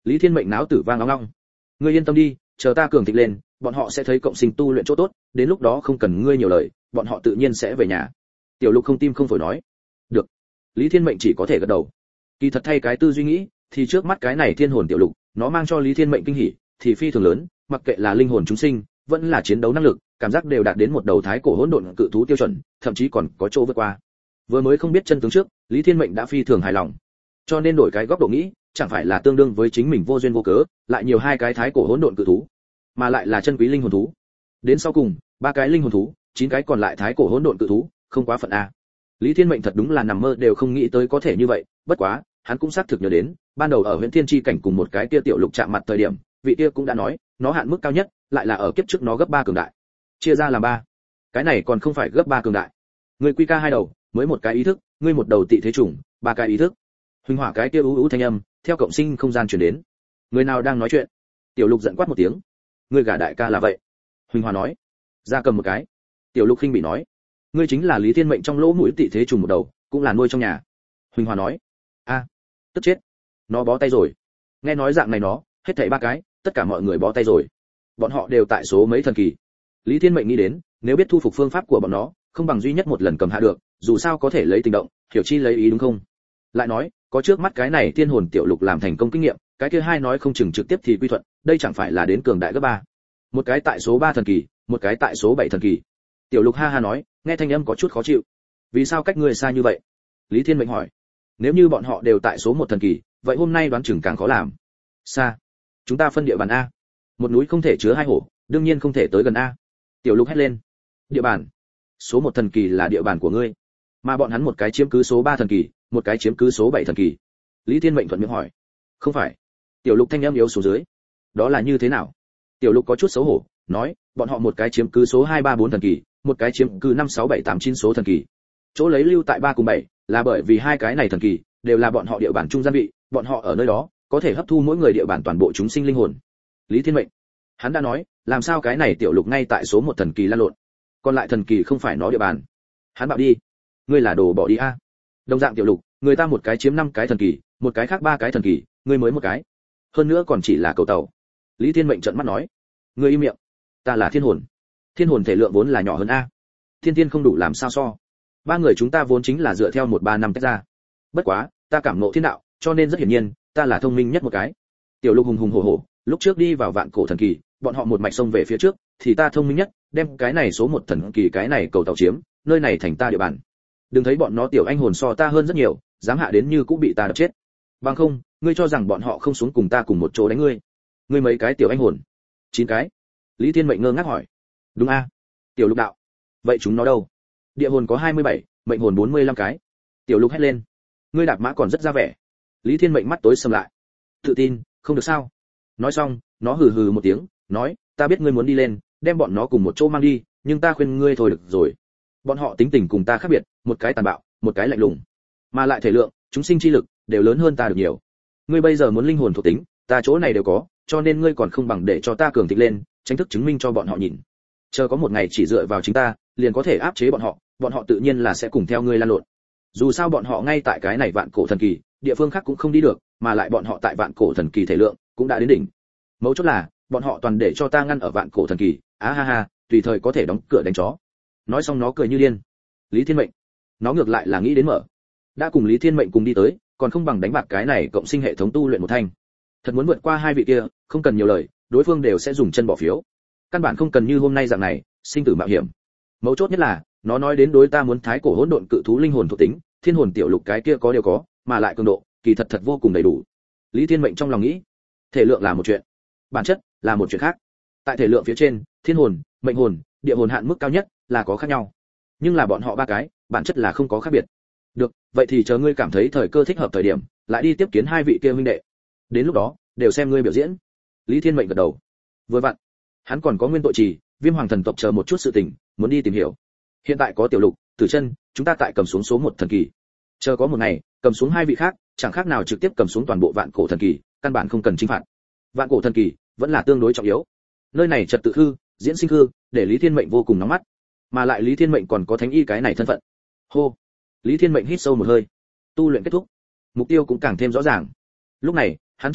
Lý Thiên Mệnh náo tử vang ong ong. Ngươi yên tâm đi, chờ ta cường thịnh lên, bọn họ sẽ thấy cộng sinh tu luyện chỗ tốt, đến lúc đó không cần ngươi nhiều lời, bọn họ tự nhiên sẽ về nhà. Tiểu Lục không tim không phổi nói. Được. Lý Thiên Mệnh chỉ có thể gật đầu. Kỳ thật thay cái tư duy nghĩ, thì trước mắt cái này thiên hồn tiểu lục, nó mang cho Lý Thiên Mệnh kinh hỉ, thì phi thường lớn, mặc kệ là linh hồn chúng sinh, vẫn là chiến đấu năng lực, cảm giác đều đạt đến một đầu thái cổ hỗn độn cự thú tiêu chuẩn, thậm chí còn có chỗ vượt qua. Vừa mới không biết chân tướng trước, Lý Thiên Mệnh đã phi thường hài lòng. Cho nên đổi cái góc độ nghĩ, chẳng phải là tương đương với chính mình vô duyên vô cớ, lại nhiều hai cái thái cổ hỗn độn cự thú, mà lại là chân quý linh hồn thú. Đến sau cùng, ba cái linh hồn thú, 9 cái còn lại thái cổ hỗn độn cự thú, không quá phận a. Lý Thiên Mệnh thật đúng là nằm mơ đều không nghĩ tới có thể như vậy, bất quá, hắn cũng xác thực nhớ đến, ban đầu ở Huyền Thiên chi cảnh cùng một cái kia tiểu lục chạm mặt thời điểm, vị kia cũng đã nói, nó hạn mức cao nhất, lại là ở kiếp trước nó gấp 3 cường đại. Chia ra làm 3. Cái này còn không phải gấp 3 cường đại. Người quy ca hai đầu, mới một cái ý thức, ngươi một đầu tị thế chủng, 3 cái ý thức. Huỳnh hỏa cái kia ú ú thanh âm, theo cộng sinh không gian truyền đến. Người nào đang nói chuyện? Tiểu Lục giận quát một tiếng. Ngươi gả đại ca là vậy? Huỳnh hỏa nói. Ra cầm một cái. Tiểu Lục khinh bị nói. Ngươi chính là Lý Thiên Mệnh trong lỗ mũi tị thế trùng một đầu, cũng là nuôi trong nhà. Huỳnh hỏa nói. A, tức chết. Nó bó tay rồi. Nghe nói dạng này nó, hết thảy 3 cái, tất cả mọi người bó tay rồi. Bọn họ đều tại số mấy thần kỳ. Lý Thiên Mệnh nghĩ đến, nếu biết thu phục phương pháp của bọn nó, không bằng duy nhất một lần cầm hạ được, dù sao có thể lấy tình động, hiểu chi lấy ý đúng không? Lại nói, có trước mắt cái này thiên hồn tiểu lục làm thành công kinh nghiệm, cái kia hai nói không chừng trực tiếp thì quy thuận, đây chẳng phải là đến cường đại gấp 3. Một cái tại số 3 thần kỳ, một cái tại số 7 thần kỳ. Tiểu Lục ha ha nói, nghe thanh âm có chút khó chịu. Vì sao cách ngươi xa như vậy? Lý Thiên Mệnh hỏi. Nếu như bọn họ đều tại số 1 thần kỳ, vậy hôm nay đoán chừng càng khó làm. Xa. Chúng ta phân địa bàn a. Một núi không thể chứa hai hổ, đương nhiên không thể tới gần a. Tiểu Lục hét lên. Địa bàn? Số 1 thần kỳ là địa bàn của ngươi, mà bọn hắn một cái chiếm cứ số 3 thần kỳ, một cái chiếm cứ số 7 thần kỳ. Lý Thiên Mệnh thuận miệng hỏi. Không phải. Tiểu Lục thanh âm yếu xuống dưới. Đó là như thế nào? Tiểu Lục có chút xấu hổ, nói, bọn họ một cái chiếm cứ số 2 3 4 thần kỳ, một cái chiếm cứ 5 6 7 8 9 số thần kỳ. Chỗ lấy lưu tại 3 cùng 7 là bởi vì hai cái này thần kỳ đều là bọn họ địa bàn trung gian vị, bọn họ ở nơi đó có thể hấp thu mỗi người địa bàn toàn bộ chúng sinh linh hồn. Lý Thiên Mệnh, hắn đã nói, làm sao cái này Tiểu Lục ngay tại số 1 thần kỳ lan lộn, còn lại thần kỳ không phải nó địa bàn. Hắn bảo đi, ngươi là đồ bỏ đi a. Đồng dạng Tiểu Lục, người ta một cái chiếm 5 cái thần kỳ, một cái khác 3 cái thần kỳ, ngươi mới một cái. Hơn nữa còn chỉ là cầu tàu. Lý Thiên Mệnh trợn mắt nói, ngươi im miệng, ta là thiên hồn. Thiên hồn thể lượng vốn là nhỏ hơn a. Thiên tiên không đủ làm sao so. Ba người chúng ta vốn chính là dựa theo 1-3 năm tách ra. Bất quá, ta cảm ngộ thiên đạo, cho nên rất hiển nhiên, ta là thông minh nhất một cái. Tiểu Lục hùng hùng hổ hổ, lúc trước đi vào vạn cổ thần kỳ, bọn họ một mạch xông về phía trước, thì ta thông minh nhất, đem cái này số 1 thần kỳ cái này cầu tàu chiếm, nơi này thành ta địa bàn. Đừng thấy bọn nó tiểu anh hồn so ta hơn rất nhiều, dám hạ đến như cũng bị ta đập chết. Bằng không, ngươi cho rằng bọn họ không xuống cùng ta cùng một chỗ đánh ngươi? Ngươi mấy cái tiểu anh hồn? 9 cái. Lý Thiên Mệnh ngơ ngác hỏi. Đúng a. Tiểu Lục đạo. Vậy chúng nó đâu? Địa hồn có 27, mệnh hồn 45 cái. Tiểu Lục hét lên. Ngươi đạp mã còn rất ra vẻ. Lý Thiên Mệnh mắt tối sầm lại. Tự tin, không được sao? Nói xong, nó hừ hừ một tiếng, nói, ta biết ngươi muốn đi lên, đem bọn nó cùng một chỗ mang đi, nhưng ta khuyên ngươi thôi được rồi. Bọn họ tính tình cùng ta khác biệt, một cái tàn bạo, một cái lạnh lùng, mà lại thể lượng, chúng sinh chi lực đều lớn hơn ta được nhiều. Ngươi bây giờ muốn linh hồn thuộc tính, ta chỗ này đều có, cho nên ngươi còn không bằng để cho ta cường thịnh lên, tranh thức chứng minh cho bọn họ nhìn. Chờ có một ngày chỉ dựa vào chính ta, liền có thể áp chế bọn họ tự nhiên là sẽ cùng theo ngươi lan lộn. Dù sao bọn họ ngay tại cái này vạn cổ thần kỳ, địa phương khác cũng không đi được, mà lại bọn họ tại vạn cổ thần kỳ thể lượng cũng đã đến đỉnh. Mấu chốt là, bọn họ toàn để cho ta ngăn ở vạn cổ thần kỳ, á ha ha, tùy thời có thể đóng cửa đánh chó. Nói xong nó cười như điên. Lý Thiên Mệnh, nó ngược lại là nghĩ đến mở. Đã cùng Lý Thiên Mệnh cùng đi tới, còn không bằng đánh bạc cái này cộng sinh hệ thống tu luyện một thanh. Thật muốn vượt qua hai vị kia, không cần nhiều lời, đối phương đều sẽ dùng chân bỏ phiếu. Căn bản không cần như hôm nay dạng này, sinh tử mạo hiểm. Mấu chốt nhất là, nó nói đến đối ta muốn thái cổ hỗn độn cự thú linh hồn thuộc tính, thiên hồn tiểu lục cái kia có đều có, mà lại cường độ, kỳ thật thật vô cùng đầy đủ. Lý Thiên Mệnh trong lòng nghĩ, thể lượng là một chuyện, bản chất là một chuyện khác. Tại thể lượng phía trên, thiên hồn, mệnh hồn, địa hồn hạn mức cao nhất là có khác nhau, nhưng là bọn họ ba cái, bản chất là không có khác biệt. Được, vậy thì chờ ngươi cảm thấy thời cơ thích hợp thời điểm, lại đi tiếp kiến hai vị kia huynh đệ. Đến lúc đó, đều xem ngươi biểu diễn. Lý Thiên Mệnh gật đầu. Vừa vặn, hắn còn có nguyên tội trì, Viêm Hoàng thần tộc chờ một chút sự tình, muốn đi tìm hiểu. Hiện tại có Tiểu Lục, Tử Chân, chúng ta tại cầm xuống số 1 thần kỳ. Chờ có một ngày, cầm xuống hai vị khác, chẳng khác nào trực tiếp cầm xuống toàn bộ vạn cổ thần kỳ, căn bản không cần chinh phạt. Vạn cổ thần kỳ vẫn là tương đối trọng yếu. Nơi này trật tự hư, diễn sinh hư, để Lý Thiên Mệnh vô cùng nóng mắt. Mà lại Lý Thiên Mệnh còn có thánh y cái này thân phận. Hô. Lý Thiên Mệnh hít sâu một hơi. Tu luyện kết thúc, mục tiêu cũng càng thêm rõ ràng. Lúc này, hắn trong đầu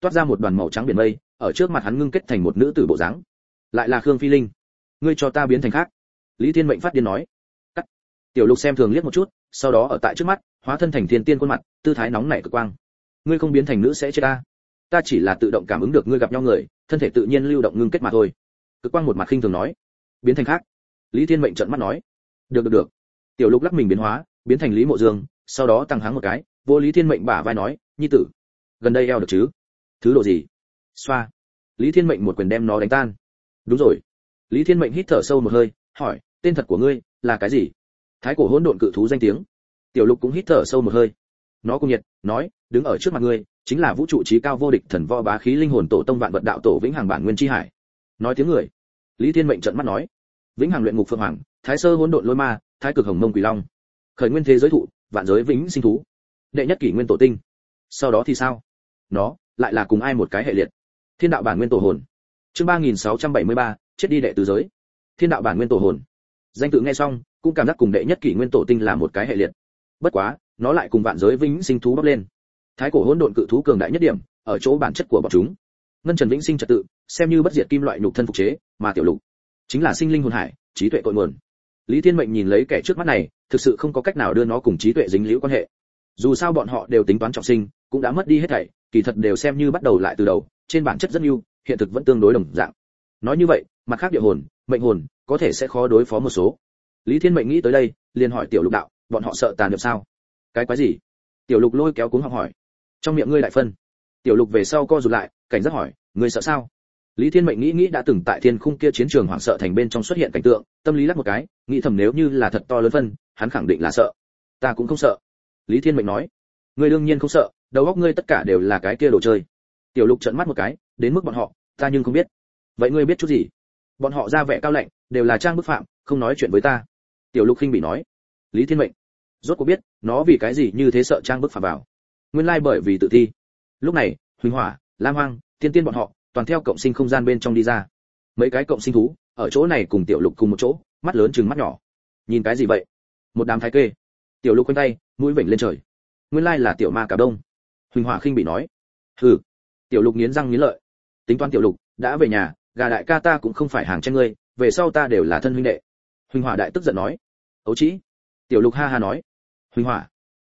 toát ra một đoàn màu trắng biển mây, ở trước mặt hắn ngưng kết thành một nữ tử bộ dáng. Lại là Khương Phi Linh. Ngươi cho ta biến thành khác. Lý Thiên Mệnh phát điên nói. Cắt. Tiểu Lục xem thường liếc một chút, sau đó ở tại trước mắt, hóa thân thành thiên tiên khuôn mặt, tư thái nóng nảy cực quang. Ngươi không biến thành nữ sẽ chết ta. Ta chỉ là tự động cảm ứng được ngươi gặp nhau người, thân thể tự nhiên lưu động ngưng kết mà thôi. Cực quang một mặt khinh thường nói. Biến thành khác. Lý Thiên Mệnh trợn mắt nói. Được. Tiểu Lục lắc mình biến hóa, biến thành Lý Mộ Dương, sau đó tăng háng một cái, vô Lý Thiên Mệnh bả vai nói, nhi tử, gần đây eo được chứ? Thứ độ gì? Xoa. Lý Thiên Mệnh một quyền đem nó đánh tan. Đúng rồi. Lý Thiên Mệnh hít thở sâu một hơi, hỏi, tên thật của ngươi là cái gì? Thái cổ hỗn độn cự thú danh tiếng. Tiểu Lục cũng hít thở sâu một hơi. Nó cung nhiệt, nói, đứng ở trước mặt ngươi, chính là vũ trụ chí cao vô địch thần võ bá khí linh hồn tổ tông vạn vật đạo tổ vĩnh hằng bản nguyên chi hải. Nói tiếng người. Lý Thiên Mệnh trợn mắt nói, vĩnh hằng luyện ngục phượng hoàng, thái sơ hỗn độn lôi ma, thái cực hồng mông quỷ long, khởi nguyên thế giới thụ, vạn giới vĩnh sinh thú, đệ nhất kỷ nguyên tổ tinh. Sau đó thì sao? Nó lại là cùng ai một cái hệ liệt? Thiên đạo bản nguyên tổ hồn. Chương 3673, chết đi đệ tứ giới. Thiên đạo bản nguyên tổ hồn. Danh tự nghe xong, cũng cảm giác cùng đệ nhất kỷ nguyên tổ tinh là một cái hệ liệt. Bất quá, nó lại cùng vạn giới vĩnh sinh thú bốc lên. Thái cổ hỗn độn cự thú cường đại nhất điểm, ở chỗ bản chất của bọn chúng. Ngân trần vĩnh sinh trật tự, xem như bất diệt kim loại nhục thân phục chế, mà Tiểu Lục chính là sinh linh hồn hải, trí tuệ cội nguồn. Lý Thiên Mệnh nhìn lấy kẻ trước mắt này, thực sự không có cách nào đưa nó cùng trí tuệ dính liễu quan hệ. Dù sao bọn họ đều tính toán trọng sinh, cũng đã mất đi hết thảy, kỳ thật đều xem như bắt đầu lại từ đầu, trên bản chất rất ưu, hiện thực vẫn tương đối đồng dạng. Nói như vậy, mặt khác địa hồn, mệnh hồn, có thể sẽ khó đối phó một số. Lý Thiên Mệnh nghĩ tới đây, liền hỏi Tiểu Lục đạo, bọn họ sợ tàn niệm sao? Cái quái gì? Tiểu Lục lôi kéo cuống học hỏi. Trong miệng ngươi đại phân. Tiểu Lục về sau co rụt lại, cảnh giác hỏi, ngươi sợ sao? Lý Thiên Mệnh nghĩ đã từng tại thiên khung kia chiến trường hoảng sợ thành bên trong xuất hiện cảnh tượng, tâm lý lắc một cái, nghĩ thầm nếu như là thật to lớn phân, hắn khẳng định là sợ. Ta cũng không sợ. Lý Thiên Mệnh nói. Ngươi đương nhiên không sợ, đầu óc ngươi tất cả đều là cái kia đồ chơi. Tiểu Lục trợn mắt một cái, đến mức bọn họ, ta nhưng không biết. Vậy ngươi biết chút gì? Bọn họ ra vẻ cao lạnh, đều là trang bức phạm, không nói chuyện với ta. Tiểu Lục khinh bỉ nói. Lý Thiên Mệnh, rốt cuộc biết, nó vì cái gì như thế sợ trang bức phạm vào. Nguyên lai bởi vì tự thi. Lúc này, Huỳnh Hỏa, Lam Hoang, Tiên Tiên bọn họ, toàn theo cộng sinh không gian bên trong đi ra. Mấy cái cộng sinh thú, ở chỗ này cùng Tiểu Lục cùng một chỗ, mắt lớn trừng mắt nhỏ. Nhìn cái gì vậy? Một đám thái kê. Tiểu Lục quanh tay, mũi vểnh lên trời. Nguyên lai là tiểu ma cả đông. Huỳnh Hỏa khinh bỉ nói. Hừ. Tiểu Lục nghiến răng nghiến lợi. Tính toán Tiểu Lục đã về nhà, gà đại ca ta cũng không phải hàng tranh ngươi, về sau ta đều là thân huynh đệ. Huỳnh Hỏa đại tức giận nói. Ấu chí. Tiểu Lục ha ha nói. Huỳnh Hỏa,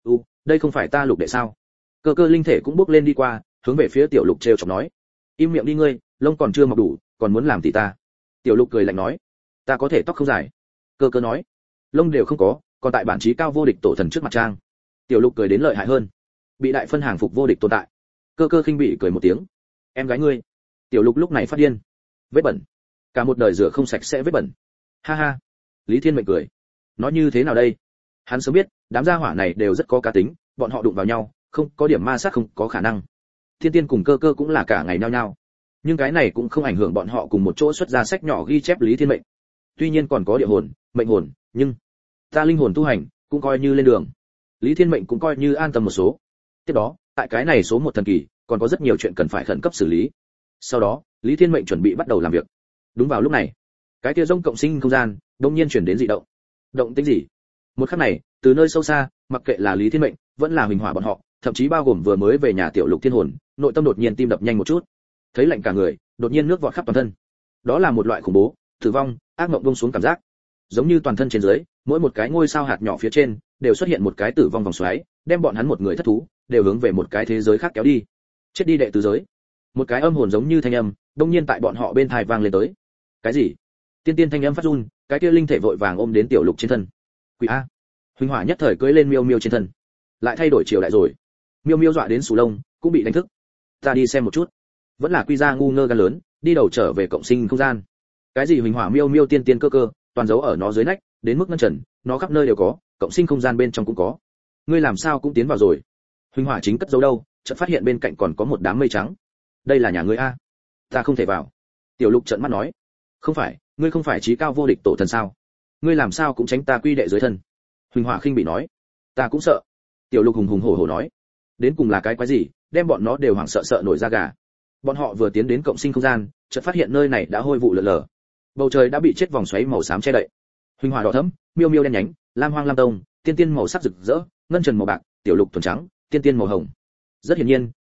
đây không phải ta Lục đệ sao? Cơ cơ linh thể cũng bước lên đi qua, hướng về phía Tiểu Lục trêu chọc nói. Im miệng đi ngươi, lông còn chưa mọc đủ, còn muốn làm tỷ ta. Tiểu Lục cười lạnh nói. Ta có thể tóc không dài. Cơ cơ nói. Lông đều không có, còn tại bản chí cao vô địch tổ thần trước mặt trang. Tiểu Lục cười đến lợi hại hơn. Bị đại phân hàng phục vô địch tồn tại. Cơ cơ khinh bị cười một tiếng. Em gái ngươi. Tiểu Lục lúc này phát điên. Vết bẩn. Cả một đời rửa không sạch sẽ vết bẩn. Ha ha. Lý Thiên Mệnh cười. Nói như thế nào đây? Hắn sớm biết, đám gia hỏa này đều rất có cá tính, bọn họ đụng vào nhau, không có điểm ma sát không có khả năng. Thiên Tiên cùng Cơ cơ cũng là cả ngày nhao nhao. Nhưng cái này cũng không ảnh hưởng bọn họ cùng một chỗ xuất ra sách nhỏ ghi chép Lý Thiên Mệnh. Tuy nhiên còn có địa hồn, mệnh hồn, nhưng ta linh hồn tu hành cũng coi như lên đường. Lý Thiên Mệnh cũng coi như an tâm một số. Tiếp đó, tại cái này số một thần kỳ, còn có rất nhiều chuyện cần phải khẩn cấp xử lý. Sau đó, Lý Thiên Mệnh chuẩn bị bắt đầu làm việc. Đúng vào lúc này, cái kia rông cộng sinh không gian đột nhiên chuyển đến dị động. Động tĩnh gì? Một khắc này, từ nơi sâu xa, mặc kệ là Lý Thiên Mệnh, vẫn là Huỳnh Hỏa bọn họ, thậm chí bao gồm vừa mới về nhà Tiểu Lục thiên hồn, nội tâm đột nhiên tim đập nhanh một chút. Thấy lạnh cả người, đột nhiên nước vọt khắp toàn thân. Đó là một loại khủng bố, tử vong, ác mộng buông xuống cảm giác. Giống như toàn thân trên dưới, mỗi một cái ngôi sao hạt nhỏ phía trên đều xuất hiện một cái tử vong vòng xoáy, đem bọn hắn một người thất thú, đều hướng về một cái thế giới khác kéo đi. Chết đi đệ tứ giới. Một cái âm hồn giống như thanh âm, đột nhiên tại bọn họ bên tai vang lên tới. Cái gì? Tiên tiên thanh âm phát run, cái kia linh thể vội vàng ôm đến Tiểu Lục trên thân. Quỷ a! Huỳnh Hỏa nhất thời cưỡi lên Miêu Miêu trên thân. Lại thay đổi chiều đại rồi. Miêu Miêu dọa đến sù lông, cũng bị đánh thức. Ta đi xem một chút. Vẫn là quy ra ngu ngơ gan lớn, đi đầu trở về cộng sinh không gian. Cái gì Huỳnh Hỏa Miêu Miêu tiên tiên cơ cơ, toàn giấu ở nó dưới nách, đến mức ngân trần, nó khắp nơi đều có, cộng sinh không gian bên trong cũng có. Ngươi làm sao cũng tiến vào rồi? Huỳnh Hỏa chính cất giấu đâu, chợt phát hiện bên cạnh còn có một đám mây trắng. Đây là nhà ngươi a? Ta không thể vào. Tiểu Lục trợn mắt nói. Không phải, ngươi không phải chí cao vô địch tổ thần sao? Ngươi làm sao cũng tránh ta quy đệ dưới thân? Huỳnh Hỏa khinh bị nói. Ta cũng sợ. Tiểu Lục hùng hùng hổ hổ nói. Đến cùng là cái quái gì, đem bọn nó đều hoảng sợ sợ nổi da gà. Bọn họ vừa tiến đến cộng sinh không gian, chợt phát hiện nơi này đã hôi vụ lở lở. Bầu trời đã bị chết vòng xoáy màu xám che đậy. Huỳnh Hỏa đỏ thẫm, Miêu Miêu đen nhánh, Lam Hoang Lam Tông, Tiên Tiên màu sắc rực rỡ, Ngân Trần màu bạc, Tiểu Lục thuần trắng, Tiên Tiên màu hồng. Rất hiển nhiên,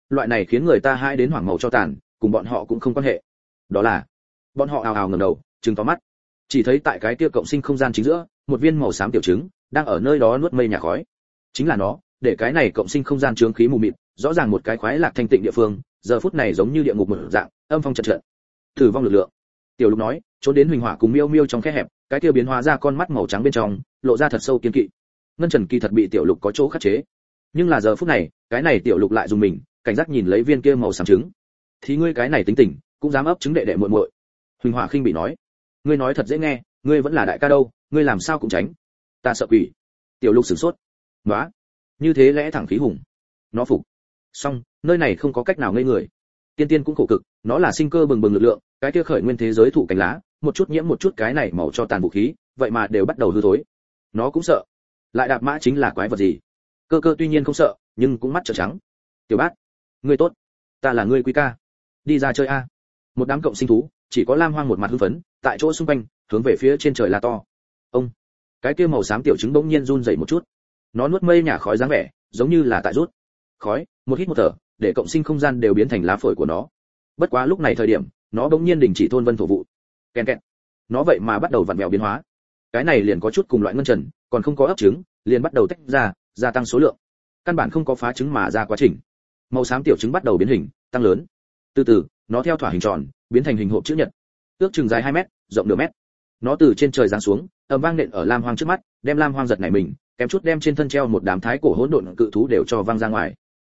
loại này khiến người ta hai đến hoảng màu cho tàn, cùng bọn họ cũng không quan hệ. Đó là, bọn họ ào ào ngẩng đầu, trừng to mắt. Chỉ thấy tại cái kia cộng sinh không gian chính giữa, một viên màu xám tiểu trứng đang ở nơi đó nuốt mây nhà khói. Chính là nó, để cái này cộng sinh không gian chướng khí mù mịt, rõ ràng một cái khoái lạc thanh tịnh địa phương, giờ phút này giống như địa ngục một dạng, âm phong chật chật. Tử vong lực lượng. Tiểu Lục nói, trốn đến Huỳnh Hỏa cùng Miêu Miêu trong khe hẹp, cái kia biến hóa ra con mắt màu trắng bên trong, lộ ra thật sâu kiên kỵ. Ngân Trần kỳ thật bị Tiểu Lục có chỗ khắc chế, nhưng là giờ phút này, cái này Tiểu Lục lại dùng mình, cảnh giác nhìn lấy viên kia màu xám trứng. Thì ngươi cái này tính tình, cũng dám ấp trứng đệ đệ muội muội. Huỳnh Hỏa khinh bị nói, ngươi nói thật dễ nghe, ngươi vẫn là đại ca đâu, ngươi làm sao cũng tránh. Ta sợ quỷ. Tiểu Lục sửng sốt. Nóa, như thế lẽ thẳng khí hùng. Nó phục. Xong, nơi này không có cách nào ngây người. Tiên Tiên cũng khổ cực, nó là sinh cơ bừng bừng lực lượng, cái kia khởi nguyên thế giới thụ cánh lá, một chút nhiễm một chút cái này màu cho tàn vũ khí, vậy mà đều bắt đầu hư thối. Nó cũng sợ. Lại đạp mã chính là quái vật gì? Cơ Cơ tuy nhiên không sợ, nhưng cũng mắt trợn trắng. Tiểu Bát, ngươi tốt, ta là ngươi quý ca, đi ra chơi a. Một đám cộng sinh thú, chỉ có Lam Hoang một mặt hưng phấn, tại chỗ xung quanh, hướng về phía trên trời là to. Ông, cái kia màu xám tiểu trứng bỗng nhiên run rẩy một chút. Nó nuốt mây nhả khói dáng vẻ, giống như là tại rút khói, một hít một thở, để cộng sinh không gian đều biến thành lá phổi của nó. Bất quá lúc này thời điểm, nó bỗng nhiên đình chỉ thôn vân thổ vụ. Kèn kẹt. Nó vậy mà bắt đầu vặn vẹo biến hóa. Cái này liền có chút cùng loại ngân trần, còn không có ấp trứng, liền bắt đầu tách ra, gia tăng số lượng. Căn bản không có phá trứng mà ra quá trình. Màu xám tiểu trứng bắt đầu biến hình, tăng lớn. Từ từ, nó theo thỏa hình tròn, biến thành hình hộp chữ nhật. Ước chừng dài 2 mét, rộng nửa mét. Nó từ trên trời giáng xuống, ầm vang nện ở Lam Hoang trước mắt, đem Lam Hoang giật nảy mình, kém chút đem trên thân treo một đám thái cổ hỗn độn cự thú đều cho văng ra ngoài.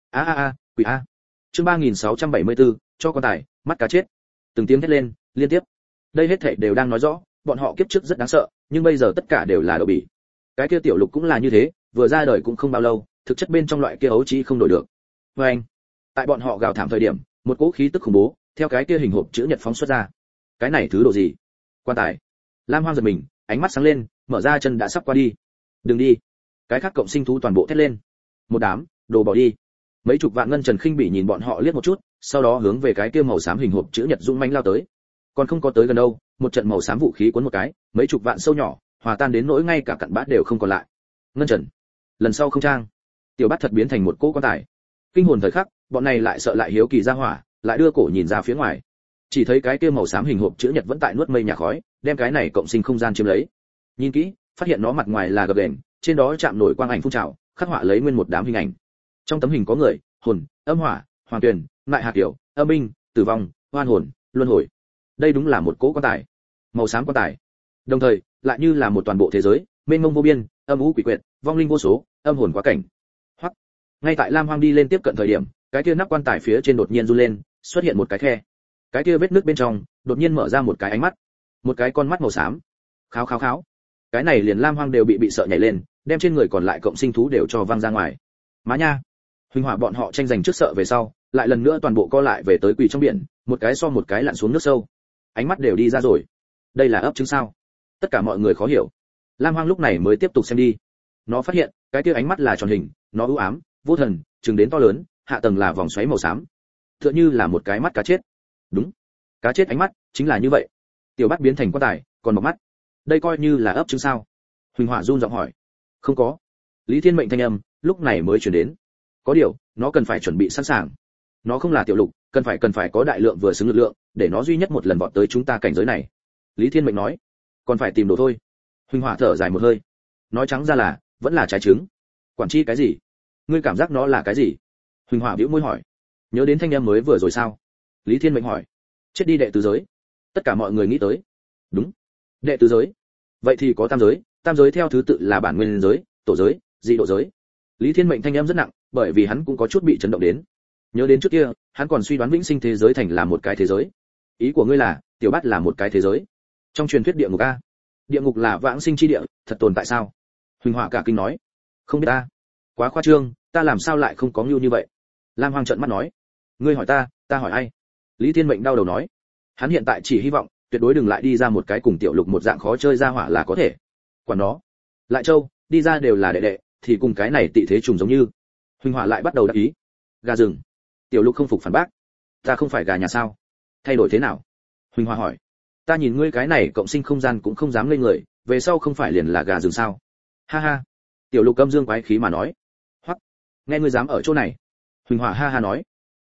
Quỷ a. Chương 3674, cho con tài, mắt cá chết. Từng tiếng thét lên, liên tiếp. Đây hết thảy đều đang nói rõ, bọn họ kiếp trước rất đáng sợ, nhưng bây giờ tất cả đều là đậu bỉ. Cái kia Tiểu Lục cũng là như thế, vừa ra đời cũng không bao lâu, thực chất bên trong loại kia ấu trí không đổi được. Oeng. Tại bọn họ gào thảm thời điểm, một cỗ khí tức khủng bố, theo cái kia hình hộp chữ nhật phóng xuất ra. Cái này thứ đồ gì? Quan tài. Lam Hoang giật mình, ánh mắt sáng lên, mở ra chân đã sắp qua đi. Đừng đi. Cái khác cộng sinh thú toàn bộ thét lên. Một đám, đồ bỏ đi. Mấy chục vạn ngân trần khinh bỉ nhìn bọn họ liếc một chút, sau đó hướng về cái kia màu xám hình hộp chữ nhật dũng mãnh lao tới. Còn không có tới gần đâu, một trận màu xám vũ khí cuốn một cái, mấy chục vạn sâu nhỏ, hòa tan đến nỗi ngay cả cặn bã đều không còn lại. Ngân trần, lần sau không trang. Tiểu Bát thật biến thành một cỗ quan tài. Kinh hồn thời khắc, bọn này lại sợ lại hiếu kỳ ra hỏa, lại đưa cổ nhìn ra phía ngoài. Chỉ thấy cái kia màu xám hình hộp chữ nhật vẫn tại nuốt mây nhà khói, đem cái này cộng sinh không gian chiếm lấy. Nhìn kỹ, phát hiện nó mặt ngoài là gập ghềnh, trên đó chạm nổi quang ảnh phun trào, khắc họa lấy nguyên một đám hình ảnh. Trong tấm hình có người, hồn, âm hỏa, hoàng tuyền, mại hạt kiểu, âm binh, tử vong, oan hồn, luân hồi. Đây đúng là một cỗ quan tài, màu xám quan tài. Đồng thời, lại như là một toàn bộ thế giới, mênh mông vô biên, âm u quỷ quyệt, vong linh vô số, âm hồn quá cảnh. Hoặc, ngay tại Lam Hoang đi lên tiếp cận thời điểm, cái kia nắp quan tài phía trên đột nhiên run lên, xuất hiện một cái khe. Cái kia vết nước bên trong, đột nhiên mở ra một cái ánh mắt, một cái con mắt màu xám. Kháo kháo kháo. Cái này liền Lam Hoang đều bị sợ nhảy lên, đem trên người còn lại cộng sinh thú đều cho văng ra ngoài. Má nha. Huỳnh Hỏa bọn họ tranh giành trước sợ về sau, lại lần nữa toàn bộ co lại về tới quỳ trong biển, một cái so một cái lặn xuống nước sâu. Ánh mắt đều đi ra rồi. Đây là ấp trứng sao? Tất cả mọi người khó hiểu. Lam Hoang lúc này mới tiếp tục xem đi. Nó phát hiện, cái kia ánh mắt là tròn hình, nó u ám, vô thần, trừng đến to lớn, hạ tầng là vòng xoáy màu xám. Tựa như là một cái mắt cá chết. Đúng, cá chết ánh mắt, chính là như vậy. Tiểu Bát biến thành quan tài, còn một mắt. Đây coi như là ấp trứng sao? Huỳnh Hỏa run giọng hỏi. Không có. Lý Thiên Mệnh thanh âm, lúc này mới truyền đến. Có điều, nó cần phải chuẩn bị sẵn sàng. Nó không là Tiểu Lục, cần phải có đại lượng vừa xứng lực lượng, để nó duy nhất một lần vọt tới chúng ta cảnh giới này. Lý Thiên Mệnh nói. Còn phải tìm đồ thôi. Huỳnh Hỏa thở dài một hơi. Nói trắng ra là, vẫn là trái trứng. Quản chi cái gì? Ngươi cảm giác nó là cái gì? Huỳnh Hỏa bĩu môi hỏi. Nhớ đến thanh âm mới vừa rồi sao? Lý Thiên Mệnh hỏi. Chết đi đệ tứ giới. Tất cả mọi người nghĩ tới. Đúng. Đệ tứ giới. Vậy thì có tam giới theo thứ tự là bản nguyên giới, tổ giới, dị độ giới. Lý Thiên Mệnh thanh âm rất nặng, bởi vì hắn cũng có chút bị chấn động đến. Nhớ đến trước kia, hắn còn suy đoán vĩnh sinh thế giới thành là một cái thế giới. Ý của ngươi là, Tiểu Bát là một cái thế giới? Trong truyền thuyết địa ngục a? Địa ngục là vãng sinh chi địa, thật tồn tại sao? Huỳnh Hỏa cả kinh nói. Không biết ta. Quá khoa trương, ta làm sao lại không có nhu như vậy? Lam Hoang trợn mắt nói. Ngươi hỏi ta hỏi ai? Lý Thiên Mệnh đau đầu nói. Hắn hiện tại chỉ hy vọng, tuyệt đối đừng lại đi ra một cái cùng Tiểu Lục một dạng khó chơi ra hỏa là có thể. Quản nó. Lại Châu, đi ra đều là đệ đệ, thì cùng cái này tị thế trùng giống như. Huỳnh Hỏa lại bắt đầu đắc ý. Gà rừng. Tiểu Lục không phục phản bác. Ta không phải gà nhà sao? Thay đổi thế nào? Huỳnh Hỏa hỏi. Ta nhìn ngươi cái này cộng sinh không gian cũng không dám lên người, về sau không phải liền là gà rừng sao? Ha ha. Tiểu Lục âm dương quái khí mà nói. Hoắc, nghe ngươi dám ở chỗ này. Huỳnh Hỏa ha ha nói.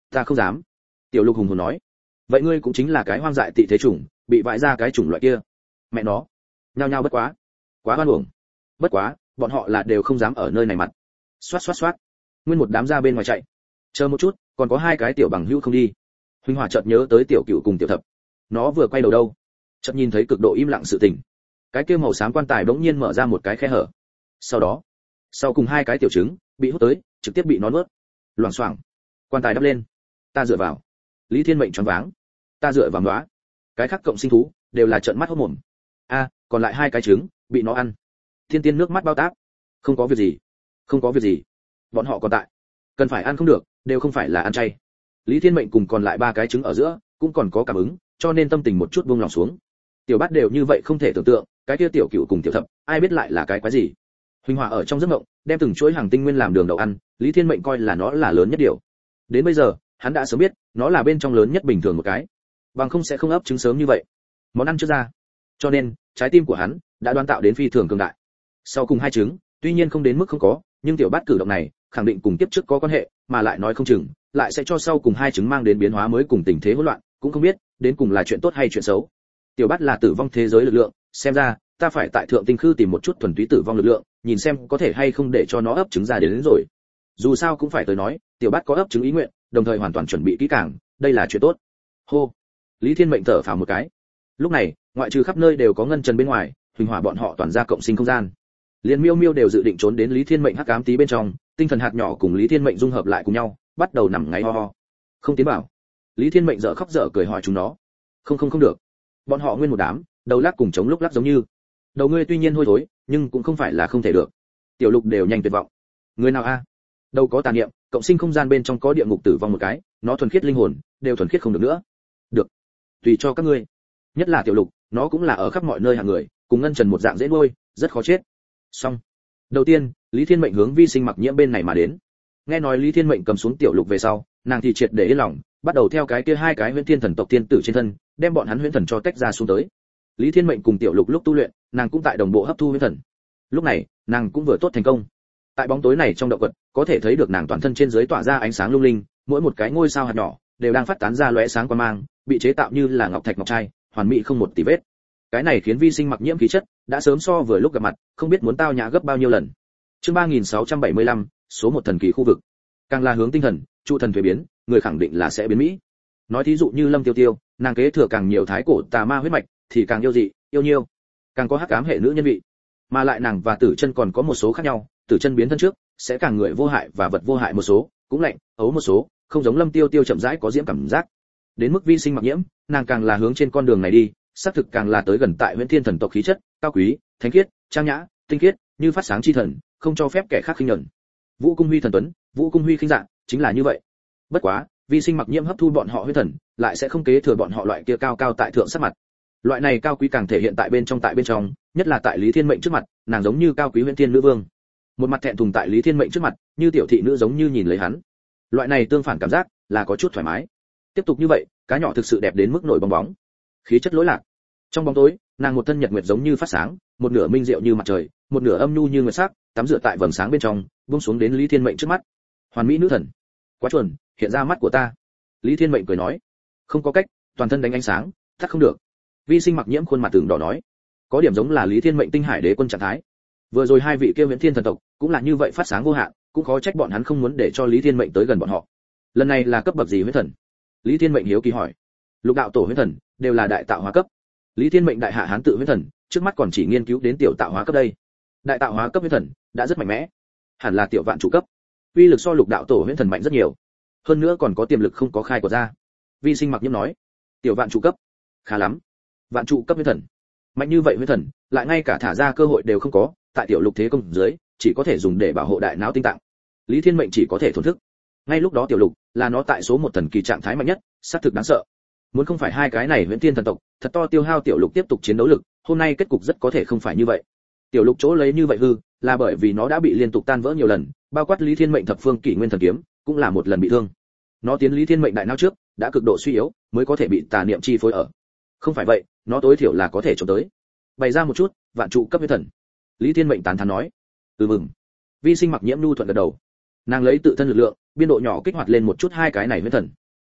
Ta không dám. Tiểu Lục hùng hồn nói. Vậy ngươi cũng chính là cái hoang dại tị thế chủng, bị vãi ra cái chủng loại kia. Mẹ nó. Nhao nhao bất quá. Quá hoan uổng. Bất quá, bọn họ là đều không dám ở nơi này mặt. Xoát xoát xoát. Nguyên một đám ra bên ngoài chạy. Chờ một chút, còn có hai cái tiểu bằng hữu không đi. Huỳnh Hỏa chợt nhớ tới tiểu Cựu cùng tiểu Thập. Nó vừa quay đầu đâu, chợt nhìn thấy cực độ im lặng sự tình. Cái kia màu xám quan tài bỗng nhiên mở ra một cái khe hở. Sau đó, sau cùng hai cái tiểu trứng bị hút tới, trực tiếp bị nó nuốt. Loảng xoảng. Quan tài đắp lên. Ta dựa vào. Lý Thiên Mệnh choáng váng. Ta dựa vào nóa. Cái khác cộng sinh thú đều là trợn mắt hốt mồm. Còn lại hai cái trứng bị nó ăn. Thiên Tiên nước mắt bao táp. Không có việc gì, không có việc gì. Bọn họ còn tại. Cần phải ăn không được, đều không phải là ăn chay. Lý Thiên Mệnh cùng còn lại ba cái trứng ở giữa cũng còn có cảm ứng, cho nên tâm tình một chút buông lòng xuống. Tiểu Bát đều như vậy không thể tưởng tượng, cái kia tiểu Cựu cùng tiểu Thập, ai biết lại là cái quái gì. Huỳnh Hỏa ở trong giấc mộng, đem từng chuỗi hàng tinh nguyên làm đường đậu ăn, Lý Thiên Mệnh coi là nó là lớn nhất điều. Đến bây giờ, hắn đã sớm biết, nó là bên trong lớn nhất bình thường một cái. Bằng không sẽ không ấp trứng sớm như vậy. Món ăn chưa ra. Cho nên, trái tim của hắn đã đoán tạo đến phi thường cường đại. Sau cùng hai trứng, tuy nhiên không đến mức không có, nhưng tiểu Bát cử động này, khẳng định cùng tiếp trước có quan hệ, mà lại nói không chừng, lại sẽ cho sau cùng hai trứng mang đến biến hóa mới cùng tình thế hỗn loạn, cũng không biết, đến cùng là chuyện tốt hay chuyện xấu. Tiểu Bát là tử vong thế giới lực lượng, xem ra, ta phải tại thượng tinh khư tìm một chút thuần túy tử vong lực lượng, nhìn xem có thể hay không để cho nó ấp trứng ra đến rồi. Dù sao cũng phải tới nói, tiểu Bát có ấp trứng ý nguyện, đồng thời hoàn toàn chuẩn bị kỹ càng, đây là chuyện tốt. Hô. Lý Thiên Mệnh thở phào một cái. Lúc này, ngoại trừ khắp nơi đều có ngân trần bên ngoài, Huỳnh Hỏa bọn họ toàn ra cộng sinh không gian. Liên Miêu Miêu đều dự định trốn đến Lý Thiên Mệnh hắc ám tí bên trong, tinh thần hạt nhỏ cùng Lý Thiên Mệnh dung hợp lại cùng nhau, bắt đầu nằm ngáy ho ho. Không tiến bảo. Lý Thiên Mệnh dở khóc dở cười hỏi chúng nó. Không được. Bọn họ nguyên một đám, đầu lắc cùng chống lúc lắc giống như. Đầu ngươi tuy nhiên hôi thối, nhưng cũng không phải là không thể được. Tiểu Lục đều nhanh tuyệt vọng. Người nào a? Đâu có tà niệm, cộng sinh không gian bên trong có địa ngục tử vong một cái, nó thuần khiết linh hồn, đều thuần khiết không được nữa. Được. Tùy cho các ngươi. Nhất là Tiểu Lục, nó cũng là ở khắp mọi nơi hạng người, cùng ngân trần một dạng dễ nuôi, rất khó chết. Xong. Đầu tiên, Lý Thiên Mệnh hướng Vi Sinh Mặc Nhiễm bên này mà đến. Nghe nói Lý Thiên Mệnh cầm xuống Tiểu Lục về sau, nàng thì triệt để yên lòng, bắt đầu theo cái kia hai cái Huyễn Thiên thần tộc tiên tử trên thân, đem bọn hắn huyễn thần cho tách ra xuống tới. Lý Thiên Mệnh cùng Tiểu Lục lúc tu luyện, nàng cũng tại đồng bộ hấp thu huyễn thần. Lúc này, nàng cũng vừa tốt thành công. Tại bóng tối này trong động vật, có thể thấy được nàng toàn thân trên dưới tỏa ra ánh sáng lung linh, mỗi một cái ngôi sao hạt nhỏ đều đang phát tán ra lóe sáng quang mang, bị chế tạo như là ngọc thạch ngọc trai, hoàn mỹ không một tì vết. Cái này khiến Vi Sinh Mặc Nhiễm khí chất đã sớm so vừa lúc gặp mặt, không biết muốn tao nhã gấp bao nhiêu lần. Chương 3675, số một thần kỳ khu vực. Càng là hướng tinh thần, trụ thần thuế biến, người khẳng định là sẽ biến mỹ. Nói thí dụ như Lâm Tiêu Tiêu, nàng kế thừa càng nhiều thái cổ tà ma huyết mạch, thì càng yêu dị, yêu nhiêu, càng có hắc ám hệ nữ nhân vị. Mà lại nàng và Tử Chân còn có một số khác nhau, Tử Chân biến thân trước, sẽ càng người vô hại và vật vô hại một số, cũng lạnh, ấu một số, không giống Lâm Tiêu Tiêu chậm rãi có diễm cảm giác. Đến mức Vi Sinh Mặc Nhiễm, nàng càng là hướng trên con đường này đi, xác thực càng là tới gần tại Huyễn Thiên thần tộc khí chất, cao quý, thánh khiết, trang nhã, tinh khiết, như phát sáng chi thần, không cho phép kẻ khác khinh nhẫn. Vũ Cung Huy thần tuấn, Vũ Cung Huy khinh dạng, chính là như vậy. Bất quá, Vi Sinh Mặc Nhiễm hấp thu bọn họ huyết thần, lại sẽ không kế thừa bọn họ loại kia cao cao tại thượng sắc mặt. Loại này cao quý càng thể hiện tại bên trong, nhất là tại Lý Thiên Mệnh trước mặt, nàng giống như cao quý Huyễn Thiên nữ vương. Một mặt thẹn thùng tại Lý Thiên Mệnh trước mặt, như tiểu thị nữ giống như nhìn lấy hắn. Loại này tương phản cảm giác, là có chút thoải mái. Tiếp tục như vậy, cá nhỏ thực sự đẹp đến mức nổi bong bóng. Khí chất lỗi lạc. Trong bóng tối, nàng một thân nhật nguyệt giống như phát sáng, một nửa minh diệu như mặt trời, một nửa âm nhu như nguyệt sắc, tắm rửa tại vầng sáng bên trong, buông xuống đến Lý Thiên Mệnh trước mắt. Hoàn mỹ nữ thần. Quá chuẩn, hiện ra mắt của ta. Lý Thiên Mệnh cười nói. Không có cách, toàn thân đánh ánh sáng, thắt không được. Vi Sinh Mặc Nhiễm khuôn mặt tưởng đỏ nói. Có điểm giống là Lý Thiên Mệnh tinh hải đế quân trạng thái. Vừa rồi hai vị kia Huyễn Thiên thần tộc, cũng là như vậy phát sáng vô hạn, cũng khó trách bọn hắn không muốn để cho Lý Thiên Mệnh tới gần bọn họ. Lần này là cấp bậc gì huyễn thần? Lý Thiên Mệnh hiếu kỳ hỏi. Lục đạo tổ huyễn thần đều là đại tạo hóa cấp. Lý Thiên Mệnh đại hạ hán tự huyễn thần, trước mắt còn chỉ nghiên cứu đến tiểu tạo hóa cấp đây. Đại tạo hóa cấp huyễn thần đã rất mạnh mẽ, hẳn là tiểu vạn trụ cấp. Uy lực so lục đạo tổ huyễn thần mạnh rất nhiều, hơn nữa còn có tiềm lực không có khai của ra. Vi Sinh Mặc Nhiễm nói. Tiểu vạn trụ cấp, khá lắm. Vạn trụ cấp huyễn thần, mạnh như vậy huyễn thần, lại ngay cả thả ra cơ hội đều không có, tại tiểu lục thế công dưới, chỉ có thể dùng để bảo hộ đại não tinh tạng. Lý Thiên Mệnh chỉ có thể thổn thức. Ngay lúc đó tiểu lục là nó tại số một thần kỳ trạng thái mạnh nhất, sát thực đáng sợ. Muốn không phải hai cái này Huyễn Thiên thần tộc, thật to tiêu hao tiểu lục tiếp tục chiến đấu lực, hôm nay kết cục rất có thể không phải như vậy. Tiểu lục chỗ lấy như vậy hư, là bởi vì nó đã bị liên tục tan vỡ nhiều lần, bao quát Lý Thiên Mệnh thập phương kỷ nguyên thần kiếm, cũng là một lần bị thương. Nó tiến Lý Thiên Mệnh đại não trước, đã cực độ suy yếu, mới có thể bị tà niệm chi phối ở. Không phải vậy, nó tối thiểu là có thể chống tới. Bày ra một chút, vạn trụ cấp huyễn thần. Lý Thiên Mệnh tán thán nói. Mừng. Vi Sinh Mặc Nhiễm nhu thuận gật đầu. Nàng lấy tự thân lực lượng, biên độ nhỏ kích hoạt lên một chút hai cái này huyễn thần,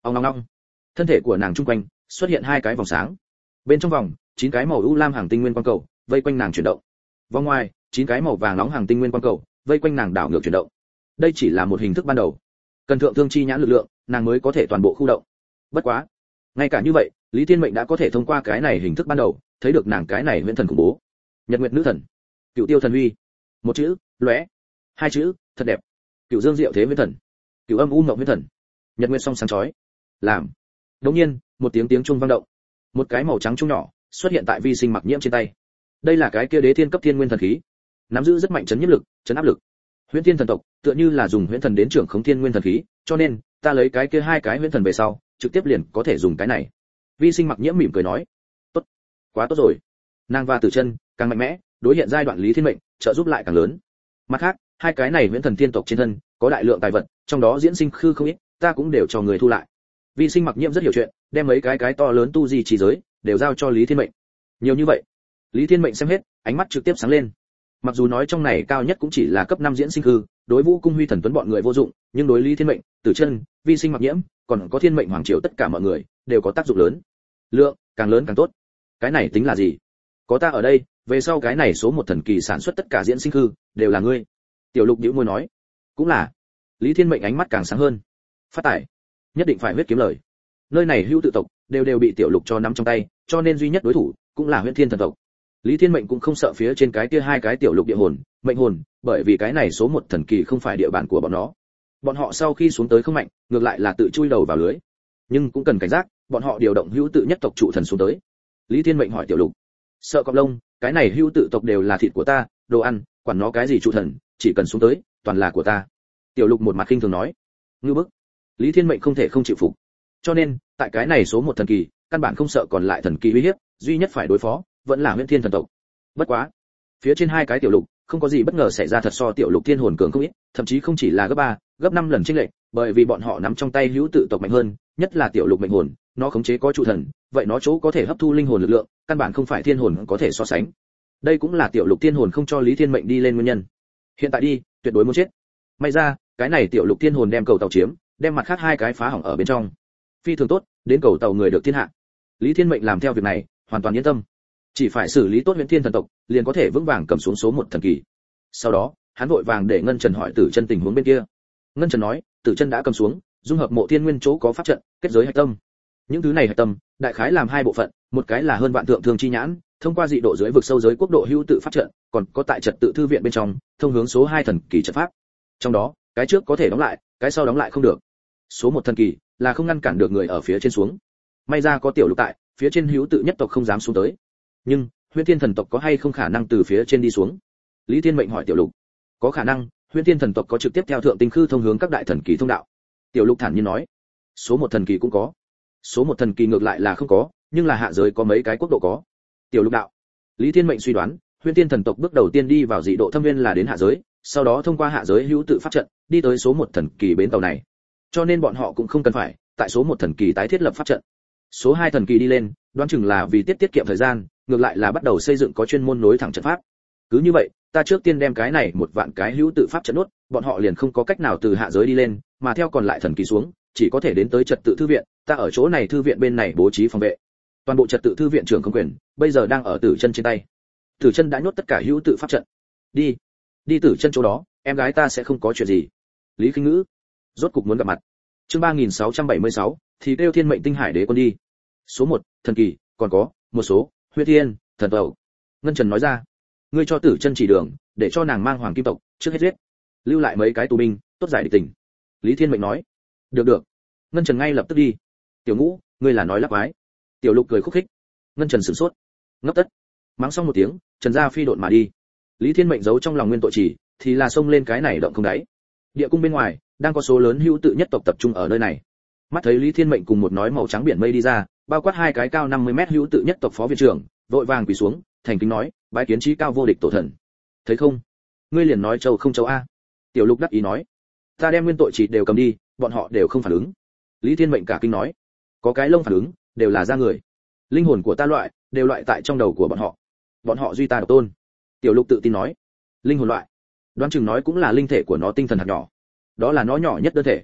Ong ong ong. Thân thể của nàng trung quanh xuất hiện hai cái vòng sáng. Bên trong vòng, 9 cái màu u lam hàng tinh nguyên quang cầu vây quanh nàng chuyển động. Vòng ngoài, 9 cái màu vàng nóng hàng tinh nguyên quang cầu vây quanh nàng đảo ngược chuyển động. Đây chỉ là một hình thức ban đầu. Cần thượng thương chi nhãn lực lượng, nàng mới có thể toàn bộ khu động. Bất quá, ngay cả như vậy, Lý Thiên Mệnh đã có thể thông qua cái này hình thức ban đầu, thấy được nàng cái này huyễn thần khủng bố. Nhật Nguyệt nữ thần, Cựu Tiêu thần uy. Một chữ, lóe. Hai chữ, thật đẹp. Cựu Dương diệu thế huyễn thần, Cựu Âm u mộng huyễn thần. Nhật Nguyệt song sáng chói. Làm. Đột nhiên, một tiếng chuông vang động. Một cái màu trắng chuông nhỏ xuất hiện tại Vi Sinh Mặc Nhiễm trên tay. Đây là cái kia Đế Thiên cấp thiên nguyên thần khí, nắm giữ rất mạnh chấn nhiếp lực, chấn áp lực. Huyễn Thiên thần tộc tựa như là dùng huyễn thần đến trưởng khống thiên nguyên thần khí, cho nên ta lấy cái kia hai cái huyễn thần về sau, trực tiếp liền có thể dùng cái này. Vi Sinh Mặc Nhiễm mỉm cười nói, tốt, quá tốt rồi. Nàng và Tử Chân càng mạnh mẽ, đối hiện giai đoạn Lý Thiên Mệnh trợ giúp lại càng lớn. Mặt khác, hai cái này huyễn thần thiên tộc trên thân có đại lượng tài vật, trong đó diễn sinh khư không ít, ta cũng đều cho người thu lại. Vi Sinh Mặc Nhiễm rất hiểu chuyện, đem mấy cái to lớn tu di chỉ giới đều giao cho Lý Thiên Mệnh. Nhiều như vậy, Lý Thiên Mệnh xem hết, ánh mắt trực tiếp sáng lên. Mặc dù nói trong này cao nhất cũng chỉ là cấp 5 diễn sinh khư, đối Vũ Cung Huy Thần Tuấn bọn người vô dụng, nhưng đối Lý Thiên Mệnh, Tử Chân, Vi Sinh Mặc Nhiễm, còn có Thiên Mệnh Hoàng Triều tất cả mọi người đều có tác dụng lớn. Lượng càng lớn càng tốt. Cái này tính là gì? Có ta ở đây, về sau cái này số một thần kỳ sản xuất tất cả diễn sinh khư đều là ngươi. Tiểu Lục nhíu môi nói, cũng là. Lý Thiên Mệnh ánh mắt càng sáng hơn. Phát tài, nhất định phải huyết kiếm lời. Nơi này hữu tự tộc đều bị Tiểu Lục cho nắm trong tay, cho nên duy nhất đối thủ cũng là Huyễn Thiên thần tộc. Lý Thiên Mệnh cũng không sợ phía trên cái kia hai cái Tiểu Lục địa hồn, mệnh hồn, bởi vì cái này số một thần kỳ không phải địa bàn của bọn nó. Bọn họ sau khi xuống tới không mạnh, ngược lại là tự chui đầu vào lưới. Nhưng cũng cần cảnh giác, bọn họ điều động hữu tự nhất tộc trụ thần xuống tới. Lý Thiên Mệnh hỏi Tiểu Lục, sợ cọp lông, cái này hữu tự tộc đều là thịt của ta, đồ ăn, quản nó cái gì trụ thần, chỉ cần xuống tới, toàn là của ta. Tiểu Lục một mặt khinh thường nói, ngư bức. Lý Thiên Mệnh không thể không chịu phục. Cho nên, tại cái này số một thần kỳ, căn bản không sợ còn lại thần kỳ uy hiếp, duy nhất phải đối phó vẫn là Huyễn Thiên thần tộc. Bất quá, phía trên hai cái Tiểu Lục, không có gì bất ngờ xảy ra thật so Tiểu Lục Thiên hồn cường không ít, thậm chí không chỉ là gấp 3, gấp 5 lần chênh lệch, bởi vì bọn họ nắm trong tay hữu tự tộc mạnh hơn, nhất là Tiểu Lục mệnh hồn, nó khống chế có trụ thần, vậy nó chỗ có thể hấp thu linh hồn lực lượng, căn bản không phải thiên hồn có thể so sánh. Đây cũng là Tiểu Lục Thiên hồn không cho Lý Thiên Mệnh đi lên nguyên nhân. Hiện tại đi, tuyệt đối muốn chết. May ra, cái này Tiểu Lục Thiên hồn đem cầu tàu chiếm, đem mặt khác hai cái phá hỏng ở bên trong. Phi thường tốt, đến cầu tàu người được thiên hạ. Lý Thiên Mệnh làm theo việc này, hoàn toàn yên tâm. Chỉ phải xử lý tốt Huyễn Thiên thần tộc, liền có thể vững vàng cầm xuống số một thần kỳ. Sau đó, hắn vội vàng để Ngân Trần hỏi Tử Chân tình huống bên kia. Ngân Trần nói, Tử Chân đã cầm xuống, dung hợp Mộ Thiên Nguyên chỗ có pháp trận, kết giới hạch tâm. Những thứ này hạch tâm, đại khái làm hai bộ phận, một cái là hơn vạn thượng thương chi nhãn, thông qua dị độ dưới vực sâu giới quốc độ hữu tự pháp trận, còn có tại trật tự thư viện bên trong, thông hướng số 2 thần kỳ trận pháp. Trong đó, cái trước có thể đóng lại, cái sau đóng lại không được. Số 1 thần kỳ là không ngăn cản được người ở phía trên xuống. May ra có Tiểu Lục tại, phía trên hữu tự nhất tộc không dám xuống tới. Nhưng, Huyễn Thiên thần tộc có hay không khả năng từ phía trên đi xuống? Lý Thiên Mệnh hỏi Tiểu Lục. Có khả năng, Huyễn Thiên thần tộc có trực tiếp theo thượng tinh khư thông hướng các đại thần kỳ thông đạo. Tiểu Lục thản nhiên nói. Số 1 thần kỳ cũng có. Số 1 thần kỳ ngược lại là không có, nhưng là hạ giới có mấy cái quốc độ có. Tiểu Lục đạo. Lý Thiên Mệnh suy đoán, Huyễn Thiên thần tộc bước đầu tiên đi vào dị độ thâm viên là đến hạ giới, sau đó thông qua hạ giới hữu tự pháp trận, đi tới số 1 thần kỳ bến tàu này. Cho nên bọn họ cũng không cần phải tại số 1 thần kỳ tái thiết lập pháp trận. Số 2 thần kỳ đi lên, đoán chừng là vì tiết kiệm thời gian, ngược lại là bắt đầu xây dựng có chuyên môn nối thẳng trận pháp. Cứ như vậy, ta trước tiên đem cái này 1 vạn cái hữu tự pháp trận nốt, bọn họ liền không có cách nào từ hạ giới đi lên, mà theo còn lại thần kỳ xuống, chỉ có thể đến tới trật tự thư viện, ta ở chỗ này thư viện bên này bố trí phòng vệ. Toàn bộ trật tự thư viện trưởng không quyền, bây giờ đang ở Tử Chân trên tay. Tử Chân đã nhốt tất cả hữu tự pháp trận. Đi Tử Chân chỗ đó, em gái ta sẽ không có chuyện gì. Lý Khinh Ngữ rốt cục muốn gặp mặt. Chương 3676, thì kêu Thiên Mệnh Tinh Hải Đế quân đi. Số 1, thần kỳ, còn có một số Huyễn Thiên thần tộc. Ngân Trần nói ra, ngươi cho Tử Chân chỉ đường, để cho nàng mang Hoàng Kim tộc trước hết giết, lưu lại mấy cái tù binh, tốt giải địch tình. Lý Thiên Mệnh nói, được. Ngân Trần ngay lập tức đi. Tiểu Ngũ, ngươi là nói lắp vái. Tiểu Lục cười khúc khích. Ngân Trần sửng sốt, ngấp tất. Mắng xong một tiếng, Trần gia phi độn mà đi. Lý Thiên Mệnh giấu trong lòng nguyên tội chỉ, thì là xông lên cái này động không đáy. Địa cung bên ngoài, đang có số lớn hữu tự nhất tộc tập trung ở nơi này. Mắt thấy Lý Thiên Mệnh cùng một nói màu trắng biển mây đi ra, bao quát hai cái cao 50 mét hữu tự nhất tộc phó viện trưởng, vội vàng quỳ xuống, thành kính nói, bái kiến chí cao vô địch tổ thần. Thấy không? Ngươi liền nói châu không châu a. Tiểu Lục đắc ý nói, ta đem nguyên tội chỉ đều cầm đi, bọn họ đều không phản ứng. Lý Thiên Mệnh cả kinh nói, có cái lông phản ứng, đều là da người. Linh hồn của ta đều loại tại trong đầu của bọn họ duy ta độc tôn. Tiểu Lục tự tin nói, linh hồn loại, đoán chừng nói cũng là linh thể của nó tinh thần hạt nhỏ, đó là nó nhỏ nhất đơn thể.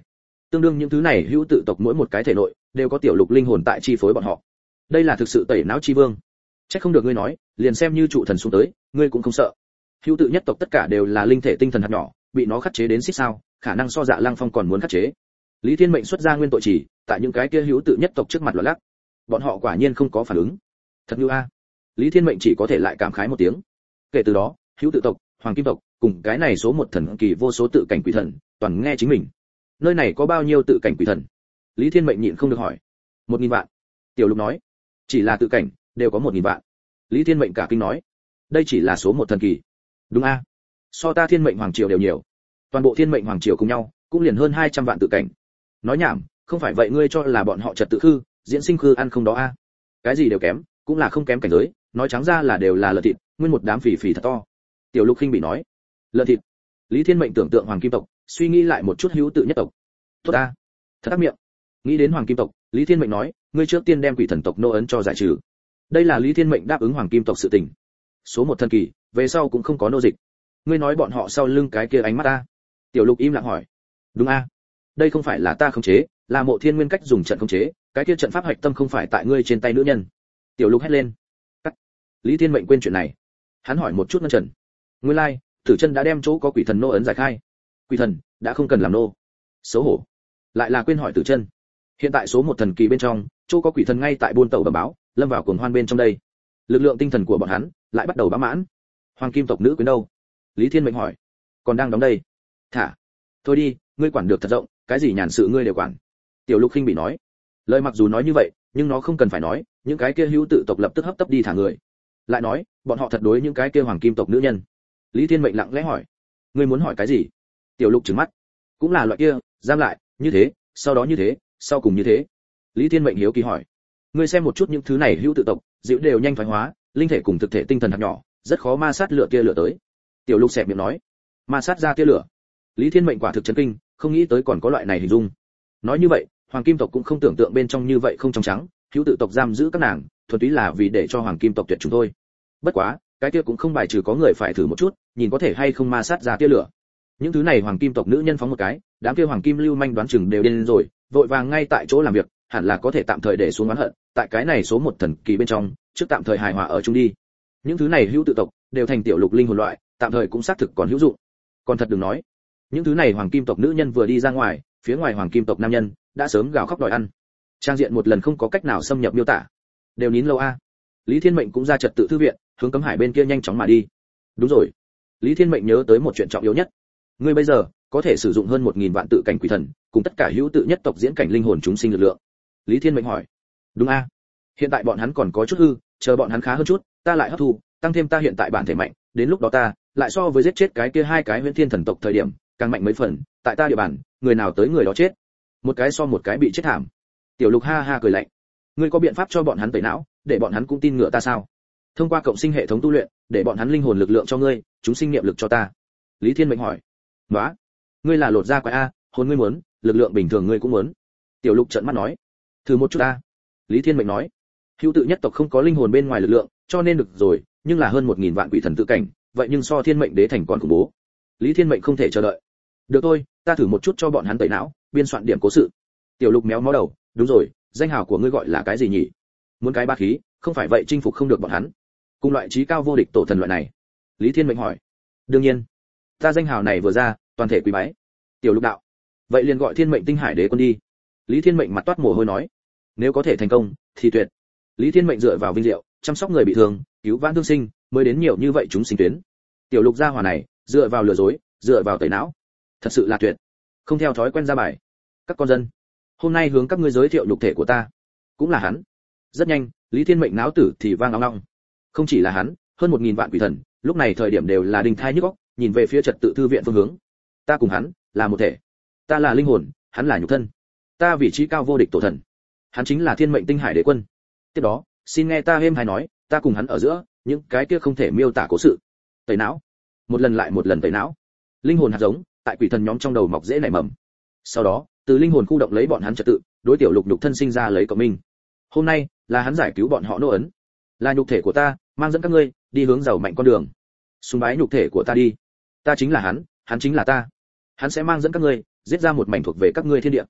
Tương đương những thứ này hữu tự tộc mỗi một cái thể nội đều có tiểu lục linh hồn tại chi phối bọn họ. Đây là thực sự tẩy não chi vương. Chắc không được ngươi nói, liền xem như trụ thần xuống tới, ngươi cũng không sợ. Hữu tự nhất tộc tất cả đều là linh thể tinh thần hạt nhỏ, bị nó khắc chế đến xích sao, khả năng so Dạ Lăng Phong còn muốn khắc chế. Lý Thiên Mệnh xuất ra nguyên tội chỉ, tại những cái kia hữu tự nhất tộc trước mặt loạn lắc. Bọn họ quả nhiên không có phản ứng. Thật như a. Lý Thiên Mệnh chỉ có thể lại cảm khái một tiếng. Kể từ đó, hữu tự tộc, hoàng kim tộc, cùng cái này số một thần kỳ vô số tự cảnh quỷ thần, toàn nghe chính mình. Nơi này có bao nhiêu tự cảnh quỷ thần? Lý Thiên Mệnh nhịn không được hỏi. 1000 vạn. Tiểu Lục nói. Chỉ là tự cảnh, đều có 1000 vạn. Lý Thiên Mệnh cả kinh nói. Đây chỉ là số một thần kỳ. Đúng a. So ta Thiên Mệnh hoàng triều đều nhiều. Toàn bộ Thiên Mệnh hoàng triều cùng nhau, cũng liền hơn 200 vạn tự cảnh. Nói nhảm, không phải vậy ngươi cho là bọn họ trật tự khư, diễn sinh khư ăn không đó a? Cái gì đều kém, cũng là không kém cảnh giới, nói trắng ra là đều là lợn thịt, nguyên một đám phì phì thật to. Tiểu Lục khinh bị nói. Lợn thịt. Lý Thiên Mệnh tưởng tượng hoàng kim tộc, suy nghĩ lại một chút hữu tự nhất tộc. Tốt a. Thật ác miệng. Nghĩ đến hoàng kim tộc, Lý Thiên Mệnh nói, ngươi trước tiên đem quỷ thần tộc nô ấn cho giải trừ. Đây là Lý Thiên Mệnh đáp ứng hoàng kim tộc sự tình. Số một thần kỳ, về sau cũng không có nô dịch. Ngươi nói bọn họ sau lưng cái kia ánh mắt ta. Tiểu Lục im lặng hỏi. Đúng a. Đây không phải là ta khống chế, là Mộ Thiên Nguyên cách dùng trận khống chế, cái kia trận pháp hạch tâm không phải tại ngươi trên tay nữ nhân. Tiểu Lục hét lên. Cắt. Lý Thiên Mệnh quên chuyện này. Hắn hỏi một chút ngân trần. Nguyên lai, like, Tử Chân đã đem chỗ có quỷ thần nô ấn giải khai. Quỷ thần đã không cần làm nô. Xấu hổ. Lại là quên hỏi Tử Chân. Hiện tại số một thần kỳ bên trong, chỗ có quỷ thần ngay tại buôn tẩu bẩm báo, lâm vào cuồng hoan bên trong đây. Lực lượng tinh thần của bọn hắn lại bắt đầu bão mãn. Hoàng kim tộc nữ quyến đâu? Lý Thiên Mệnh hỏi. Còn đang đóng đây. Thả. Thôi đi, ngươi quản được thật rộng, cái gì nhàn sự ngươi đều quản. Tiểu Lục khinh bị nói. Lời mặc dù nói như vậy, nhưng nó không cần phải nói, những cái kia hữu tự tộc lập tức hấp tấp đi thả người. Lại nói, bọn họ thật đối những cái kia hoàng kim tộc nữ nhân. Lý Thiên Mệnh lặng lẽ hỏi. Ngươi muốn hỏi cái gì? Tiểu Lục trừng mắt. Cũng là loại kia, giam lại, như thế, sau đó như thế, sau cùng như thế. Lý Thiên Mệnh hiếu kỳ hỏi. Ngươi xem một chút những thứ này hữu tự tộc, dịu đều nhanh thoái hóa, linh thể cùng thực thể tinh thần hạt nhỏ, rất khó ma sát lửa kia lửa tới. Tiểu Lục xẹp miệng nói. Ma sát ra tia lửa. Lý Thiên Mệnh quả thực chấn kinh, không nghĩ tới còn có loại này hình dung. Nói như vậy, hoàng kim tộc cũng không tưởng tượng bên trong như vậy không trong trắng, hữu tự tộc giam giữ các nàng, thuần túy là vì để cho hoàng kim tộc tuyệt chúng thôi. Bất quá, cái kia cũng không bài trừ có người phải thử một chút, nhìn có thể hay không ma sát ra tia lửa. Những thứ này hoàng kim tộc nữ nhân phóng một cái, đám kia hoàng kim lưu manh đoán chừng đều điên rồi, vội vàng ngay tại chỗ làm việc, hẳn là có thể tạm thời để xuống oán hận, tại cái này số một thần kỳ bên trong, trước tạm thời hài hòa ở chung đi. Những thứ này hữu tự tộc đều thành tiểu lục linh hồn loại, tạm thời cũng xác thực còn hữu dụng. Còn thật đừng nói, những thứ này hoàng kim tộc nữ nhân vừa đi ra ngoài, phía ngoài hoàng kim tộc nam nhân đã sớm gào khóc đòi ăn. Trang diện một lần không có cách nào xâm nhập miêu tả, đều nín lâu a. Lý Thiên Mệnh cũng ra trật tự thư viện, hướng cấm hải bên kia nhanh chóng mà đi. Đúng rồi, Lý Thiên Mệnh nhớ tới một chuyện trọng yếu nhất. Ngươi bây giờ có thể sử dụng hơn 1000 vạn tự cảnh quỷ thần, cùng tất cả hữu tự nhất tộc diễn cảnh linh hồn chúng sinh lực lượng. Lý Thiên Mệnh hỏi. Đúng a. Hiện tại bọn hắn còn có chút hư, chờ bọn hắn khá hơn chút, ta lại hấp thu, tăng thêm ta hiện tại bản thể mạnh, đến lúc đó ta lại so với giết chết cái kia hai cái Huyễn Thiên thần tộc thời điểm, càng mạnh mấy phần, tại ta địa bàn, người nào tới người đó chết. Một cái so một cái bị chết thảm. Tiểu Lục ha ha cười lạnh. Ngươi có biện pháp cho bọn hắn tẩy não, để bọn hắn cũng tin ngựa ta sao? Thông qua cộng sinh hệ thống tu luyện, để bọn hắn linh hồn lực lượng cho ngươi, chúng sinh niệm lực cho ta. Lý Thiên Mệnh hỏi. Đó, ngươi là lột da quái a, hồn ngươi muốn, lực lượng bình thường ngươi cũng muốn. Tiểu Lục trợn mắt nói. Thử một chút a. Lý Thiên Mệnh nói. Hữu tự nhất tộc không có linh hồn bên ngoài lực lượng, cho nên được rồi, nhưng là hơn 1000 vạn quỷ thần tự cảnh, vậy nhưng so Thiên Mệnh đế thành còn khủng bố. Lý Thiên Mệnh không thể chờ đợi. Được thôi, ta thử một chút cho bọn hắn tẩy não, biên soạn điểm cố sự. Tiểu Lục méo mó đầu, đúng rồi, danh hào của ngươi gọi là cái gì nhỉ? Muốn cái ba khí, không phải vậy chinh phục không được bọn hắn. Cùng loại trí cao vô địch tổ thần loại này. Lý Thiên Mệnh hỏi. Đương nhiên, ta danh hào này vừa ra, toàn thể quý bái. Tiểu Lục đạo. Vậy liền gọi Thiên Mệnh Tinh Hải Đế quân đi. Lý Thiên Mệnh mặt toát mồ hôi nói. Nếu có thể thành công, thì tuyệt. Lý Thiên Mệnh dựa vào vinh diệu, chăm sóc người bị thương, cứu vãn thương sinh, mới đến nhiều như vậy chúng sinh tuyến. Tiểu Lục gia hỏa này, dựa vào lừa dối, dựa vào tẩy não, thật sự là tuyệt. Không theo thói quen ra bài. Các con dân, hôm nay hướng các ngươi giới thiệu nhục thể của ta, cũng là hắn. Rất nhanh, Lý Thiên Mệnh náo tử thì vang ong ong. Không chỉ là hắn, hơn 1000 vạn quỷ thần, lúc này thời điểm đều là đình thai nhức óc, nhìn về phía trật tự thư viện phương hướng. Ta cùng hắn là một thể. Ta là linh hồn, hắn là nhục thân. Ta vị trí cao vô địch tổ thần. Hắn chính là Thiên Mệnh Tinh Hải Đế quân. Tiếp đó, xin nghe ta êm hay nói, ta cùng hắn ở giữa, những cái kia không thể miêu tả cố sự. Tẩy não. Một lần lại một lần tẩy não. Linh hồn hạt giống, tại quỷ thần nhóm trong đầu mọc rễ nảy mầm. Sau đó, từ linh hồn khu động lấy bọn hắn trật tự, đối tiểu Lục nhục thân sinh ra lấy cộng minh. Hôm nay, là hắn giải cứu bọn họ nô ấn. Là nhục thể của ta, mang dẫn các ngươi đi hướng giàu mạnh con đường. Sùng bái nhục thể của ta đi. Ta chính là hắn, hắn chính là ta. Hắn sẽ mang dẫn các ngươi giết ra một mảnh thuộc về các ngươi thiên địa.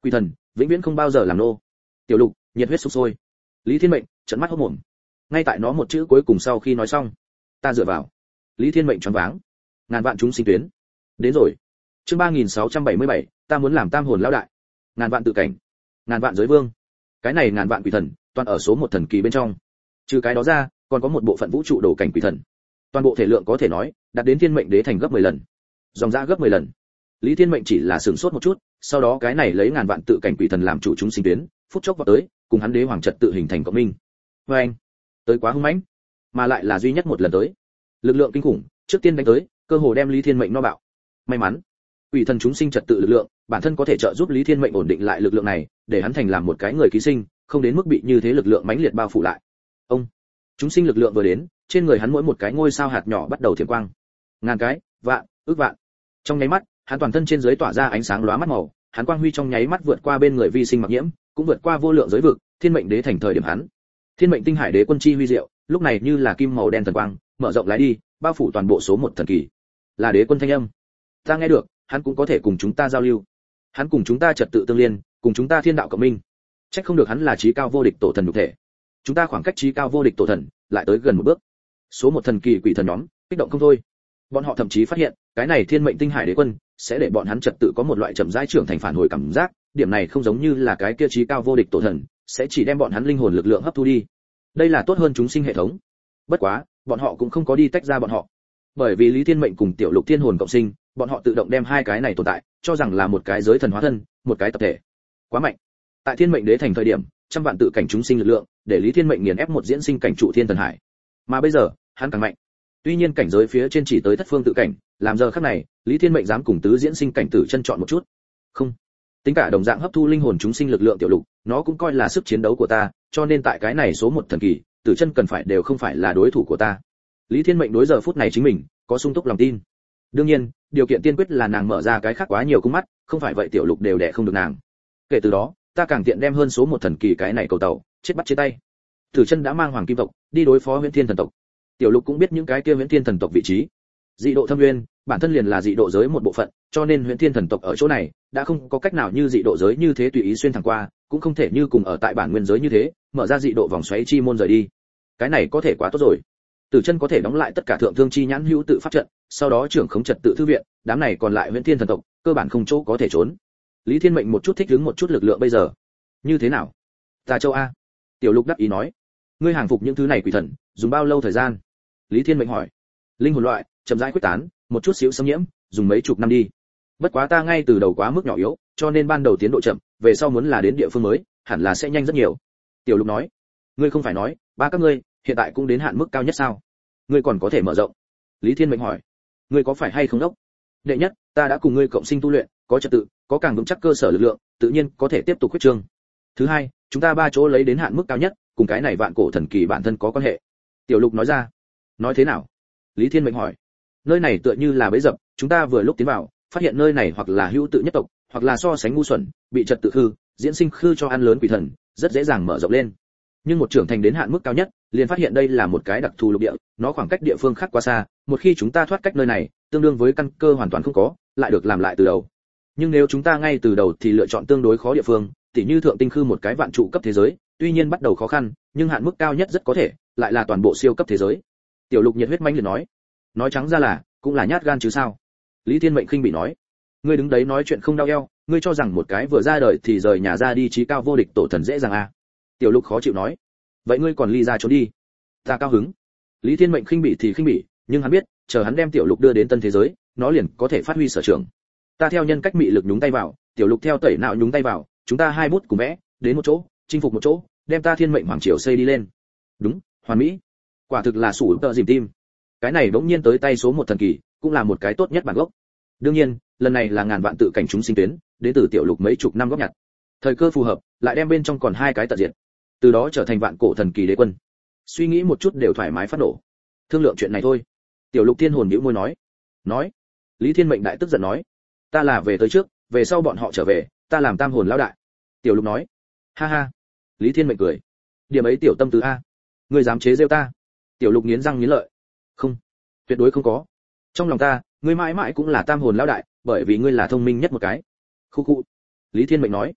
Quỷ thần vĩnh viễn không bao giờ làm nô. Tiểu Lục nhiệt huyết sục sôi. Lý Thiên Mệnh trợn mắt hốt mồm. Ngay tại nó một chữ cuối cùng sau khi nói xong, ta dựa vào. Lý Thiên Mệnh choáng váng. Ngàn vạn chúng sinh tuyến. Đến rồi. Chương 3677, ta muốn làm tam hồn lão đại. Ngàn vạn tự cảnh, ngàn vạn giới vương. Cái này ngàn vạn quỷ thần, toàn ở số một thần kỳ bên trong. Trừ cái đó ra, còn có một bộ phận vũ trụ đồ cảnh quỷ thần. Toàn bộ thể lượng có thể nói đạt đến Thiên Mệnh Đế thành gấp 10 lần. Dòng ra gấp 10 lần. Lý Thiên Mệnh chỉ là sửng sốt một chút, sau đó cái này lấy ngàn vạn tự cảnh quỷ thần làm chủ chúng sinh tuyến, phút chốc vào tới, cùng hắn đế hoàng trật tự hình thành cộng minh. Và anh, tới quá hung mãnh, mà lại là duy nhất một lần tới. Lực lượng kinh khủng, trước tiên đánh tới, cơ hồ đem Lý Thiên Mệnh no bạo. May mắn, quỷ thần chúng sinh trật tự lực lượng, bản thân có thể trợ giúp Lý Thiên Mệnh ổn định lại lực lượng này, để hắn thành làm một cái người ký sinh, không đến mức bị như thế lực lượng mãnh liệt bao phủ lại. Ông, chúng sinh lực lượng vừa đến, trên người hắn mỗi một cái ngôi sao hạt nhỏ bắt đầu thiểm quang. Ngàn cái, vạn, ước vạn. Trong nháy mắt, hắn toàn thân trên dưới tỏa ra ánh sáng lóa mắt màu, hắn quang huy trong nháy mắt vượt qua bên người vi sinh mặc nhiễm, cũng vượt qua vô lượng giới vực, Thiên Mệnh Đế thành thời điểm hắn. Thiên Mệnh Tinh Hải Đế quân chi huy diệu, lúc này như là kim màu đen thần quang, mở rộng lái đi, bao phủ toàn bộ số một thần kỳ. Là đế quân thanh âm. Ta nghe được, hắn cũng có thể cùng chúng ta giao lưu. Hắn cùng chúng ta trật tự tương liên, cùng chúng ta thiên đạo cộng minh. Chắc không được hắn là chí cao vô địch tổ thần nhục thể. Chúng ta khoảng cách chí cao vô địch tổ thần lại tới gần một bước. Số một thần kỳ quỷ thần nhóm kích động không thôi. Bọn họ thậm chí phát hiện, cái này Thiên Mệnh Tinh Hải Đế quân sẽ để bọn hắn trật tự có một loại chậm rãi trưởng thành phản hồi cảm giác, điểm này không giống như là cái kia chí cao vô địch tổ thần, sẽ chỉ đem bọn hắn linh hồn lực lượng hấp thu đi. Đây là tốt hơn chúng sinh hệ thống. Bất quá, bọn họ cũng không có đi tách ra bọn họ. Bởi vì Lý Thiên Mệnh cùng Tiểu Lục Thiên hồn cộng sinh, bọn họ tự động đem hai cái này tồn tại, cho rằng là một cái giới thần hóa thân, một cái tập thể. Quá mạnh. Tại Thiên Mệnh Đế thành thời điểm, trăm vạn tự cảnh chúng sinh lực lượng, để Lý Thiên Mệnh nghiền ép một diễn sinh cảnh trụ thiên thần hải. Mà bây giờ, hắn càng mạnh. Tuy nhiên cảnh giới phía trên chỉ tới thất phương tự cảnh, làm giờ khắc này, Lý Thiên Mệnh dám cùng tứ diễn sinh cảnh tử chân chọn một chút. Không, tính cả đồng dạng hấp thu linh hồn chúng sinh lực lượng Tiểu Lục, nó cũng coi là sức chiến đấu của ta, cho nên tại cái này số một thần kỳ, tử chân cần phải đều không phải là đối thủ của ta. Lý Thiên Mệnh đối giờ phút này chính mình có sung túc lòng tin. Đương nhiên, điều kiện tiên quyết là nàng mở ra cái khác quá nhiều cung mắt, không phải vậy Tiểu Lục đều đẻ không được nàng. Kể từ đó, ta càng tiện đem hơn số một thần kỳ cái này cầu tàu, chết bắt chia tay. Tử chân đã mang hoàng kim tộc đi đối phó Huyễn Thiên thần tộc. Tiểu Lục cũng biết những cái kia Huyễn Thiên thần tộc vị trí. Dị độ thâm nguyên, bản thân liền là dị độ giới một bộ phận, cho nên Huyễn Thiên thần tộc ở chỗ này đã không có cách nào như dị độ giới như thế tùy ý xuyên thẳng qua, cũng không thể như cùng ở tại bản nguyên giới như thế, mở ra dị độ vòng xoáy chi môn rời đi. Cái này có thể quá tốt rồi. Tử chân có thể đóng lại tất cả thượng thương chi nhãn hữu tự pháp trận, sau đó trưởng khống trật tự thư viện, đám này còn lại Huyễn Thiên thần tộc, cơ bản không chỗ có thể trốn. Lý Thiên Mệnh một chút thích ứng một chút lực lượng bây giờ. Như thế nào? Ta châu a. Tiểu Lục đáp ý nói. Ngươi hàng phục những thứ này quỷ thần, dùng bao lâu thời gian? Lý Thiên Mệnh hỏi. Linh hồn loại, chậm rãi quyết tán, một chút xíu xâm nhiễm, dùng mấy chục năm đi. Bất quá ta ngay từ đầu quá mức nhỏ yếu, cho nên ban đầu tiến độ chậm, về sau muốn là đến địa phương mới, hẳn là sẽ nhanh rất nhiều. Tiểu Lục nói. Ngươi không phải nói, ba các ngươi hiện tại cũng đến hạn mức cao nhất sao? Ngươi còn có thể mở rộng. Lý Thiên Mệnh hỏi. Ngươi có phải hay không đốc? Đệ nhất, ta đã cùng ngươi cộng sinh tu luyện, có trật tự, có càng vững chắc cơ sở lực lượng, tự nhiên có thể tiếp tục khuyết trương. Thứ hai, chúng ta ba chỗ lấy đến hạn mức cao nhất, cùng cái này vạn cổ thần kỳ bản thân có quan hệ. Tiểu Lục nói ra. Nói thế nào? Lý Thiên Mệnh hỏi. Nơi này tựa như là bẫy dập, chúng ta vừa lúc tiến vào, phát hiện nơi này hoặc là hữu tự nhất tộc, hoặc là so sánh ngu xuẩn, bị trật tự hư, diễn sinh khư cho ăn lớn quỷ thần, rất dễ dàng mở rộng lên. Nhưng một trưởng thành đến hạn mức cao nhất, liền phát hiện đây là một cái đặc thù lục địa, nó khoảng cách địa phương khác quá xa, một khi chúng ta thoát cách nơi này, tương đương với căn cơ hoàn toàn không có, lại được làm lại từ đầu. Nhưng nếu chúng ta ngay từ đầu thì lựa chọn tương đối khó địa phương, tỉ như thượng tinh khư một cái vạn trụ cấp thế giới, tuy nhiên bắt đầu khó khăn, nhưng hạn mức cao nhất rất có thể, lại là toàn bộ siêu cấp thế giới. Tiểu Lục nhiệt huyết mãnh liệt nói trắng ra là, cũng là nhát gan chứ sao? Lý Thiên Mệnh khinh bị nói. Ngươi đứng đấy nói chuyện không đau eo, ngươi cho rằng một cái vừa ra đời thì rời nhà ra đi chí cao vô địch tổ thần dễ dàng à? Tiểu Lục khó chịu nói. Vậy ngươi còn ly ra trốn đi? Ta cao hứng. Lý Thiên Mệnh khinh bỉ thì khinh bỉ, nhưng hắn biết, chờ hắn đem Tiểu Lục đưa đến tân thế giới, nó liền có thể phát huy sở trường. Ta theo nhân cách mị lực nhúng tay vào, Tiểu Lục theo tẩy não nhúng tay vào, chúng ta hai bút cùng vẽ, đến một chỗ, chinh phục một chỗ, đem ta Thiên Mệnh hoàng triều xây đi lên. Đúng, hoàn mỹ. Quả thực là sủ tợ dìm tim. Cái này bỗng nhiên tới tay số một thần kỳ, cũng là một cái tốt nhất bản gốc. Đương nhiên, lần này là ngàn vạn tự cảnh chúng sinh tuyến, đến từ Tiểu Lục mấy chục năm góp nhặt. Thời cơ phù hợp, lại đem bên trong còn hai cái tận diện. Từ đó trở thành vạn cổ thần kỳ đế quân. Suy nghĩ một chút đều thoải mái phát nổ. Thương lượng chuyện này thôi. Tiểu Lục Thiên hồn nhíu môi nói. Lý Thiên Mệnh đại tức giận nói, ta là về tới trước, về sau bọn họ trở về, ta làm tam hồn lão đại. Tiểu Lục nói, ha ha. Lý Thiên Mệnh cười, điểm ấy tiểu tâm tư a, ngươi dám chế giễu ta? Tiểu Lục nghiến răng nghiến lợi, không, tuyệt đối không có. Trong lòng ta, ngươi mãi mãi cũng là tam hồn lão đại, bởi vì ngươi là thông minh nhất một cái. Khu khu. Lý Thiên Mệnh nói,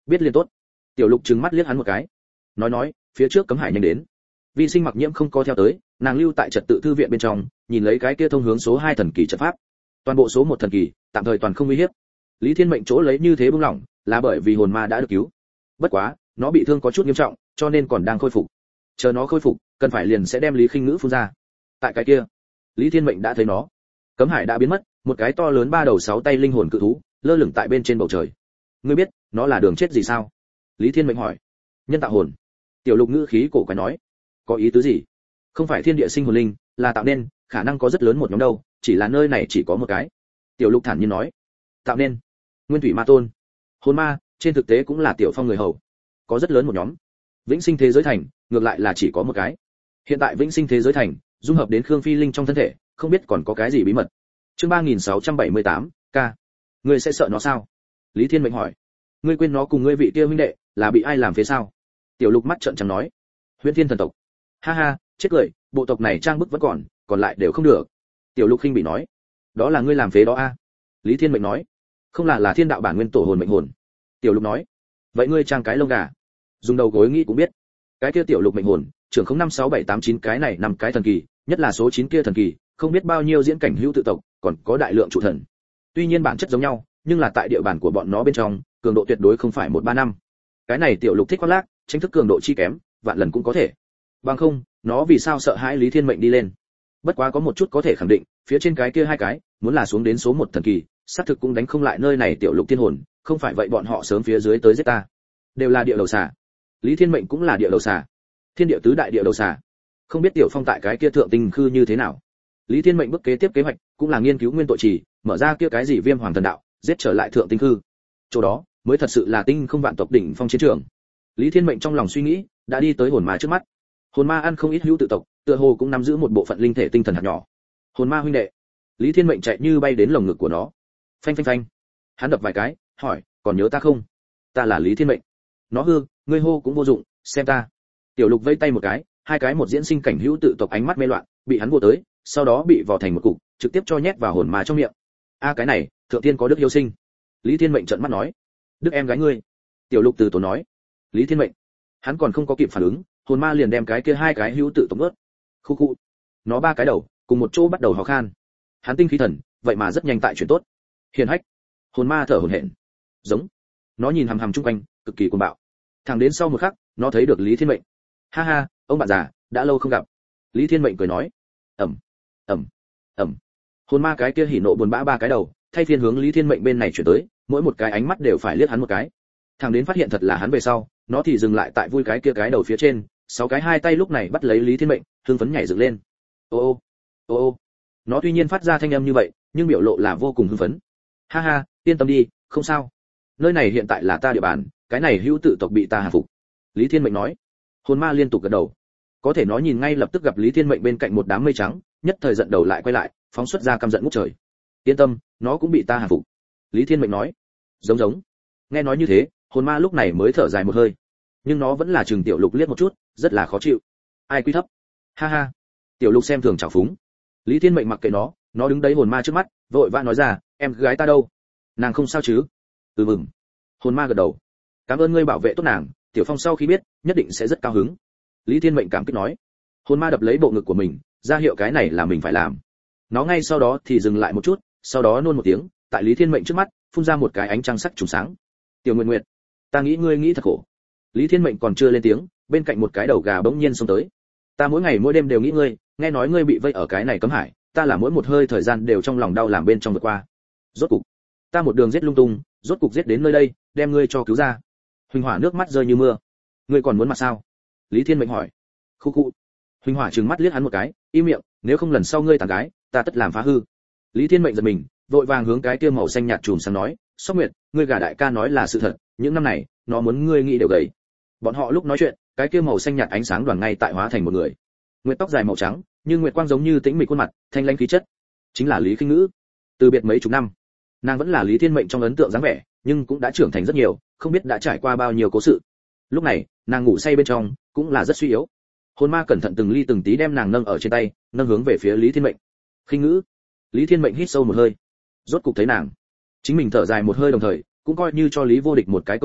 biết liền tốt. Tiểu Lục trừng mắt liếc hắn một cái, nói, phía trước cấm hải nhanh đến. Vi Sinh Mặc Nhiễm không có theo tới, nàng lưu tại trật tự thư viện bên trong, nhìn lấy cái kia thông hướng số 2 thần kỳ trận pháp. Toàn bộ số 1 thần kỳ, tạm thời toàn không uy hiếp. Lý Thiên Mệnh chỗ lấy như thế buông lỏng, là bởi vì hồn ma đã được cứu. Bất quá, nó bị thương có chút nghiêm trọng, cho nên còn đang khôi phục. Chờ nó khôi phục, cần phải liền sẽ đem Lý Khinh Ngữ phun ra. Tại cái kia, Lý Thiên Mệnh đã thấy nó. Cấm hải đã biến mất, một cái to lớn 3 đầu 6 tay linh hồn cự thú, lơ lửng tại bên trên bầu trời. Ngươi biết, nó là đường chết gì sao? Lý Thiên Mệnh hỏi. Nhân tạo hồn. Tiểu Lục ngữ khí cổ quái nói. Có ý tứ gì? Không phải thiên địa sinh hồn linh, là tạo nên, khả năng có rất lớn một nhóm đâu, chỉ là nơi này chỉ có một cái. Tiểu Lục thản nhiên nói. Tạo nên. Nguyên thủy ma tôn. Hồn ma, trên thực tế cũng là Tiểu Phong người hầu. Có rất lớn một nhóm. Vĩnh Sinh thế giới thành, ngược lại là chỉ có một cái. Hiện tại Vĩnh Sinh thế giới thành, dung hợp đến Khương Phi Linh trong thân thể, không biết còn có cái gì bí mật. Chương 3678, k. Ngươi sẽ sợ nó sao? Lý Thiên Mệnh hỏi. Ngươi quên nó cùng ngươi vị kia huynh đệ, là bị ai làm phế sao? Tiểu Lục mắt trợn trắng nói. Huyễn Thiên thần tộc. Ha ha, chết cười, bộ tộc này trang bức vẫn còn lại đều không được. Tiểu Lục khinh bị nói. Đó là ngươi làm phế đó a? Lý Thiên Mệnh nói. Không là thiên đạo bản nguyên tổ hồn mệnh hồn. Tiểu Lục nói. Vậy ngươi trang cái lông gà? Dùng đầu gối nghĩ cũng biết. Cái kia Tiểu Lục mệnh hồn, trưởng 056789 cái này 5 cái thần kỳ, nhất là số 9 kia thần kỳ, không biết bao nhiêu diễn cảnh hữu tự tộc, còn có đại lượng chủ thần. Tuy nhiên bản chất giống nhau, nhưng là tại địa bàn của bọn nó bên trong, cường độ tuyệt đối không phải 135. Cái này Tiểu Lục thích khoác lác, tranh thức cường độ chi kém, vạn lần cũng có thể. Bằng không, nó vì sao sợ hãi Lý Thiên Mệnh đi lên? Bất quá có một chút có thể khẳng định, phía trên cái kia 2 cái, muốn là xuống đến số 1 thần kỳ, xác thực cũng đánh không lại nơi này Tiểu Lục thiên hồn, không phải vậy bọn họ sớm phía dưới tới giết ta. Đều là địa đầu xà. Lý Thiên Mệnh cũng là địa đầu xà. Thiên địa tứ đại địa đầu xà. Không biết Tiểu Phong tại cái kia thượng tinh khư như thế nào. Lý Thiên Mệnh bước kế tiếp kế hoạch, cũng là nghiên cứu nguyên tội trì, mở ra kia cái gì Viêm Hoàng thần đạo, giết trở lại thượng tinh khư. Chỗ đó mới thật sự là tinh không vạn tộc đỉnh phong chiến trường. Lý Thiên Mệnh trong lòng suy nghĩ, đã đi tới hồn ma trước mắt. Hồn ma ăn không ít hữu tự tộc, tựa hồ cũng nắm giữ một bộ phận linh thể tinh thần hạt nhỏ. Hồn ma huynh đệ. Lý Thiên Mệnh chạy như bay đến lồng ngực của nó. Phanh phanh phanh. Hắn đập vài cái, hỏi, còn nhớ ta không? Ta là Lý Thiên Mệnh. Nó hư, ngươi hô cũng vô dụng, xem ta. Tiểu Lục vây tay một cái, 2 cái một diễn sinh cảnh hữu tự tộc ánh mắt mê loạn, bị hắn vô tới, sau đó bị vò thành một cục, trực tiếp cho nhét vào hồn ma trong miệng. A cái này, thượng tiên có đức yêu sinh. Lý Thiên Mệnh trợn mắt nói. Đức em gái ngươi. Tiểu Lục từ tốn nói. Lý Thiên Mệnh. Hắn còn không có kịp phản ứng, hồn ma liền đem cái kia 2 cái hữu tự tộc nuốt. Khu khu. Nó 3 cái đầu, cùng một chỗ bắt đầu hò khan. Hắn tinh khí thần, vậy mà rất nhanh tại chuyển tốt. Hiền hách. Hồn ma thở hổn hển. Giống. Nó nhìn hằm hằm chung quanh, cực kỳ cuồng bạo. Thẳng đến sau một khắc, nó thấy được Lý Thiên Mệnh. Ha ha, ông bạn già, đã lâu không gặp. Lý Thiên Mệnh cười nói. Ầm, ầm, ầm. Hồn ma cái kia hỉ nộ buồn bã 3 cái đầu, thay phiên hướng Lý Thiên Mệnh bên này chuyển tới, mỗi một cái ánh mắt đều phải liếc hắn một cái. Thằng đến phát hiện thật là hắn về sau, nó thì dừng lại tại vui cái kia cái đầu phía trên, 6 cái 2 tay lúc này bắt lấy Lý Thiên Mệnh, hưng phấn nhảy dựng lên. Ô ô, ô ô. Nó tuy nhiên phát ra thanh âm như vậy, nhưng biểu lộ là vô cùng hưng phấn. Ha ha, yên tâm đi, không sao. Nơi này hiện tại là ta địa bàn, cái này hữu tự tộc bị ta hạ phục. Lý Thiên Mệnh nói. Hồn ma liên tục gật đầu. Có thể nó nhìn ngay lập tức gặp Lý Thiên Mệnh bên cạnh một đám mây trắng, nhất thời giận đầu lại quay lại, phóng xuất ra căm giận ngút trời. Yên tâm, nó cũng bị ta hạ phục. Lý Thiên Mệnh nói. Giống. Nghe nói như thế, hồn ma lúc này mới thở dài một hơi. Nhưng nó vẫn là chừng Tiểu Lục liếc một chút, rất là khó chịu. Ai quy thấp. Ha ha. Tiểu Lục xem thường chảo phúng. Lý Thiên Mệnh mặc kệ nó đứng đấy hồn ma trước mắt, vội vã nói ra, em gái ta đâu? Nàng không sao chứ? Mừng. Hồn ma gật đầu. Cảm ơn ngươi bảo vệ tốt nàng, Tiểu Phong sau khi biết, nhất định sẽ rất cao hứng. Lý Thiên Mệnh cảm kích nói. Hồn ma đập lấy bộ ngực của mình, ra hiệu cái này là mình phải làm. Nó ngay sau đó thì dừng lại một chút, sau đó nôn một tiếng, tại Lý Thiên Mệnh trước mắt, phun ra một cái ánh trăng sắc trùng sáng. Tiểu Nguyệt Nguyệt, ta nghĩ ngươi nghĩ thật khổ. Lý Thiên Mệnh còn chưa lên tiếng, bên cạnh một cái đầu gà bỗng nhiên xông tới. Ta mỗi ngày mỗi đêm đều nghĩ ngươi, nghe nói ngươi bị vây ở cái này cấm hải, ta là mỗi một hơi thời gian đều trong lòng đau làm bên trong vượt qua. Rốt cục, ta một đường giết lung tung, rốt cục giết đến nơi đây, đem ngươi cho cứu ra. Huỳnh Hỏa nước mắt rơi như mưa. Ngươi còn muốn mặt sao? Lý Thiên Mệnh hỏi. Khu khu. Huỳnh Hỏa trừng mắt liếc hắn một cái, im miệng, nếu không lần sau ngươi tàn gái, ta tất làm phá hư. Lý Thiên Mệnh giật mình, vội vàng hướng cái kia màu xanh nhạt chùm sáng nói, Sóc Nguyệt, ngươi gà đại ca nói là sự thật, những năm này, nó muốn ngươi nghĩ đều gầy. Bọn họ lúc nói chuyện, cái kia màu xanh nhạt ánh sáng đoàn ngay tại hóa thành một người. Nguyệt tóc dài màu trắng, như nguyệt quang giống như tĩnh mịch khuôn mặt, thanh lãnh khí chất, chính là Lý Khinh Ngữ. Từ biệt mấy chục năm, nàng vẫn là Lý Thiên Mệnh trong ấn tượng dáng vẻ, nhưng cũng đã trưởng thành rất nhiều, không biết đã trải qua bao nhiêu cố sự. Lúc này, nàng ngủ say bên trong, cũng là rất suy yếu. Hồn ma cẩn thận từng ly từng tí đem nàng nâng ở trên tay, nâng hướng về phía Lý Thiên Mệnh. Khinh Ngữ. Lý Thiên Mệnh hít sâu một hơi, rốt cục thấy nàng. Chính mình thở dài một hơi đồng thời, cũng coi như cho Lý Vô Địch một cái công đạo,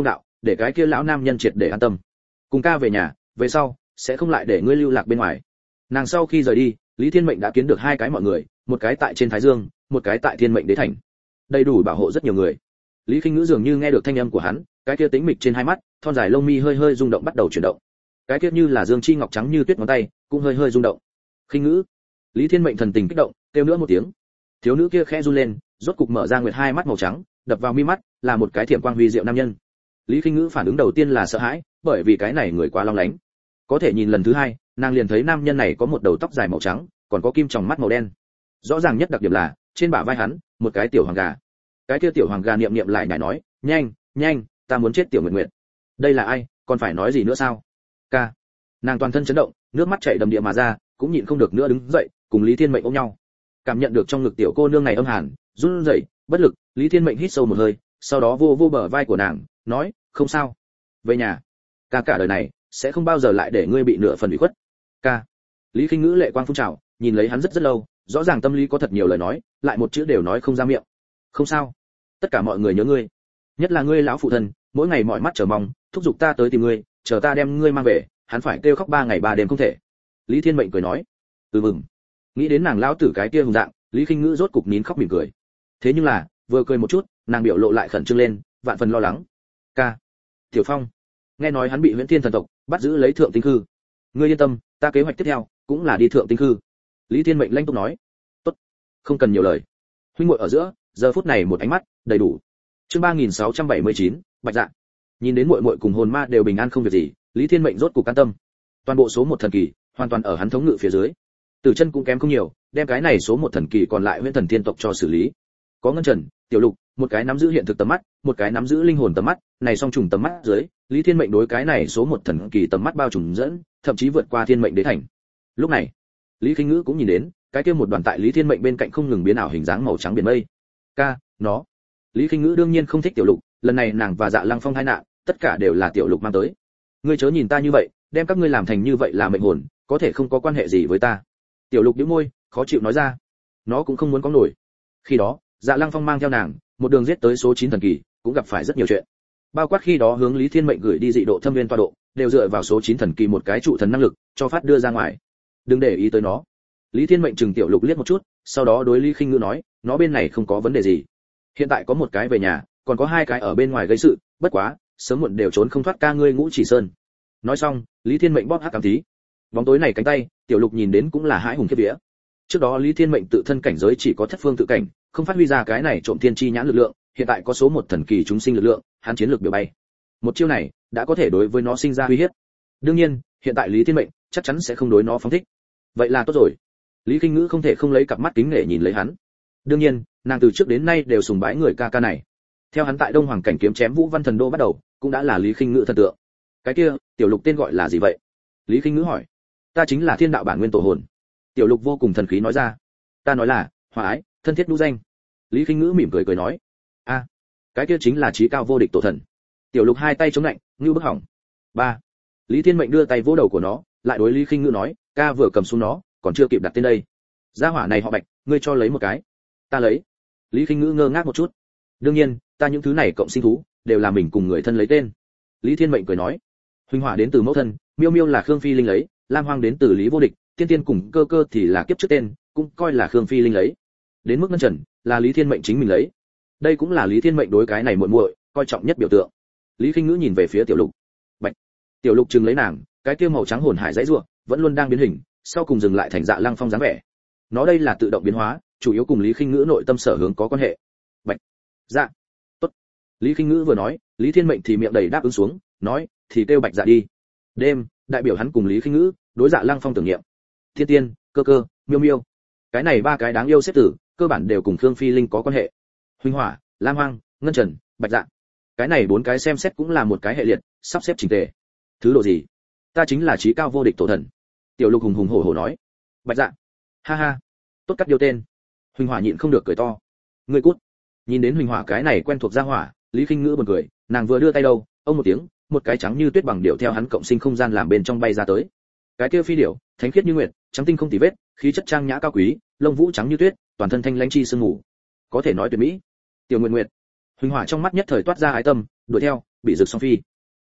để cái kia lão nam nhân triệt để an tâm. Cùng ca về nhà, về sau sẽ không lại để ngươi lưu lạc bên ngoài. Nàng sau khi rời đi, Lý Thiên Mệnh đã kiến được hai cái mọi người, một cái tại trên Thái Dương, một cái tại Thiên Mệnh Đế Thành, đầy đủ bảo hộ rất nhiều người. Lý Khinh Ngữ dường như nghe được thanh âm của hắn, cái kia tĩnh mịch trên hai mắt, thon dài lông mi hơi hơi rung động bắt đầu chuyển động. Cái kia như là dương chi ngọc trắng như tuyết ngón tay, cũng hơi hơi rung động. Khinh Ngữ. Lý Thiên Mệnh thần tình kích động, kêu nữa một tiếng. Thiếu nữ kia khẽ run lên, rốt cục mở ra nguyệt hai mắt màu trắng, đập vào mi mắt, là một cái thiểm quang huy diệu nam nhân. Lý Khinh Ngữ phản ứng đầu tiên là sợ hãi, bởi vì cái này người quá long lánh. Có thể nhìn lần thứ hai, nàng liền thấy nam nhân này có một đầu tóc dài màu trắng, còn có kim tròng mắt màu đen. Rõ ràng nhất đặc điểm là, trên bả vai hắn, một cái tiểu hoàng gà. Cái kia tiểu hoàng gà niệm niệm lại nhảy nói, nhanh, nhanh, ta muốn chết tiểu Nguyệt Nguyệt. Đây là ai, còn phải nói gì nữa sao? Ca. Nàng toàn thân chấn động, nước mắt chảy đầm đìa mà ra, cũng nhịn không được nữa đứng dậy, cùng Lý Thiên Mệnh ôm nhau. Cảm nhận được trong ngực tiểu cô nương này âm hàn, run rẩy, bất lực, Lý Thiên Mệnh hít sâu một hơi, sau đó vô vô bờ vai của nàng, nói, không sao, về nhà. Ca cả đời này sẽ không bao giờ lại để ngươi bị nửa phần ủy khuất. Ca. Lý Khinh Ngữ lệ quang phun trào, nhìn lấy hắn rất rất lâu, rõ ràng tâm lý có thật nhiều lời nói, lại một chữ đều nói không ra miệng. Không sao, tất cả mọi người nhớ ngươi, nhất là ngươi lão phụ thân, mỗi ngày mỏi mắt chờ mong, thúc giục ta tới tìm ngươi, chờ ta đem ngươi mang về, hắn phải kêu khóc 3 ngày 3 đêm không thể. Lý Thiên Mệnh cười nói, mừng. Nghĩ đến nàng lão tử cái kia hùng dạng, Lý Khinh Ngữ rốt cục nín khóc mỉm cười. Thế nhưng là, vừa cười một chút, nàng biểu lộ lại khẩn trương lên, vạn phần lo lắng. Ca. Tiểu Phong, nghe nói hắn bị Huyễn Thiên thần tộc bắt giữ lấy Thượng Tinh Khư. Ngươi yên tâm, ta kế hoạch tiếp theo cũng là đi Thượng Tinh Khư. Lý Thiên Mệnh lanh túc nói. Tốt, không cần nhiều lời. Huynh muội ở giữa, giờ phút này một ánh mắt, đầy đủ. Chương 3679, Bạch Dạ. Nhìn đến muội muội cùng hồn ma đều bình an không việc gì, Lý Thiên Mệnh rốt cục an tâm. Toàn bộ số 1 thần kỳ, hoàn toàn ở hắn thống ngự phía dưới. Tử Chân cũng kém không nhiều, đem cái này số 1 thần kỳ còn lại Huyễn Thần Thiên tộc cho xử lý. Có Ngân Trần, Tiểu Lục, một cái nắm giữ hiện thực tầm mắt, một cái nắm giữ linh hồn tầm mắt, này song trùng tầm mắt dưới, Lý Thiên Mệnh đối cái này số 1 thần kỳ tầm mắt bao trùm dẫn, thậm chí vượt qua Thiên Mệnh Đế Thành. Lúc này, Lý Khinh Ngữ cũng nhìn đến, cái kia một đoàn tại Lý Thiên Mệnh bên cạnh không ngừng biến ảo hình dáng màu trắng biển mây. Ca, nó. Lý Khinh Ngữ đương nhiên không thích Tiểu Lục, lần này nàng và Dạ Lăng Phong hai nạn, tất cả đều là Tiểu Lục mang tới. Ngươi chớ nhìn ta như vậy, đem các ngươi làm thành như vậy là mệnh hồn, có thể không có quan hệ gì với ta. Tiểu Lục nhíu môi, khó chịu nói ra. Nó cũng không muốn có nổi. Khi đó, Dạ Lăng Phong mang theo nàng, một đường giết tới số 9 thần kỳ, cũng gặp phải rất nhiều chuyện. Bao quát khi đó hướng Lý Thiên Mệnh gửi đi dị độ thâm viên tọa độ, đều dựa vào số 9 thần kỳ một cái trụ thần năng lực, cho phát đưa ra ngoài. Đừng để ý tới nó. Lý Thiên Mệnh chừng Tiểu Lục liếc một chút, sau đó đối Lý Khinh Ngữ nói, nó bên này không có vấn đề gì. Hiện tại có một cái về nhà, còn có 2 cái ở bên ngoài gây sự, bất quá, sớm muộn đều trốn không thoát ca ngươi Ngũ Chỉ Sơn. Nói xong, Lý Thiên Mệnh bóp hắc cảm tí. Bóng tối này cánh tay, Tiểu Lục nhìn đến cũng là hãi hùng khiếp vía. Trước đó Lý Thiên Mệnh tự thân cảnh giới chỉ có thất phương tự cảnh, không phát huy ra cái này trộm thiên chi nhãn lực lượng, hiện tại có số 1 thần kỳ chúng sinh lực lượng, hắn chiến lược biểu bay. Một chiêu này đã có thể đối với nó sinh ra uy hiếp. Đương nhiên, hiện tại Lý Thiên Mệnh chắc chắn sẽ không đối nó phóng thích. Vậy là tốt rồi. Lý Khinh Ngữ không thể không lấy cặp mắt kính nể nhìn lấy hắn. Đương nhiên, nàng từ trước đến nay đều sùng bái người ca ca này. Theo hắn tại Đông Hoàng cảnh kiếm chém Vũ Văn Thần Đô bắt đầu, cũng đã là Lý Khinh Ngữ thần tượng. Cái kia, Tiểu Lục tên gọi là gì vậy? Lý Khinh Ngữ hỏi. Ta chính là Thiên Đạo bản nguyên tổ hồn. Tiểu Lục vô cùng thần khí nói ra. Ta nói là, hòa ái, thân thiết đũ danh. Lý Khinh Ngữ mỉm cười cười nói. A, cái kia chính là chí cao vô địch tổ thần. Tiểu Lục hai tay chống lạnh, ngưu bức hỏng. 3. Lý Thiên Mệnh đưa tay vỗ đầu của nó, lại đối Lý Khinh Ngữ nói, ca vừa cầm xuống nó, còn chưa kịp đặt tên đây. Gia hỏa này họ Bạch, ngươi cho lấy một cái. Ta lấy. Lý Khinh Ngữ ngơ ngác một chút. Đương nhiên, ta những thứ này cộng sinh thú, đều là mình cùng người thân lấy tên. Lý Thiên Mệnh cười nói. Huỳnh Hỏa đến từ mẫu thân, Miêu Miêu là Khương Phi Linh lấy, Lam Hoang đến từ Lý Vô Địch, Tiên Tiên cùng Cơ Cơ thì là kiếp trước tên, cũng coi là Khương Phi Linh lấy. Đến mức Ngân Trần, là Lý Thiên Mệnh chính mình lấy. Đây cũng là Lý Thiên Mệnh đối cái này muội muội coi trọng nhất biểu tượng. Lý Khinh Ngữ nhìn về phía Tiểu Lục. Bạch. Tiểu Lục trừng lấy nàng, cái kia màu trắng hồn hải dãy rủa, vẫn luôn đang biến hình, sau cùng dừng lại thành Dạ Lăng Phong dáng vẻ. Nó đây là tự động biến hóa, chủ yếu cùng Lý Khinh Ngữ nội tâm sở hướng có quan hệ. Bạch. Dạ. Tốt. Lý Khinh Ngữ vừa nói, Lý Thiên Mệnh thì miệng đầy đáp ứng xuống, nói, thì kêu Bạch Dạ đi. Đêm, đại biểu hắn cùng Lý Khinh Ngữ, đối Dạ Lăng Phong tưởng niệm. Thiên Tiên, Cơ Cơ, Miêu Miêu. Cái này 3 cái đáng yêu xếp tử, cơ bản đều cùng Khương Phi Linh có quan hệ. Huỳnh Hỏa, Lam Hoang, Ngân Trần, Bạch Dạ. Cái này 4 cái xem xét cũng là một cái hệ liệt, sắp xếp chỉnh tề. Thứ độ gì? Ta chính là chí cao vô địch tổ thần. Tiểu Lục hùng hùng hổ hổ nói. Bạch Dạ. Ha ha. Tốt cắt điều tên. Huỳnh Hỏa nhịn không được cười to. Ngươi cút. Nhìn đến Huỳnh Hỏa cái này quen thuộc gia hỏa, Lý Khinh Ngữ buồn cười, nàng vừa đưa tay đâu, ông một tiếng, một cái trắng như tuyết bằng điệu theo hắn cộng sinh không gian làm bên trong bay ra tới. Cái kia phi điểu, thánh khiết như nguyệt, trắng tinh không tì vết, khí chất trang nhã cao quý, lông vũ trắng như tuyết, toàn thân thanh lãnh chi sương ngủ. Có thể nói tuyệt mỹ. Tiểu Nguyệt Nguyệt. Huỳnh Hỏa trong mắt nhất thời toát ra ái tâm, đuổi theo, bị rực song phi.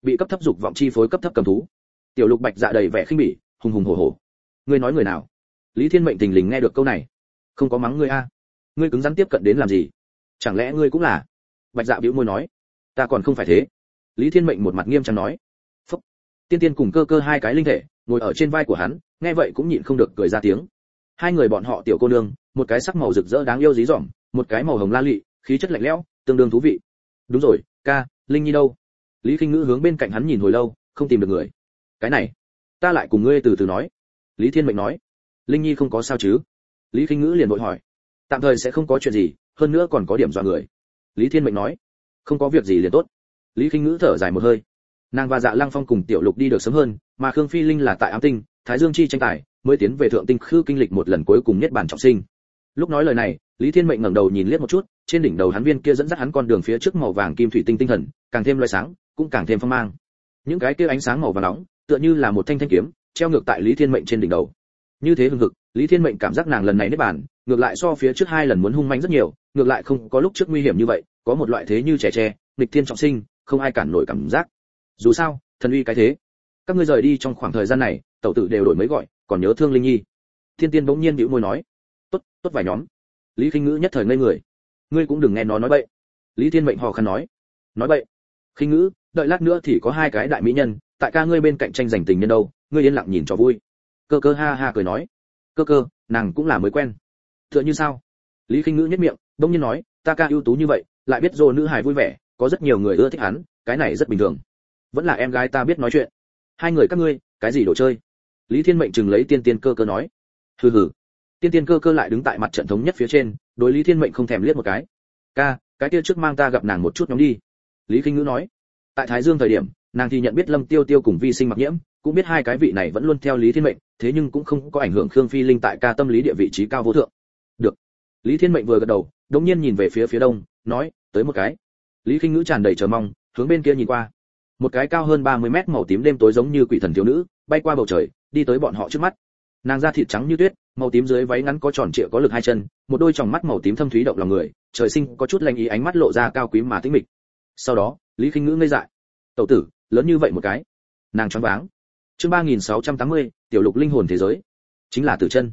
bị cấp thấp dục vọng chi phối cấp thấp cầm thú. Tiểu Lục Bạch Dạ đầy vẻ khinh bỉ, hùng hùng hổ hổ. Ngươi nói người nào? Lý Thiên Mệnh thình lình nghe được câu này, không có mắng ngươi a, ngươi cứng rắn tiếp cận đến làm gì? Chẳng lẽ ngươi cũng là? Bạch Dạ bĩu môi nói, ta còn không phải thế. Lý Thiên Mệnh một mặt nghiêm trang nói. Phúc. Tiên Tiên cùng Cơ Cơ hai cái linh thể ngồi ở trên vai của hắn, nghe vậy cũng nhịn không được cười ra tiếng. Hai người bọn họ tiểu cô nương, một cái sắc màu rực rỡ đáng yêu dí dỏm, một cái màu hồng la lị, khí chất lạnh lẽo, tương đương thú vị. Đúng rồi, ca, Linh Nhi đâu? Lý Khinh Ngữ hướng bên cạnh hắn nhìn hồi lâu, không tìm được người. Cái này, ta lại cùng ngươi từ từ nói. Lý Thiên Mệnh nói. Linh Nhi không có sao chứ? Lý Khinh Ngữ liền vội hỏi. Tạm thời sẽ không có chuyện gì, hơn nữa còn có điểm dọa người. Lý Thiên Mệnh nói. Không có việc gì liền tốt. Lý Khinh Ngữ thở dài một hơi. Nàng và Dạ Lăng Phong cùng Tiểu Lục đi được sớm hơn, mà Khương Phi Linh là tại Ám Tinh, Thái Dương chi tranh tài, mới tiến về Thượng Tinh Khư kinh lịch một lần cuối cùng nhất bản trọng sinh. Lúc nói lời này, Lý Thiên Mệnh ngẩng đầu nhìn liếc một chút, trên đỉnh đầu hắn viên kia dẫn dắt hắn con đường phía trước màu vàng kim thủy tinh tinh thần, càng thêm loé sáng, cũng càng thêm phong mang. Những cái kia ánh sáng màu vàng nóng, tựa như là một thanh thanh kiếm, treo ngược tại Lý Thiên Mệnh trên đỉnh đầu. Như thế hừng hực, Lý Thiên Mệnh cảm giác nàng lần này niết bàn, ngược lại so phía trước hai lần muốn hung mãnh rất nhiều, ngược lại không có lúc trước nguy hiểm như vậy, có một loại thế như trẻ tre, nghịch thiên trọng sinh, không ai cản nổi cảm giác. Dù sao, thần uy cái thế. Các ngươi rời đi trong khoảng thời gian này, tẩu tử đều đổi mới gọi, còn nhớ thương Linh Nhi. Thiên Tiên bỗng nhiên bĩu môi nói, tốt, tốt vài nhóm. Lý Khinh Ngữ nhất thời ngây người. Ngươi cũng đừng nghe nó nói bậy. Lý Thiên Mệnh hò khăn nói, nói bậy. Khinh Ngữ, đợi lát nữa thì có hai cái đại mỹ nhân, tại ca ngươi bên cạnh tranh giành tình nhân đâu, ngươi yên lặng nhìn cho vui. Cơ Cơ ha ha cười nói, Cơ Cơ, nàng cũng là mới quen. Tựa như sao? Lý Khinh Ngữ nhếch miệng, bỗng nhiên nói, ta ca ưu tú như vậy, lại biết dỗ nữ hài vui vẻ, có rất nhiều người ưa thích hắn, cái này rất bình thường. Vẫn là em gái ta biết nói chuyện. Hai người các ngươi, cái gì đồ chơi? Lý Thiên Mệnh chừng lấy Tiên Tiên Cơ Cơ nói. Hừ hừ. Tiên Tiên Cơ Cơ lại đứng tại mặt trận thống nhất phía trên, đối Lý Thiên Mệnh không thèm liếc một cái. Ca, cái kia trước mang ta gặp nàng một chút nhóm đi. Lý Khinh Ngữ nói. Tại Thái Dương thời điểm, nàng thì nhận biết Lâm Tiêu Tiêu cùng Vi Sinh Mặc Nhiễm, cũng biết hai cái vị này vẫn luôn theo Lý Thiên Mệnh, thế nhưng cũng không có ảnh hưởng Khương Phi Linh tại ca tâm lý địa vị trí cao vô thượng. Được. Lý Thiên Mệnh vừa gật đầu, đống nhiên nhìn về phía đông, nói, tới một cái. Lý Khinh Ngữ tràn đầy chờ mong, hướng bên kia nhìn qua. Một cái cao hơn 30 mét màu tím đêm tối giống như quỷ thần thiếu nữ, bay qua bầu trời, đi tới bọn họ trước mắt. Nàng da thịt trắng như tuyết, màu tím dưới váy ngắn có tròn trịa có lực hai chân, một đôi tròng mắt màu tím thâm thúy động lòng người, trời sinh có chút lanh ý, ánh mắt lộ ra cao quý mà tĩnh mịch. Sau đó, Lý Khinh Ngữ ngây dại. Tẩu tử, lớn như vậy một cái. Nàng choáng váng. Chương 3680, tiểu lục linh hồn thế giới. Chính là Tử Chân.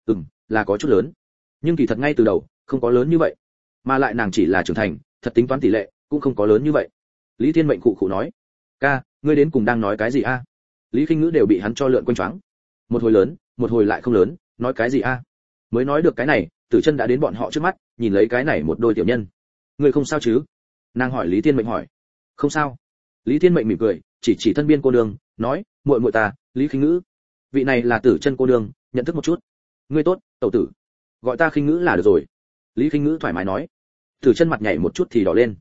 Là có chút lớn. Nhưng kỳ thật ngay từ đầu, không có lớn như vậy. Mà lại nàng chỉ là trưởng thành, thật tính toán tỷ lệ, cũng không có lớn như vậy. Lý Thiên Mệnh khụ khụ nói, ca, ngươi đến cùng đang nói cái gì a? Lý Khinh Ngữ đều bị hắn cho lượn quanh choáng. Một hồi lớn, một hồi lại không lớn, nói cái gì a? Mới nói được cái này, Tử Chân đã đến bọn họ trước mắt, nhìn lấy cái này một đôi tiểu nhân. Ngươi không sao chứ? Nàng hỏi Lý Thiên Mệnh hỏi. Không sao. Lý Thiên Mệnh mỉm cười, chỉ thân biên cô nương, nói, muội muội ta, Lý Khinh Ngữ. Vị này là Tử Chân cô nương, nhận thức một chút. Ngươi tốt, tẩu tử. Gọi ta Khinh Ngữ là được rồi. Lý Khinh Ngữ thoải mái nói. Tử Chân mặt nhảy một chút thì đỏ lên.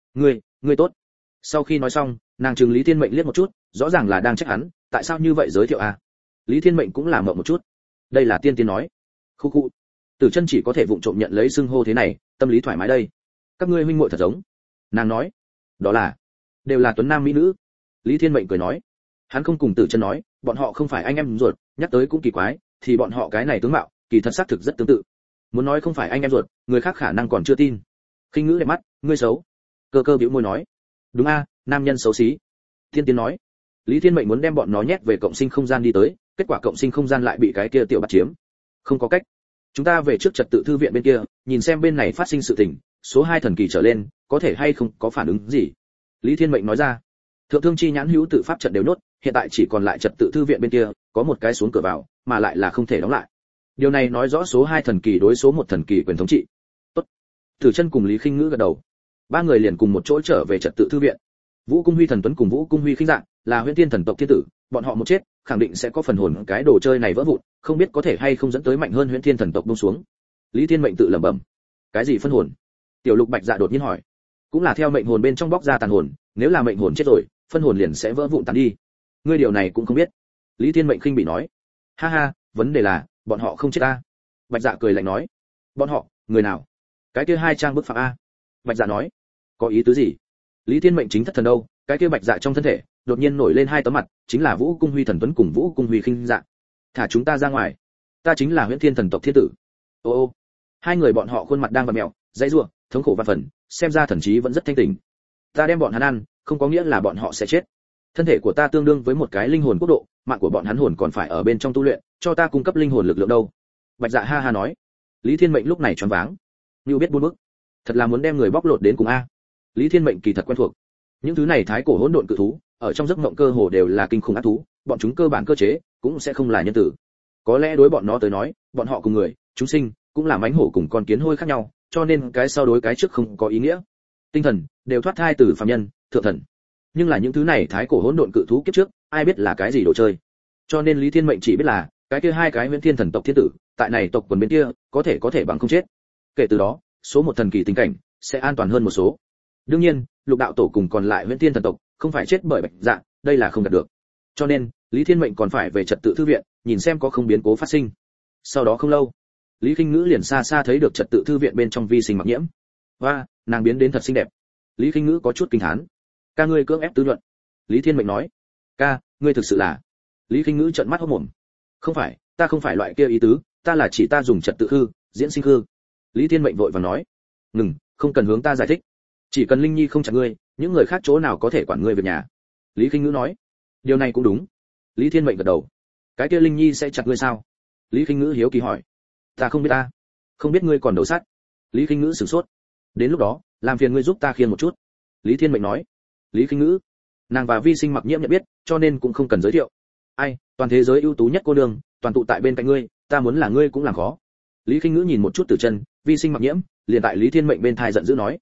Ngươi tốt. Sau khi nói xong, nàng trừng Lý Thiên Mệnh liếc một chút, rõ ràng là đang trách hắn, tại sao như vậy giới thiệu à? Lý Thiên Mệnh cũng làm mộng một chút. Đây là Tiên Tiên nói. Khu khu. Tử Chân chỉ có thể vụng trộm nhận lấy xưng hô thế này, tâm lý thoải mái đây. Các ngươi huynh muội thật giống. Nàng nói. Đó là, đều là tuấn nam mỹ nữ. Lý Thiên Mệnh cười nói. Hắn không cùng Tử Chân nói, bọn họ không phải anh em ruột, nhắc tới cũng kỳ quái, thì bọn họ cái này tướng mạo, kỳ thật xác thực rất tương tự. Muốn nói không phải anh em ruột, người khác khả năng còn chưa tin. Khinh Ngữ đẹp mắt, ngươi xấu. Cơ Cơ bĩu môi nói. Đúng a, nam nhân xấu xí. Tiên Tiên nói. Lý Thiên Mệnh muốn đem bọn nó nhét về cộng sinh không gian đi tới, kết quả cộng sinh không gian lại bị cái kia tiểu bắt chiếm. Không có cách, chúng ta về trước trật tự thư viện bên kia, nhìn xem bên này phát sinh sự tình, số 2 thần kỳ trở lên, có thể hay không có phản ứng gì. Lý Thiên Mệnh nói ra. Thượng thương chi nhãn hữu tự pháp trận đều nốt, hiện tại chỉ còn lại trật tự thư viện bên kia, có một cái xuống cửa vào, mà lại là không thể đóng lại. Điều này nói rõ số 2 thần kỳ đối số 1 thần kỳ quyền thống trị. Tốt. Tử Chân cùng Lý Khinh Ngữ gật đầu. Ba người liền cùng một chỗ trở về trật tự thư viện. Vũ Cung Huy thần tuấn cùng Vũ Cung Huy khinh dạng, là Huyễn Thiên thần tộc thiên tử, bọn họ một chết, khẳng định sẽ có phần hồn cái đồ chơi này vỡ vụn, không biết có thể hay không dẫn tới mạnh hơn Huyễn Thiên thần tộc buông xuống. Lý Thiên Mệnh tự lẩm bẩm. Cái gì phân hồn? Tiểu Lục Bạch Dạ đột nhiên hỏi. Cũng là theo mệnh hồn bên trong bóc ra tàn hồn, nếu là mệnh hồn chết rồi, phân hồn liền sẽ vỡ vụn tan đi. Ngươi điều này cũng không biết. Lý Thiên Mệnh khinh bị nói. Ha ha, vấn đề là, bọn họ không chết a. Bạch Dạ cười lạnh nói. Bọn họ, người nào? Cái kia hai trang bức phạm a. Bạch Dạ nói. Có ý tứ gì? Lý Thiên Mệnh chính thất thần đâu, cái kia Bạch Dạ trong thân thể đột nhiên nổi lên hai tấm mặt, chính là Vũ Cung Huy thần tuấn cùng Vũ Cung Huy khinh dạ. Thả chúng ta ra ngoài, ta chính là Huyễn Thiên thần tộc thiên tử. Ô, hai người bọn họ khuôn mặt đang vặn mèo, dãy rủa, thống khổ vạn phần, xem ra thần trí vẫn rất thanh tỉnh. Ta đem bọn hắn ăn, không có nghĩa là bọn họ sẽ chết. thân thể của ta tương đương với một cái linh hồn quốc độ, mạng của bọn hắn hồn còn phải ở bên trong tu luyện, cho ta cung cấp linh hồn lực lượng đâu. Bạch Dạ ha ha nói. Lý Thiên Mệnh lúc này choáng váng, như biết buôn bức, thật là muốn đem người bóc lột đến cùng a. Lý Thiên Mệnh kỳ thật quen thuộc, những thứ này thái cổ hỗn độn cự thú, ở trong giấc mộng cơ hồ đều là kinh khủng ác thú, bọn chúng cơ bản cơ chế cũng sẽ không là nhân tử. Có lẽ đối bọn nó tới nói, bọn họ cùng người, chúng sinh, cũng là mãnh hổ cùng con kiến hôi khác nhau, cho nên cái sau đối cái trước không có ý nghĩa. Tinh thần đều thoát thai từ phàm nhân, thượng thần. Nhưng là những thứ này thái cổ hỗn độn cự thú kiếp trước, ai biết là cái gì đồ chơi. Cho nên Lý Thiên Mệnh chỉ biết là, cái kia hai cái Huyễn Thiên thần tộc thiên tử, tại này tộc quần bên kia, có thể bằng không chết. Kể từ đó, số một thần kỳ tình cảnh sẽ an toàn hơn một số. Đương nhiên, Lục đạo tổ cùng còn lại Huyễn Thiên thần tộc, không phải chết bởi Bạch Dạ, đây là không đạt được. Cho nên, Lý Thiên Mệnh còn phải về trật tự thư viện, nhìn xem có không biến cố phát sinh. Sau đó không lâu, Lý Kinh Ngữ liền xa xa thấy được trật tự thư viện bên trong vi sinh mặc nhiễm. Và, nàng biến đến thật xinh đẹp. Lý Kinh Ngữ có chút kinh thán. Ca ngươi cưỡng ép tứ luận. Lý Thiên Mệnh nói. Ca, ngươi thực sự là. Lý Kinh Ngữ trợn mắt hốt mồm. Không phải, ta không phải loại kia ý tứ, ta là chỉ ta dùng trật tự hư, diễn sinh hư. Lý Thiên Mệnh vội vàng nói. Ngừng, không cần hướng ta giải thích. Chỉ cần Linh Nhi không chặt ngươi, những người khác chỗ nào có thể quản ngươi việc nhà. Lý Kinh Ngữ nói. Điều này cũng đúng. Lý Thiên Mệnh gật đầu. Cái kia Linh Nhi sẽ chặt ngươi sao? Lý Kinh Ngữ hiếu kỳ hỏi. Ta không biết ta. Không biết ngươi còn đấu sắt. Lý Kinh Ngữ sửng sốt. Đến lúc đó, làm phiền ngươi giúp ta khiêng một chút. Lý Thiên Mệnh nói. Lý Kinh Ngữ, nàng và vi sinh mặc nhiễm nhận biết, cho nên cũng không cần giới thiệu. Ai, toàn thế giới ưu tú nhất cô nương, toàn tụ tại bên cạnh ngươi, ta muốn là ngươi cũng làm khó. Lý Kinh Ngữ nhìn một chút Tử Chân, vi sinh mặc nhiễm, liền tại Lý Thiên Mệnh bên thai giận dữ nói.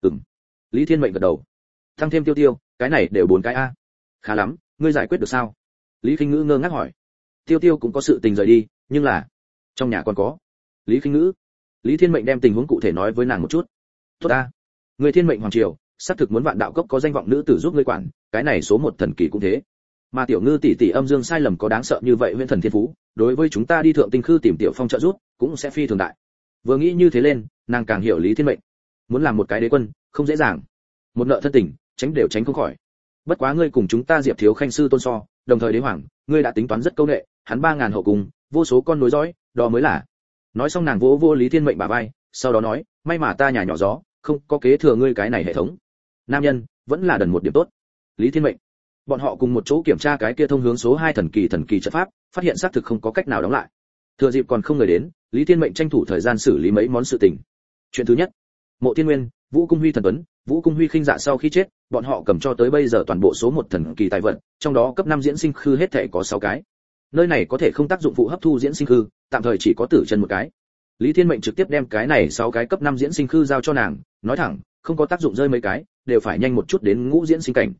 Lý Thiên Mệnh gật đầu. Thăng thêm Tiêu Tiêu, cái này đều 4 cái a. Khá lắm, ngươi giải quyết được sao? Lý Kinh Ngữ ngơ ngác hỏi. Tiêu Tiêu cũng có sự tình rời đi, nhưng là trong nhà còn có. Lý Kinh Ngữ. Lý Thiên Mệnh đem tình huống cụ thể nói với nàng một chút. Tốt a, người Thiên Mệnh hoàng triều, xác thực muốn Vạn Đạo Cốc có danh vọng nữ tử giúp ngươi quản, cái này số một thần kỳ cũng thế. Mà tiểu ngư tỷ tỷ âm dương sai lầm có đáng sợ như vậy Huyễn Thần Thiên Phú, đối với chúng ta đi thượng tinh khư tìm tiểu phong trợ giúp, cũng sẽ phi thường đại. Vừa nghĩ như thế lên, nàng càng hiểu Lý Thiên Mệnh. Muốn làm một cái đế quân, không dễ dàng. Một nợ thân tình, tránh đều tránh không khỏi. Bất quá ngươi cùng chúng ta Diệp thiếu khanh sư tôn so, đồng thời đế hoàng, ngươi đã tính toán rất câu nệ, hắn 3000 hậu cung, vô số con nối dõi, đó mới là. Nói xong nàng vỗ vô Lý Thiên Mệnh bả vai, sau đó nói, may mà ta nhà nhỏ gió, không có kế thừa ngươi cái này hệ thống. Nam nhân, vẫn là đần một điểm tốt. Lý Thiên Mệnh. Bọn họ cùng một chỗ kiểm tra cái kia thông hướng số 2 thần kỳ trận pháp, phát hiện xác thực không có cách nào đóng lại. Thừa dịp còn không người đến, Lý Thiên Mệnh tranh thủ thời gian xử lý mấy món sự tình. Chuyện thứ nhất, Mộ Thiên Nguyên, Vũ Cung Huy thần tuấn, Vũ Cung Huy khinh dạ sau khi chết, bọn họ cầm cho tới bây giờ toàn bộ số 1 thần kỳ tài vật, trong đó cấp 5 diễn sinh khư hết thảy có 6 cái. Nơi này có thể không tác dụng phụ hấp thu diễn sinh khư, tạm thời chỉ có Tử Chân một cái. Lý Thiên Mệnh trực tiếp đem cái này 6 cái cấp 5 diễn sinh khư giao cho nàng, nói thẳng, không có tác dụng rơi mấy cái, đều phải nhanh một chút đến ngũ diễn sinh cảnh.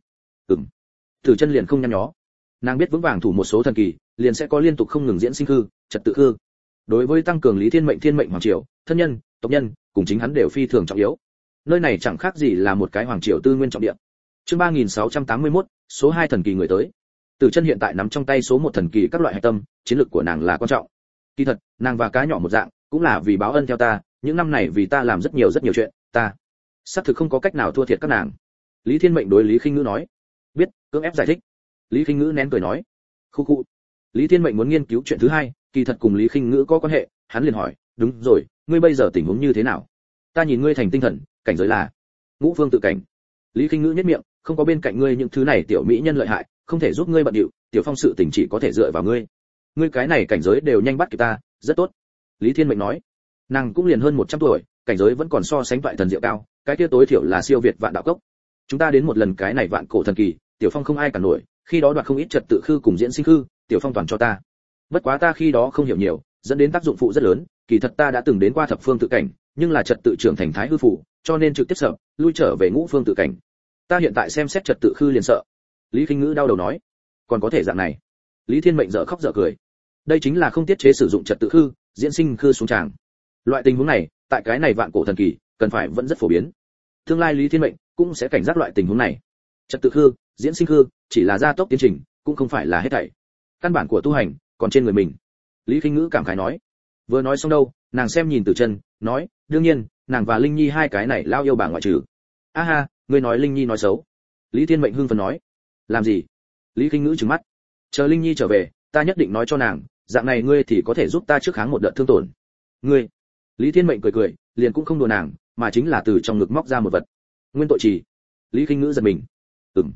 Tử Chân liền không nhăn nhó. Nàng biết vững vàng thủ một số thần kỳ, liền sẽ có liên tục không ngừng diễn sinh khư, trật tự khư. Đối với tăng cường Lý Thiên Mệnh hoàng triều, thân nhân, tộc nhân, cùng chính hắn đều phi thường trọng yếu. Nơi này chẳng khác gì là một cái hoàng triều tư nguyên trọng địa. Chương 3681, số 2 thần kỳ người tới. Tử Chân hiện tại nắm trong tay số 1 thần kỳ các loại hạch tâm, chiến lược của nàng là quan trọng. Kỳ thật, nàng và cá nhỏ một dạng, cũng là vì báo ân theo ta, những năm này vì ta làm rất nhiều chuyện, ta xác thực không có cách nào thua thiệt các nàng. Lý Thiên Mệnh đối Lý Khinh Ngữ nói. Biết, cưỡng ép giải thích. Lý Khinh Ngữ nén cười nói. Khu khu. Lý Thiên Mệnh muốn nghiên cứu chuyện thứ hai, kỳ thật cùng Lý Khinh Ngữ có quan hệ, hắn liền hỏi, đúng rồi, ngươi bây giờ tình huống như thế nào? Ta nhìn ngươi thành tinh thần, cảnh giới là ngũ phương tự cảnh. Lý Khinh Ngữ nhếch miệng, không có bên cạnh ngươi những thứ này tiểu mỹ nhân lợi hại, không thể giúp ngươi bận điệu, tiểu phong sự tình chỉ có thể dựa vào ngươi. Ngươi cái này cảnh giới đều nhanh bắt kịp ta, rất tốt. Lý Thiên Mệnh nói. Nàng cũng liền hơn 100 tuổi, cảnh giới vẫn còn so sánh toại thần diệu cao, cái kia tối thiểu là siêu việt Vạn Đạo Cốc. Chúng ta đến một lần cái này vạn cổ thần kỳ, tiểu phong không ai cả nổi, khi đó đoạt không ít trật tự khư cùng diễn sinh khư, tiểu phong toàn cho ta. Bất quá ta khi đó không hiểu nhiều, dẫn đến tác dụng phụ rất lớn, kỳ thật ta đã từng đến qua thập phương tự cảnh, nhưng là trật tự trưởng thành thái hư phụ, cho nên trực tiếp sợ, lui trở về ngũ phương tự cảnh. Ta hiện tại xem xét trật tự khư liền sợ. Lý Khinh Ngữ đau đầu nói, còn có thể dạng này. Lý Thiên Mệnh dở khóc dở cười. Đây chính là không tiết chế sử dụng trật tự khư, diễn sinh khư xuống tràng. Loại tình huống này, tại cái này vạn cổ thần kỳ, cần phải vẫn rất phổ biến. Tương lai Lý Thiên Mệnh cũng sẽ cảnh giác loại tình huống này. Trật tự khư, diễn sinh khư, chỉ là gia tốc tiến trình, cũng không phải là hết thảy. Căn bản của tu hành còn trên người mình. Lý Khinh Ngữ cảm khái nói. Vừa nói xong đâu, nàng xem nhìn Tử Chân, nói, đương nhiên, nàng và Linh Nhi hai cái này lao yêu bà ngoại trừ. A ha, ngươi nói Linh Nhi nói xấu. Lý Thiên Mệnh hưng phấn nói. Làm gì? Lý Khinh Ngữ trừng mắt. Chờ Linh Nhi trở về, ta nhất định nói cho nàng, dạng này ngươi thì có thể giúp ta trước kháng một đợt thương tổn. Ngươi? Lý Thiên Mệnh cười cười, liền cũng không đùa nàng, mà chính là từ trong ngực móc ra một vật. Nguyên tội trì. Lý Khinh Ngữ giật mình.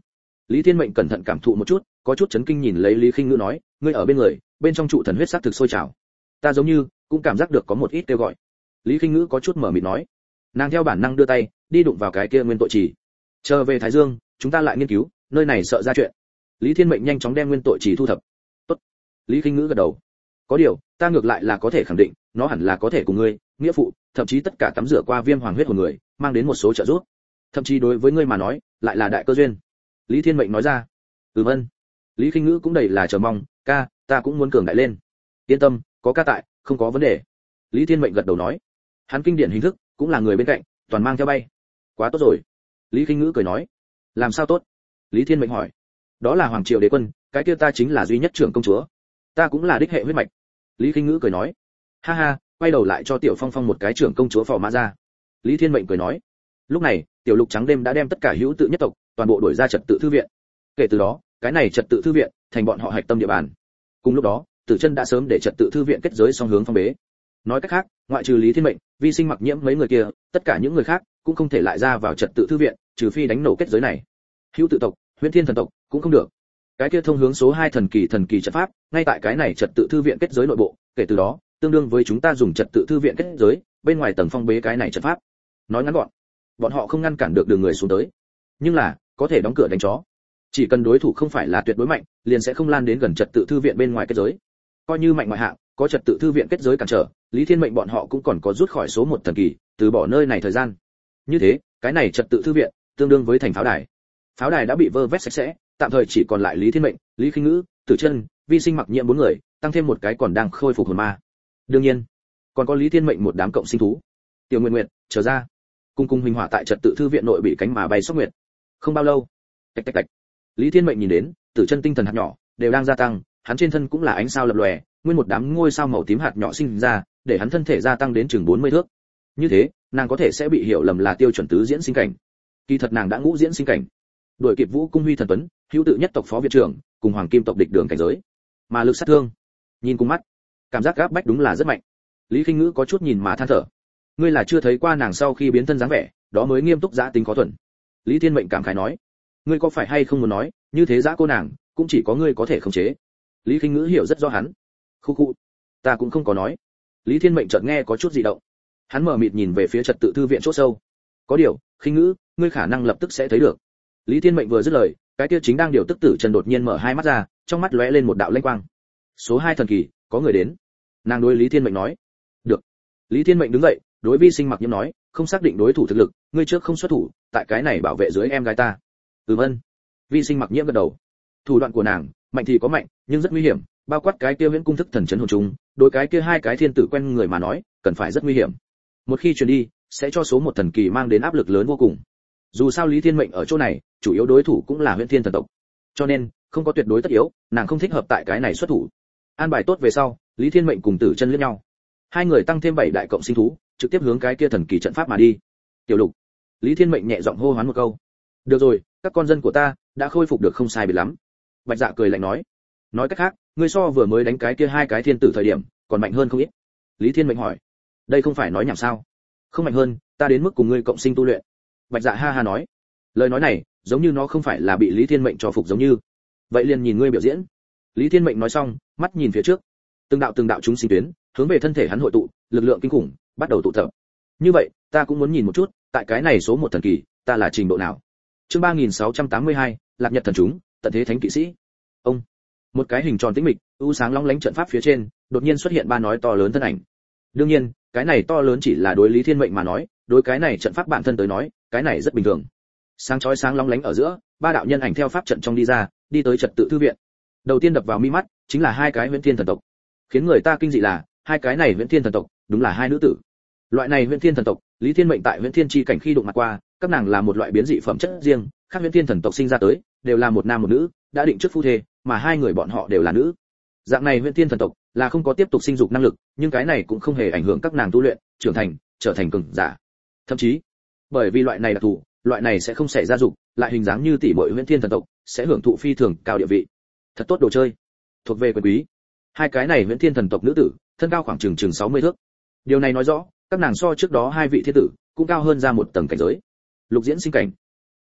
Lý Thiên Mệnh cẩn thận cảm thụ một chút, có chút chấn kinh nhìn lấy Lý Khinh Ngữ nói, ngươi ở bên người, bên trong trụ thần huyết sắc thực sôi trào. Ta giống như cũng cảm giác được có một ít kêu gọi. Lý Khinh Ngữ có chút mở miệng nói. Nàng theo bản năng đưa tay, đi đụng vào cái kia nguyên tội trì. Chờ về Thái Dương, chúng ta lại nghiên cứu, nơi này sợ ra chuyện. Lý Thiên Mệnh nhanh chóng đem nguyên tội trì thu thập. Tốt. Lý Khinh Ngữ gật đầu. Có điều, ta ngược lại là có thể khẳng định, nó hẳn là có thể cùng ngươi, nghĩa phụ, thậm chí tất cả tắm rửa qua viêm hoàng huyết hồn người, mang đến một số trợ giúp. Thậm chí đối với ngươi mà nói, lại là đại cơ duyên. Lý Thiên Mệnh nói ra. Vâng. Lý Khinh Ngữ cũng đầy là chờ mong, ca, ta cũng muốn cường đại lên. Yên tâm, có ca tại, không có vấn đề. Lý Thiên Mệnh gật đầu nói. Hắn kinh điển hình thức, cũng là người bên cạnh, toàn mang theo bay. Quá tốt rồi. Lý Khinh Ngữ cười nói. Làm sao tốt? Lý Thiên Mệnh hỏi. Đó là hoàng triều đế quân, cái kia ta chính là duy nhất trưởng công chúa. Ta cũng là đích hệ huyết mạch. Lý Khinh Ngữ cười nói. Ha ha, quay đầu lại cho Tiểu Phong Phong một cái trưởng công chúa phò mã ra. Lý Thiên Mệnh cười nói. Lúc này, Tiểu Lục trắng đêm đã đem tất cả hữu tự nhất tộc, toàn bộ đuổi ra trật tự thư viện. Kể từ đó, cái này trật tự thư viện thành bọn họ hạch tâm địa bàn. Cùng lúc đó, Tử Chân đã sớm để trật tự thư viện kết giới song hướng phong bế. Nói cách khác, ngoại trừ Lý Thiên Mệnh, Vi Sinh Mặc Nhiễm mấy người kia, tất cả những người khác cũng không thể lại ra vào trật tự thư viện, trừ phi đánh nổ kết giới này. Hữu tự tộc, Huyền Thiên thần tộc cũng không được. Cái kia thông hướng số 2 thần kỳ trận pháp, ngay tại cái này trật tự thư viện kết giới nội bộ, kể từ đó, tương đương với chúng ta dùng trật tự thư viện kết giới, bên ngoài tầng phong bế cái này trận pháp. Nói ngắn gọn, bọn họ không ngăn cản được đường người xuống tới, nhưng là có thể đóng cửa đánh chó. Chỉ cần đối thủ không phải là tuyệt đối mạnh, liền sẽ không lan đến gần trật tự thư viện bên ngoài kết giới. Coi như mạnh ngoại hạng, có trật tự thư viện kết giới cản trở, Lý Thiên Mệnh bọn họ cũng còn có rút khỏi số 1 thần kỳ, từ bỏ nơi này thời gian. Như thế, cái này trật tự thư viện tương đương với thành pháo đài. Pháo đài đã bị vơ vét sạch sẽ, tạm thời chỉ còn lại Lý Thiên Mệnh, Lý Khinh Ngữ, Tử Chân, Vi Sinh Mặc Nhiễm 4 người, tăng thêm một cái còn đang khôi phục hồn ma. Đương nhiên, còn có Lý Thiên Mệnh một đám cộng sinh thú. Tiểu Nguyệt Nguyệt, trở ra. Cung huỳnh hỏa tại trật tự thư viện nội bị cánh mà bay sóc nguyệt. Không bao lâu, tạch tạch tạch. Lý Thiên Mệnh nhìn đến, Tử Chân tinh thần hạt nhỏ đều đang gia tăng, hắn trên thân cũng là ánh sao lập lòe, nguyên một đám ngôi sao màu tím hạt nhỏ sinh ra, để hắn thân thể gia tăng đến chừng 40 thước. Như thế, nàng có thể sẽ bị hiểu lầm là tiêu chuẩn tứ diễn sinh cảnh. Kỳ thật nàng đã ngũ diễn sinh cảnh. Đuổi kịp Vũ Cung Huy thần tuấn, hữu tự nhất tộc phó viện trưởng, cùng hoàng kim tộc địch đường cảnh giới. Mà lực sát thương, nhìn cùng mắt, cảm giác gáp bách đúng là rất mạnh. Lý Khinh Ngữ có chút nhìn mà than thở. Ngươi là chưa thấy qua nàng sau khi biến thân dáng vẻ, đó mới nghiêm túc giá tính có thuần. Lý Thiên Mệnh cảm khái nói. Ngươi có phải hay không muốn nói, như thế dã cô nàng, cũng chỉ có ngươi có thể khống chế. Lý Khinh Ngữ hiểu rất rõ hắn. Khu khu, ta cũng không có nói. Lý Thiên Mệnh chợt nghe có chút dị động. Hắn mở mịt nhìn về phía trật tự thư viện chỗ sâu. Có điều, Khinh Ngữ, ngươi khả năng lập tức sẽ thấy được. Lý Thiên Mệnh vừa dứt lời, cái kia chính đang điều tức Tử Chân đột nhiên mở hai mắt ra, trong mắt lóe lên một đạo lanh quang. Số 2 thần kỳ, có người đến. Nàng đối Lý Thiên Mệnh nói. Được. Lý Thiên Mệnh đứng dậy, đối Vi Sinh Mặc Nhiễm nói, không xác định đối thủ thực lực, ngươi trước không xuất thủ, tại cái này bảo vệ dưới em gái ta. Vâng. Vi Sinh Mặc Nhiễm gật đầu. Thủ đoạn của nàng, mạnh thì có mạnh, nhưng rất nguy hiểm, bao quát cái kia Huyễn Cung thức thần chấn hồn trùng, đối cái kia hai cái thiên tử quen người mà nói, cần phải rất nguy hiểm. Một khi truyền đi, sẽ cho số 1 thần kỳ mang đến áp lực lớn vô cùng. Dù sao Lý Thiên Mệnh ở chỗ này, chủ yếu đối thủ cũng là Huyễn Thiên thần tộc. Cho nên, không có tuyệt đối tất yếu, nàng không thích hợp tại cái này xuất thủ. An bài tốt về sau, Lý Thiên Mệnh cùng Tử Chân liếc nhau. Hai người tăng thêm 7 đại cộng sinh thú, trực tiếp hướng cái kia thần kỳ trận pháp mà đi. Tiểu Lục. Lý Thiên Mệnh nhẹ giọng hô hoán một câu. Được rồi, các con dân của ta đã khôi phục được không sai biệt lắm. Bạch Dạ cười lạnh nói. Nói cách khác, ngươi so vừa mới đánh cái kia hai cái thiên tử thời điểm, còn mạnh hơn không ít. Lý Thiên Mệnh hỏi. Đây không phải nói nhảm sao? Không mạnh hơn, ta đến mức cùng ngươi cộng sinh tu luyện. Bạch Dạ ha ha nói. Lời nói này, giống như nó không phải là bị Lý Thiên Mệnh cho phục giống như. Vậy liền nhìn ngươi biểu diễn. Lý Thiên Mệnh nói xong, mắt nhìn phía trước. Từng đạo chúng sinh tuyến, hướng về thân thể hắn hội tụ, lực lượng kinh khủng bắt đầu tụ tập. Như vậy, ta cũng muốn nhìn một chút, tại cái này số 1 thần kỳ, ta là trình độ nào. Chương 3682, Lạc Nhật thần chúng, tận thế thánh kỵ sĩ. Ông, một cái hình tròn tĩnh mịch, u sáng long lánh trận pháp phía trên, đột nhiên xuất hiện ba nói to lớn thân ảnh. Đương nhiên, cái này to lớn chỉ là đối Lý Thiên Mệnh mà nói, đối cái này trận pháp bản thân tới nói, cái này rất bình thường. Sáng chói sáng long lánh ở giữa, ba đạo nhân ảnh theo pháp trận trong đi ra, đi tới trật tự thư viện. Đầu tiên đập vào mi mắt, chính là hai cái Huyễn Thiên thần tộc. Khiến người ta kinh dị là, hai cái này Huyễn Thiên thần tộc, đúng là hai nữ tử. Loại này Huyễn Thiên thần tộc, Lý Thiên Mệnh tại Huyễn Thiên chi cảnh khi đụng mặt qua, các nàng là một loại biến dị phẩm chất riêng, khác Huyễn Thiên thần tộc sinh ra tới, đều là một nam một nữ, đã định trước phu thê, mà hai người bọn họ đều là nữ. Dạng này Huyễn Thiên thần tộc là không có tiếp tục sinh dục năng lực, nhưng cái này cũng không hề ảnh hưởng các nàng tu luyện, trưởng thành, trở thành cường giả. Thậm chí, bởi vì loại này là thủ, loại này sẽ không xảy ra dục, lại hình dáng như tỷ muội Huyễn Thiên thần tộc, sẽ hưởng thụ phi thường cao địa vị. Thật tốt đồ chơi, thuộc về quyền quý. Hai cái này Huyễn Thiên thần tộc nữ tử, thân cao khoảng chừng 60 thước. Điều này nói rõ, các nàng so trước đó hai vị thiên tử cũng cao hơn ra một tầng cảnh giới. Lục diễn sinh cảnh,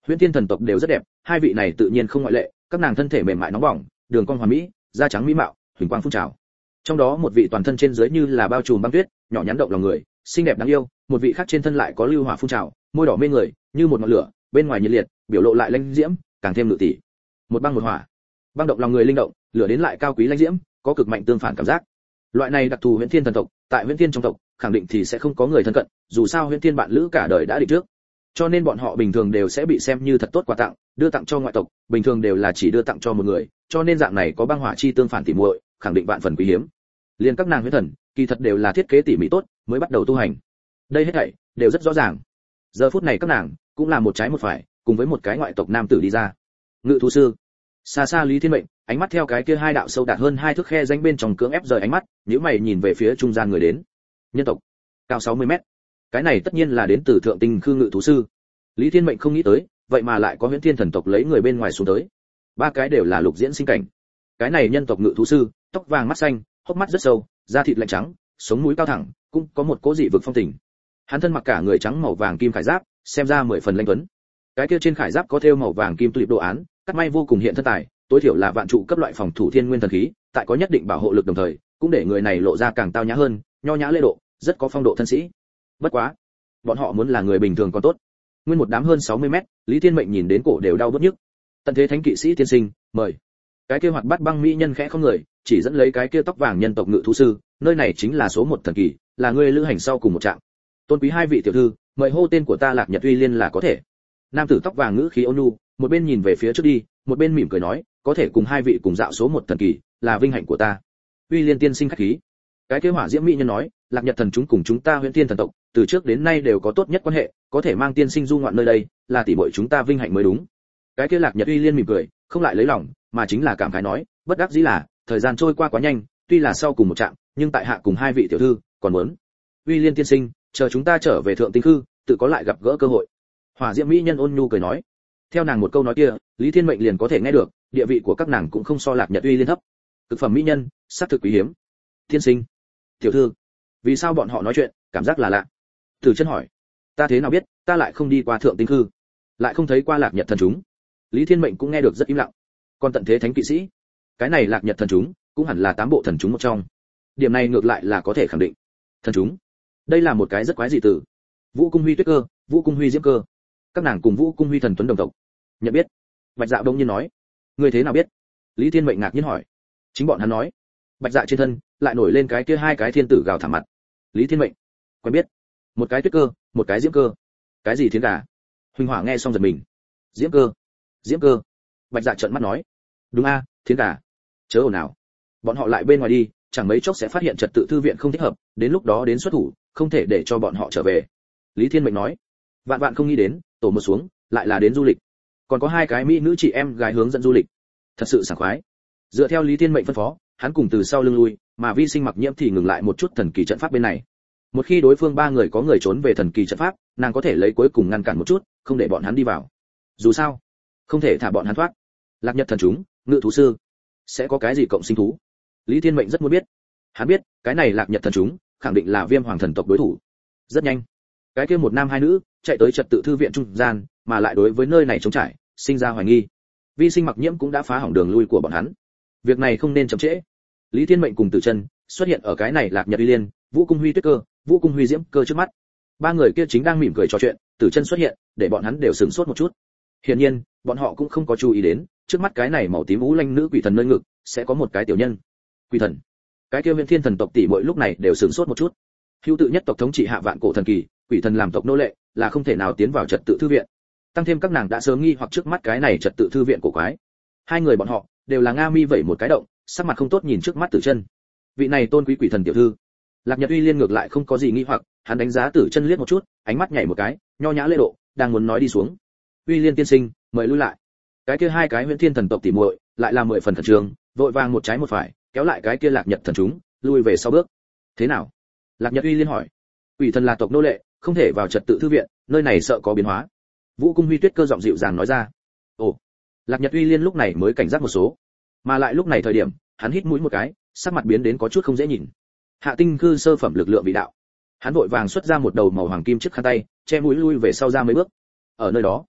Huyễn Thiên thần tộc đều rất đẹp, hai vị này tự nhiên không ngoại lệ, các nàng thân thể mềm mại nóng bỏng, đường cong hoàn mỹ, da trắng mỹ mạo, huỳnh quang phun trào. Trong đó một vị toàn thân trên dưới như là bao trùm băng tuyết, nhỏ nhắn động lòng người, xinh đẹp đáng yêu, một vị khác trên thân lại có lưu hỏa phun trào, môi đỏ mê người, như một ngọn lửa, bên ngoài nhiệt liệt, biểu lộ lại lãnh diễm, càng thêm ngự tỷ. Một băng một hỏa, băng động lòng người linh động, lửa đến lại cao quý lãnh diễm, có cực mạnh tương phản cảm giác. Loại này đặc thù Huyễn Thiên thần tộc, tại Huyễn Thiên trong tộc, khẳng định thì sẽ không có người thân cận, dù sao Huyễn Thiên bạn lữ cả đời đã định trước. Cho nên bọn họ bình thường đều sẽ bị xem như thật tốt quà tặng, đưa tặng cho ngoại tộc, bình thường đều là chỉ đưa tặng cho một người, cho nên dạng này có băng hỏa chi tương phản tỉ muội, khẳng định vạn phần quý hiếm. Liên các nàng huyễn thần, kỳ thật đều là thiết kế tỉ mỉ tốt, mới bắt đầu tu hành. Đây hết thảy đều rất rõ ràng. Giờ phút này các nàng cũng là một trái một phải, cùng với một cái ngoại tộc nam tử đi ra. Ngự thú sư. Xa xa Lý Thiên Mệnh, ánh mắt theo cái kia hai đạo sâu đạt hơn 2 thước khe rãnh bên trong cưỡng ép rời ánh mắt, nhíu mày nhìn về phía trung gian người đến. Nhân tộc, cao 60 mét. Cái này tất nhiên là đến từ Thượng Tinh Khư Ngự thú sư. Lý Thiên Mệnh không nghĩ tới, vậy mà lại có Huyễn Thiên thần tộc lấy người bên ngoài xuống tới. Ba cái đều là lục diễn sinh cảnh. Cái này nhân tộc ngự thú sư, tóc vàng mắt xanh, hốc mắt rất sâu, da thịt lạnh trắng, sống mũi cao thẳng, cũng có một cố dị vực phong tình. Hắn thân mặc cả người trắng màu vàng kim khải giáp, xem ra 10 phần lãnh tuấn. Cái kia trên khải giáp có thêu màu vàng kim tulip đồ án, cắt may vô cùng hiện thân tài, tối thiểu là vạn trụ cấp loại phòng thủ thiên nguyên thần khí, tại có nhất định bảo hộ lực đồng thời, cũng để người này lộ ra càng tao nhã hơn, nho nhã lễ độ, rất có phong độ thân sĩ. Bất quá, bọn họ muốn là người bình thường còn tốt. Nguyên một đám hơn 60 mét, Lý Thiên Mệnh nhìn đến cổ đều đau bứt nhức. Tận thế thánh kỵ sĩ tiên sinh, mời. Cái kia hoạt bát băng mỹ nhân khẽ không người, chỉ dẫn lấy cái kia tóc vàng nhân tộc ngự thú sư, nơi này chính là số 1 thần kỳ, là người lữ hành sau cùng một trạm. Tôn quý hai vị tiểu thư, mời hô tên của ta Lạc Nhật Uy Liên là có thể. Nam tử tóc vàng ngữ khí ôn nhu, một bên nhìn về phía trước đi, một bên mỉm cười nói, có thể cùng hai vị cùng dạo số 1 thần kỳ, là vinh hạnh của ta. Uy Liên tiên sinh khách khí. Cái kia hỏa diễm mỹ nhân nói, Lạc Nhật thần chúng cùng chúng ta Huyễn Thiên thần tộc, từ trước đến nay đều có tốt nhất quan hệ, có thể mang tiên sinh du ngoạn nơi đây, là tỷ muội chúng ta vinh hạnh mới đúng. Cái kia Lạc Nhật Uy Liên mỉm cười, không lại lấy lòng, mà chính là cảm khái nói, bất đắc dĩ là, thời gian trôi qua quá nhanh, tuy là sau cùng một trạm, nhưng tại hạ cùng hai vị tiểu thư, còn muốn. Uy Liên tiên sinh, chờ chúng ta trở về Thượng Tinh Khư, tự có lại gặp gỡ cơ hội. Hỏa diễm mỹ nhân ôn nhu cười nói. Theo nàng một câu nói kia, Lý Thiên Mệnh liền có thể nghe được, địa vị của các nàng cũng không so Lạc Nhật Uy Liên thấp. Cực phẩm mỹ nhân, sắc thực quý hiếm. Tiên sinh, tiểu thư, vì sao bọn họ nói chuyện, cảm giác là lạ. Tử Chân hỏi, ta thế nào biết, ta lại không đi qua Thượng Tinh Khư, lại không thấy qua Lạc Nhật thần chúng. Lý Thiên Mệnh cũng nghe được rất im lặng. Còn tận thế thánh kỵ sĩ, cái này Lạc Nhật thần chúng, cũng hẳn là 8 bộ thần chúng một trong. Điểm này ngược lại là có thể khẳng định. Thần chúng, đây là một cái rất quái dị từ. Vũ Cung Huy Tuyết Cơ, Vũ Cung Huy Diễm Cơ, các nàng cùng Vũ Cung Huy Thần Tuấn đồng tộc. Nhận biết. Bạch Dạ đông nhiên nói. Người thế nào biết? Lý Thiên Mệnh ngạc nhiên hỏi. Chính bọn hắn nói. Bạch Dạ trên thân lại nổi lên cái kia hai cái thiên tử gào thảm mặt. Lý Thiên Mệnh quen biết. Một cái Tuyết Cơ, một cái Diễm Cơ. Cái gì thiên gà? Huỳnh Hỏa nghe xong giật mình. Diễm Cơ, Diễm Cơ. Bạch Dạ trợn mắt nói. Đúng a, thiên gà. Chớ ồn nào. Bọn họ lại bên ngoài đi, chẳng mấy chốc sẽ phát hiện trật tự thư viện không thích hợp, đến lúc đó đến xuất thủ, không thể để cho bọn họ trở về. Lý Thiên Mệnh nói. Vạn vạn không nghĩ đến, tổ một xuống, lại là đến du lịch. Còn có hai cái mỹ nữ chị em gái hướng dẫn du lịch. Thật sự sảng khoái. Dựa theo Lý Thiên Mệnh phân phó, hắn cùng từ sau lưng lui, mà Vi Sinh Mặc Nhiễm thì ngừng lại một chút thần kỳ trận pháp bên này. Một khi đối phương ba người có người trốn về thần kỳ trận pháp, nàng có thể lấy cuối cùng ngăn cản một chút, không để bọn hắn đi vào. Dù sao, không thể thả bọn hắn thoát. Lạc Nhật thần chúng, ngự thú sư, sẽ có cái gì cộng sinh thú? Lý Thiên Mệnh rất muốn biết. Hắn biết, cái này Lạc Nhật thần chúng, khẳng định là Viêm Hoàng thần tộc đối thủ. Rất nhanh, cái kia một nam hai nữ chạy tới trật tự thư viện trung gian, mà lại đối với nơi này trống trải, sinh ra hoài nghi. Vi Sinh Mặc Nhiễm cũng đã phá hỏng đường lui của bọn hắn. Việc này không nên chậm trễ. Lý Thiên Mệnh cùng Tử Chân xuất hiện ở cái này Lạc Nhật Uy Liên, Vũ Cung Huy Tuyết Cơ, Vũ Cung Huy Diễm Cơ trước mắt. Ba người kia chính đang mỉm cười trò chuyện, Tử Chân xuất hiện, để bọn hắn đều sửng sốt một chút. Hiển nhiên, bọn họ cũng không có chú ý đến, trước mắt cái này màu tím ú lanh nữ quỷ thần nơi ngực, sẽ có một cái tiểu nhân. Quỷ thần. Cái kia Huyễn Thiên thần tộc tỷ muội lúc này đều sửng sốt một chút. Hữu tự nhất tộc thống trị hạ vạn cổ thần kỳ, quỷ thần làm tộc nô lệ, là không thể nào tiến vào trật tự thư viện. Tăng thêm các nàng đã sớm nghi hoặc trước mắt cái này trật tự thư viện cổ quái. Hai người bọn họ đều là nga mi vẩy một cái động, sắc mặt không tốt nhìn trước mắt Tử Chân. Vị này tôn quý quỷ thần tiểu thư. Lạc Nhật Uy Liên ngược lại không có gì nghi hoặc, hắn đánh giá Tử Chân liếc một chút, ánh mắt nhảy một cái, nho nhã lễ độ, đang muốn nói đi xuống. Uy Liên tiên sinh, mời lui lại. Cái kia hai cái Huyễn Thiên thần tộc tỉ muội, lại là 10 phần thần trường, vội vàng một trái một phải, kéo lại cái kia Lạc Nhật thần chúng, lui về sau bước. Thế nào? Lạc Nhật Uy Liên hỏi. Quỷ thần là tộc nô lệ, không thể vào trật tự thư viện, nơi này sợ có biến hóa. Vũ Cung Huy Tuyết Cơ giọng dịu dàng nói ra. Ồ. Lạc Nhật Uy Liên lúc này mới cảnh giác một số, mà lại lúc này thời điểm, hắn hít mũi một cái, sắc mặt biến đến có chút không dễ nhìn. Hạ Tinh Cư sơ phẩm lực lượng vị đạo. Hắn vội vàng xuất ra một đầu màu hoàng kim chiếc khăn tay, che mũi lui về sau ra mấy bước. Ở nơi đó,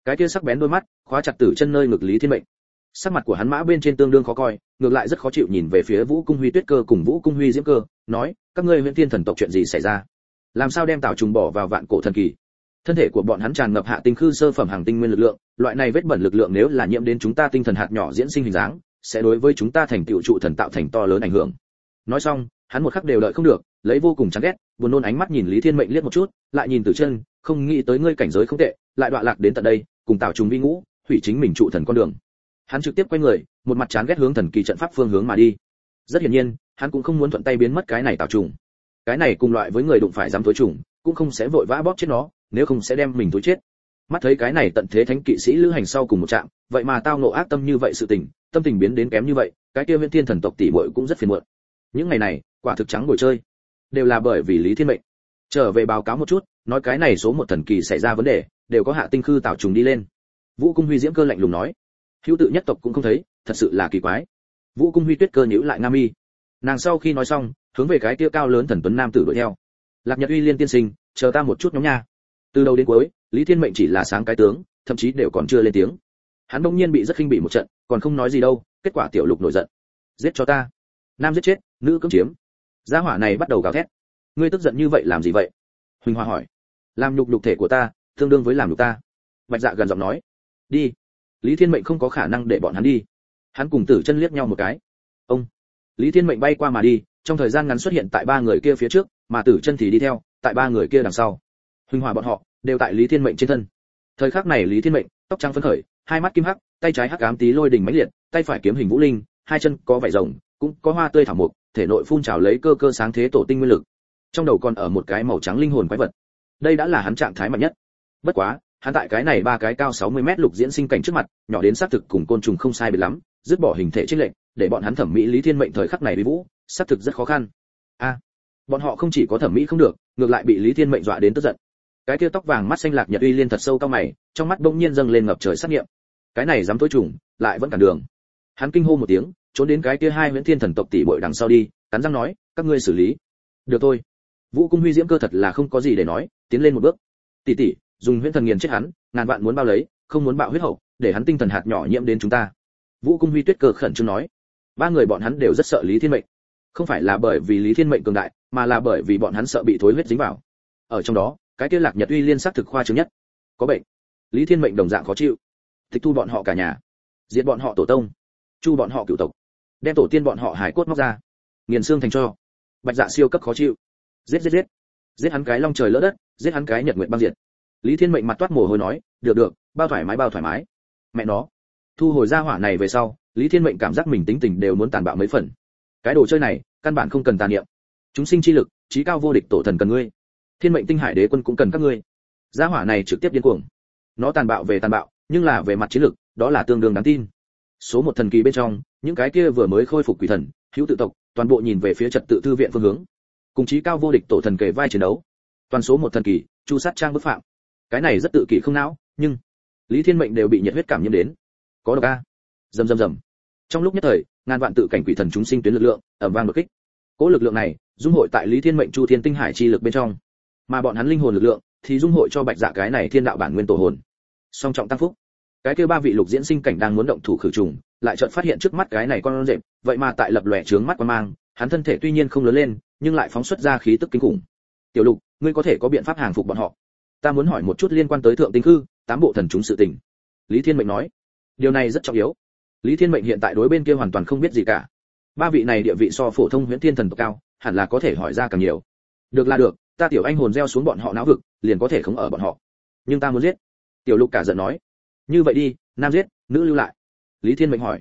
cái kia sắc bén đôi mắt khóa chặt Tử Chân nơi ngực Lý Thiên Mệnh. Sắc mặt của hắn mã bên trên tương đương khó coi, ngược lại rất khó chịu nhìn về phía Vũ Cung Huy Tuyết Cơ cùng Vũ Cung Huy Diễm Cơ, nói: các ngươi Huyền Thiên thần tộc chuyện gì xảy ra? Làm sao đem Tào Trùng bỏ vào vạn cổ thần kỳ? Thân thể của bọn hắn tràn ngập hạ tinh khư sơ phẩm hàng tinh nguyên lực lượng, loại này vết bẩn lực lượng nếu là nhiễm đến chúng ta tinh thần hạt nhỏ diễn sinh hình dáng, sẽ đối với chúng ta thành tựu trụ thần tạo thành to lớn ảnh hưởng. Nói xong, hắn một khắc đều đợi không được, lấy vô cùng chán ghét, buồn nôn ánh mắt nhìn Lý Thiên Mệnh liếc một chút, lại nhìn Tử Chân, không nghĩ tới ngươi cảnh giới không tệ, lại đọa lạc đến tận đây, cùng Tào Trùng vi ngũ, hủy chính mình trụ thần con đường. Hắn trực tiếp quay người, một mặt chán ghét hướng thần kỳ trận pháp phương hướng mà đi. Rất hiển nhiên, hắn cũng không muốn thuận tay biến mất cái này Tào Trùng. Cái này cùng loại với người đụng phải dám tối trùng, cũng không sẽ vội vã bóp chết nó, nếu không sẽ đem mình tối chết. Mắt thấy cái này tận thế thánh kỵ sĩ lữ hành sau cùng một trạm, vậy mà tao ngộ ác tâm như vậy sự tình, tâm tình biến đến kém như vậy, cái kia Huyền Thiên thần tộc tỷ muội cũng rất phiền muộn. Những ngày này, quả thực trắng ngồi chơi, đều là bởi vì Lý Thiên Mệnh. Trở về báo cáo một chút, nói cái này số một thần kỳ xảy ra vấn đề, đều có hạ tinh khư Tào Trùng đi lên. Vũ Cung Huy Diễm Cơ lạnh lùng nói, hữu tự nhất tộc cũng không thấy, thật sự là kỳ quái. Vũ Cung Huy Tuyết Cơ nhíu lại nga mi. Nàng sau khi nói xong, hướng về cái kia cao lớn thần tuấn nam tử đuổi theo. Lạc Nhật Uy Liên tiên sinh, chờ ta một chút nhóm nha. Từ đầu đến cuối, Lý Thiên Mệnh chỉ là sáng cái tướng, thậm chí đều còn chưa lên tiếng. Hắn bỗng nhiên bị rất khinh bỉ một trận, còn không nói gì đâu, kết quả Tiểu Lục nổi giận. Giết cho ta. Nam giết chết, nữ cưỡng chiếm. Gia hỏa này bắt đầu gào thét. Ngươi tức giận như vậy làm gì vậy? Huỳnh Hoa hỏi. Làm nhục thể của ta, tương đương với làm nhục ta. Bạch Dạ gần giọng nói. Đi. Lý Thiên Mệnh không có khả năng để bọn hắn đi. Hắn cùng Tử Chân liếc nhau một cái. Ông. Lý Thiên Mệnh bay qua mà đi, trong thời gian ngắn xuất hiện tại ba người kia phía trước, mà Tử Chân thì đi theo, tại ba người kia đằng sau. Huỳnh Hòa bọn họ đều tại Lý Thiên Mệnh trên thân. Thời khắc này Lý Thiên Mệnh, tóc trắng phấn khởi, hai mắt kim hắc, tay trái hắc ám tí lôi đình mãnh liệt, tay phải kiếm hình vũ linh, hai chân có vảy rồng, cũng có hoa tươi thảo mục, thể nội phun trào lấy cơ cơ sáng thế tổ tinh nguyên lực. Trong đầu còn ở một cái màu trắng linh hồn quái vật. Đây đã là hắn trạng thái mạnh nhất. Bất quá, hắn tại cái này ba cái cao 60 mét lục diễn sinh cảnh trước mặt, nhỏ đến xác thực cùng côn trùng không sai biệt lắm, dứt bỏ hình thể chênh lệch, để bọn hắn thẩm mỹ Lý Thiên Mệnh thời khắc này uy vũ, xác thực rất khó khăn. Bọn họ không chỉ có thẩm mỹ không được, ngược lại bị Lý Thiên Mệnh dọa đến tức giận. Cái kia tóc vàng mắt xanh Lạc Nhật Uy Liên thật sâu cao mày, trong mắt bỗng nhiên dâng lên ngập trời sát nghiệm. Cái này dám tối trùng, lại vẫn cản đường. Hắn kinh hô một tiếng, trốn đến cái kia hai Huyền Thiên thần tộc tỷ muội đằng sau đi, cắn răng nói, các ngươi xử lý. Được thôi. Vũ Cung Huy Diễm Cơ thật là không có gì để nói, tiến lên một bước. Tỷ tỷ, dùng Huyền Thần nghiền chết hắn, ngàn vạn muốn bao lấy, không muốn bạo huyết hậu, để hắn tinh thần hạt nhỏ nhiễm đến chúng ta. Vũ Cung Huy Tuyết Cơ khẩn trương nói. Ba người bọn hắn đều rất sợ Lý Thiên Mệnh. Không phải là bởi vì Lý Thiên Mệnh cường đại, mà là bởi vì bọn hắn sợ bị thối huyết dính vào. Ở trong đó, cái kia Lạc Nhật Uy Liên sắc thực khoa trương nhất. Có bệnh. Lý Thiên Mệnh đồng dạng khó chịu. Tịch thu bọn họ cả nhà, diệt bọn họ tổ tông, chu bọn họ cửu tộc, đem tổ tiên bọn họ hải cốt móc ra, nghiền xương thành tro. Bạch Dạ siêu cấp khó chịu. Giết giết giết. Giết hắn cái long trời lỡ đất, giết hắn cái nhật nguyệt băng diệt. Lý Thiên Mệnh mặt toát mồ hôi nói, được được, bao thoải mái. Mẹ nó. Thu hồi ra hỏa này về sau, Lý Thiên Mệnh cảm giác mình tính tình đều muốn tàn bạo mấy phần. Cái đồ chơi này, căn bản không cần tàn niệm. Chúng sinh chi lực, chí cao vô địch tổ thần cần ngươi. Thiên Mệnh tinh hải đế quân cũng cần các ngươi. Gia hỏa này trực tiếp điên cuồng. Nó tàn bạo về tàn bạo, nhưng là về mặt chiến lực, đó là tương đương đáng tin. Số một thần kỳ bên trong, những cái kia vừa mới khôi phục quỷ thần, hữu tự tộc, toàn bộ nhìn về phía trật tự thư viện phương hướng. Cùng chí cao vô địch tổ thần kề vai chiến đấu. Toàn số một thần kỳ, chu sát trang bức phạm. Cái này rất tự kỷ không não, nhưng Lý Thiên Mệnh đều bị nhiệt huyết cảm nhiễm đến. Có độc a. Rầm. Trong lúc nhất thời, ngàn vạn tự cảnh quỷ thần chúng sinh tuyến lực lượng, ầm vang đột kích. Cố lực lượng này, dung hội tại Lý Thiên Mệnh Chu Thiên tinh hải chi lực bên trong, mà bọn hắn linh hồn lực lượng thì dung hội cho Bạch Dạ cái này thiên đạo bản nguyên tổ hồn. Song trọng tăng phúc. Cái kia ba vị lục diễn sinh cảnh đang muốn động thủ khử trùng, lại chợt phát hiện trước mắt cái này con rệp, vậy mà tại lập lòe trướng mắt qua mang, hắn thân thể tuy nhiên không lớn lên, nhưng lại phóng xuất ra khí tức kinh khủng. Tiểu Lục, ngươi có thể có biện pháp hàng phục bọn họ? Ta muốn hỏi một chút liên quan tới thượng tinh khư, tám bộ thần chúng sự tình. Lý Thiên Mệnh nói, điều này rất trọng yếu. Lý Thiên Mệnh hiện tại đối bên kia hoàn toàn không biết gì cả. Ba vị này địa vị so phổ thông Huyền Thiên thần tộc cao, hẳn là có thể hỏi ra càng nhiều. Được là được, ta tiểu anh hồn gieo xuống bọn họ não vực, liền có thể khống ở bọn họ. Nhưng ta muốn giết. Tiểu Lục cả giận nói. Như vậy đi, nam giết, nữ lưu lại. Lý Thiên Mệnh hỏi.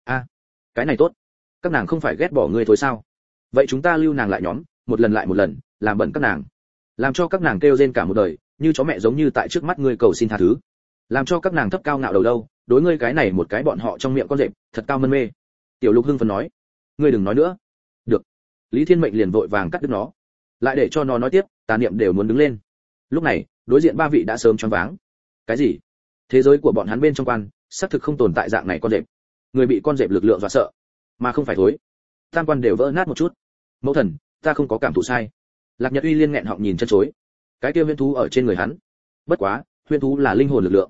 Cái này tốt. Các nàng không phải ghét bỏ ngươi thôi sao? Vậy chúng ta lưu nàng lại nhóm, một lần lại một lần, làm bẩn các nàng, làm cho các nàng kêu rên cả một đời, như chó mẹ giống như tại trước mắt ngươi cầu xin tha thứ, làm cho các nàng thấp cao ngạo đầu đâu, đối ngươi cái này một cái bọn họ trong miệng con rệp, thật cao mân mê. Tiểu Lục hưng phấn nói. Ngươi đừng nói nữa. Được. Lý Thiên Mệnh liền vội vàng cắt đứt nó, lại để cho nó nói tiếp, tà niệm đều muốn đứng lên. Lúc này, đối diện ba vị đã sớm choáng váng. Cái gì? Thế giới của bọn hắn bên trong quan, xác thực không tồn tại dạng này con rệp. Người bị con rệp lực lượng dọa sợ, mà không phải thối. Tam quan đều vỡ nát một chút. Mẫu thần, ta không có cảm thụ sai. Lạc Nhật Uy Liên nghẹn họng nhìn chân chối. Cái kia huyễn thú ở trên người hắn. Bất quá, huyễn thú là linh hồn lực lượng.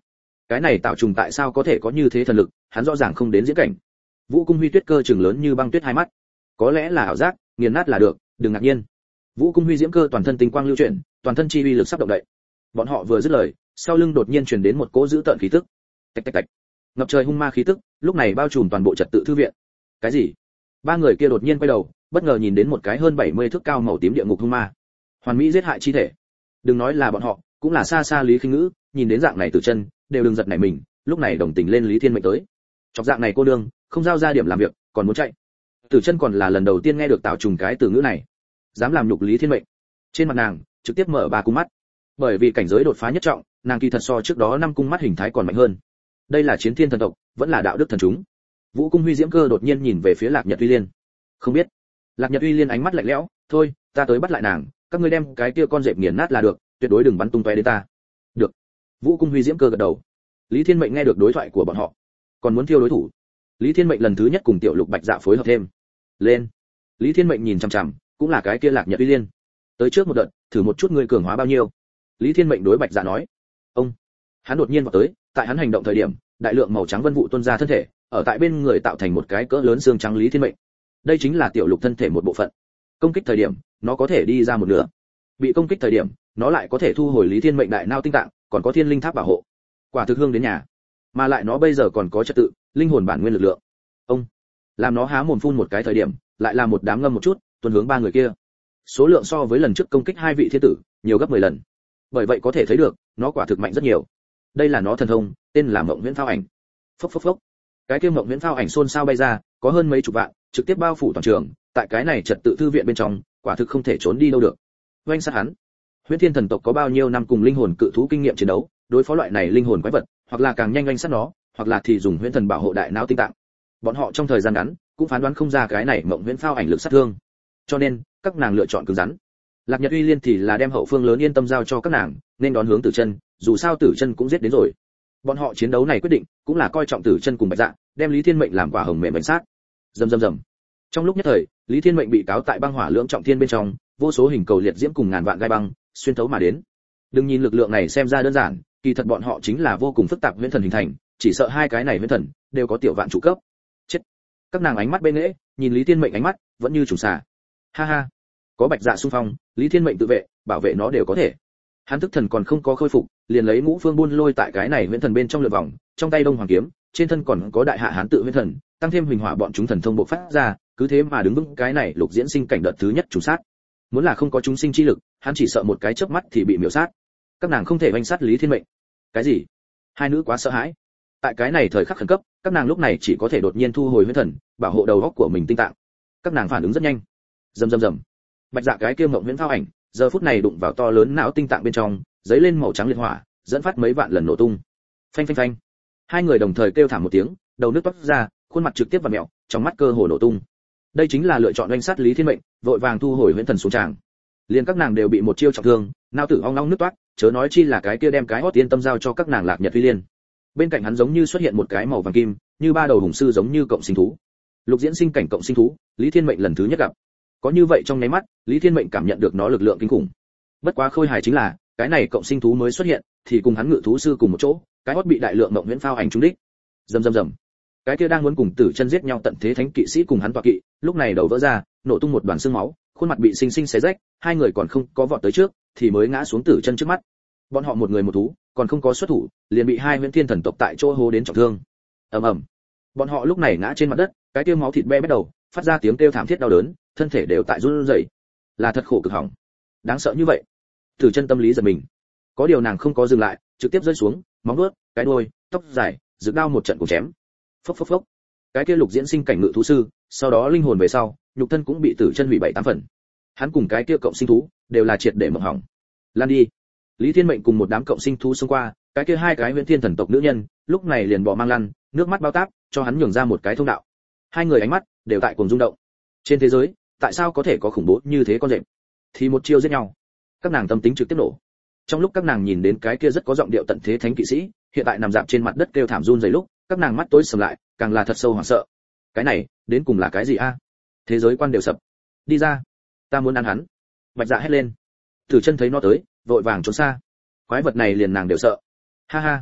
Cái này tạo trùng tại sao có thể có như thế thần lực, hắn rõ ràng không đến diễn cảnh. Vũ Cung Huy tuyết cơ trừng lớn như băng tuyết hai mắt. Có lẽ là ảo giác, nghiền nát là được, đừng ngạc nhiên. Vũ Cung Huy diễm cơ toàn thân tinh quang lưu chuyển, toàn thân chi uy lực sắp động đậy. Bọn họ vừa dứt lời, sau lưng đột nhiên truyền đến một cỗ dữ tợn khí tức. Tạch tạch tạch. Ngập trời hung ma khí tức, lúc này bao trùm toàn bộ trật tự thư viện. Cái gì? Ba người kia đột nhiên quay đầu, bất ngờ nhìn đến một cái hơn 70 thước cao màu tím địa ngục hung ma. Hoàn mỹ giết hại chi thể. Đừng nói là bọn họ, cũng là xa xa Lý Khinh Ngữ, nhìn đến dạng này Tử Chân, đều đừng giật nảy mình, lúc này đồng tình lên Lý Thiên Mệnh tới. Chọc dạng này cô đương, không giao ra điểm làm việc, còn muốn chạy. Tử Chân còn là lần đầu tiên nghe được tạo trùng cái từ ngữ này, dám làm nhục Lý Thiên Mệnh. Trên mặt nàng trực tiếp mở ba cung mắt, bởi vì cảnh giới đột phá nhất trọng, nàng kỳ thật so trước đó 5 cung mắt hình thái còn mạnh hơn. Đây là chiến thiên thần tộc, vẫn là đạo đức thần chúng. Vũ Cung Huy diễm cơ đột nhiên nhìn về phía Lạc Nhật Uy Liên. Không biết. Lạc Nhật Uy Liên ánh mắt lạnh lẽo, thôi, ta tới bắt lại nàng, các ngươi đem cái kia con dẹp nghiền nát là được, tuyệt đối đừng bắn tung tóe đến ta. Được. Vũ Cung Huy diễm cơ gật đầu. Lý Thiên Mệnh nghe được đối thoại của bọn họ, còn muốn thiêu đối thủ. Lý Thiên Mệnh lần thứ nhất cùng Tiểu Lục Bạch Dạ phối hợp thêm. Lên. Lý Thiên Mệnh nhìn chằm chằm, cũng là cái kia Lạc Nhật Uy Liên. Tới trước một đợt, thử một chút ngươi cường hóa bao nhiêu. Lý Thiên Mệnh đối Bạch Dạ nói. Ông. Hắn đột nhiên vào tới, tại hắn hành động thời điểm, đại lượng màu trắng vân vụ tuôn ra thân thể, ở tại bên người tạo thành một cái cỡ lớn xương trắng Lý Thiên Mệnh. Đây chính là Tiểu Lục thân thể một bộ phận. Công kích thời điểm, nó có thể đi ra một nửa. Bị công kích thời điểm, nó lại có thể thu hồi Lý Thiên Mệnh đại nao tinh tạng, còn có thiên linh tháp bảo hộ. Quả thực hương đến nhà. Mà lại nó bây giờ còn có trật tự, linh hồn bản nguyên lực lượng. Ông, làm nó há mồm phun một cái thời điểm, lại là một đám ngâm một chút, tuôn hướng ba người kia. Số lượng so với lần trước công kích hai vị thiên tử, nhiều gấp 10 lần. Bởi vậy có thể thấy được, nó quả thực mạnh rất nhiều. Đây là nó thần thông, tên là Mộng Huyễn Phao Ảnh. Phốc phốc phốc. Cái kia Mộng Huyễn Phao Ảnh xôn xao bay ra, có hơn mấy chục vạn, trực tiếp bao phủ toàn trường, tại cái này trật tự thư viện bên trong, quả thực không thể trốn đi đâu được. Oanh sát hắn. Huyễn Thiên thần tộc có bao nhiêu năm cùng linh hồn cự thú kinh nghiệm chiến đấu, đối phó loại này linh hồn quái vật, hoặc là càng nhanh oanh sát nó, hoặc là thì dùng huyễn thần bảo hộ đại não tinh tạng. Bọn họ trong thời gian ngắn, cũng phán đoán không ra cái này Mộng Huyễn Phao Ảnh lực sát thương. Cho nên, các nàng lựa chọn cứng rắn. Lạc Nhật Uy Liên thì là đem hậu phương lớn yên tâm giao cho các nàng, nên đón hướng Tử Chân, dù sao Tử Chân cũng giết đến rồi. Bọn họ chiến đấu này quyết định, cũng là coi trọng Tử Chân cùng Bạch Dạ, đem Lý Thiên Mệnh làm quả hồng mềm bánh sát. Rầm rầm rầm. Trong lúc nhất thời, Lý Thiên Mệnh bị cáo tại băng hỏa lưỡng trọng thiên bên trong, vô số hình cầu liệt diễm cùng ngàn vạn gai băng xuyên thấu mà đến. Đừng nhìn lực lượng này xem ra đơn giản, kỳ thật bọn họ chính là vô cùng phức tạp huyễn thần hình thành, chỉ sợ hai cái này huyễn thần đều có tiểu vạn trụ cấp. Chết. Các nàng ánh mắt bên nễ, nhìn Lý Thiên Mệnh ánh mắt vẫn như trùng xà. Ha ha. Có Bạch Dạ xung phong, Lý Thiên Mệnh tự vệ, bảo vệ nó đều có thể. Hắn thức thần còn không có khôi phục, liền lấy ngũ phương buôn lôi tại cái này huyễn thần bên trong lượn vòng, trong tay đông hoàng kiếm, trên thân còn có đại hạ hán tự huyễn thần, tăng thêm huỳnh hỏa bọn chúng thần thông bộc phát ra, cứ thế mà đứng vững cái này lục diễn sinh cảnh đợt thứ nhất trùng sát. Muốn là không có chúng sinh chi lực, hắn chỉ sợ một cái chớp mắt thì bị miểu sát. Các nàng không thể oanh sát Lý Thiên Mệnh. Cái gì? Hai nữ quá sợ hãi. Tại cái này thời khắc khẩn cấp, các nàng lúc này chỉ có thể đột nhiên thu hồi huyễn thần, bảo hộ đầu óc của mình tinh tạng. Các nàng phản ứng rất nhanh. Rầm rầm rầm. Bạch Dạ cái kia Mộng Huyễn Phao Ảnh, giờ phút này đụng vào to lớn não tinh tạng bên trong, giấy lên màu trắng liệt hỏa, dẫn phát mấy vạn lần nổ tung. Phanh phanh phanh. Hai người đồng thời kêu thảm một tiếng, đầu nước toát ra, khuôn mặt trực tiếp vặn mèo, trong mắt cơ hồ nổ tung. Đây chính là lựa chọn oanh sát Lý Thiên Mệnh, vội vàng thu hồi huyễn thần xuống tràng. Liền các nàng đều bị một chiêu trọng thương, não tử ong ong nước toát, chớ nói chi là cái kia đem cái hót yên tâm giao cho các nàng Lạc Nhật Uy Liên. Bên cạnh hắn giống như xuất hiện một cái màu vàng kim, như ba đầu hùng sư giống như cộng sinh thú. Lục diễn sinh cảnh cộng sinh thú, Lý Thiên Mệnh lần thứ nhất gặp. Có như vậy trong nháy mắt, Lý Thiên Mệnh cảm nhận được nó lực lượng kinh khủng. Bất quá khôi hài chính là, cái này cộng sinh thú mới xuất hiện, thì cùng hắn ngự thú sư cùng một chỗ, cái hót bị đại lượng Mộng Huyễn Phao Ảnh trúng đích. Rầm rầm rầm. Cái kia đang muốn cùng Tử Chân giết nhau tận thế thánh kỵ sĩ cùng hắn tọa kỵ, lúc này đầu vỡ ra, nổ tung một đoàn xương máu, khuôn mặt bị xinh xinh xé rách, hai người còn không có vọt tới trước, thì mới ngã xuống Tử Chân trước mắt. Bọn họ một người một thú, còn không có xuất thủ, liền bị hai Huyễn Thiên thần tộc tại chỗ hô đến trọng thương. Ầm ầm. Bọn họ lúc này ngã trên mặt đất, cái tiêu máu thịt be bét đầu, phát ra tiếng kêu thảm thiết đau đớn, thân thể đều tại run rẩy. Là thật khổ cực hỏng. Đáng sợ như vậy. Tử Chân tâm lý giật mình. Có điều nàng không có dừng lại, trực tiếp rơi xuống, móng vuốt, cái đuôi, tóc dài, dựng đao một trận cùng chém. Phốc phốc phốc. Cái kia lục diễn sinh cảnh ngự thú sư, sau đó linh hồn về sau, nhục thân cũng bị Tử Chân hủy 7-8 phần. Hắn cùng cái kia cộng sinh thú đều là triệt để mộng hỏng. Lan đi. Lý Thiên Mệnh cùng một đám cộng sinh thú xông qua, cái kia hai cái Huyễn Thiên thần tộc nữ nhân, lúc này liền bỏ mang lăn, nước mắt bao táp, cho hắn nhường ra một cái thông đạo. Hai người ánh mắt đều tại cùng rung động. Trên thế giới, tại sao có thể có khủng bố như thế con rệp? Thì một chiêu giết nhau. Các nàng tâm tính trực tiếp nổ. Trong lúc các nàng nhìn đến cái kia rất có giọng điệu tận thế thánh kỵ sĩ, hiện tại nằm dạp trên mặt đất kêu thảm run rẩy lúc, các nàng mắt tối sầm lại, càng là thật sâu hoảng sợ. Cái này, đến cùng là cái gì a? Thế giới quan đều sập. Đi ra, ta muốn ăn hắn. Bạch Dạ hét lên. Tử Chân thấy nó tới, vội vàng trốn xa. Quái vật này liền nàng đều sợ. Ha ha.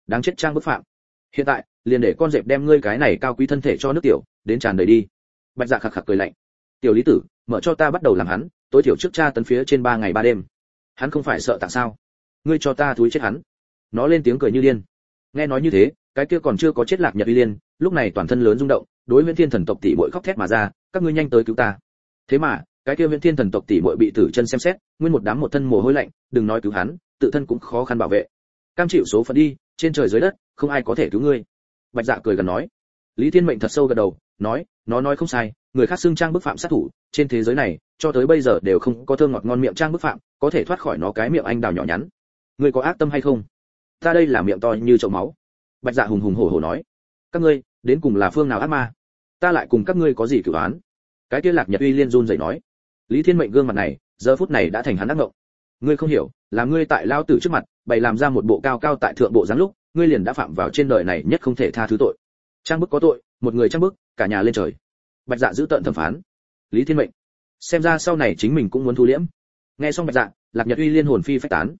Đáng chết trang bức phạm. Hiện tại, liền để con dẹp đem ngươi cái này cao quý thân thể cho nước tiểu, đến tràn đầy đi. Bạch Dạ khạc khạc cười lạnh. Tiểu Lý Tử, mở cho ta bắt đầu làm hắn, tối thiểu trước tra tấn phía trên 3 ngày 3 đêm. Hắn không phải sợ tặng sao? Ngươi cho ta thúi chết hắn. Nó lên tiếng cười như điên. Nghe nói như thế, cái kia còn chưa có chết Lạc Nhật Uy Liên, lúc này toàn thân lớn rung động, đối Viễn Thiên thần tộc tỷ muội khóc thét mà ra, các ngươi nhanh tới cứu ta. Thế mà, cái kia Viễn Thiên thần tộc tỷ muội bị Tử Chân xem xét, nguyên một đám một thân mồ hôi lạnh, đừng nói cứu hắn, tự thân cũng khó khăn bảo vệ. Cam chịu số phận đi, trên trời dưới đất, không ai có thể cứu ngươi. Bạch Dạ cười gần nói. Lý Thiên Mệnh thật sâu gật đầu, nói, nó nói không sai, người khác xưng trang bức phạm sát thủ, trên thế giới này, cho tới bây giờ đều không có thơ ngọt ngon miệng trang bức phạm, có thể thoát khỏi nó cái miệng anh đào nhỏ nhắn. Ngươi có ác tâm hay không? Ta đây là miệng to như chậu máu. Bạch Dạ hùng hùng hổ hổ nói. Các ngươi, đến cùng là phương nào ác ma? Ta lại cùng các ngươi có gì cửu án? Cái kia Lạc Nhật Uy Liên run rẩy nói. Lý Thiên Mệnh gương mặt này, giờ phút này đã thành hắn ác ngộng. Ngươi không hiểu, là ngươi tại lao tử trước mặt, bày làm ra một bộ cao cao tại thượng bộ dáng lúc, ngươi liền đã phạm vào trên đời này nhất không thể tha thứ tội. Trang bức có tội, một người trang bức, cả nhà lên trời. Bạch Dạ giữ tợn thẩm phán. Lý Thiên Mệnh, xem ra sau này chính mình cũng muốn thu liễm. Nghe xong Bạch Dạ, Lạc Nhật Uy Liên hồn phi phách tán.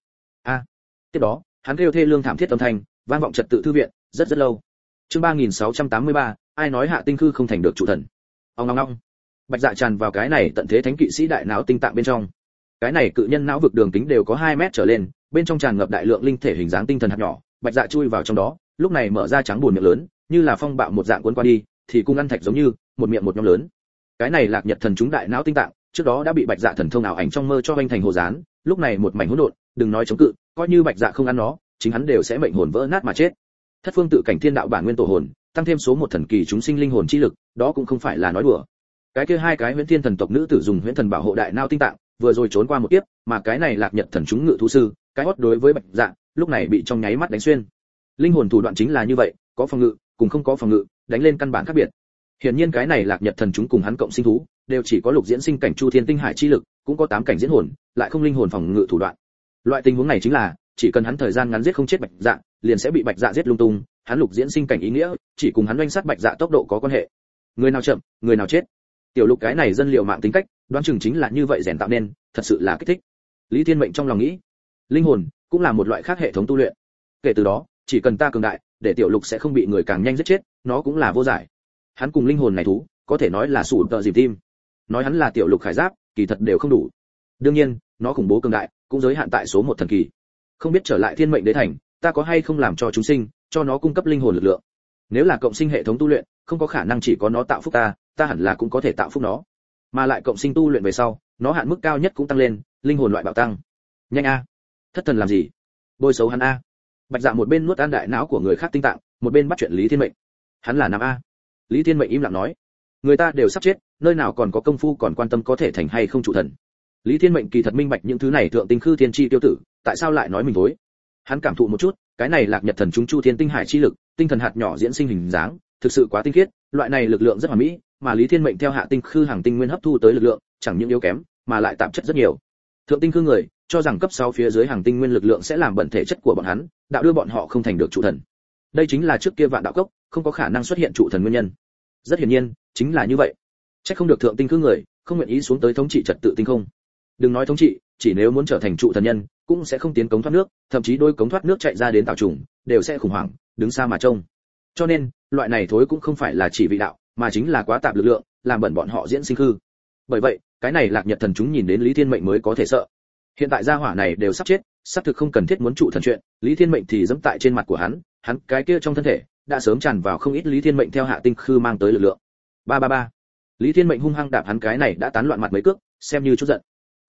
Tiếp đó, hắn kêu thê lương thảm thiết âm thanh, vang vọng trật tự thư viện, rất rất lâu. Chương 3683, ai nói Hạ Tinh Khư không thành được chủ thần. Ong ong ong. Bạch Dạ tràn vào cái này tận thế thánh kỵ sĩ đại não tinh tạng bên trong. Cái này cự nhân não vực đường kính đều có 2 mét trở lên, bên trong tràn ngập đại lượng linh thể hình dáng tinh thần hạt nhỏ, Bạch Dạ chui vào trong đó, lúc này mở ra trắng buồn miệng lớn, như là phong bạo một dạng cuốn qua đi, thì cung ăn thạch giống như, một miệng một nhóm lớn. Cái này Lạc Nhật thần chúng đại não tinh tạng, trước đó đã bị Bạch Dạ thần thông ảo ảnh trong mơ cho vênh thành hồ dán, lúc này một mảnh hỗn độn, đừng nói chống cự, coi như Bạch Dạ không ăn nó, chính hắn đều sẽ mệnh hồn vỡ nát mà chết. Thất phương tự cảnh thiên đạo bản nguyên tổ hồn, tăng thêm số một thần kỳ chúng sinh linh hồn chi lực, đó cũng không phải là nói đùa. Cái kia hai cái Huyễn Thiên thần tộc nữ tử dùng Huyễn thần bảo hộ đại não tinh tạng, vừa rồi trốn qua một kiếp, mà cái này Lạc Nhật thần chúng ngự thú sư, cái hót đối với Bạch Dạ, lúc này bị trong nháy mắt đánh xuyên. Linh hồn thủ đoạn chính là như vậy, có phòng ngự, cùng không có phòng ngự, đánh lên căn bản khác biệt. Hiển nhiên cái này Lạc Nhật thần chúng cùng hắn cộng sinh thú, đều chỉ có lục diễn sinh cảnh chu thiên tinh hải chi lực, cũng có 8 cảnh diễn hồn, lại không linh hồn phòng ngự thủ đoạn. Loại tình huống này chính là, chỉ cần hắn thời gian ngắn giết không chết Bạch Dạ, liền sẽ bị Bạch Dạ giết lung tung, hắn lục diễn sinh cảnh ý nghĩa, chỉ cùng hắn oanh sát Bạch Dạ tốc độ có quan hệ. Người nào chậm, người nào chết. Tiểu Lục cái này dân liệu mạng tính cách, đoán chừng chính là như vậy rèn tạo nên, thật sự là kích thích. Lý Thiên Mệnh trong lòng nghĩ, linh hồn cũng là một loại khác hệ thống tu luyện. Kể từ đó, chỉ cần ta cường đại, để Tiểu Lục sẽ không bị người càng nhanh giết chết, nó cũng là vô giải. Hắn cùng linh hồn này thú, có thể nói là sủ tợ dìm tim. Nói hắn là Tiểu Lục khải giáp, kỳ thật đều không đủ. Đương nhiên, nó khủng bố cường đại, cũng giới hạn tại số một thần kỳ. Không biết trở lại Thiên Mệnh đế thành, ta có hay không làm cho chúng sinh, cho nó cung cấp linh hồn lực lượng. Nếu là cộng sinh hệ thống tu luyện, không có khả năng chỉ có nó tạo phúc ta, ta hẳn là cũng có thể tạo phúc nó. Mà lại cộng sinh tu luyện về sau, nó hạn mức cao nhất cũng tăng lên, linh hồn loại bạo tăng. Nhanh a. Thất thần làm gì? Bôi xấu hắn a. Bạch Dạ một bên nuốt ăn đại não của người khác tinh tạng, một bên bắt chuyện Lý Thiên Mệnh. Hắn là nam a. Lý Thiên Mệnh im lặng nói, người ta đều sắp chết, nơi nào còn có công phu còn quan tâm có thể thành hay không trụ thần. Lý Thiên Mệnh kỳ thật minh bạch những thứ này thượng tinh khư thiên chi tiêu tử, tại sao lại nói mình thối. Hắn cảm thụ một chút, cái này Lạc Nhật thần chúng chu thiên tinh hải chi lực, tinh thần hạt nhỏ diễn sinh hình dáng, thực sự quá tinh khiết, loại này lực lượng rất hoàn mỹ, mà Lý Thiên Mệnh theo hạ tinh khư hàng tinh nguyên hấp thu tới lực lượng, chẳng những yếu kém, mà lại tạp chất rất nhiều. Thượng tinh khư người cho rằng cấp 6 phía dưới hàng tinh nguyên lực lượng sẽ làm bẩn thể chất của bọn hắn, đạo đưa bọn họ không thành được trụ thần. Đây chính là trước kia Vạn Đạo Cốc không có khả năng xuất hiện trụ thần nguyên nhân. Rất hiển nhiên, chính là như vậy. Chắc không được thượng tinh khư người không nguyện ý xuống tới thống trị trật tự tinh không. Đừng nói thống trị, chỉ nếu muốn trở thành trụ thần nhân, cũng sẽ không tiến cống thoát nước, thậm chí đôi cống thoát nước chạy ra đến tạo trùng, đều sẽ khủng hoảng, đứng xa mà trông. Cho nên, loại này thối cũng không phải là chỉ vị đạo, mà chính là quá tạp lực lượng, làm bẩn bọn họ diễn sinh khư. Bởi vậy, cái này Lạc Nhật thần chúng nhìn đến Lý Thiên Mệnh mới có thể sợ. Hiện tại gia hỏa này đều sắp chết, sắp thực không cần thiết muốn trụ thần chuyện, Lý Thiên Mệnh thì dẫm tại trên mặt của hắn cái kia trong thân thể đã sớm tràn vào không ít Lý Thiên Mệnh theo hạ tinh khư mang tới lực lượng. Ba ba ba. Lý Thiên Mệnh hung hăng đạp hắn cái này đã tán loạn mặt mấy cước, xem như chút giận.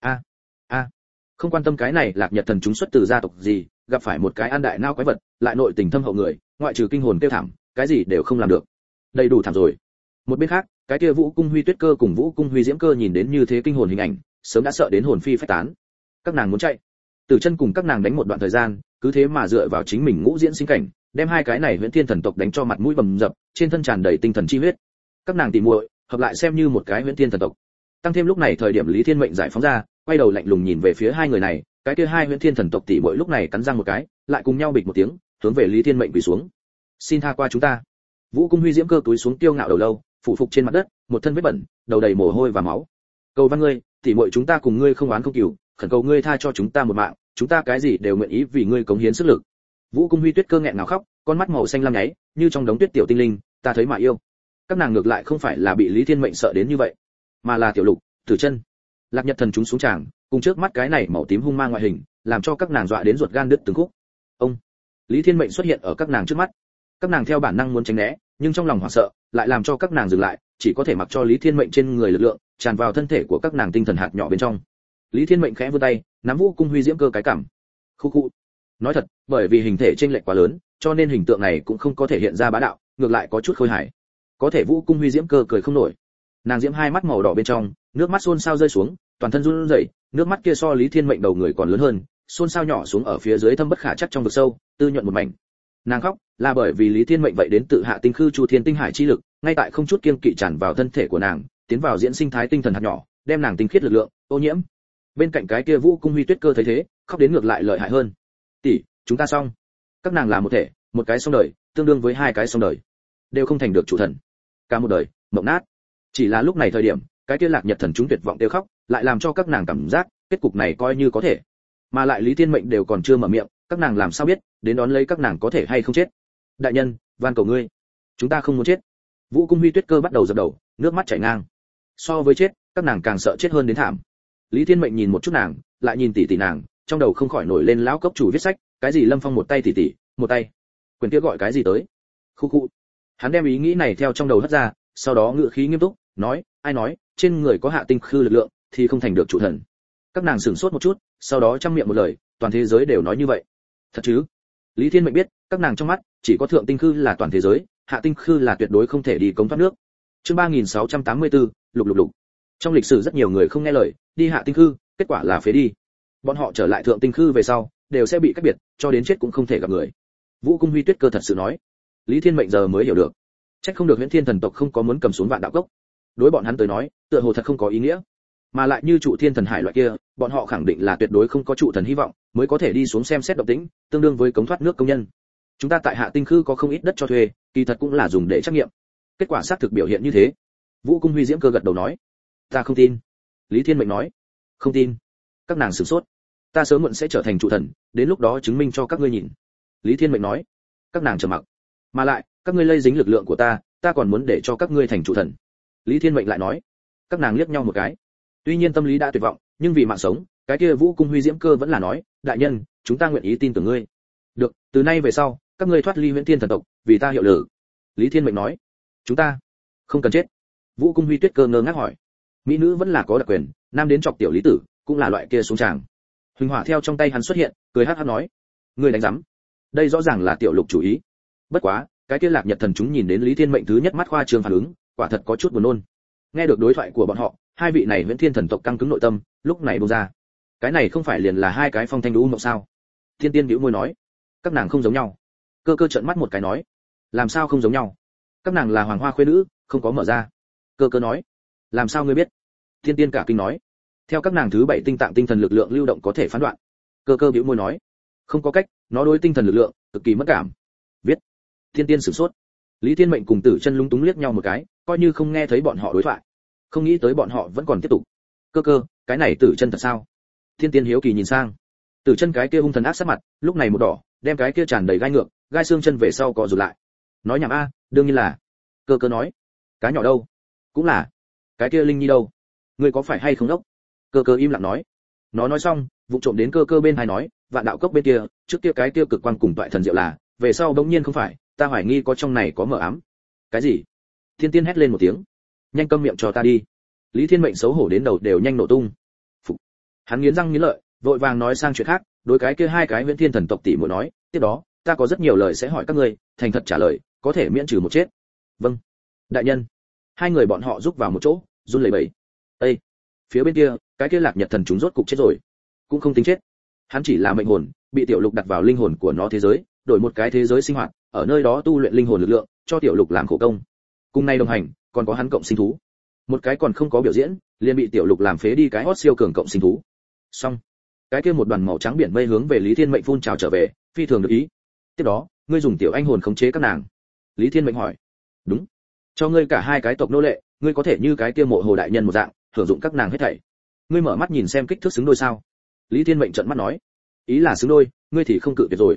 A, không quan tâm cái này Lạc Nhật thần chúng xuất từ gia tộc gì, gặp phải một cái an đại nao quái vật, lại nội tình thâm hậu người, ngoại trừ kinh hồn kêu thảm, cái gì đều không làm được. Đầy đủ thảm rồi. Một bên khác, cái kia Vũ Cung Huy Tuyết Cơ cùng Vũ Cung Huy Diễm Cơ nhìn đến như thế kinh hồn hình ảnh, sớm đã sợ đến hồn phi phách tán. Các nàng muốn chạy. Tử Chân cùng các nàng đánh một đoạn thời gian, cứ thế mà dựa vào chính mình ngũ diễn sinh cảnh, đem hai cái này Huyễn Thiên thần tộc đánh cho mặt mũi bầm dập, trên thân tràn đầy tinh thần chi huyết. Các nàng tỉ muội, hợp lại xem như một cái Huyễn Thiên thần tộc. Tăng thêm lúc này thời điểm Lý Thiên Mệnh giải phóng ra, quay đầu lạnh lùng nhìn về phía hai người này, cái kia hai Huyễn Thiên thần tộc tỷ muội lúc này cắn răng một cái, lại cùng nhau bịch một tiếng, hướng về Lý Thiên Mệnh quỳ xuống. Xin tha qua chúng ta. Vũ Cung Huy Diễm Cơ túi xuống tiêu ngạo đầu lâu, phủ phục trên mặt đất, một thân vết bẩn, đầu đầy mồ hôi và máu. Cầu văn ngươi, tỷ muội chúng ta cùng ngươi không oán không cừu, khẩn cầu ngươi tha cho chúng ta một mạng, chúng ta cái gì đều nguyện ý vì ngươi cống hiến sức lực. Vũ Cung Huy Tuyết Cơ nghẹn ngào khóc, con mắt màu xanh lam nháy, như trong đống tuyết tiểu tinh linh, ta thấy mà yêu. Các nàng ngược lại không phải là bị Lý Thiên Mệnh sợ đến như vậy, mà là Tiểu Lục, Tử Chân, Lạc Nhật Thần chúng xuống tràng, cùng trước mắt cái này màu tím hung mang ngoại hình, làm cho các nàng dọa đến ruột gan đứt từng khúc. Ông, Lý Thiên Mệnh xuất hiện ở các nàng trước mắt. Các nàng theo bản năng muốn tránh né, nhưng trong lòng hoảng sợ, lại làm cho các nàng dừng lại, chỉ có thể mặc cho Lý Thiên Mệnh trên người lực lượng tràn vào thân thể của các nàng tinh thần hạt nhỏ bên trong. Lý Thiên Mệnh khẽ vươn tay, nắm Vũ Cung Huy Diễm Cơ cái cằm. Khu khu. Nói thật, bởi vì hình thể chênh lệch quá lớn, cho nên hình tượng này cũng không có thể hiện ra bá đạo, ngược lại có chút khôi hài. Có thể Vũ Cung Huy Diễm Cơ cười không nổi. Nàng diễm hai mắt màu đỏ bên trong, nước mắt xôn xao rơi xuống, toàn thân run rẩy, nước mắt kia so Lý Thiên Mệnh đầu người còn lớn hơn, xôn xao nhỏ xuống ở phía dưới thâm bất khả trắc trong vực sâu, tư nhuận một mảnh. Nàng khóc là bởi vì Lý Thiên Mệnh vậy đến tự hạ tinh khư chu thiên tinh hải chi lực, ngay tại không chút kiêng kỵ tràn vào thân thể của nàng, tiến vào diễn sinh thái tinh thần hạt nhỏ, đem nàng tinh khiết lực lượng ô nhiễm. Bên cạnh cái kia Vũ Cung Huy Tuyết Cơ thấy thế, khóc đến ngược lại lợi hại hơn. Tỷ, chúng ta xong. Các nàng là một thể, một cái xong đời, tương đương với hai cái xong đời, đều không thành được chủ thần. Cả một đời, mộng nát. Chỉ là lúc này thời điểm, cái kia Lạc Nhật Thần chúng tuyệt vọng đều khóc, lại làm cho các nàng cảm giác, kết cục này coi như có thể. Mà lại Lý Thiên Mệnh đều còn chưa mở miệng, các nàng làm sao biết, đến đón lấy các nàng có thể hay không chết. Đại nhân, van cầu ngươi, chúng ta không muốn chết. Vũ Cung Huy Tuyết Cơ bắt đầu dập đầu, nước mắt chảy ngang. So với chết, các nàng càng sợ chết hơn đến thảm. Lý Thiên Mệnh nhìn một chút nàng, lại nhìn tỷ tỷ nàng, trong đầu không khỏi nổi lên lão cốc chủ viết sách, cái gì Lâm Phong một tay tỷ tỷ, một tay. Quyền kia gọi cái gì tới? Khu khu. Hắn đem ý nghĩ này theo trong đầu hất ra, sau đó ngữ khí nghiêm túc, nói, ai nói, trên người có hạ tinh khư lực lượng thì không thành được chủ thần. Các nàng sửng sốt một chút, sau đó trăm miệng một lời, toàn thế giới đều nói như vậy. Thật chứ? Lý Thiên Mệnh biết, các nàng trong mắt chỉ có thượng tinh khư là toàn thế giới, hạ tinh khư là tuyệt đối không thể đi cống thoát nước. Chương 3684, lục lục lục. Trong lịch sử rất nhiều người không nghe lời, đi hạ tinh khư, kết quả là phế đi. Bọn họ trở lại thượng tinh khư về sau, đều sẽ bị cách biệt, cho đến chết cũng không thể gặp người. Vũ Cung Huy Tuyết Cơ thật sự nói. Lý Thiên Mệnh giờ mới hiểu được, trách không được Huyễn Thiên thần tộc không có muốn cầm xuống Vạn Đạo Cốc. Đối bọn hắn tới nói, tựa hồ thật không có ý nghĩa. Mà lại như trụ Thiên thần hải loại kia, bọn họ khẳng định là tuyệt đối không có trụ thần hy vọng, mới có thể đi xuống xem xét động tĩnh, tương đương với cống thoát nước công nhân. Chúng ta tại hạ tinh khư có không ít đất cho thuê, kỳ thật cũng là dùng để trắc nghiệm. Kết quả xác thực biểu hiện như thế. Vũ Cung Huy Diễm Cơ gật đầu nói, ta không tin. Lý Thiên Mệnh nói, không tin. Các nàng sửng sốt. Ta sớm muộn sẽ trở thành trụ thần, đến lúc đó chứng minh cho các ngươi nhìn. Lý Thiên Mệnh nói. Các nàng trầm mặc. Mà lại, các ngươi lây dính lực lượng của ta, ta còn muốn để cho các ngươi thành trụ thần. Lý Thiên Mệnh lại nói. Các nàng liếc nhau một cái. Tuy nhiên tâm lý đã tuyệt vọng, nhưng vì mạng sống, cái kia Vũ Cung Huy Diễm Cơ vẫn là nói, đại nhân, chúng ta nguyện ý tin tưởng ngươi. Được, từ nay về sau, các ngươi thoát ly Huyễn Thiên thần tộc, vì ta hiệu lực. Lý Thiên Mệnh nói. Chúng ta không cần chết. Vũ Cung Huy Tuyết Cơ ngơ ngác hỏi. Mỹ nữ vẫn là có đặc quyền, nam đến chọc tiểu lý tử, cũng là loại kia xuống tràng. Huỳnh hỏa theo trong tay hắn xuất hiện, cười hắc hắc nói, ngươi đánh rắm. Đây rõ ràng là Tiểu Lục chủ ý. Bất quá, cái kia Lạc Nhật Thần chúng nhìn đến Lý Thiên Mệnh thứ nhất mắt khoa trương phản ứng, quả thật có chút buồn nôn. Nghe được đối thoại của bọn họ, hai vị này Huyễn Thiên thần tộc căng cứng nội tâm, lúc này buông ra. Cái này không phải liền là hai cái phong thanh đũ mộng sao? Thiên Tiên bĩu môi nói, các nàng không giống nhau. Cơ Cơ trợn mắt một cái nói, làm sao không giống nhau? Các nàng là hoàng hoa khuê nữ, không có mở ra. Cơ Cơ nói, làm sao ngươi biết? Thiên Tiên cả kinh nói, theo các nàng thứ bảy tinh tạng tinh thần lực lượng lưu động có thể phán đoạn. Cơ Cơ bĩu môi nói, không có cách, nó đối tinh thần lực lượng cực kỳ mất cảm. Viết. Thiên Tiên sửng sốt. Lý Thiên Mệnh cùng Tử Chân lúng túng liếc nhau một cái, coi như không nghe thấy bọn họ đối thoại. Không nghĩ tới bọn họ vẫn còn tiếp tục. Cơ Cơ, cái này Tử Chân thật sao? Thiên Tiên hiếu kỳ nhìn sang. Tử Chân cái kia hung thần ác sát mặt, lúc này một đỏ, đem cái kia tràn đầy gai ngược, gai xương chân về sau co rụt lại. Nói nhảm a, đương nhiên là. Cơ Cơ nói. Cá nhỏ đâu? Cũng là. Cái kia Linh Nhi đâu? Ngươi có phải hay không đốc? Cơ Cơ im lặng nói. Nó nói xong, vụ trộm đến Cơ Cơ bên hai nói, Vạn Đạo Cốc bên kia, trước kia cái kia cực quan cùng toại thần diệu là, về sau đống nhiên không phải, ta hoài nghi có trong này có mờ ám. Cái gì? Thiên Tiên hét lên một tiếng. Nhanh câm miệng cho ta đi. Lý Thiên Mệnh xấu hổ đến đầu đều nhanh nổ tung. Phục. Hắn nghiến răng nghiến lợi, vội vàng nói sang chuyện khác, đối cái kia hai cái Huyễn Thiên thần tộc tỷ muội nói, tiếp đó, ta có rất nhiều lời sẽ hỏi các ngươi, thành thật trả lời, có thể miễn trừ một chết. Vâng. Đại nhân. Hai người bọn họ rúc vào một chỗ, run lẩy bẩy. Ê, phía bên kia, cái kia Lạc Nhật Thần chúng rốt cục chết rồi. Cũng không tính chết. Hắn chỉ là mệnh hồn, bị Tiểu Lục đặt vào linh hồn của nó thế giới, đổi một cái thế giới sinh hoạt, ở nơi đó tu luyện linh hồn lực lượng, cho Tiểu Lục làm khổ công. Cùng nay đồng hành, còn có hắn cộng sinh thú. Một cái còn không có biểu diễn, liền bị Tiểu Lục làm phế đi cái hót siêu cường cộng sinh thú. Xong, cái kia một đoàn màu trắng biển mây hướng về Lý Thiên Mệnh phun trào trở về, phi thường được ý. Tiếp đó, ngươi dùng tiểu anh hồn khống chế các nàng. Lý Thiên Mệnh hỏi. Đúng. Cho ngươi cả hai cái tộc nô lệ, ngươi có thể như cái kia Mộ Hồ đại nhân một dạng, hưởng dụng các nàng hết thảy. Ngươi mở mắt nhìn xem kích thước xứng đôi sao? Lý Thiên Mệnh trợn mắt nói. Ý là xứng đôi, ngươi thì không cự tuyệt rồi.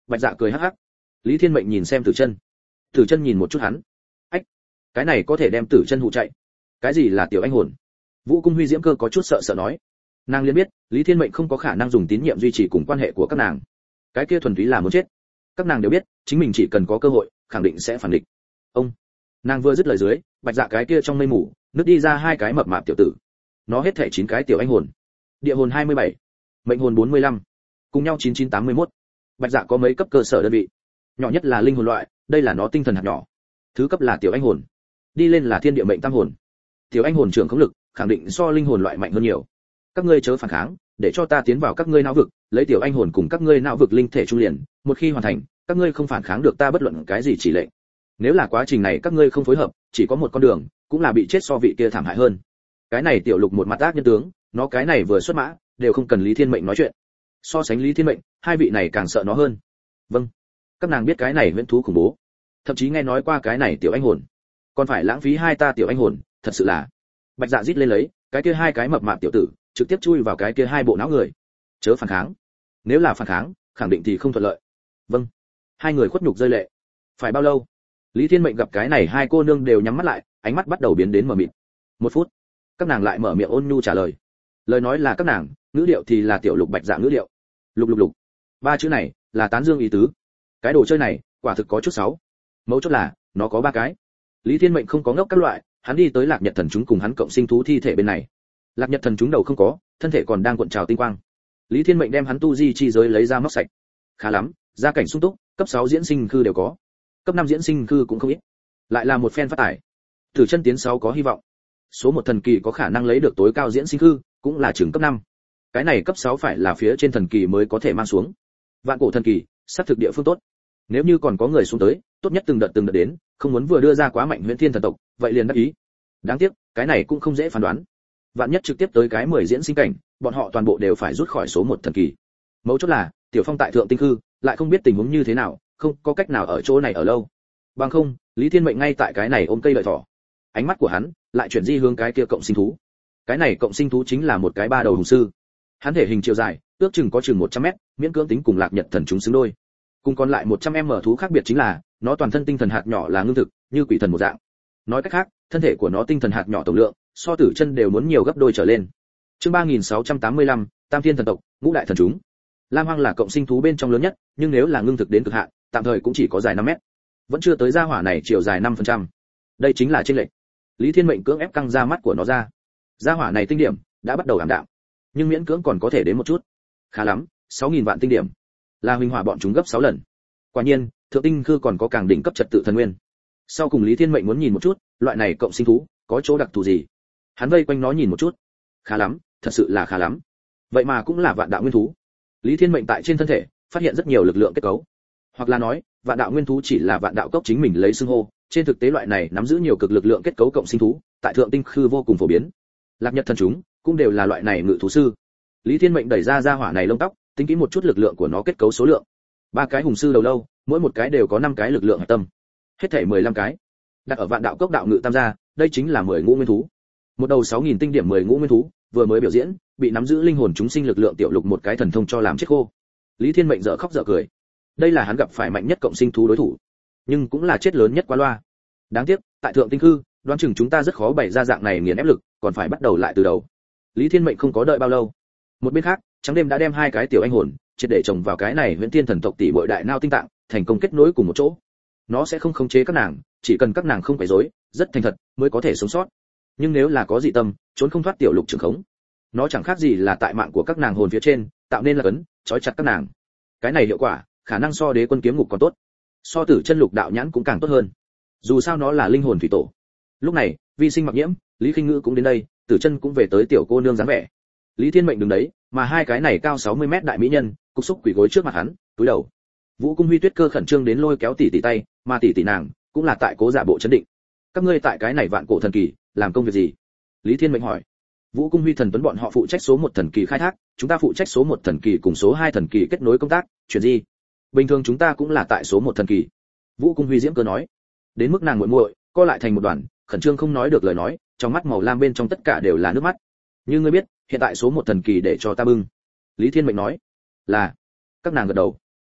Bạch Dạ cười hắc hắc. Lý Thiên Mệnh nhìn xem Tử Chân. Tử Chân nhìn một chút hắn. Ách, cái này có thể đem Tử Chân hụ chạy. Cái gì là tiểu anh hồn? Vũ Cung Huy Diễm Cơ có chút sợ sợ nói. Nàng liền biết, Lý Thiên Mệnh không có khả năng dùng tín nhiệm duy trì cùng quan hệ của các nàng. Cái kia thuần túy là muốn chết. Các nàng đều biết, chính mình chỉ cần có cơ hội, khẳng định sẽ phản địch. Ông. Nàng vừa dứt lời dưới, Bạch Dạ cái kia trong mây mù, nứt đi ra hai cái mập mạp tiểu tử. Nó hết thảy 9 cái tiểu anh hồn. Địa hồn 27, mệnh hồn 45, cùng nhau 9981. Bạch Dạ có mấy cấp cơ sở đơn vị. Nhỏ nhất là linh hồn loại, đây là nó tinh thần hạt nhỏ. Thứ cấp là tiểu anh hồn. Đi lên là thiên địa mệnh tam hồn. Tiểu anh hồn trưởng khống lực, khẳng định so linh hồn loại mạnh hơn nhiều. Các ngươi chớ phản kháng, để cho ta tiến vào các ngươi não vực, lấy tiểu anh hồn cùng các ngươi não vực linh thể trung liền, một khi hoàn thành, các ngươi không phản kháng được ta bất luận cái gì chỉ lệnh. Nếu là quá trình này các ngươi không phối hợp, chỉ có một con đường, cũng là bị chết so vị kia thảm hại hơn. Cái này tiểu lục một mặt ác nhân tướng, nó cái này vừa xuất mã, đều không cần Lý Thiên Mệnh nói chuyện. So sánh Lý Thiên Mệnh, hai vị này càng sợ nó hơn. Vâng, các nàng biết cái này viễn thú khủng bố, thậm chí nghe nói qua cái này tiểu anh hồn, còn phải lãng phí hai ta tiểu anh hồn, thật sự là. Bạch Dạ rít lên lấy, cái kia hai cái mập mạp tiểu tử, trực tiếp chui vào cái kia hai bộ não người. Chớ phản kháng. Nếu là phản kháng, khẳng định thì không thuận lợi. Vâng. Hai người khuất nhục rơi lệ. Phải bao lâu? Lý Thiên Mệnh gặp cái này hai cô nương đều nhắm mắt lại, ánh mắt bắt đầu biến đến mờ mịt. 1 phút. Các nàng lại mở miệng ôn nhu trả lời. Lời nói là các nàng, ngữ điệu thì là tiểu lục Bạch Dạ ngữ điệu. Lục lục lục. Ba chữ này là tán dương ý tứ. Cái đồ chơi này, quả thực có chút xấu. Mấu chốt là, nó có 3 cái. Lý Thiên Mệnh không có ngốc các loại, hắn đi tới Lạc Nhật Thần chúng cùng hắn cộng sinh thú thi thể bên này. Lạc Nhật Thần chúng đầu không có, thân thể còn đang cuộn trào tinh quang. Lý Thiên Mệnh đem hắn tu di chi giới lấy ra móc sạch. Khá lắm, gia cảnh sung túc, cấp 6 diễn sinh khư đều có. Cấp 5 diễn sinh khư cũng không ít. Lại là một phen phát tải. Thử chân tiến 6 có hy vọng. Số 1 thần kỳ có khả năng lấy được tối cao diễn sinh khư, cũng là trường cấp 5. Cái này cấp 6 phải là phía trên thần kỳ mới có thể mang xuống. Vạn cổ thần kỳ, sắp thực địa phương tốt. Nếu như còn có người xuống tới, tốt nhất từng đợt đến, không muốn vừa đưa ra quá mạnh Huyền Thiên thần tộc, vậy liền đắc ý. Đáng tiếc, cái này cũng không dễ phán đoán. Vạn nhất trực tiếp tới cái 10 diễn sinh cảnh, bọn họ toàn bộ đều phải rút khỏi số 1 thần kỳ. Mấu chốt là, Tiểu Phong tại thượng tinh khư, lại không biết tình huống như thế nào, không có cách nào ở chỗ này ở lâu. Bằng không, Lý Thiên Mệnh ngay tại cái này ôm cây lợi thỏ. Ánh mắt của hắn lại chuyển di hướng cái kia cộng sinh thú. Cái này cộng sinh thú chính là một cái 3 đầu hùng sư. Hắn thể hình chiều dài, ước chừng có chừng 100 mét, miễn cưỡng tính cùng Lạc Nhật Thần chúng xứng đôi. Cùng còn lại 100m thú khác biệt chính là, nó toàn thân tinh thần hạt nhỏ là ngưng thực, như quỷ thần một dạng. Nói cách khác, thân thể của nó tinh thần hạt nhỏ tổng lượng, so Tử Chân đều muốn nhiều gấp đôi trở lên. Chương 3685, Tam Thiên thần tộc, Ngũ đại thần chúng. Lam Hoang là cộng sinh thú bên trong lớn nhất, nhưng nếu là ngưng thực đến cực hạn, tạm thời cũng chỉ có dài 5 mét. Vẫn chưa tới gia hỏa này chiều dài 5%. Đây chính là chênh lệch. Lý Thiên Mệnh cưỡng ép căng ra mắt của nó ra. Gia hỏa này tinh điểm đã bắt đầu ảm đạm, nhưng miễn cưỡng còn có thể đến một chút. Khá lắm, 6000 vạn tinh điểm. Là huynh hỏa bọn chúng gấp 6 lần. Quả nhiên, thượng tinh khư còn có càng đỉnh cấp trật tự thần nguyên. Sau cùng Lý Thiên Mệnh muốn nhìn một chút, loại này cộng sinh thú có chỗ đặc thù gì. Hắn vây quanh nó nhìn một chút. Khá lắm, thật sự là khá lắm. Vậy mà cũng là vạn đạo nguyên thú. Lý Thiên Mệnh tại trên thân thể phát hiện rất nhiều lực lượng kết cấu. Hoặc là nói, vạn đạo nguyên thú chỉ là vạn đạo cốc chính mình lấy xưng hô, trên thực tế loại này nắm giữ nhiều cực lực lượng kết cấu cộng sinh thú, tại thượng tinh khư vô cùng phổ biến. Lạc Nhật thần chúng cũng đều là loại này ngự thú sư. Lý Thiên Mệnh đẩy ra gia hỏa này lông tóc, tính kỹ một chút lực lượng của nó kết cấu số lượng. 3 cái hùng sư đầu lâu, mỗi một cái đều có 5 cái lực lượng hạch tâm. Hết thảy 15 cái. Đặt ở vạn đạo cốc đạo ngự tam gia, đây chính là 10 ngũ nguyên thú. Một đầu 6000 tinh điểm 10 ngũ nguyên thú, vừa mới biểu diễn, bị nắm giữ linh hồn chúng sinh lực lượng tiểu lục một cái thần thông cho làm chết khô. Lý Thiên Mệnh dở khóc dở cười. Đây là hắn gặp phải mạnh nhất cộng sinh thú đối thủ, nhưng cũng là chết lớn nhất quá loa. Đáng tiếc, tại thượng tinh khư, đoán chừng chúng ta rất khó bày ra dạng này nghiền ép lực, còn phải bắt đầu lại từ đầu. Lý Thiên Mệnh không có đợi bao lâu. Một bên khác, Trắng Đêm đã đem 2 cái tiểu anh hồn triệt để trồng vào cái này Huyền Thiên thần tộc tỷ muội đại nao tinh tạng, thành công kết nối cùng một chỗ. Nó sẽ không khống chế các nàng, chỉ cần các nàng không quấy rối, rất thành thật, mới có thể sống sót. Nhưng nếu là có dị tâm, trốn không thoát tiểu lục trường khống. Nó chẳng khác gì là tại mạng của các nàng hồn phía trên, tạo nên là cấn, trói chặt các nàng. Cái này hiệu quả, khả năng so Đế Quân kiếm ngục còn tốt. So Tử Chân lục đạo nhãn cũng càng tốt hơn. Dù sao nó là linh hồn thủy tổ. Lúc này, Vi Sinh Mặc Nhiễm, Lý Khinh Ngữ cũng đến đây, Tử Chân cũng về tới tiểu cô nương dáng vẻ. Lý Thiên Mệnh đứng đấy, mà 2 cái này cao 60 mét đại mỹ nhân, cục xúc quỳ gối trước mặt hắn, cúi đầu. Vũ Cung Huy Tuyết Cơ khẩn trương đến lôi kéo tỷ tỷ tay, mà tỷ tỷ nàng cũng là tại cố giả bộ chấn định. Các ngươi tại cái này vạn cổ thần kỳ, làm công việc gì? Lý Thiên Mệnh hỏi. Vũ Cung Huy Thần Tuấn bọn họ phụ trách số 1 thần kỳ khai thác, chúng ta phụ trách số 1 thần kỳ cùng số 2 thần kỳ kết nối công tác, chuyện gì? Bình thường chúng ta cũng là tại số 1 thần kỳ. Vũ Cung Huy Diễm Cơ nói. Đến mức nàng muội muội co lại thành một đoàn, khẩn trương không nói được lời nói, trong mắt màu lam bên trong tất cả đều là nước mắt. Như ngươi biết, hiện tại số 1 thần kỳ để cho ta bưng. Lý Thiên Mệnh nói. Là. Các nàng gật đầu.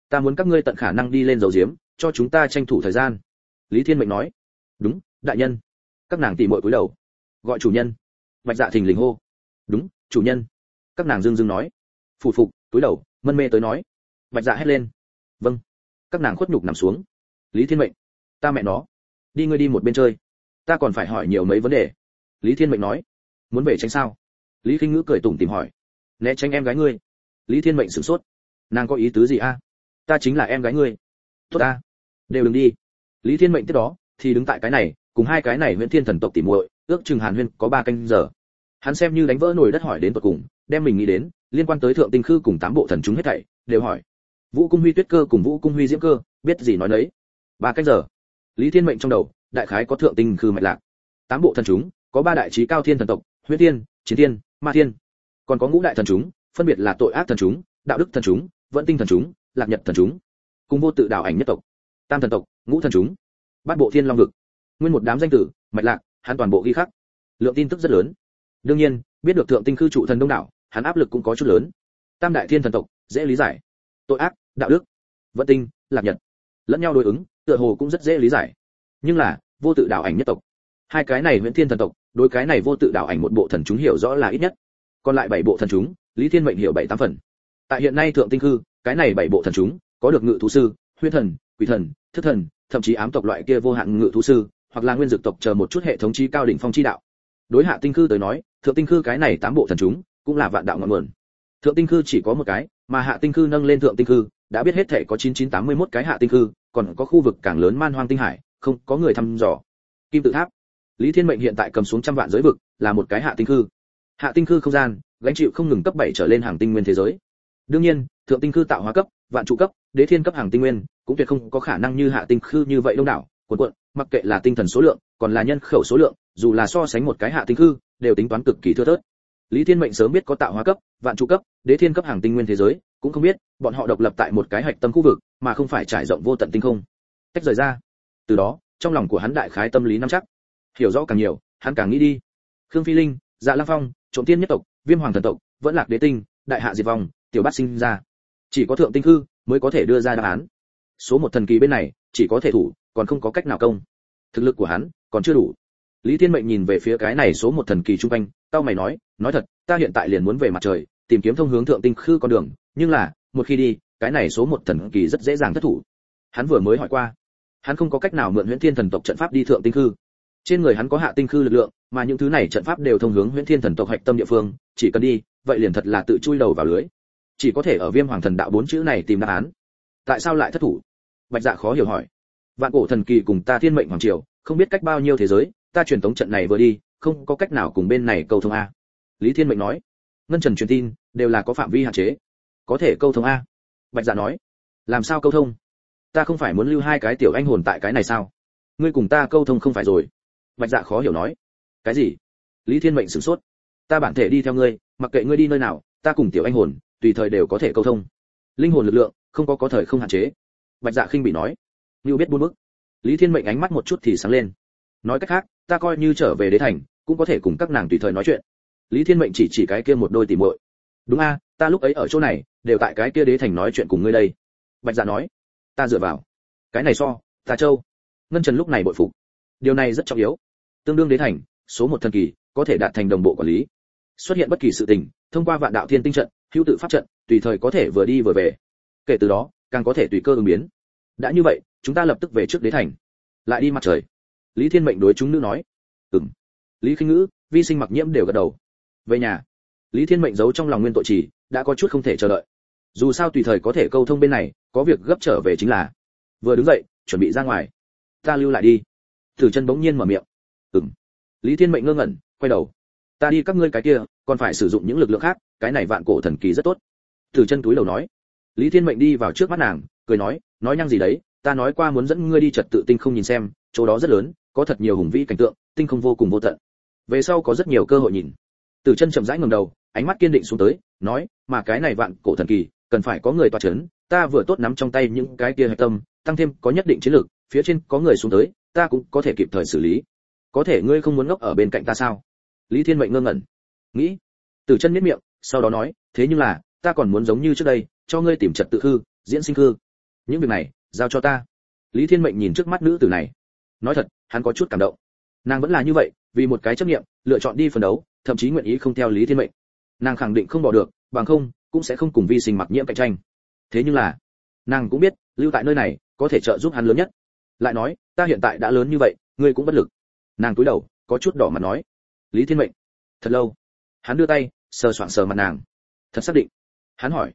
ta muốn các ngươi tận khả năng đi lên dầu diếm, cho chúng ta tranh thủ thời gian. Lý Thiên Mệnh nói. Đúng, đại nhân. Các nàng tỉ muội cúi đầu. Gọi chủ nhân. Bạch Dạ thình lình hô. Đúng, chủ nhân. Các nàng dưng dưng nói. Phù phục, cúi đầu, mân mê tới nói. Bạch Dạ hét lên. Vâng. Các nàng khuất nhục nằm xuống. Lý Thiên Mệnh. Ta mẹ nó. Đi ngươi đi một bên chơi. Ta còn phải hỏi nhiều mấy vấn đề. Lý Thiên Mệnh nói. Muốn về tránh sao? Lý Khinh Ngữ cười tủm tỉm hỏi. Né tránh em gái ngươi. Lý Thiên Mệnh sửng sốt. Nàng có ý tứ gì a? Ta chính là em gái ngươi. Tốt a. Đều đừng đi. Lý Thiên Mệnh tiếp đó thì đứng tại cái này, cùng hai cái này Huyễn Thiên thần tộc tỉ muội, ước chừng hàn huyên có 3 canh giờ. Hắn xem như đánh vỡ nồi đất hỏi đến tận cùng, đem mình nghĩ đến liên quan tới Thượng Tinh Khư cùng 8 bộ thần chúng hết thảy đều hỏi. Vũ Cung Huy Tuyết Cơ cùng Vũ Cung Huy Diễm Cơ, biết gì nói nấy. 3 canh giờ. Lý Thiên Mệnh trong đầu, đại khái có Thượng Tinh Khư mạch lạc. 8 bộ thần chúng, có 3 đại chí cao thiên thần tộc, Huyễn Thiên, Chiến Thiên, Ma Thiên. Còn có ngũ đại thần chúng, phân biệt là tội ác thần chúng, đạo đức thần chúng, vận tinh thần chúng, lạc nhật thần chúng, cùng vô tự đạo ảnh nhất tộc, tam thần tộc, ngũ thần chúng, bát bộ thiên long vực. Nguyên một đám danh tử, mạch lạc, hắn toàn bộ ghi khắc. Lượng tin tức rất lớn. Đương nhiên, biết được Thượng Tinh Khư trụ thần đông đảo, hắn áp lực cũng có chút lớn. Tam đại thiên thần tộc, dễ lý giải. Tội ác, đạo đức, vận tinh, lạc nhật, lẫn nhau đối ứng, tựa hồ cũng rất dễ lý giải. Nhưng là, vô tự đạo ảnh nhất tộc, hai cái này Huyễn Thiên thần tộc, đối cái này vô tự đạo ảnh một bộ thần chúng hiểu rõ là ít nhất. Còn lại 7 bộ thần chúng, Lý Thiên Mệnh hiểu 7-8 phần. Tại hiện nay Thượng Tinh Khư, cái này 7 bộ thần chúng, có được ngự thú sư, huyễn thần, quỷ thần, thức thần, thậm chí ám tộc loại kia vô hạn ngự thú sư, hoặc là nguyên dược tộc chờ một chút hệ thống chi cao đỉnh phong chi đạo. Đối Hạ Tinh Khư tới nói, Thượng Tinh Khư cái này 8 bộ thần chúng, cũng là vạn đạo ngọn nguồn. Thượng Tinh Khư chỉ có một cái, mà Hạ Tinh Khư nâng lên Thượng Tinh Khư, đã biết hết thể có 9981 cái Hạ Tinh Khư, còn có khu vực càng lớn Man Hoang Tinh Hải, không có người thăm dò. Kim tự tháp. Lý Thiên Mệnh hiện tại cầm xuống trăm vạn giới vực, là một cái Hạ Tinh Khư. Hạ Tinh Khư không gian, gánh chịu không ngừng cấp 7 trở lên hàng tinh nguyên thế giới. Đương nhiên, Thượng Tinh Khư tạo hóa cấp, vạn trụ cấp, đế thiên cấp hàng tinh nguyên, cũng tuyệt không có khả năng như Hạ Tinh Khư như vậy đông đảo, cuồn, mặc kệ là tinh thần số lượng, còn là nhân khẩu số lượng, dù là so sánh một cái Hạ Tinh Khư, đều tính toán cực kỳ thưa thớt. Lý Thiên Mệnh sớm biết có tạo hóa cấp, vạn trụ cấp, đế thiên cấp hàng tinh nguyên thế giới, cũng không biết bọn họ độc lập tại một cái hạch tâm khu vực, mà không phải trải rộng vô tận tinh không. Tách rời ra. Từ đó, trong lòng của hắn đại khái tâm lý nắm chắc. Hiểu rõ càng nhiều, hắn càng nghĩ đi. Khương Phi Linh, Dạ Lăng Phong, Trộm Tiên nhất tộc, Viêm Hoàng thần tộc, vẫn Lạc Đế tinh, Đại Hạ diệt vong, Tiểu Bát sinh ra. Chỉ có Thượng Tinh Khư mới có thể đưa ra đáp án. Số 1 thần kỳ bên này, chỉ có thể thủ, còn không có cách nào công. Thực lực của hắn còn chưa đủ. Lý Thiên Mệnh nhìn về phía cái này số 1 thần kỳ trung quanh, tao mày nói thật, ta hiện tại liền muốn về mặt trời, tìm kiếm thông hướng Thượng Tinh Khư con đường, nhưng là, một khi đi, cái này số 1 thần kỳ rất dễ dàng thất thủ. Hắn vừa mới hỏi qua, hắn không có cách nào mượn Huyễn Thiên thần tộc trận pháp đi Thượng Tinh Khư. Trên người hắn có Hạ Tinh Khư lực lượng, mà những thứ này trận pháp đều thông hướng Huyễn Thiên thần tộc hạch tâm địa phương, chỉ cần đi, vậy liền thật là tự chui đầu vào lưới. Chỉ có thể ở Viêm Hoàng thần đạo 4 chữ này tìm đáp án. Tại sao lại thất thủ? Bạch Dạ khó hiểu hỏi. Vạn cổ thần kỳ cùng ta Thiên Mệnh hoàng triều, không biết cách bao nhiêu thế giới, ta truyền tống trận này vừa đi, không có cách nào cùng bên này câu thông a. Lý Thiên Mệnh nói. Ngân Trần truyền tin, đều là có phạm vi hạn chế. Có thể câu thông a. Bạch Dạ nói. Làm sao câu thông? Ta không phải muốn lưu 2 cái tiểu anh hồn tại cái này sao? Ngươi cùng ta câu thông không phải rồi. Bạch Dạ khó hiểu nói. Cái gì? Lý Thiên Mệnh sửng sốt. Ta bản thể đi theo ngươi, mặc kệ ngươi đi nơi nào, ta cùng tiểu anh hồn, tùy thời đều có thể câu thông. Linh hồn lực lượng, không có thời không hạn chế. Bạch Dạ khinh bị nói. Như biết buôn bức. Lý Thiên Mệnh ánh mắt một chút thì sáng lên. Nói cách khác, ta coi như trở về đế thành, cũng có thể cùng các nàng tùy thời nói chuyện. Lý Thiên Mệnh chỉ cái kia một đôi tỉ muội. Đúng a, ta lúc ấy ở chỗ này, đều tại cái kia đế thành nói chuyện cùng ngươi đây. Bạch Dạ nói. Ta dựa vào. Cái này so, ta châu. Ngân Trần lúc này bội phục. Điều này rất trọng yếu. Tương đương đế thành, số 1 thần kỳ, có thể đạt thành đồng bộ quản lý. Xuất hiện bất kỳ sự tình, thông qua Vạn Đạo Thiên Tinh trận, hữu tự pháp trận, tùy thời có thể vừa đi vừa về. Kể từ đó, càng có thể tùy cơ ứng biến. Đã như vậy, chúng ta lập tức về trước đế thành. Lại đi mặt trời. Lý Thiên Mệnh đối chúng nữ nói. Lý Khinh Ngữ, Vi Sinh Mặc Nhiễm đều gật đầu. Về nhà. Lý Thiên Mệnh giấu trong lòng nguyên tội chỉ, đã có chút không thể chờ đợi. Dù sao tùy thời có thể câu thông bên này, có việc gấp trở về chính là. Vừa đứng dậy, chuẩn bị ra ngoài. Ta lưu lại đi. Tử Chân bỗng nhiên mở miệng. Lý Thiên Mệnh ngơ ngẩn, quay đầu. Ta đi các ngươi cái kia, còn phải sử dụng những lực lượng khác, cái này vạn cổ thần kỳ rất tốt. Tử Chân túi đầu nói. Lý Thiên Mệnh đi vào trước mắt nàng, cười nói nhăng gì đấy, ta nói qua muốn dẫn ngươi đi trật tự tinh không nhìn xem, chỗ đó rất lớn, có thật nhiều hùng vĩ cảnh tượng, tinh không vô cùng vô tận. Về sau có rất nhiều cơ hội nhìn. Tử Chân chậm rãi ngẩng đầu, ánh mắt kiên định xuống tới, nói, mà cái này vạn cổ thần kỳ, cần phải có người tọa chấn, ta vừa tốt nắm trong tay những cái kia hạch tâm, tăng thêm có nhất định chiến lược, phía trên có người xuống tới, ta cũng có thể kịp thời xử lý. Có thể ngươi không muốn ngốc ở bên cạnh ta sao? Lý Thiên Mệnh ngơ ngẩn, nghĩ. Tử Chân nhếch miệng, sau đó nói, thế nhưng là, ta còn muốn giống như trước đây, cho ngươi tìm trật tự hư, diễn sinh hư. những việc này giao cho ta. Lý Thiên Mệnh nhìn trước mắt nữ tử này, nói thật hắn có chút cảm động. Nàng vẫn là như vậy, vì một cái chấp niệm lựa chọn đi phấn đấu, thậm chí nguyện ý không theo Lý Thiên Mệnh. Nàng khẳng định không bỏ được, bằng không cũng sẽ không cùng Vi Sinh Mặc Nhiễm cạnh tranh. Thế nhưng là nàng cũng biết lưu tại nơi này có thể trợ giúp hắn lớn nhất. Lại nói ta hiện tại đã lớn như vậy, ngươi cũng bất lực. Nàng cúi đầu có chút đỏ mặt nói. Lý Thiên Mệnh thật lâu, hắn đưa tay sờ soạng sờ mặt nàng. Thật xác định? Hắn hỏi.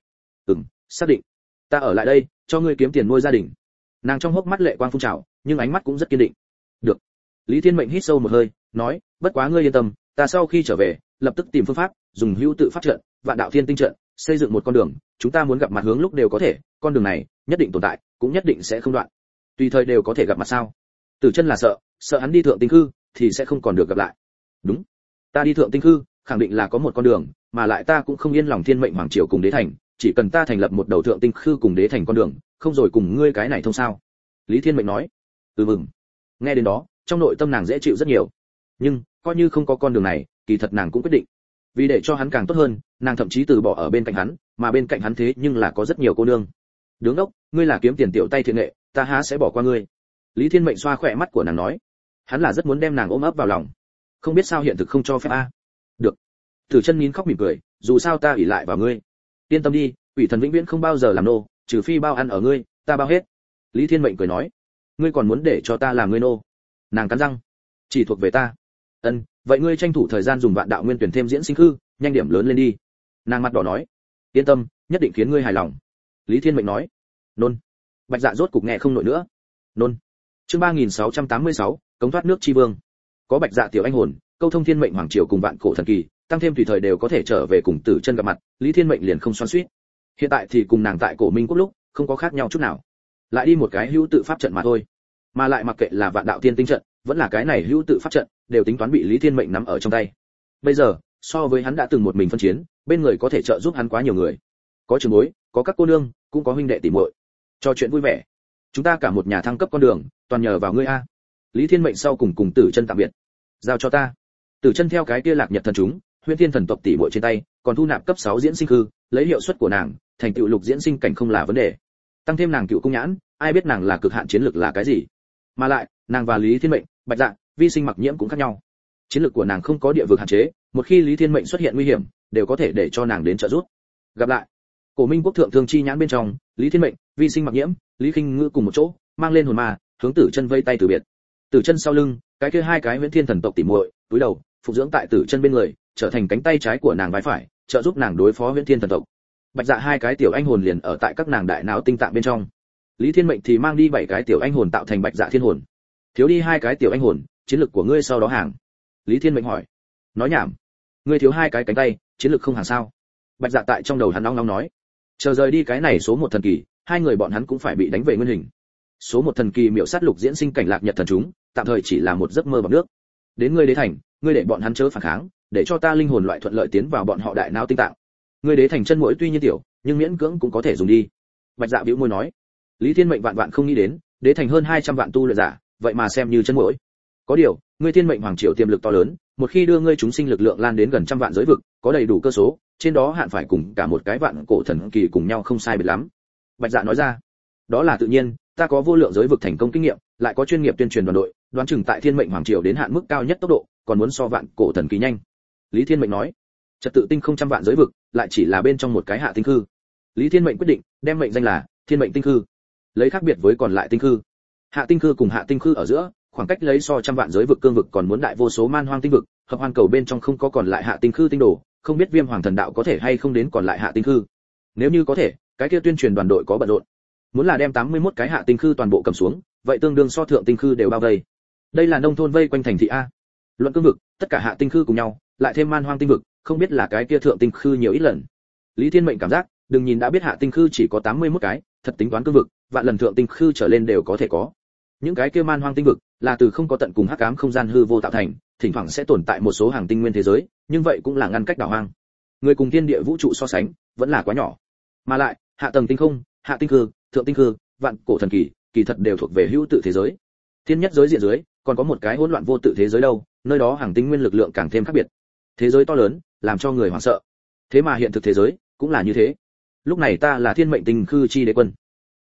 Xác định. Ta ở lại đây cho ngươi kiếm tiền nuôi gia đình. Nàng trong hốc mắt lệ quang phun trào, nhưng ánh mắt cũng rất kiên định. Được. Lý Thiên Mệnh hít sâu một hơi, nói, bất quá ngươi yên tâm, ta sau khi trở về lập tức tìm phương pháp dùng hữu tự pháp trận, vạn đạo thiên tinh trận xây dựng một con đường, chúng ta muốn gặp mặt hướng lúc đều có thể, con đường này nhất định tồn tại, cũng nhất định sẽ không đoạn, tùy thời đều có thể gặp mặt. Sao? Tử Chân là sợ hắn đi thượng tinh khư thì sẽ không còn được gặp lại. Đúng, ta đi thượng tinh khư khẳng định là có một con đường, mà lại ta cũng không yên lòng Thiên Mệnh hoàng triều cùng đế thành, chỉ cần ta thành lập một đầu thượng tinh khư cùng đế thành con đường, không rồi cùng ngươi cái này thông sao? Lý Thiên Mệnh nói. Mừng. Nghe đến đó, trong nội tâm nàng dễ chịu rất nhiều. Nhưng coi như không có con đường này, kỳ thật nàng cũng quyết định, vì để cho hắn càng tốt hơn, nàng thậm chí từ bỏ ở bên cạnh hắn, mà bên cạnh hắn thế nhưng là có rất nhiều cô nương. Đứng ốc, ngươi là kiếm tiền tiểu tay thiện nghệ, ta há sẽ bỏ qua ngươi. Lý Thiên Mệnh xoa khỏe mắt của nàng nói. Hắn là rất muốn đem nàng ôm ấp vào lòng, không biết sao hiện thực không cho phép a. Được. Tử Chân nín khóc mỉm cười, dù sao ta ỷ lại vào ngươi. Yên tâm đi, Quỷ Thần vĩnh viễn không bao giờ làm nô, trừ phi bao ăn ở ngươi, ta bao hết. Lý Thiên Mệnh cười nói. Ngươi còn muốn để cho ta làm ngươi nô? Nàng cắn răng. Chỉ thuộc về ta. Vậy ngươi tranh thủ thời gian dùng vạn đạo nguyên tuyển thêm diễn sinh khư, nhanh điểm lớn lên đi. Nàng mặt đỏ nói. Yên tâm, nhất định khiến ngươi hài lòng. Lý Thiên Mệnh nói. Nôn. Bạch Dạ rốt cục nghe không nổi nữa. Nôn. Chương 3686, cống thoát nước chi vương. Có Bạch Dạ tiểu anh hồn, câu thông Thiên Mệnh hoàng triều cùng vạn cổ thần kỳ, tăng thêm tùy thời đều có thể trở về cùng Tử Chân gặp mặt, Lý Thiên Mệnh liền không xoắn xuýt. Hiện tại thì cùng nàng tại Cổ Minh Quốc lúc, không có khác nhau chút nào. Lại đi một cái hữu tự pháp trận mà thôi. Mà lại mặc kệ là vạn đạo thiên tinh trận, vẫn là cái này hữu tự pháp trận, đều tính toán bị Lý Thiên Mệnh nắm ở trong tay. Bây giờ, so với hắn đã từng một mình phân chiến, bên người có thể trợ giúp hắn quá nhiều người. Có trưởng bối, có các cô nương, cũng có huynh đệ tỷ muội. Trò chuyện vui vẻ. Chúng ta cả một nhà thăng cấp con đường, toàn nhờ vào ngươi a. Lý Thiên Mệnh sau cùng Tử Chân tạm biệt. Giao cho ta. Tử Chân theo cái kia Lạc Nhật thần chúng, Huyễn Thiên thần tộc tỷ muội trên tay, còn thu nạp cấp 6 diễn sinh hư, lấy hiệu suất của nàng, thành tựu lục diễn sinh cảnh không là vấn đề. Tăng thêm nàng cựu cung nhãn, ai biết nàng là cực hạn chiến lược là cái gì. Mà lại, nàng và Lý Thiên Mệnh, Bạch Dạ, Vi Sinh Mặc Nhiễm cũng khác nhau. Chiến lược của nàng không có địa vực hạn chế, một khi Lý Thiên Mệnh xuất hiện nguy hiểm, đều có thể để cho nàng đến trợ giúp. Gặp lại. Cổ Minh Quốc thượng thương chi nhãn bên trong, Lý Thiên Mệnh, Vi Sinh Mặc Nhiễm, Lý Khinh Ngữ cùng một chỗ, mang lên hồn ma, hướng Tử Chân vây tay từ biệt. Tử Chân sau lưng, cái kia hai cái Huyễn Thiên thần tộc tỉ muội, túi đầu, phục dưỡng tại Tử Chân bên người, trở thành cánh tay trái của nàng vai phải, trợ giúp nàng đối phó Huyễn Thiên thần tộc. Bạch Dạ hai cái tiểu anh hồn liền ở tại các nàng đại não tinh tạng bên trong. Lý Thiên Mệnh thì mang đi 7 cái tiểu anh hồn tạo thành Bạch Dạ thiên hồn. Thiếu đi 2 cái tiểu anh hồn, chiến lực của ngươi sau đó hàng. Lý Thiên Mệnh hỏi. Nói nhảm. Ngươi thiếu 2 cái cánh tay, chiến lực không hàng sao? Bạch Dạ tại trong đầu hắn nóng nói. Chờ rời đi cái này số 1 thần kỳ, hai người bọn hắn cũng phải bị đánh về nguyên hình. Số 1 thần kỳ miểu sát lục diễn sinh cảnh Lạc Nhật thần chúng, tạm thời chỉ là một giấc mơ bằng nước. Đến ngươi đế thành, ngươi để bọn hắn chớ phản kháng, để cho ta linh hồn loại thuận lợi tiến vào bọn họ đại não tinh tạng. Ngươi đế thành chân mũi tuy nhiên tiểu, nhưng miễn cưỡng cũng có thể dùng đi. Bạch Dạ bĩu môi nói. Lý Thiên Mệnh vạn vạn không nghĩ đến, đế thành hơn 200 vạn tu luyện giả, vậy mà xem như chân mũi. Có điều, ngươi Thiên Mệnh hoàng triều tiềm lực to lớn, một khi đưa ngươi chúng sinh lực lượng lan đến gần trăm vạn giới vực, có đầy đủ cơ số, trên đó hạn phải cùng cả một cái vạn cổ thần kỳ cùng nhau không sai biệt lắm. Bạch Dạ nói ra. Đó là tự nhiên, ta có vô lượng giới vực thành công kinh nghiệm, lại có chuyên nghiệp tuyên truyền đoàn đội, đoán chừng tại Thiên Mệnh hoàng triều đến hạn mức cao nhất tốc độ, còn muốn so vạn cổ thần kỳ nhanh. Lý Thiên Mệnh nói. Trật tự tinh không trăm vạn giới vực, lại chỉ là bên trong một cái hạ tinh khư. Lý Thiên Mệnh quyết định đem mệnh danh là Thiên Mệnh tinh khư, lấy khác biệt với còn lại tinh khư. Hạ tinh khư cùng hạ tinh khư ở giữa, khoảng cách lấy so trăm vạn giới vực cương vực còn muốn đại vô số man hoang tinh vực, hợp hoang cầu bên trong không có còn lại hạ tinh khư tinh đồ, không biết Viêm Hoàng thần đạo có thể hay không đến còn lại hạ tinh khư. Nếu như có thể, cái kia tuyên truyền đoàn đội có bận rộn. Muốn là đem 81 cái hạ tinh khư toàn bộ cầm xuống, vậy tương đương so thượng tinh khư đều bao vây. Đây là nông thôn vây quanh thành thị a. Luận cương vực, tất cả hạ tinh khư cùng nhau, lại thêm man hoang tinh vực, không biết là cái kia thượng tinh khư nhiều ít lần. Lý Thiên Mệnh cảm giác, đừng nhìn đã biết hạ tinh khư chỉ có 81 cái, thật tính toán cương vực, vạn lần thượng tinh khư trở lên đều có thể có. Những cái kia man hoang tinh vực là từ không có tận cùng hắc ám không gian hư vô tạo thành, thỉnh thoảng sẽ tồn tại một số hàng tinh nguyên thế giới, nhưng vậy cũng là ngăn cách đảo hoang. Người cùng thiên địa vũ trụ so sánh, vẫn là quá nhỏ. Mà lại, hạ tầng tinh không, hạ tinh khư, thượng tinh khư, vạn cổ thần kỳ, kỳ thật đều thuộc về hữu tự thế giới. Thiên nhất giới diện dưới, còn có một cái hỗn loạn vô tự thế giới đâu, nơi đó hàng tinh nguyên lực lượng càng thêm khác biệt. Thế giới to lớn, làm cho người hoảng sợ. Thế mà hiện thực thế giới cũng là như thế. Lúc này ta là Thiên Mệnh tinh khư chi đế quân.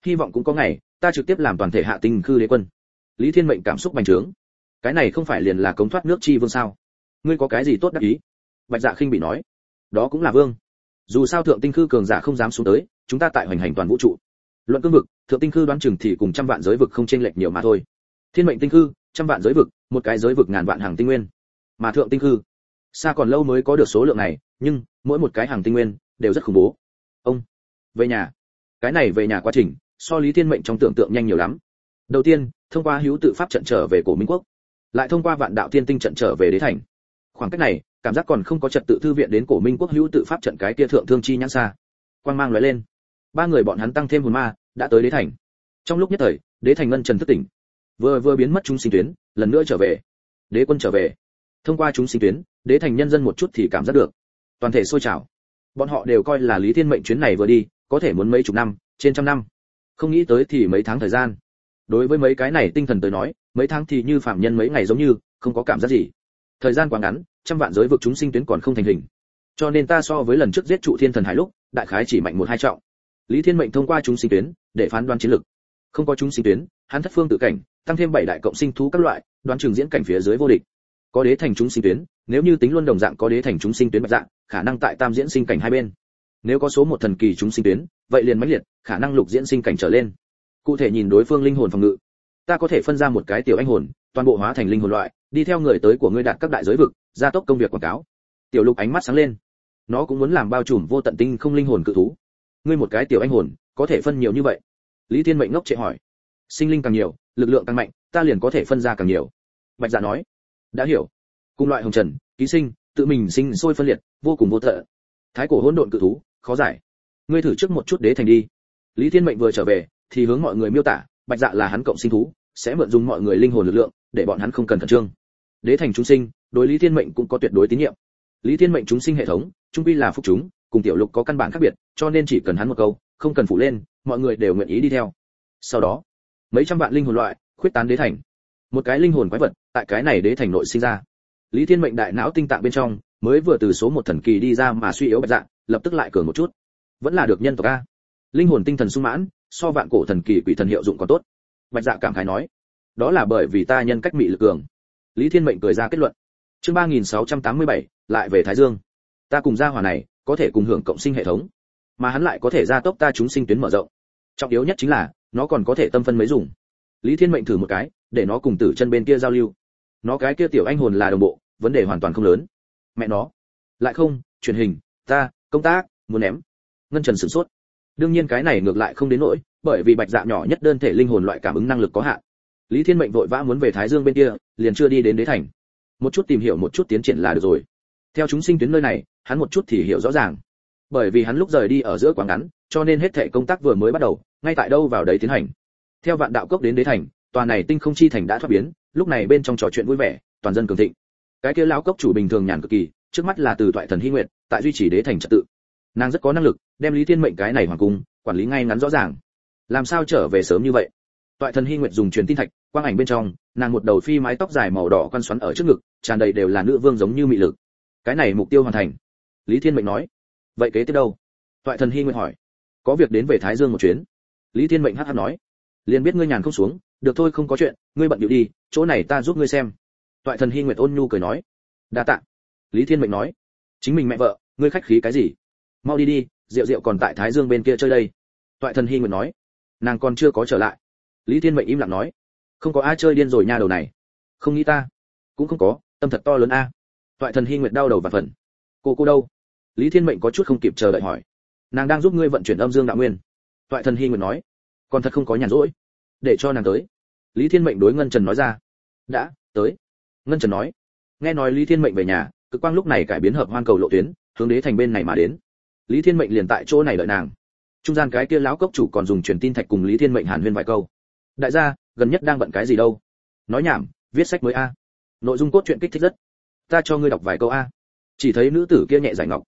hy vọng cũng có ngày ta trực tiếp làm toàn thể hạ tinh khư đế quân. Lý Thiên Mệnh cảm xúc bành trướng. Cái này không phải liền là cống thoát nước chi vương sao? Ngươi có cái gì tốt đắc ý? Bạch Dạ khinh bị nói. Đó cũng là vương. Dù sao thượng tinh khư cường giả không dám xuống tới, chúng ta tại hoành hành toàn vũ trụ. Luận cương vực, thượng tinh khư đoán chừng thì cùng trăm vạn giới vực không chênh lệch nhiều mà thôi. Thiên mệnh tinh khư, trăm vạn giới vực, một cái giới vực ngàn vạn hàng tinh nguyên. Mà thượng tinh khư, xa còn lâu mới có được số lượng này, nhưng mỗi một cái hàng tinh nguyên đều rất khủng bố. Ông, về nhà. Cái này về nhà quá trình, so Lý Thiên Mệnh trong tưởng tượng nhanh nhiều lắm. Đầu tiên, thông qua hữu tự pháp trận trở về cổ Minh quốc, lại thông qua vạn đạo tiên tinh trận trở về đế thành. Khoảng cách này, cảm giác còn không có trật tự thư viện đến cổ Minh quốc hữu tự pháp trận cái kia thượng thương chi nhãn xa. Quang mang lóe lên, ba người bọn hắn tăng thêm hồn ma, đã tới đế thành. Trong lúc nhất thời, đế thành ngân trần thức tỉnh, vừa biến mất chúng sinh tuyến, lần nữa trở về. Đế quân trở về. Thông qua chúng sinh tuyến, đế thành nhân dân một chút thì cảm giác được, toàn thể sôi trào. Bọn họ đều coi là Lý Thiên Mệnh chuyến này vừa đi, có thể muốn mấy chục năm, trên trăm năm. Không nghĩ tới thì mấy tháng thời gian. Đối với mấy cái này tinh thần tới nói, mấy tháng thì như phạm nhân mấy ngày giống như, không có cảm giác gì. Thời gian quá ngắn, trăm vạn giới vực chúng sinh tuyến còn không thành hình. Cho nên ta so với lần trước giết trụ thiên thần hải lúc, đại khái chỉ mạnh một hai trọng. Lý Thiên Mệnh thông qua chúng sinh tuyến để phán đoán chiến lực. Không có chúng sinh tuyến, hắn thất phương tự cảnh, tăng thêm 7 đại cộng sinh thú các loại, đoán trường diễn cảnh phía dưới vô địch. Có đế thành chúng sinh tuyến, nếu như tính luôn đồng dạng có đế thành chúng sinh tuyến bạch dạng, khả năng tại tam diễn sinh cảnh hai bên. Nếu có số một thần kỳ chúng sinh tuyến, vậy liền mãnh liệt, khả năng lục diễn sinh cảnh trở lên. Cụ thể nhìn đối phương linh hồn phòng ngự, ta có thể phân ra một cái tiểu anh hồn, toàn bộ hóa thành linh hồn loại, đi theo người tới của ngươi đạt các đại giới vực, gia tốc công việc quảng cáo. Tiểu Lục ánh mắt sáng lên, nó cũng muốn làm bao trùm vô tận tinh không linh hồn cự thú. Ngươi một cái tiểu anh hồn, có thể phân nhiều như vậy? Lý Thiên Mệnh ngốc trệ hỏi. Sinh linh càng nhiều, lực lượng càng mạnh, ta liền có thể phân ra càng nhiều. Bạch Dạ nói. Đã hiểu. Cùng loại hồng trần, ký sinh, tự mình sinh sôi phân liệt, vô cùng vô tận. Thái cổ hỗn độn cự thú, khó giải. Ngươi thử trước một chút đế thành đi. Lý Thiên Mệnh vừa trở về, thì hướng mọi người miêu tả, Bạch Dạ là hắn cộng sinh thú, sẽ mượn dùng mọi người linh hồn lực lượng, để bọn hắn không cần khẩn trương. Đế thành chúng sinh, đối Lý Thiên Mệnh cũng có tuyệt đối tín nhiệm. Lý Thiên Mệnh chúng sinh hệ thống, trung quy là phúc chúng, cùng Tiểu Lục có căn bản khác biệt, cho nên chỉ cần hắn một câu, không cần phụ lên, mọi người đều nguyện ý đi theo. Sau đó, mấy trăm vạn linh hồn loại khuyết tán đế thành. Một cái linh hồn quái vật, tại cái này đế thành nội sinh ra. Lý Thiên Mệnh đại não tinh tạng bên trong, mới vừa từ số một thần kỳ đi ra mà suy yếu Bạch Dạ, lập tức lại cường một chút. Vẫn là được nhân tộc a. Linh hồn tinh thần sung mãn, so vạn cổ thần kỳ quỷ thần hiệu dụng còn tốt. Bạch Dạ cảm khái nói, đó là bởi vì ta nhân cách mị lực cường. Lý Thiên Mệnh cười ra kết luận. Chương 3687, lại về Thái Dương. Ta cùng gia hỏa này, có thể cùng hưởng cộng sinh hệ thống, mà hắn lại có thể gia tốc ta chúng sinh tuyến mở rộng. Trọng yếu nhất chính là, nó còn có thể tâm phân mấy dùng. Lý Thiên Mệnh thử một cái, để nó cùng Tử Chân bên kia giao lưu. Nó cái kia tiểu anh hồn là đồng bộ, vấn đề hoàn toàn không lớn. Mẹ nó, lại không, truyền hình, ta, công tác, muốn ném. Ngân Trần sửng sốt. Đương nhiên cái này ngược lại không đến nỗi, bởi vì Bạch Dạ nhỏ nhất đơn thể linh hồn loại cảm ứng năng lực có hạn. Lý Thiên Mệnh vội vã muốn về Thái Dương bên kia, liền chưa đi đến đế thành. Một chút tìm hiểu một chút tiến triển là được rồi. Theo chúng sinh tuyến nơi này, hắn một chút thì hiểu rõ ràng. Bởi vì hắn lúc rời đi ở giữa quá ngắn, cho nên hết thảy công tác vừa mới bắt đầu, ngay tại đâu vào đấy tiến hành. Theo Vạn Đạo Cốc đến đế thành, tòa này tinh không chi thành đã thoát biến, lúc này bên trong trò chuyện vui vẻ, toàn dân cường thịnh. Cái kia lão cốc chủ bình thường nhàn cực kỳ, trước mắt là Từ Toại Thần Hy Nguyệt, tại duy trì đế thành trật tự. Nàng rất có năng lực, đem Lý Thiên Mệnh cái này hoàng cung quản lý ngay ngắn rõ ràng. Làm sao trở về sớm như vậy? Toại Thần Hy Nguyệt dùng truyền tin thạch, quang ảnh bên trong, nàng một đầu phi mái tóc dài màu đỏ quăn xoắn ở trước ngực, tràn đầy đều là nữ vương giống như mị lực. Cái này mục tiêu hoàn thành. Lý Thiên Mệnh nói. Vậy kế tiếp đâu? Toại Thần Hy Nguyệt hỏi. Có việc đến về Thái Dương một chuyến. Lý Thiên Mệnh hắc hắc nói. Liền biết ngươi nhàn không xuống, được thôi không có chuyện, ngươi bận điệu đi, chỗ này ta giúp ngươi xem. Toại Thần Hy Nguyệt ôn nhu cười nói. Đa tạ. Lý Thiên Mệnh nói. Chính mình mẹ vợ, ngươi khách khí cái gì? Mau đi đi, Diệu Diệu còn tại Thái Dương bên kia chơi đây. Toại Thần Hy Nguyệt nói. Nàng còn chưa có trở lại. Lý Thiên Mệnh im lặng nói. Không có ai chơi điên rồi nha đầu này. Không nghĩ ta. Cũng không có, tâm thật to lớn a. Toại Thần Hy Nguyệt đau đầu và phần. Cô đâu? Lý Thiên Mệnh có chút không kịp chờ đợi hỏi. Nàng đang giúp ngươi vận chuyển âm dương đạo nguyên. Toại Thần Hy Nguyệt nói. Còn thật không có nhàn rỗi. Để cho nàng tới. Lý Thiên Mệnh đối Ngân Trần nói ra. Đã, tới. Ngân Trần nói. Nghe nói Lý Thiên Mệnh về nhà, Cực Quang lúc này cải biến hợp hoan cầu lộ tuyến, hướng đế thành bên này mà đến. Lý Thiên Mệnh liền tại chỗ này đợi nàng. Trung gian cái kia lão cốc chủ còn dùng truyền tin thạch cùng Lý Thiên Mệnh hàn huyên vài câu. Đại gia, gần nhất đang bận cái gì đâu? Nói nhảm, viết sách mới a. Nội dung cốt truyện kích thích rất. Ta cho ngươi đọc vài câu a. Chỉ thấy nữ tử kia nhẹ giải ngọc.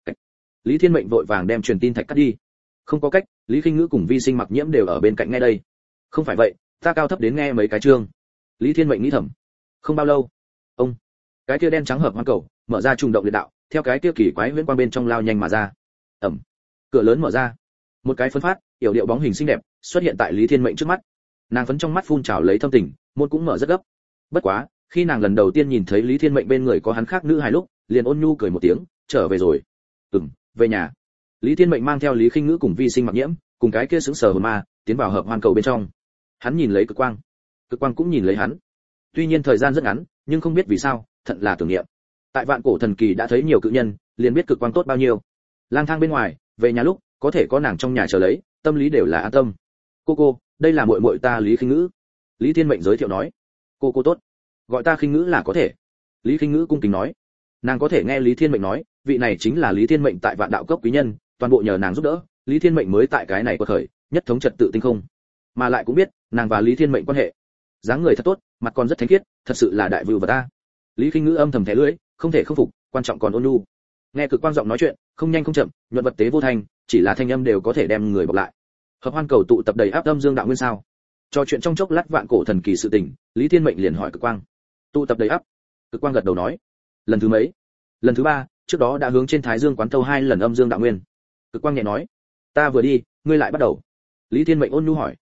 Lý Thiên Mệnh vội vàng đem truyền tin thạch cắt đi. Không có cách, Lý Khinh Ngữ cùng Vi Sinh Mặc Nhiễm đều ở bên cạnh ngay đây. Không phải vậy, ta cao thấp đến nghe mấy cái chương. Lý Thiên Mệnh nghĩ thầm. Không bao lâu, ông, cái kia đen trắng hợp hoan cầu mở ra trùng động liệt đạo, theo cái kia kỳ quái huyễn quang bên trong lao nhanh mà ra. Ẩm. Cửa lớn mở ra. Một cái phấn phát yểu điệu bóng hình xinh đẹp xuất hiện tại Lý Thiên Mệnh trước mắt. Nàng phấn trong mắt phun trào lấy thâm tình, môi cũng mở rất gấp. Bất quá, khi nàng lần đầu tiên nhìn thấy Lý Thiên Mệnh bên người có hắn khác nữ hài lúc, liền ôn nhu cười một tiếng, trở về rồi. Về nhà. Lý Thiên Mệnh mang theo Lý Khinh Ngữ cùng Vi Sinh Mặc Nhiễm, cùng cái kia sững sờ hồn ma, tiến vào hợp hoan cầu bên trong. Hắn nhìn lấy Cực Quang cũng nhìn lấy hắn. Tuy nhiên thời gian rất ngắn, nhưng không biết vì sao, thật là tưởng niệm. Tại Vạn Cổ Thần Kỳ đã thấy nhiều cự nhân, liền biết Cực Quang tốt bao nhiêu. Lang thang bên ngoài, về nhà lúc, có thể có nàng trong nhà chờ lấy, tâm lý đều là an tâm. Cô, đây là muội muội ta Lý Khinh Ngữ. Lý Thiên Mệnh giới thiệu nói. Cô tốt, gọi ta Khinh Ngữ là có thể. Lý Khinh Ngữ cung kính nói. Nàng có thể nghe Lý Thiên Mệnh nói, vị này chính là Lý Thiên Mệnh tại Vạn Đạo Cốc quý nhân, toàn bộ nhờ nàng giúp đỡ, Lý Thiên Mệnh mới tại cái này quật khởi, nhất thống trật tự tinh không. Mà lại cũng biết, nàng và Lý Thiên Mệnh quan hệ. Dáng người thật tốt, mặt còn rất thánh khiết, thật sự là đại vưu vật ta. Lý Khinh Ngữ âm thầm thẻ lưỡi, không thể không phục, quan trọng còn ôn nhu. Nghe Cực Quang giọng nói chuyện, không nhanh không chậm, nhuận vật tế vô thanh, chỉ là thanh âm đều có thể đem người bọc lại. Hợp hoan cầu tụ tập đầy áp âm dương đạo nguyên sao? Trò chuyện trong chốc lát Vạn Cổ Thần Kỳ sự tình, Lý Thiên Mệnh liền hỏi Cực Quang. Tụ tập đầy áp. Cực Quang gật đầu nói. Lần thứ mấy? Lần thứ 3, trước đó đã hướng trên Thái Dương quán thâu 2 lần âm dương đạo nguyên. Cực Quang nhẹ nói. Ta vừa đi, ngươi lại bắt đầu. Lý Thiên Mệnh ôn nhu hỏi.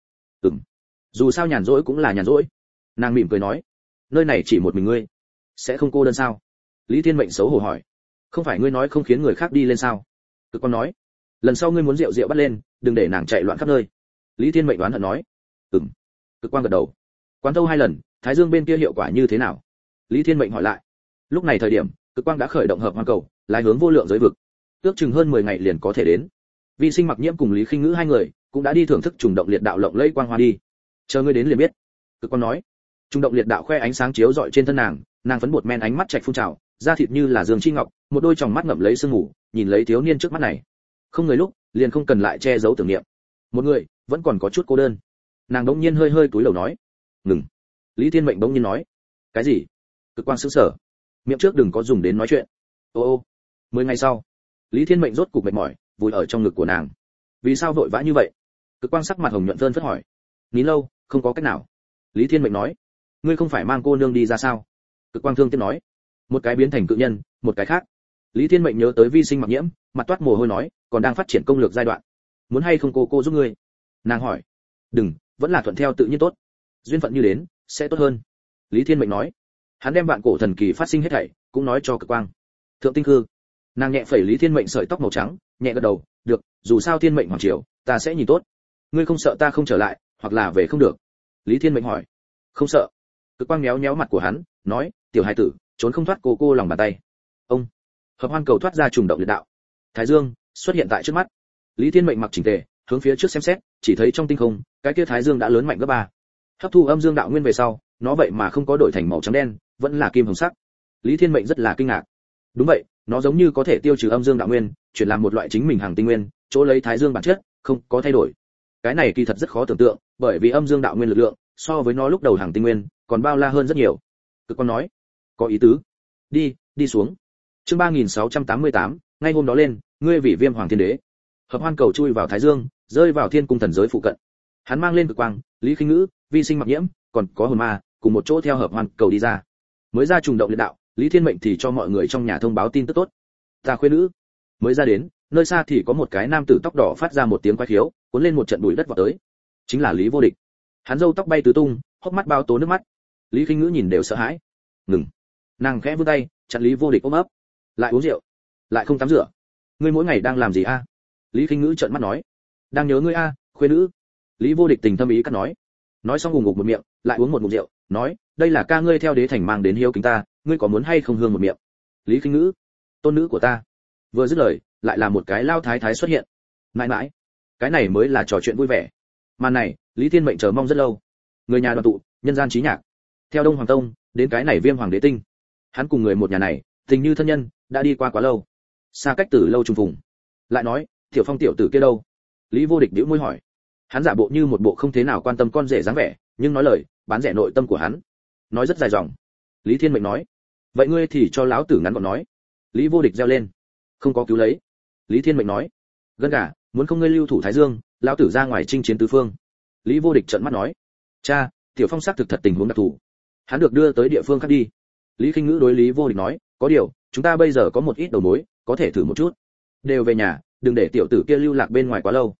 Dù sao nhàn rỗi cũng là nhàn rỗi. Nàng mỉm cười nói. Nơi này chỉ một mình ngươi, sẽ không cô đơn sao? Lý Thiên Mệnh xấu hổ hỏi. Không phải ngươi nói không khiến người khác đi lên sao? Cực Quang nói. Lần sau ngươi muốn rượu bắt lên, đừng để nàng chạy loạn khắp nơi. Lý Thiên Mệnh đoán hận nói. Cực Quang gật đầu. Quán thâu 2 lần, Thái Dương bên kia hiệu quả như thế nào? Lý Thiên Mệnh hỏi lại. Lúc này thời điểm, Cực Quang đã khởi động hợp hoan cầu, lái hướng vô lượng giới vực. Ước chừng hơn 10 ngày liền có thể đến. Vi Sinh Mặc Nhiễm cùng Lý Khinh Ngữ 2 người cũng đã đi thưởng thức trùng động liệt đạo lộng lẫy quang hoa đi. Chờ ngươi đến liền biết. Cực Quang nói. Trùng động liệt đạo khoe ánh sáng chiếu rọi trên thân nàng phấn bột men ánh mắt trạch phun trào, da thịt như là dương chi ngọc, một đôi tròng mắt ngậm lấy sương ngủ, nhìn lấy thiếu niên trước mắt này. Không người lúc, liền không cần lại che giấu tưởng niệm. Một người, vẫn còn có chút cô đơn. Nàng đống nhiên hơi cúi đầu nói. Ngừng. Lý Thiên Mệnh đống nhiên nói. Cái gì? Cực Quang sững sờ. Miệng trước đừng có dùng đến nói chuyện. Ô. 10 ngày sau, Lý Thiên Mệnh rốt cục mệt mỏi, vùi ở trong ngực của nàng. Vì sao vội vã như vậy? Cực Quang sắc mặt hồng nhuận phơn phất hỏi. Nín lâu, không có cách nào. Lý Thiên Mệnh nói. Ngươi không phải mang cô nương đi ra sao? Cực Quang thương tiếc nói. Một cái biến thành cự nhân, một cái khác. Lý Thiên Mệnh nhớ tới Vi Sinh Mặc Nhiễm, mặt toát mồ hôi nói, còn đang phát triển công lược giai đoạn. Muốn hay không cô giúp ngươi? Nàng hỏi. Đừng, vẫn là thuận theo tự nhiên tốt. Duyên phận như đến, sẽ tốt hơn. Lý Thiên Mệnh nói. Hắn đem Vạn Cổ Thần Kỳ phát sinh hết thảy, cũng nói cho Cực Quang. Thượng Tinh Khư. Nàng nhẹ phẩy Lý Thiên Mệnh sợi tóc màu trắng, nhẹ gật đầu, được, dù sao Thiên Mệnh hoàng triều, ta sẽ nhìn tốt. Ngươi không sợ ta không trở lại, hoặc là về không được? Lý Thiên Mệnh hỏi. Không sợ. Cực Quang méo mặt của hắn, nói, tiểu hài tử, trốn không thoát cô lòng bàn tay. Ông. Hợp hoan cầu thoát ra trùng động liệt đạo. Thái Dương xuất hiện tại trước mắt. Lý Thiên Mệnh mặc chỉnh tề, hướng phía trước xem xét, chỉ thấy trong tinh không, cái kia Thái Dương đã lớn mạnh gấp 3. Hấp thu âm dương đạo nguyên về sau, nó vậy mà không có đổi thành màu trắng đen, vẫn là kim hồng sắc. Lý Thiên Mệnh rất là kinh ngạc. Đúng vậy, nó giống như có thể tiêu trừ âm dương đạo nguyên, chuyển làm một loại chính mình hàng tinh nguyên, chỗ lấy Thái Dương bản chất, không có thay đổi. Cái này kỳ thật rất khó tưởng tượng, bởi vì âm dương đạo nguyên lực lượng, so với nó lúc đầu hàng tinh nguyên, còn bao la hơn rất nhiều. Cực Quang nói, có ý tứ. Đi xuống. Chương 3688, ngay hôm đó lên, ngươi vì Viêm Hoàng Thiên Đế. Hợp hoan cầu chui vào Thái Dương, rơi vào Thiên Cung thần giới phụ cận. Hắn mang lên Cực Quang, Lý Khinh Ngữ, Vi Sinh Mặc Nhiễm, còn có hồn ma, cùng một chỗ theo hợp hoan cầu đi ra. Mới ra trùng động liệt đạo, Lý Thiên Mệnh thì cho mọi người trong nhà thông báo tin tức tốt. Ta khuê nữ. Mới ra đến, nơi xa thì có một cái nam tử tóc đỏ phát ra một tiếng quái khiếu, cuốn lên một trận bụi đất vọt tới. Chính là Lý Vô Địch. Hắn râu tóc bay tứ tung, hốc mắt bao tố nước mắt. Lý Khinh Ngữ nhìn đều sợ hãi. Ngừng. Nàng khẽ vươn tay, chặn Lý Vô Địch ôm ấp. Lại uống rượu, lại không tắm rửa. Ngươi mỗi ngày đang làm gì a? Lý Khinh Ngữ trợn mắt nói. Đang nhớ ngươi a, khuê nữ. Lý Vô Địch tình thâm ý cắt nói. Nói xong ngụm một miệng, lại uống một ngụm rượu, nói, đây là ca ngươi theo đế thành mang đến hiếu kính ta, ngươi có muốn hay không hương một miệng? Lý Khinh Ngữ, tôn nữ của ta. Vừa dứt lời, lại là một cái lao thái thái xuất hiện. Mãi mãi, cái này mới là trò chuyện vui vẻ. Màn này, Lý Thiên Mệnh chờ mong rất lâu. Người nhà đoàn tụ, nhân gian trí nhạc. Theo Đông Hoàng Tông, đến cái này Viêm Hoàng Đế Tinh. Hắn cùng người một nhà này, tình như thân nhân, đã đi qua quá lâu. Xa cách từ lâu trùng phùng. Lại nói, Tiểu Phong tiểu tử kia đâu? Lý Vô Địch bĩu môi hỏi. Hắn giả bộ như một bộ không thế nào quan tâm con rể dáng vẻ, nhưng nói lời, bán rẻ nội tâm của hắn. Nói rất dài dòng. Lý Thiên Mệnh nói. Vậy ngươi thì cho lão tử ngắn gọn nói. Lý Vô Địch reo lên. Không có cứu lấy. Lý Thiên Mệnh nói. Gân gà, muốn không ngươi lưu thủ Thái Dương, lão tử ra ngoài chinh chiến tứ phương. Lý Vô Địch trợn mắt nói. Cha, Tiểu Phong xác thực thật tình huống đặc thù. Hắn được đưa tới địa phương khác đi. Lý Khinh Ngữ đối Lý Vô Địch nói, có điều, chúng ta bây giờ có một ít đầu mối, có thể thử một chút. Đều về nhà, đừng để tiểu tử kia lưu lạc bên ngoài quá lâu.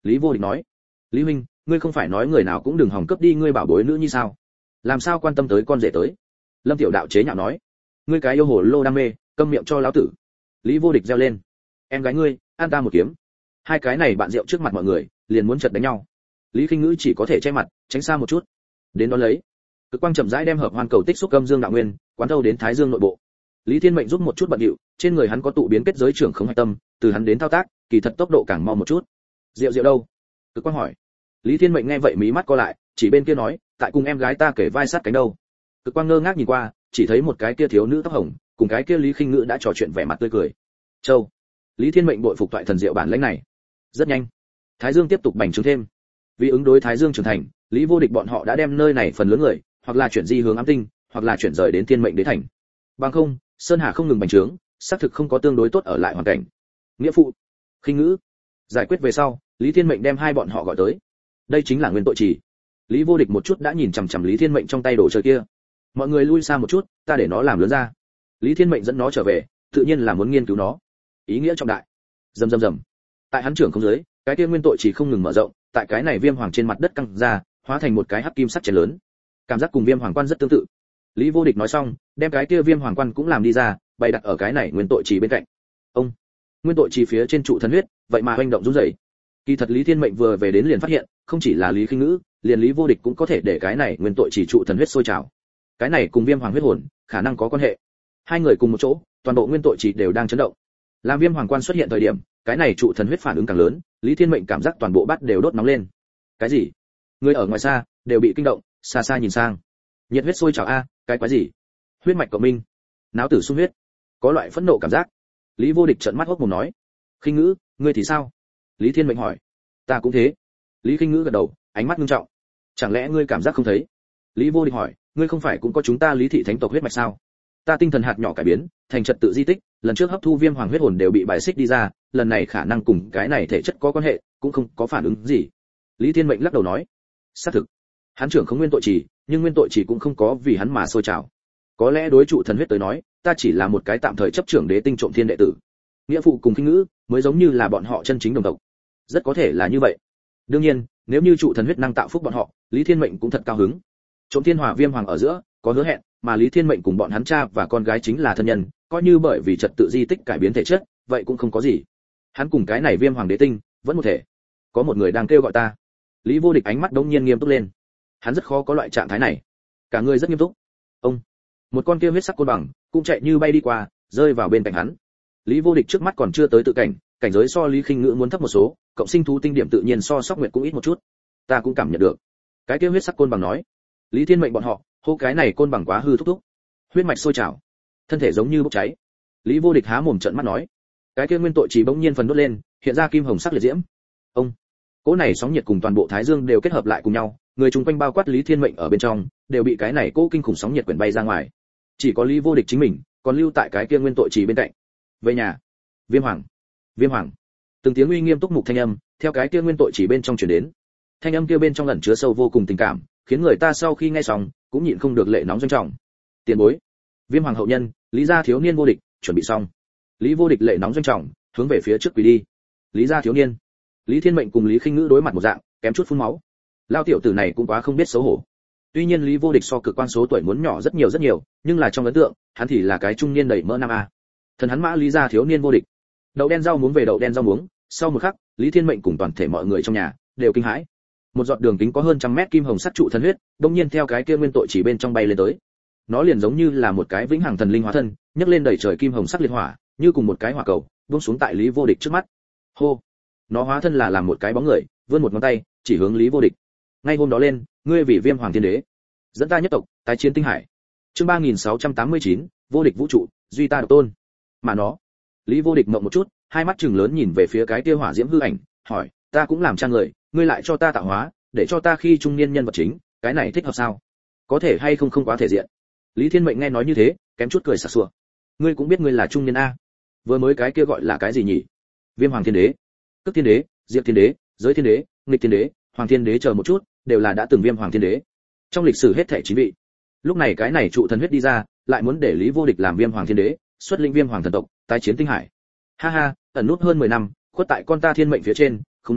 Lý Vô Địch nói. Lý huynh, ngươi không phải nói người nào cũng đừng hòng cướp đi ngươi bảo bối nữ như sao? Làm sao quan tâm tới con rể tới? Lâm Tiểu Đạo chế nhạo nói. Ngươi cái yêu hồ lô đam mê, câm miệng cho lão tử. Lý Vô Địch reo lên. Em gái ngươi, an ta một kiếm. Hai cái này bạn rượu trước mặt mọi người, liền muốn chật đánh nhau. Lý Khinh Ngữ chỉ có thể che mặt, tránh xa một chút. Đến đó lấy. Cực quang chậm rãi đem hợp hoan cầu tích xúc âm dương đạo nguyên, quán thâu đến thái dương nội bộ. Lý Thiên Mệnh giúp một chút bận điệu, trên người hắn có tụ biến kết giới trưởng khống hạch tâm, từ hắn đến thao tác, kỳ thật tốc độ càng mau một chút. Diệu Diệu đâu? Cực quang hỏi. Lý Thiên Mệnh nghe vậy mí mắt co lại, chỉ bên kia nói, tại cùng em gái ta kể vai sát cánh đâu. Cực quang ngơ ngác nhìn qua, chỉ thấy một cái kia thiếu nữ tóc hồng, cùng cái kia Lý Khinh Ngữ đã trò chuyện vẻ mặt tươi cười. Châu. Lý Thiên Mệnh bội phục toại thần diệu bản lĩnh này. Rất nhanh, Thái Dương tiếp tục bành trướng thêm. Vì ứng đối Thái Dương trưởng thành, Lý Vô Địch bọn họ đã đem nơi này phần lớn người, hoặc là chuyển di hướng ám tinh, hoặc là chuyển rời đến Thiên Mệnh đế thành. Bằng không, Sơn Hà không ngừng bành trướng, xác thực không có tương đối tốt ở lại hoàn cảnh. Nghĩa phụ, Khinh Ngữ. Giải quyết về sau, Lý Thiên Mệnh đem hai bọn họ gọi tới. Đây chính là nguyên tội trì. Lý Vô Địch một chút đã nhìn chằm chằm Lý Thiên Mệnh trong tay đồ chơi kia. Mọi người lui xa một chút, ta để nó làm lớn ra. Lý Thiên Mệnh dẫn nó trở về, tự nhiên là muốn nghiên cứu nó. Ý nghĩa trọng đại. Rầm rầm rầm. Tại hắn trưởng không dưới, cái kia nguyên tội chỉ không ngừng mở rộng, tại cái này viêm hoàng trên mặt đất căng ra, hóa thành một cái hắc kim sắt chén lớn. Cảm giác cùng viêm hoàng quan rất tương tự. Lý Vô Địch nói xong, đem cái kia viêm hoàng quan cũng làm đi ra, bày đặt ở cái này nguyên tội chỉ bên cạnh. Ông, nguyên tội chỉ phía trên trụ thần huyết, vậy mà hoành động rung rẩy. Kỳ thật Lý Thiên Mệnh vừa về đến liền phát hiện, không chỉ là Lý Khinh Ngữ, liền Lý Vô Địch cũng có thể để cái này nguyên tội chỉ trụ thần huyết sôi trào. Cái này cùng viêm hoàng huyết hồn, khả năng có quan hệ. Hai người cùng một chỗ, toàn bộ nguyên tội chỉ đều đang chấn động. Làm viêm hoàng quan xuất hiện thời điểm, cái này trụ thần huyết phản ứng càng lớn, Lý Thiên Mệnh cảm giác toàn bộ bát đều đốt nóng lên. Cái gì? Người ở ngoài xa đều bị kinh động, xa xa nhìn sang. Nhiệt huyết sôi trào a, cái quái gì? Huyết mạch cộng minh, náo tử xung huyết, có loại phẫn nộ cảm giác. Lý Vô Địch trợn mắt hốc mồm nói. Khinh Ngữ, ngươi thì sao? Lý Thiên Mệnh hỏi. Ta cũng thế. Lý Khinh Ngữ gật đầu, ánh mắt nghiêm trọng. Chẳng lẽ ngươi cảm giác không thấy? Lý Vô Địch hỏi, ngươi không phải cũng có chúng ta Lý thị thánh tộc huyết mạch sao? Ta tinh thần hạt nhỏ cải biến, thành trật tự di tích, lần trước hấp thu viêm hoàng huyết hồn đều bị bài xích đi ra, lần này khả năng cùng cái này thể chất có quan hệ, cũng không có phản ứng gì. Lý Thiên Mệnh lắc đầu nói, xác thực, hắn trưởng không nguyên tội chỉ, nhưng nguyên tội chỉ cũng không có vì hắn mà sôi trào. Có lẽ đối trụ thần huyết tới nói, ta chỉ là một cái tạm thời chấp trưởng đế tinh trộm thiên đệ tử. Nghĩa phụ cùng Khinh Ngữ mới giống như là bọn họ chân chính đồng tộc. Rất có thể là như vậy. Đương nhiên, nếu như trụ thần huyết năng tạo phúc bọn họ, Lý Thiên Mệnh cũng thật cao hứng. Trộm thiên hỏa viêm hoàng ở giữa có hứa hẹn, mà Lý Thiên Mệnh cùng bọn hắn cha và con gái chính là thân nhân, coi như bởi vì trật tự di tích cải biến thể chất, vậy cũng không có gì. Hắn cùng cái này viêm hoàng đế tinh vẫn một thể. Có một người đang kêu gọi ta. Lý Vô Địch ánh mắt đống nhiên nghiêm túc lên. Hắn rất khó có loại trạng thái này. Cả người rất nghiêm túc. Ông, một con kia huyết sắc côn bằng cũng chạy như bay đi qua, rơi vào bên cạnh hắn. Lý Vô Địch trước mắt còn chưa tới tự cảnh, cảnh giới so Lý Khinh Ngữ muốn thấp một số, cộng sinh thú tinh điểm tự nhiên so Sóc Nguyệt cũng ít một chút. Ta cũng cảm nhận được. Cái kia huyết sắc côn bằng nói. Lý Thiên Mệnh bọn họ, hô cái này côn bằng quá hư thúc thúc. Huyết mạch sôi trào, thân thể giống như bốc cháy. Lý Vô Địch há mồm trợn mắt nói. Cái kia nguyên tội chỉ bỗng nhiên phần đốt lên, hiện ra kim hồng sắc liệt diễm. Ông, cỗ này sóng nhiệt cùng toàn bộ Thái Dương đều kết hợp lại cùng nhau, người chung quanh bao quát Lý Thiên Mệnh ở bên trong, đều bị cái này cỗ kinh khủng sóng nhiệt quyển bay ra ngoài. Chỉ có Lý Vô Địch chính mình, còn lưu tại cái kia nguyên tội chỉ bên cạnh. Về nhà. Viêm Hoàng, Viêm Hoàng. Từng tiếng uy nghiêm túc mục thanh âm, theo cái kia nguyên tội chỉ bên trong truyền đến. Thanh âm kia bên trong ẩn chứa sâu vô cùng tình cảm, khiến người ta sau khi nghe xong, cũng nhịn không được lệ nóng doanh trọng. Tiền bối, Viêm Hoàng hậu nhân, Lý gia thiếu niên Vô Địch, chuẩn bị xong. Lý Vô Địch lệ nóng doanh trọng, hướng về phía trước quỳ đi. Lý gia thiếu niên. Lý Thiên Mệnh cùng Lý Khinh Ngữ đối mặt một dạng, kém chút phun máu. Lao tiểu tử này cũng quá không biết xấu hổ. Tuy nhiên Lý Vô Địch so Cực Quang số tuổi muốn nhỏ rất nhiều, nhưng là trong ấn tượng, hắn thì là cái trung niên đầy mỡ nam a. Thần hắn mã Lý gia thiếu niên Vô Địch. Đậu đen rau muống về đậu đen rau muống, sau một khắc, Lý Thiên Mệnh cùng toàn thể mọi người trong nhà đều kinh hãi. Một giọt đường kính có hơn 100 mét kim hồng sắt trụ thần huyết, đột nhiên theo cái kia nguyên tội chỉ bên trong bay lên tới. Nó liền giống như là một cái vĩnh hằng thần linh hóa thân, nhấc lên đầy trời kim hồng sắc liệt hỏa, như cùng một cái hỏa cầu, buông xuống tại Lý Vô Địch trước mắt. Hô! Nó hóa thân là làm một cái bóng người, vươn một ngón tay, chỉ hướng Lý Vô Địch. Ngay hôm đó lên, ngươi vì Viêm Hoàng Thiên Đế, dẫn ta nhất tộc, tái chiến tinh hải. Chương 3689, Vô Địch vũ trụ, duy ta độc tôn. Mà nó. Lý Vô Địch ngậm một chút, hai mắt trừng lớn nhìn về phía cái kia hỏa diễm hư ảnh, hỏi, ta cũng làm cha người, ngươi lại cho ta tạo hóa, để cho ta khi trung niên nhân vật chính, cái này thích hợp sao? Có thể hay không không quá thể diện. Lý Thiên Mệnh nghe nói như thế, kém chút cười sặc sụa. Ngươi cũng biết ngươi là trung niên a? Vừa mới cái kia gọi là cái gì nhỉ? Viêm Hoàng Thiên Đế, Cực Thiên Đế, Diệp Thiên Đế, Giới Thiên Đế, Nghịch Thiên Đế, Hoàng Thiên Đế chờ một chút, đều là đã từng Viêm Hoàng Thiên Đế. Trong lịch sử hết thảy 9 vị. Lúc này cái này trụ thần huyết đi ra, lại muốn để Lý Vô Địch làm Viêm Hoàng Thiên Đế, xuất lĩnh Viêm Hoàng thần tộc, tái chiến tinh hải. Ha ha, ẩn nút hơn 10 năm, khuất tại con ta thiên mệnh phía trên, không đúng,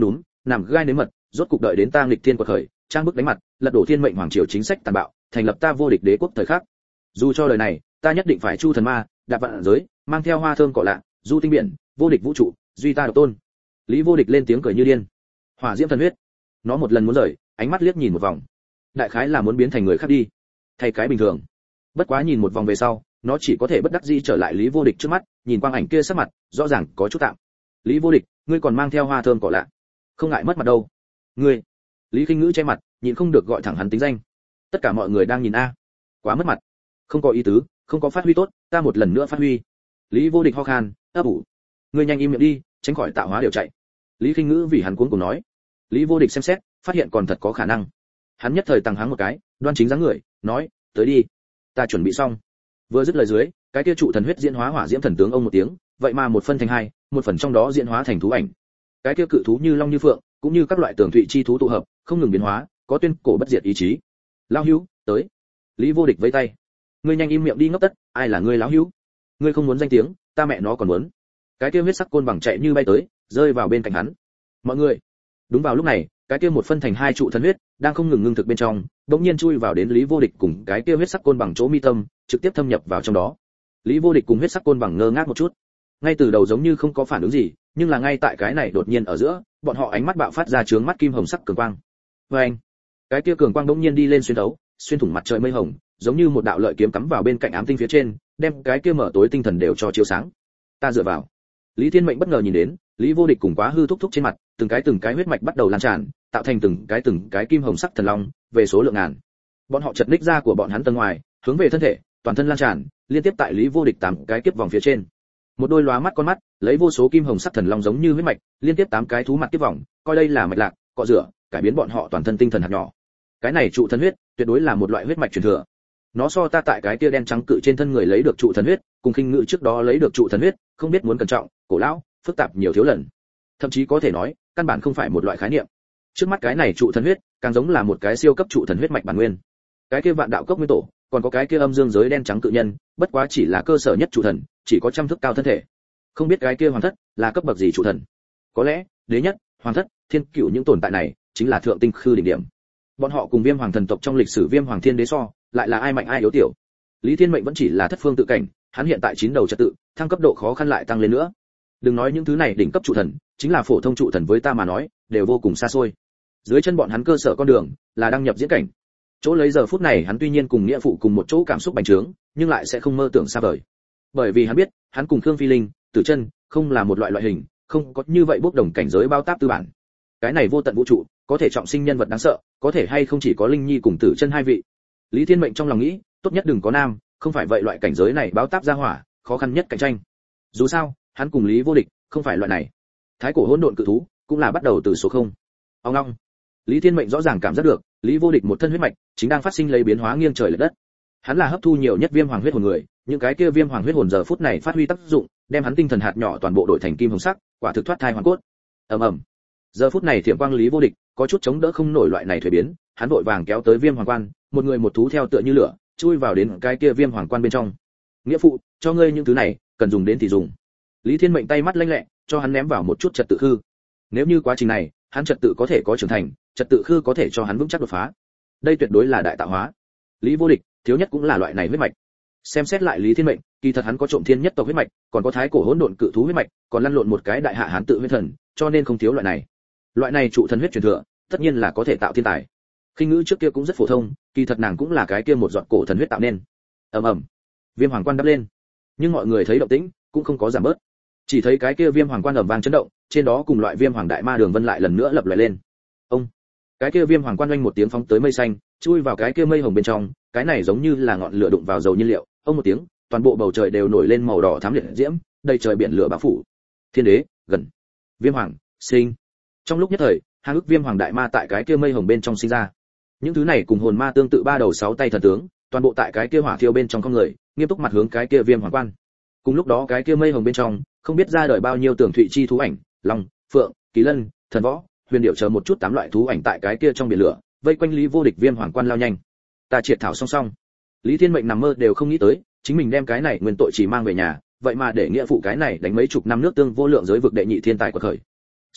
nằm gai nếm mật, rốt cục đợi đến ta nghịch thiên quật khởi, trang bức đánh mặt, lật đổ thiên mệnh hoàng triều chính sách tàn bạo, thành lập ta vô địch đế quốc thời khắc. Dù cho lời này, ta nhất định phải chu thần ma, đạp vạn giới, mang theo hoa thơm cỏ lạ, du tinh biển, vô địch vũ trụ, duy ta độc tôn. Lý Vô Địch lên tiếng cười như điên. Hỏa diễm thần huyết. Nó một lần muốn rời, ánh mắt liếc nhìn một vòng. Đại khái là muốn biến thành người khác đi, thay cái bình thường. Bất quá nhìn một vòng về sau, nó chỉ có thể bất đắc dĩ trở lại Lý Vô Địch trước mắt, nhìn quang ảnh kia sắc mặt, rõ ràng có chút tạm. Lý Vô Địch, ngươi còn mang theo hoa thơm cỏ lạ, không ngại mất mặt đâu. Ngươi. Lý Kinh Ngữ che mặt, nhịn không được gọi thẳng hắn tính danh. Tất cả mọi người đang nhìn a. Quá mất mặt. Không có ý tứ, không có phát huy tốt, ta một lần nữa phát huy. Lý Vô Địch ho khan, ấp ủ. Ngươi nhanh im miệng đi, tránh khỏi tạo hóa đều chạy. Lý Kinh Ngữ vì hắn cuống cùng nói. Lý Vô Địch xem xét, phát hiện còn thật có khả năng. Hắn nhất thời tăng háng một cái, đoan chính dáng người, nói, tới đi, ta chuẩn bị xong. Vừa dứt lời dưới, cái kia trụ thần huyết diễn hóa hỏa diễm thần tướng ông một tiếng, vậy mà một phân thành hai, một phần trong đó diễn hóa thành thú ảnh. Cái kia cự thú như long như phượng, cũng như các loại tường thụy chi thú tụ hợp, không ngừng biến hóa, có tuyên cổ bất diệt ý chí. Lão hữu, tới. Lý Vô Địch vẫy tay. Ngươi nhanh im miệng đi ngốc tất, ai là ngươi lão hữu? Ngươi không muốn danh tiếng, ta mẹ nó còn muốn. Cái kia huyết sắc côn bằng chạy như bay tới, rơi vào bên cạnh hắn. Mọi người. Đúng vào lúc này, cái kia một phân thành hai trụ thần huyết đang không ngừng ngưng thực bên trong, đột nhiên chui vào đến Lý Vô Địch cùng cái kia huyết sắc côn bằng chỗ mi tâm, trực tiếp thâm nhập vào trong đó. Lý Vô Địch cùng huyết sắc côn bằng ngơ ngác một chút. Ngay từ đầu giống như không có phản ứng gì, nhưng là ngay tại cái này đột nhiên ở giữa, bọn họ ánh mắt bạo phát ra chướng mắt kim hồng sắc cường quang. Oeng! Cái kia cường quang đột nhiên đi lên xuyên thấu, xuyên thủng mặt trời mây hồng, giống như một đạo lợi kiếm cắm vào bên cạnh ám tinh phía trên, đem cái kia mở tối tinh thần đều cho chiếu sáng. Ta dựa vào. Lý Thiên Mệnh bất ngờ nhìn đến, Lý Vô Địch cùng Quá Hư thúc thúc trên mặt, từng cái huyết mạch bắt đầu lan tràn, tạo thành từng cái kim hồng sắc thần long, về số lượng ngàn. Bọn họ chật ních ra của bọn hắn tầng ngoài, hướng về thân thể, toàn thân lan tràn, liên tiếp tại Lý Vô Địch 8 cái kiếp vòng phía trên. Một đôi lóa mắt con mắt, lấy vô số kim hồng sắc thần long giống như huyết mạch, liên tiếp 8 cái thú mặt kiếp vòng, coi đây là mạch lạc, cọ rửa, cải biến bọn họ toàn thân tinh thần hạt nhỏ. Cái này trụ thần huyết, tuyệt đối là một loại huyết mạch truyền thừa. Nó so ta tại cái kia đen trắng cự trên thân người lấy được trụ thần huyết, cùng Khinh Ngữ trước đó lấy được trụ thần huyết, không biết muốn cẩn trọng, cổ lão, phức tạp nhiều thiếu lần. Thậm chí có thể nói, căn bản không phải một loại khái niệm. Trước mắt cái này trụ thần huyết, càng giống là một cái siêu cấp trụ thần huyết mạch bản nguyên. Cái kia vạn đạo cốc nguyên tổ, còn có cái kia âm dương giới đen trắng cự nhân, bất quá chỉ là cơ sở nhất trụ thần, chỉ có trăm thước cao thân thể. Không biết cái kia hoàng thất là cấp bậc gì trụ thần. Có lẽ, đế nhất, hoàng thất, thiên cửu những tồn tại này, chính là thượng tinh khư đỉnh điểm. Bọn họ cùng Viêm Hoàng thần tộc trong lịch sử Viêm Hoàng Thiên Đế so, lại là ai mạnh ai yếu tiểu. Lý Thiên Mệnh vẫn chỉ là thất phương tự cảnh, hắn hiện tại 9 đầu trật tự, thăng cấp độ khó khăn lại tăng lên nữa. Đừng nói những thứ này đỉnh cấp trụ thần, chính là phổ thông trụ thần với ta mà nói, đều vô cùng xa xôi. Dưới chân bọn hắn cơ sở con đường là đăng nhập diễn cảnh. Chỗ lấy giờ phút này hắn tuy nhiên cùng nghĩa phụ cùng một chỗ cảm xúc bành trướng, nhưng lại sẽ không mơ tưởng xa vời. Bởi vì hắn biết, hắn cùng Khương Phi Linh, Tử Chân, không là một loại hình, không có như vậy bốc đồng cảnh giới bao táp tư bản. Cái này vô tận vũ trụ, có thể trọng sinh nhân vật đáng sợ, có thể hay không chỉ có Linh Nhi cùng Tử Chân hai vị. Lý Thiên Mệnh trong lòng nghĩ, tốt nhất đừng có nam, không phải vậy loại cảnh giới này báo táp ra hỏa, khó khăn nhất cạnh tranh. Dù sao, hắn cùng Lý Vô Địch, không phải loại này. Thái cổ hỗn độn cự thú, cũng là bắt đầu từ số 0. Ông long. Lý Thiên Mệnh rõ ràng cảm giác được, Lý Vô Địch một thân huyết mạch, chính đang phát sinh lấy biến hóa nghiêng trời lệch đất. Hắn là hấp thu nhiều nhất viêm hoàng huyết hồn người, những cái kia viêm hoàng huyết hồn giờ phút này phát huy tác dụng, đem hắn tinh thần hạt nhỏ toàn bộ đổi thành kim hồng sắc, quả thực thoát thai hoàn cốt. Ầm ầm. Giờ phút này Thiểm Quang Lý Vô Địch có chút chống đỡ không nổi loại này thủy biến, hắn vội vàng kéo tới viêm hoàng quan, một người một thú theo tựa như lửa, chui vào đến cái kia viêm hoàng quan bên trong. Nghĩa phụ, cho ngươi những thứ này, cần dùng đến thì dùng. Lý Thiên Mệnh tay mắt lanh lẹ, cho hắn ném vào một chút trật tự khư. Nếu như quá trình này, hắn trật tự có thể có trưởng thành, trật tự khư có thể cho hắn vững chắc đột phá. Đây tuyệt đối là đại tạo hóa. Lý Vô Địch, thiếu nhất cũng là loại này huyết mạch. Xem xét lại Lý Thiên Mệnh, kỳ thật hắn có trộm thiên nhất tộc huyết mạch, còn có thái cổ hỗn độn cự thú huyết mạch, còn lăn lộn một cái đại hạ hán tự huyết thần, cho nên không thiếu loại này. Loại này trụ thần huyết truyền thừa, tất nhiên là có thể tạo thiên tài. Khinh Ngữ trước kia cũng rất phổ thông, kỳ thật nàng cũng là cái kia một giọt cổ thần huyết tạo nên. Ầm ầm. Viêm hoàng quan đắp lên. Nhưng mọi người thấy động tĩnh, cũng không có giảm bớt. Chỉ thấy cái kia viêm hoàng quan ầm vang chấn động, trên đó cùng loại viêm hoàng đại ma đường vân lại lần nữa lập lòe lên. Ông. Cái kia viêm hoàng quan oanh một tiếng phóng tới mây xanh, chui vào cái kia mây hồng bên trong, cái này giống như là ngọn lửa đụng vào dầu nhiên liệu, ông một tiếng, toàn bộ bầu trời đều nổi lên màu đỏ thắm liệt diễm, đầy trời biển lửa bao phủ. Thiên đế, gần. Viêm hoàng, sinh. Trong lúc nhất thời, hàng ức viêm hoàng đại ma tại cái kia mây hồng bên trong sinh ra. Những thứ này cùng hồn ma tương tự ba đầu sáu tay thần tướng, toàn bộ tại cái kia hỏa thiêu bên trong con người, nghiêm túc mặt hướng cái kia viêm hoàng quan. Cùng lúc đó cái kia mây hồng bên trong, không biết ra đời bao nhiêu tưởng thụy chi thú ảnh, long, phượng, kỳ lân, thần võ, huyền điệu chờ một chút 8 loại thú ảnh tại cái kia trong biển lửa, vây quanh Lý Vô Địch viêm hoàng quan lao nhanh. Ta triệt thảo song song. Lý Thiên Mệnh nằm mơ đều không nghĩ tới, chính mình đem cái này nguyên tội chỉ mang về nhà, vậy mà để nghĩa phụ cái này đánh mấy chục năm nước tương vô lượng giới vực đệ nhị thiên tài của khởi. Song,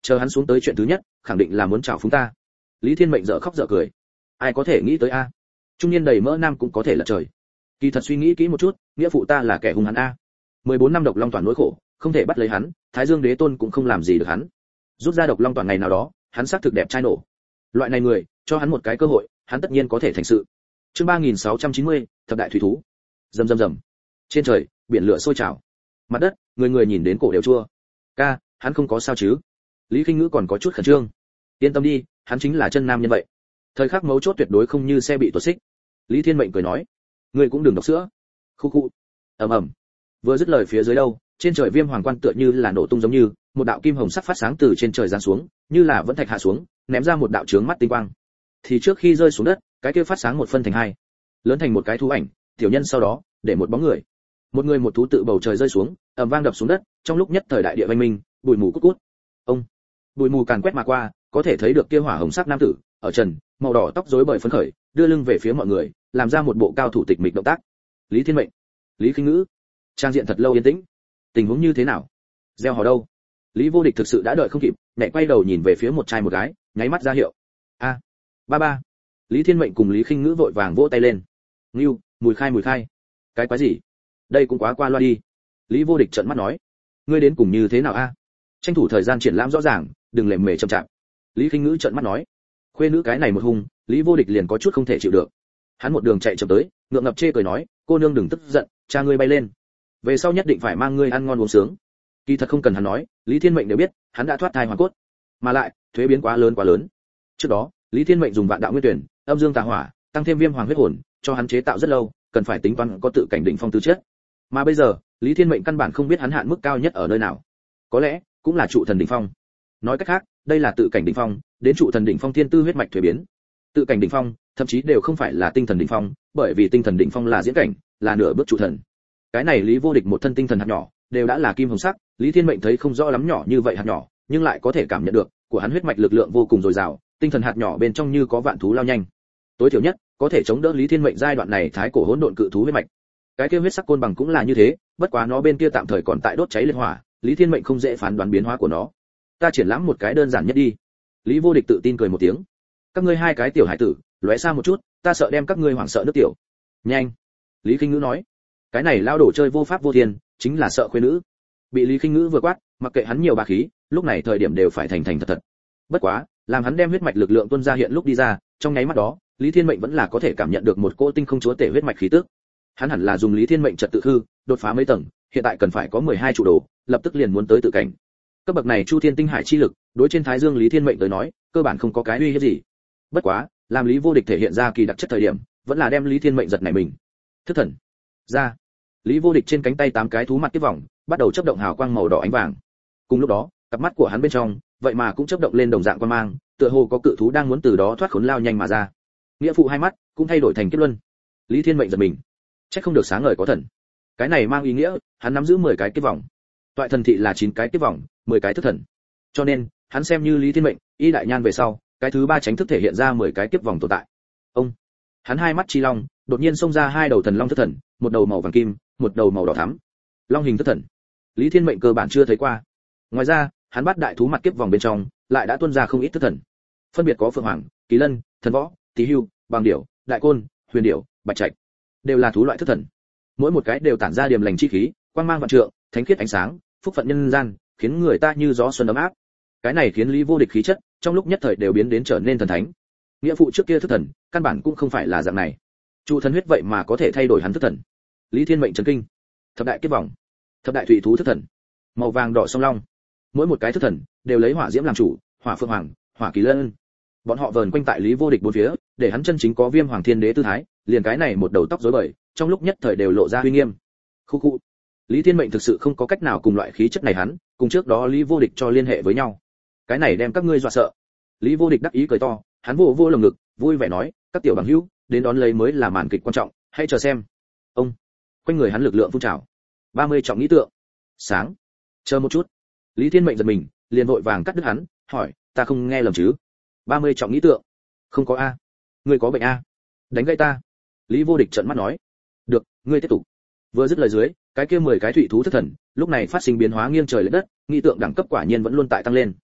chờ hắn xuống tới chuyện thứ nhất khẳng định là muốn chào phúng ta. Lý Thiên Mệnh dở khóc dở cười. Ai có thể nghĩ tới a? Trung niên đầy mỡ nam cũng có thể là trời. Kỳ thật suy nghĩ kỹ một chút, nghĩa phụ ta là kẻ hung hãn a. 14 năm độc long toàn nỗi khổ, không thể bắt lấy hắn, Thái Dương Đế Tôn cũng không làm gì được hắn. Rút ra độc long toàn ngày nào đó, hắn xác thực đẹp trai nổ. Loại này người, cho hắn một cái cơ hội, hắn tất nhiên có thể thành sự. Chương 3690, thập đại thủy thú. Rầm rầm rầm. Trên trời, biển lửa sôi trào. Mặt đất, người người nhìn đến cổ đều chua. Ca, hắn không có sao chứ? Lý Kinh Ngữ còn có chút khẩn trương. Yên tâm đi, hắn chính là chân nam nhân vậy. Thời khắc mấu chốt tuyệt đối không như xe bị tuột xích. Lý Thiên Mệnh cười nói, ngươi cũng đừng độc sữa. Khu khu. Ầm ầm. Vừa dứt lời phía dưới đâu, trên trời viêm hoàng quan tựa như là nổ tung giống như, một đạo kim hồng sắc phát sáng từ trên trời giáng xuống, như là vẫn thạch hạ xuống, ném ra một đạo chướng mắt tinh quang. Thì trước khi rơi xuống đất, cái kia phát sáng một phân thành hai, lớn thành một cái thú ảnh, tiểu nhân sau đó, để một bóng người. Một người một thú tự bầu trời rơi xuống, ầm vang đập xuống đất, trong lúc nhất thời đại địa vang minh, bụi mù cút cút. Ông. Bụi mù càn quét mà qua, có thể thấy được kia hỏa hồng sắc nam tử, ở trần, màu đỏ tóc rối bời phấn khởi, đưa lưng về phía mọi người, làm ra một bộ cao thủ tịch mịch động tác. Lý Thiên Mệnh, Lý Kinh Ngữ. Trang diện thật lâu yên tĩnh. Tình huống như thế nào? Gieo hò đâu? Lý Vô Địch thực sự đã đợi không kịp, nhảy quay đầu nhìn về phía một trai một gái, nháy mắt ra hiệu. A, ba ba. Lý Thiên Mệnh cùng Lý Kinh Ngữ vội vàng vỗ tay lên. Ngưu, mùi khai. Cái quái gì? Đây cũng quá qua loa đi. Lý Vô Địch trợn mắt nói. Ngươi đến cùng như thế nào a? Tranh thủ thời gian triển lãm rõ ràng, đừng lèm mề chậm chạp. Lý Kinh Ngữ trợn mắt nói. Khuê nữ cái này một hung, Lý Vô Địch liền có chút không thể chịu được. Hắn một đường chạy chậm tới, ngượng ngập chê cười nói, cô nương đừng tức giận, cha ngươi bay lên. Về sau nhất định phải mang ngươi ăn ngon uống sướng. Kỳ thật không cần hắn nói, Lý Thiên Mệnh đều biết, hắn đã thoát thai hoàn cốt. Mà lại, thuế biến quá lớn. Trước đó, Lý Thiên Mệnh dùng vạn đạo nguyên tuyển, âm dương tà hỏa, tăng thêm viêm hoàng huyết hồn, cho hắn chế tạo rất lâu, cần phải tính toán có tự cảnh đỉnh phong tư chất. Mà bây giờ, Lý Thiên Mệnh căn bản không biết hắn hạn mức cao nhất ở nơi nào. Có lẽ, cũng là trụ thần đỉnh phong. Nói cách khác, đây là tự cảnh đỉnh phong, đến trụ thần đỉnh phong thiên tư huyết mạch thuế biến. Tự cảnh đỉnh phong, thậm chí đều không phải là tinh thần đỉnh phong, bởi vì tinh thần đỉnh phong là diễn cảnh, là nửa bước trụ thần. Cái này Lý Vô Địch một thân tinh thần hạt nhỏ, đều đã là kim hồng sắc, Lý Thiên Mệnh thấy không rõ lắm nhỏ như vậy hạt nhỏ, nhưng lại có thể cảm nhận được, của hắn huyết mạch lực lượng vô cùng dồi dào, tinh thần hạt nhỏ bên trong như có vạn thú lao nhanh. Tối thiểu nhất, có thể chống đỡ Lý Thiên Mệnh giai đoạn này thái cổ hỗn độn cự thú huyết mạch. Cái kia huyết sắc côn bằng cũng là như thế, bất quá nó bên kia tạm thời còn tại đốt cháy liệt hỏa, Lý Thiên Mệnh không dễ phán đoán biến hóa của nó. Ta triển lãm một cái đơn giản nhất đi. Lý Vô Địch tự tin cười một tiếng. Các ngươi hai cái tiểu hải tử, lóe xa một chút, ta sợ đem các ngươi hoảng sợ nước tiểu. Nhanh. Lý Kinh Ngữ nói. Cái này lao đổ chơi vô pháp vô thiên, chính là sợ khuê nữ. Bị Lý Kinh Ngữ vừa quát, mặc kệ hắn nhiều bá khí, lúc này thời điểm đều phải thành thật. Bất quá, làm hắn đem huyết mạch lực lượng tuôn ra hiện lúc đi ra, trong nháy mắt đó, Lý Thiên Mệnh vẫn là có thể cảm nhận được một cỗ tinh không chúa tể huyết mạch khí tức. Hắn hẳn là dùng Lý Thiên Mệnh trật tự hư, đột phá mấy tầng, hiện tại cần phải có 12 trụ đồ, lập tức liền muốn tới tự cảnh. Cấp bậc này Chu Thiên tinh hải chi lực, đối trên Thái Dương Lý Thiên Mệnh tới nói, cơ bản không có cái uy hiếp gì. Bất quá, làm Lý Vô Địch thể hiện ra kỳ đặc chất thời điểm, vẫn là đem Lý Thiên Mệnh giật nảy mình. Thức thần. Ra. Lý Vô Địch trên cánh tay 8 cái thú mặt tiếp vòng, bắt đầu chớp động hào quang màu đỏ ánh vàng. Cùng lúc đó, cặp mắt của hắn bên trong, vậy mà cũng chớp động lên đồng dạng quang mang, tựa hồ có cự thú đang muốn từ đó thoát khốn lao nhanh mà ra. Nghĩa phụ hai mắt cũng thay đổi thành kiếp luân. Lý Thiên Mệnh giật mình. Chắc không được sáng ngời có thần. Cái này mang ý nghĩa, hắn nắm giữ 10 cái kiếp vòng. Toại thần thị là 9 cái kiếp vòng, 10 cái thức thần. Cho nên, hắn xem như Lý Thiên Mệnh, y đại nhan về sau, cái thứ 3 tránh thức thể hiện ra 10 cái kiếp vòng tồn tại. Ông, hắn hai mắt chi long, đột nhiên xông ra hai đầu thần long thức thần, một đầu màu vàng kim, một đầu màu đỏ thắm. Long hình thức thần. Lý Thiên Mệnh cơ bản chưa thấy qua. Ngoài ra, hắn bắt đại thú mặt kiếp vòng bên trong, lại đã tuôn ra không ít thức thần. Phân biệt có phượng hoàng, kỳ lân, thần võ, tí hưu, bằng điểu, đại côn, huyền điểu, bạch trạch, đều là thú loại thức thần. Mỗi một cái đều tản ra điềm lành chi khí, quang mang vạn trượng, thánh khiết ánh sáng, phúc phận nhân gian, khiến người ta như gió xuân ấm áp. Cái này khiến Lý Vô Địch khí chất, trong lúc nhất thời đều biến đến trở nên thần thánh. Nghĩa phụ trước kia thức thần, căn bản cũng không phải là dạng này. Chu thần huyết vậy mà có thể thay đổi hắn thức thần. Lý Thiên Mệnh chấn kinh. Thập đại kiếp vòng, thập đại thủy thú thức thần, màu vàng đỏ song long, mỗi một cái thức thần đều lấy hỏa diễm làm chủ, hỏa phượng hoàng, hỏa kỳ lân. Bọn họ vờn quanh tại Lý Vô Địch bốn phía, để hắn chân chính có viêm hoàng thiên đế tư thái, liền cái này một đầu tóc rối bời, trong lúc nhất thời đều lộ ra uy nghiêm. Khu khu. Lý Thiên Mệnh thực sự không có cách nào cùng loại khí chất này hắn, cùng trước đó Lý Vô Địch cho liên hệ với nhau. Cái này đem các ngươi dọa sợ. Lý Vô Địch đắc ý cười to, hắn vô vô lồng ngực, vui vẻ nói, các tiểu bằng hữu, đến đón lấy mới là màn kịch quan trọng, hãy chờ xem. Ông. Quanh người hắn lực lượng phun trào. 30 trọng nghĩ tượng. Sáng. Chờ một chút. Lý Thiên Mệnh giật mình, liền vội vàng cắt đứt hắn, hỏi, ta không nghe lầm chứ? 30 trọng nghĩ tượng. Không có a. Ngươi có bệnh a? Đánh gãy ta. Lý Vô Địch trợn mắt nói. Được, ngươi tiếp tục. Vừa dứt lời dưới, cái kia 10 cái thủy thú thức thần, lúc này phát sinh biến hóa nghiêng trời lệch đất, nghĩ tượng đẳng cấp quả nhiên vẫn luôn tại tăng lên.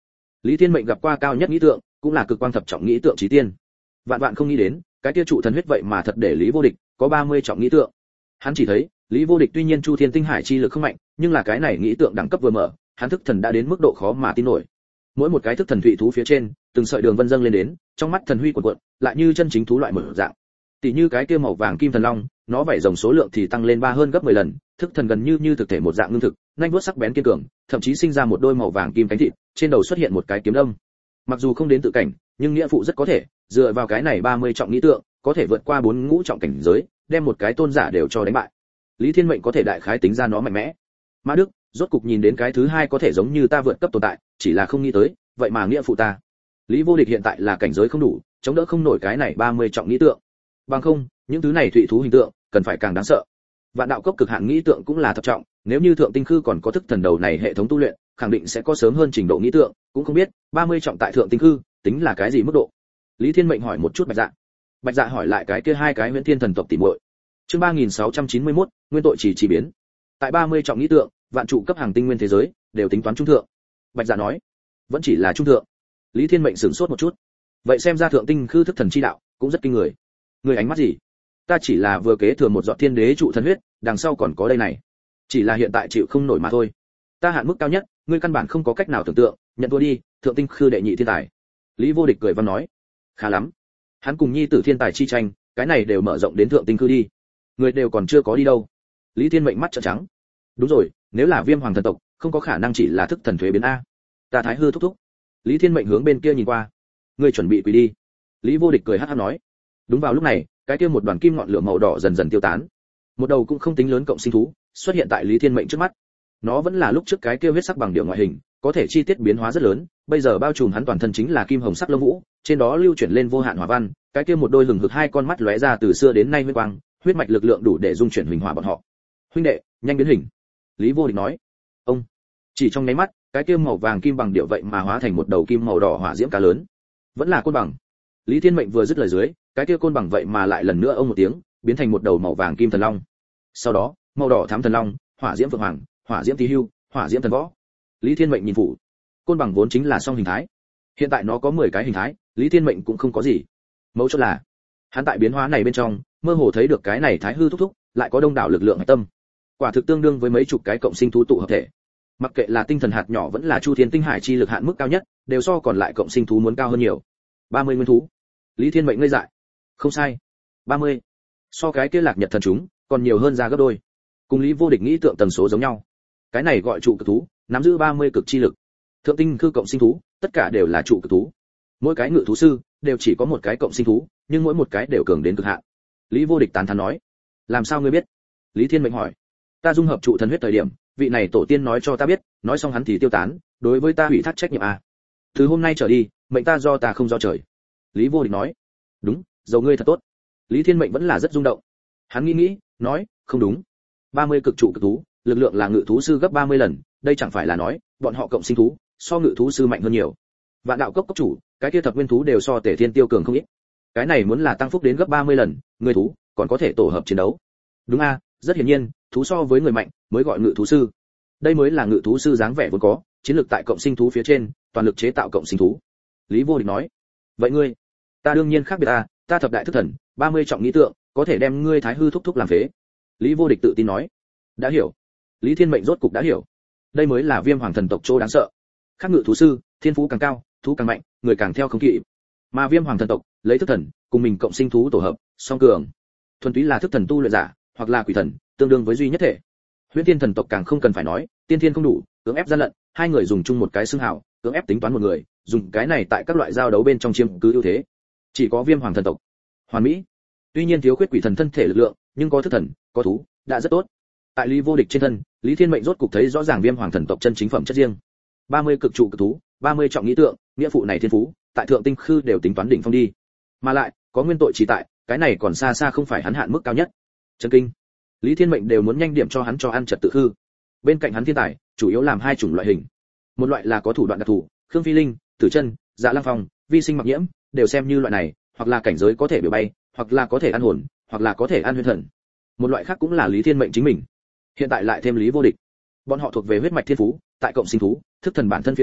Lý Thiên Mệnh gặp qua cao nhất nghĩ tượng, cũng là cực quang thập trọng nghĩ tượng chí tiên. Vạn vạn không nghĩ đến, cái kia trụ thần huyết vậy mà thật để Lý Vô Địch có 30 trọng nghĩ tượng. Hắn chỉ thấy, Lý Vô Địch tuy nhiên Chu Thiên Tinh Hải chi lực không mạnh, nhưng là cái này nghĩ tượng đẳng cấp vừa mở, hắn thức thần đã đến mức độ khó mà tin nổi. Mỗi một cái thức thần thủy thú phía trên, từng sợi đường vân dâng lên đến, trong mắt thần huy cuộn cuộn, lại như chân chính thú loại mở dạng. Tỷ như cái kia màu vàng kim thần long, nó vảy rồng số lượng thì tăng lên hơn gấp 10 lần, thức thần gần như thực thể một dạng ngưng thực, nhanh vuốt sắc bén kiên cường, thậm chí sinh ra một đôi màu vàng kim cánh thịt, trên đầu xuất hiện một cái kiếm đâm. Mặc dù không đến tự cảnh, nhưng nghĩa phụ rất có thể, dựa vào cái này 30 trọng nghĩ tượng, có thể vượt qua 4 ngũ trọng cảnh giới, đem một cái tôn giả đều cho đánh bại. Lý Thiên Mệnh có thể đại khái tính ra nó mạnh mẽ. Mã Đức, rốt cục nhìn đến cái thứ hai có thể giống như ta vượt cấp tồn tại, chỉ là không nghĩ tới, vậy mà nghĩa phụ ta. Lý Vô Địch hiện tại là cảnh giới không đủ, chống đỡ không nổi cái này 30 trọng nghĩ tượng. Bằng không, những thứ này thủy thú hình tượng, cần phải càng đáng sợ. Vạn đạo cốc cực hạn nghĩ tượng cũng là thập trọng, nếu như thượng tinh khư còn có thức thần đầu này hệ thống tu luyện, khẳng định sẽ có sớm hơn trình độ nghĩ tượng, cũng không biết 30 trọng tại thượng tinh khư tính là cái gì mức độ. Lý Thiên Mệnh hỏi một chút Bạch Dạ. Bạch Dạ hỏi lại cái kia hai cái Huyền Thiên thần tộc tỷ muội. Chương 3691, nguyên tội chỉ biến. Tại 30 trọng nghĩ tượng, vạn trụ cấp hàng tinh nguyên thế giới đều tính toán trung thượng. Bạch Dạ nói, vẫn chỉ là trung thượng. Lý Thiên Mệnh sửng sốt một chút. Vậy xem ra thượng tinh khư thức thần chi đạo cũng rất kinh người. Người ánh mắt gì? Ta chỉ là vừa kế thừa một giọt thiên đế trụ thần huyết, đằng sau còn có đây này. Chỉ là hiện tại chịu không nổi mà thôi. Ta hạn mức cao nhất, ngươi căn bản không có cách nào tưởng tượng, nhận thua đi, thượng tinh khư đệ nhị thiên tài. Lý Vô Địch cười văn nói, khá lắm. Hắn cùng nhi tử thiên tài chi tranh, cái này đều mở rộng đến thượng tinh khư đi. Người đều còn chưa có đi đâu. Lý Thiên Mệnh mắt trợn trắng. Đúng rồi, nếu là Viêm Hoàng thần tộc, không có khả năng chỉ là thức thần thuế biến a. Ta thái hư thúc thúc. Lý Thiên Mệnh hướng bên kia nhìn qua. Ngươi chuẩn bị quỳ đi. Lý Vô Địch cười hắc hắc nói. Đúng vào lúc này, cái kia một đoàn kim ngọn lửa màu đỏ dần dần tiêu tán. Một đầu cũng không tính lớn cộng sinh thú xuất hiện tại Lý Thiên Mệnh trước mắt. Nó vẫn là lúc trước cái kia huyết sắc bằng điệu ngoại hình, có thể chi tiết biến hóa rất lớn, bây giờ bao trùm hắn toàn thân chính là kim hồng sắc lông vũ, trên đó lưu chuyển lên vô hạn hỏa văn, cái kia một đôi lừng hực hai con mắt lóe ra từ xưa đến nay huyết quang, huyết mạch lực lượng đủ để dung chuyển huỳnh hỏa bọn họ. Huynh đệ, nhanh biến hình. Lý Vô Địch nói. Ông. Chỉ trong nháy mắt, cái kia màu vàng kim bằng điệu vậy mà hóa thành một đầu kim màu đỏ hỏa diễm cá lớn. Vẫn là côn bằng. Lý Thiên Mệnh vừa dứt lời dưới, cái kia côn bằng vậy mà lại lần nữa ông một tiếng, biến thành một đầu màu vàng kim thần long. Sau đó, màu đỏ thắm thần long, hỏa diễm phượng hoàng, hỏa diễm tí hưu, hỏa diễm thần võ. Lý Thiên Mệnh nhìn phủ. Côn bằng vốn chính là song hình thái. Hiện tại nó có 10 cái hình thái, Lý Thiên Mệnh cũng không có gì. Mấu chốt là, hắn tại biến hóa này bên trong, mơ hồ thấy được cái này thái hư thúc thúc, lại có đông đảo lực lượng hạch tâm. Quả thực tương đương với mấy chục cái cộng sinh thú tụ hợp thể. Mặc kệ là tinh thần hạt nhỏ vẫn là Chu Thiên Tinh Hải chi lực hạn mức cao nhất, đều so còn lại cộng sinh thú muốn cao hơn nhiều. 30 nguyên thú. Lý Thiên Mệnh ngây dại. Không sai. 30. So cái kia Lạc Nhật thần chúng, còn nhiều hơn ra gấp đôi. Cùng Lý Vô Địch nghĩ tượng tần số giống nhau. Cái này gọi trụ cực thú, nắm giữ 30 cực chi lực. Thượng tinh khư cộng sinh thú, tất cả đều là trụ cực thú. Mỗi cái ngự thú sư đều chỉ có một cái cộng sinh thú, nhưng mỗi một cái đều cường đến cực hạn. Lý Vô Địch tán thán nói. Làm sao ngươi biết? Lý Thiên Mệnh hỏi. Ta dung hợp trụ thần huyết thời điểm, vị này tổ tiên nói cho ta biết, nói xong hắn thì tiêu tán, đối với ta ủy thác trách nhiệm a. Từ hôm nay trở đi, mệnh ta do ta không do trời. Lý Vô Địch nói. Đúng, dầu ngươi thật tốt. Lý Thiên Mệnh vẫn là rất rung động. Hắn nghĩ, nói, không đúng. 30 cực trụ cực thú, lực lượng là ngự thú sư gấp 30 lần, đây chẳng phải là nói, bọn họ cộng sinh thú, so ngự thú sư mạnh hơn nhiều. Vạn đạo cốc cốc chủ, cái kia thập nguyên thú đều so Tề Thiên Tiêu cường không ít. Cái này muốn là tăng phúc đến gấp 30 lần, người thú còn có thể tổ hợp chiến đấu. Đúng a, rất hiển nhiên, thú so với người mạnh, mới gọi ngự thú sư. Đây mới là ngự thú sư dáng vẻ vốn có, chiến lược tại cộng sinh thú phía trên, toàn lực chế tạo cộng sinh thú. Lý Vô Địch nói. Vậy ngươi? Ta đương nhiên khác biệt a, ta thập đại thức thần, 30 trọng nghĩ tượng, có thể đem ngươi thái hư thúc thúc làm phế. Lý Vô Địch tự tin nói. Đã hiểu. Lý Thiên Mệnh rốt cục đã hiểu. Đây mới là Viêm Hoàng thần tộc chỗ đáng sợ. Khác ngự thú sư, thiên phú càng cao, thú càng mạnh, người càng theo không kịp. Mà Viêm Hoàng thần tộc, lấy thức thần, cùng mình cộng sinh thú tổ hợp, song cường. Thuần túy là thức thần tu luyện giả, hoặc là quỷ thần, tương đương với duy nhất thể. Huyễn Thiên thần tộc càng không cần phải nói, tiên thiên không đủ, cưỡng ép gian lận, hai người dùng chung một cái xưng hào, cưỡng ép tính toán một người, dùng cái này tại các loại giao đấu bên trong chiếm cứ ưu thế. Chỉ có Viêm Hoàng thần tộc, hoàn mỹ. Tuy nhiên thiếu khuyết quỷ thần thân thể lực lượng, nhưng có thức thần, có thú, đã rất tốt. Tại Lý Vô Địch trên thân, Lý Thiên Mệnh rốt cục thấy rõ ràng Viêm Hoàng thần tộc chân chính phẩm chất riêng. 30 cực trụ cực thú, 30 trọng nghĩ tượng, nghĩa phụ này thiên phú, tại thượng tinh khư đều tính toán đỉnh phong đi. Mà lại, có nguyên tội chỉ tại, cái này còn xa xa không phải hắn hạn mức cao nhất. Chân kinh. Lý Thiên Mệnh đều muốn nhanh điểm cho hắn cho ăn trật tự khư. Bên cạnh hắn thiên tài, chủ yếu làm hai chủng loại hình. Một loại là có thủ đoạn đặc thù, Khương Phi Linh, Tử Chân, Dạ Lăng Phong, Vi Sinh Mặc Nhiễm, đều xem như loại này, hoặc là cảnh giới có thể biểu bay, hoặc là có thể ăn hồn, hoặc là có thể ăn huyễn thần. Một loại khác cũng là Lý Thiên Mệnh chính mình. Hiện tại lại thêm Lý Vô Địch. Bọn họ thuộc về huyết mạch thiên phú, tại cộng sinh thú, thức thần bản thân phía trên,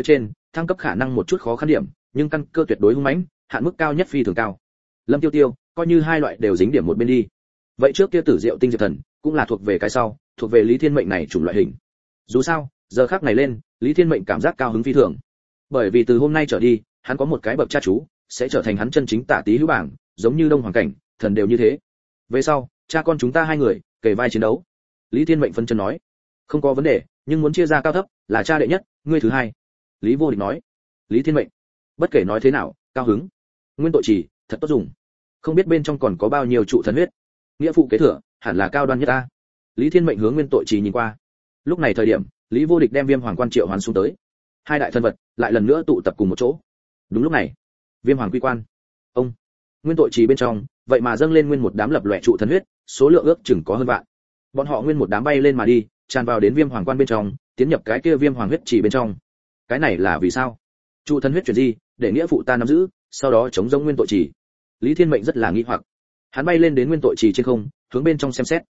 thăng cấp khả năng một chút khó khăn điểm, nhưng căn cơ tuyệt đối hung mãnh, hạn mức cao nhất phi thường cao. Lâm Tiêu Tiêu, coi như hai loại đều dính điểm một bên đi. Vậy trước kia Tử Diệu Tinh Diệp Thần cũng là thuộc về cái sau, thuộc về Lý Thiên Mệnh này chủng loại hình. Dù sao, giờ khắc này lên, Lý Thiên Mệnh cảm giác cao hứng phi thường. Bởi vì từ hôm nay trở đi, hắn có một cái bậc cha chú, sẽ trở thành hắn chân chính Tả Tý hữu bảng, giống như Đông Hoàng Cảnh, thần đều như thế. Về sau, cha con chúng ta hai người kề vai chiến đấu. Lý Thiên Mệnh phân chân nói, không có vấn đề, nhưng muốn chia ra cao thấp, là cha đệ nhất, ngươi thứ hai. Lý Vô Địch nói. Lý Thiên Mệnh, bất kể nói thế nào, cao hứng. Nguyên tội trì, thật tốt dùng. Không biết bên trong còn có bao nhiêu trụ thần huyết. Nghĩa phụ kế thừa, hẳn là cao đoan nhất ta. Lý Thiên Mệnh hướng Nguyên tội trì nhìn qua. Lúc này thời điểm, Lý Vô Địch đem Viêm Hoàng Quan triệu hoán xuống tới. Hai đại thân vật lại lần nữa tụ tập cùng một chỗ. Đúng lúc này, Viêm Hoàng quy quan. Ông, Nguyên tội trì bên trong, vậy mà dâng lên nguyên một đám lập lòe trụ thần huyết, số lượng ước chừng có hơn vạn. Bọn họ nguyên một đám bay lên mà đi, tràn vào đến Viêm Hoàng Quan bên trong, tiến nhập cái kia Viêm Hoàng huyết trì bên trong. Cái này là vì sao? Trụ thần huyết chuyển gì, để nghĩa phụ ta nắm giữ, sau đó chống giống Nguyên tội trì. Lý Thiên Mệnh rất là nghi hoặc. Hắn bay lên đến Nguyên tội trì trên không, hướng bên trong xem xét.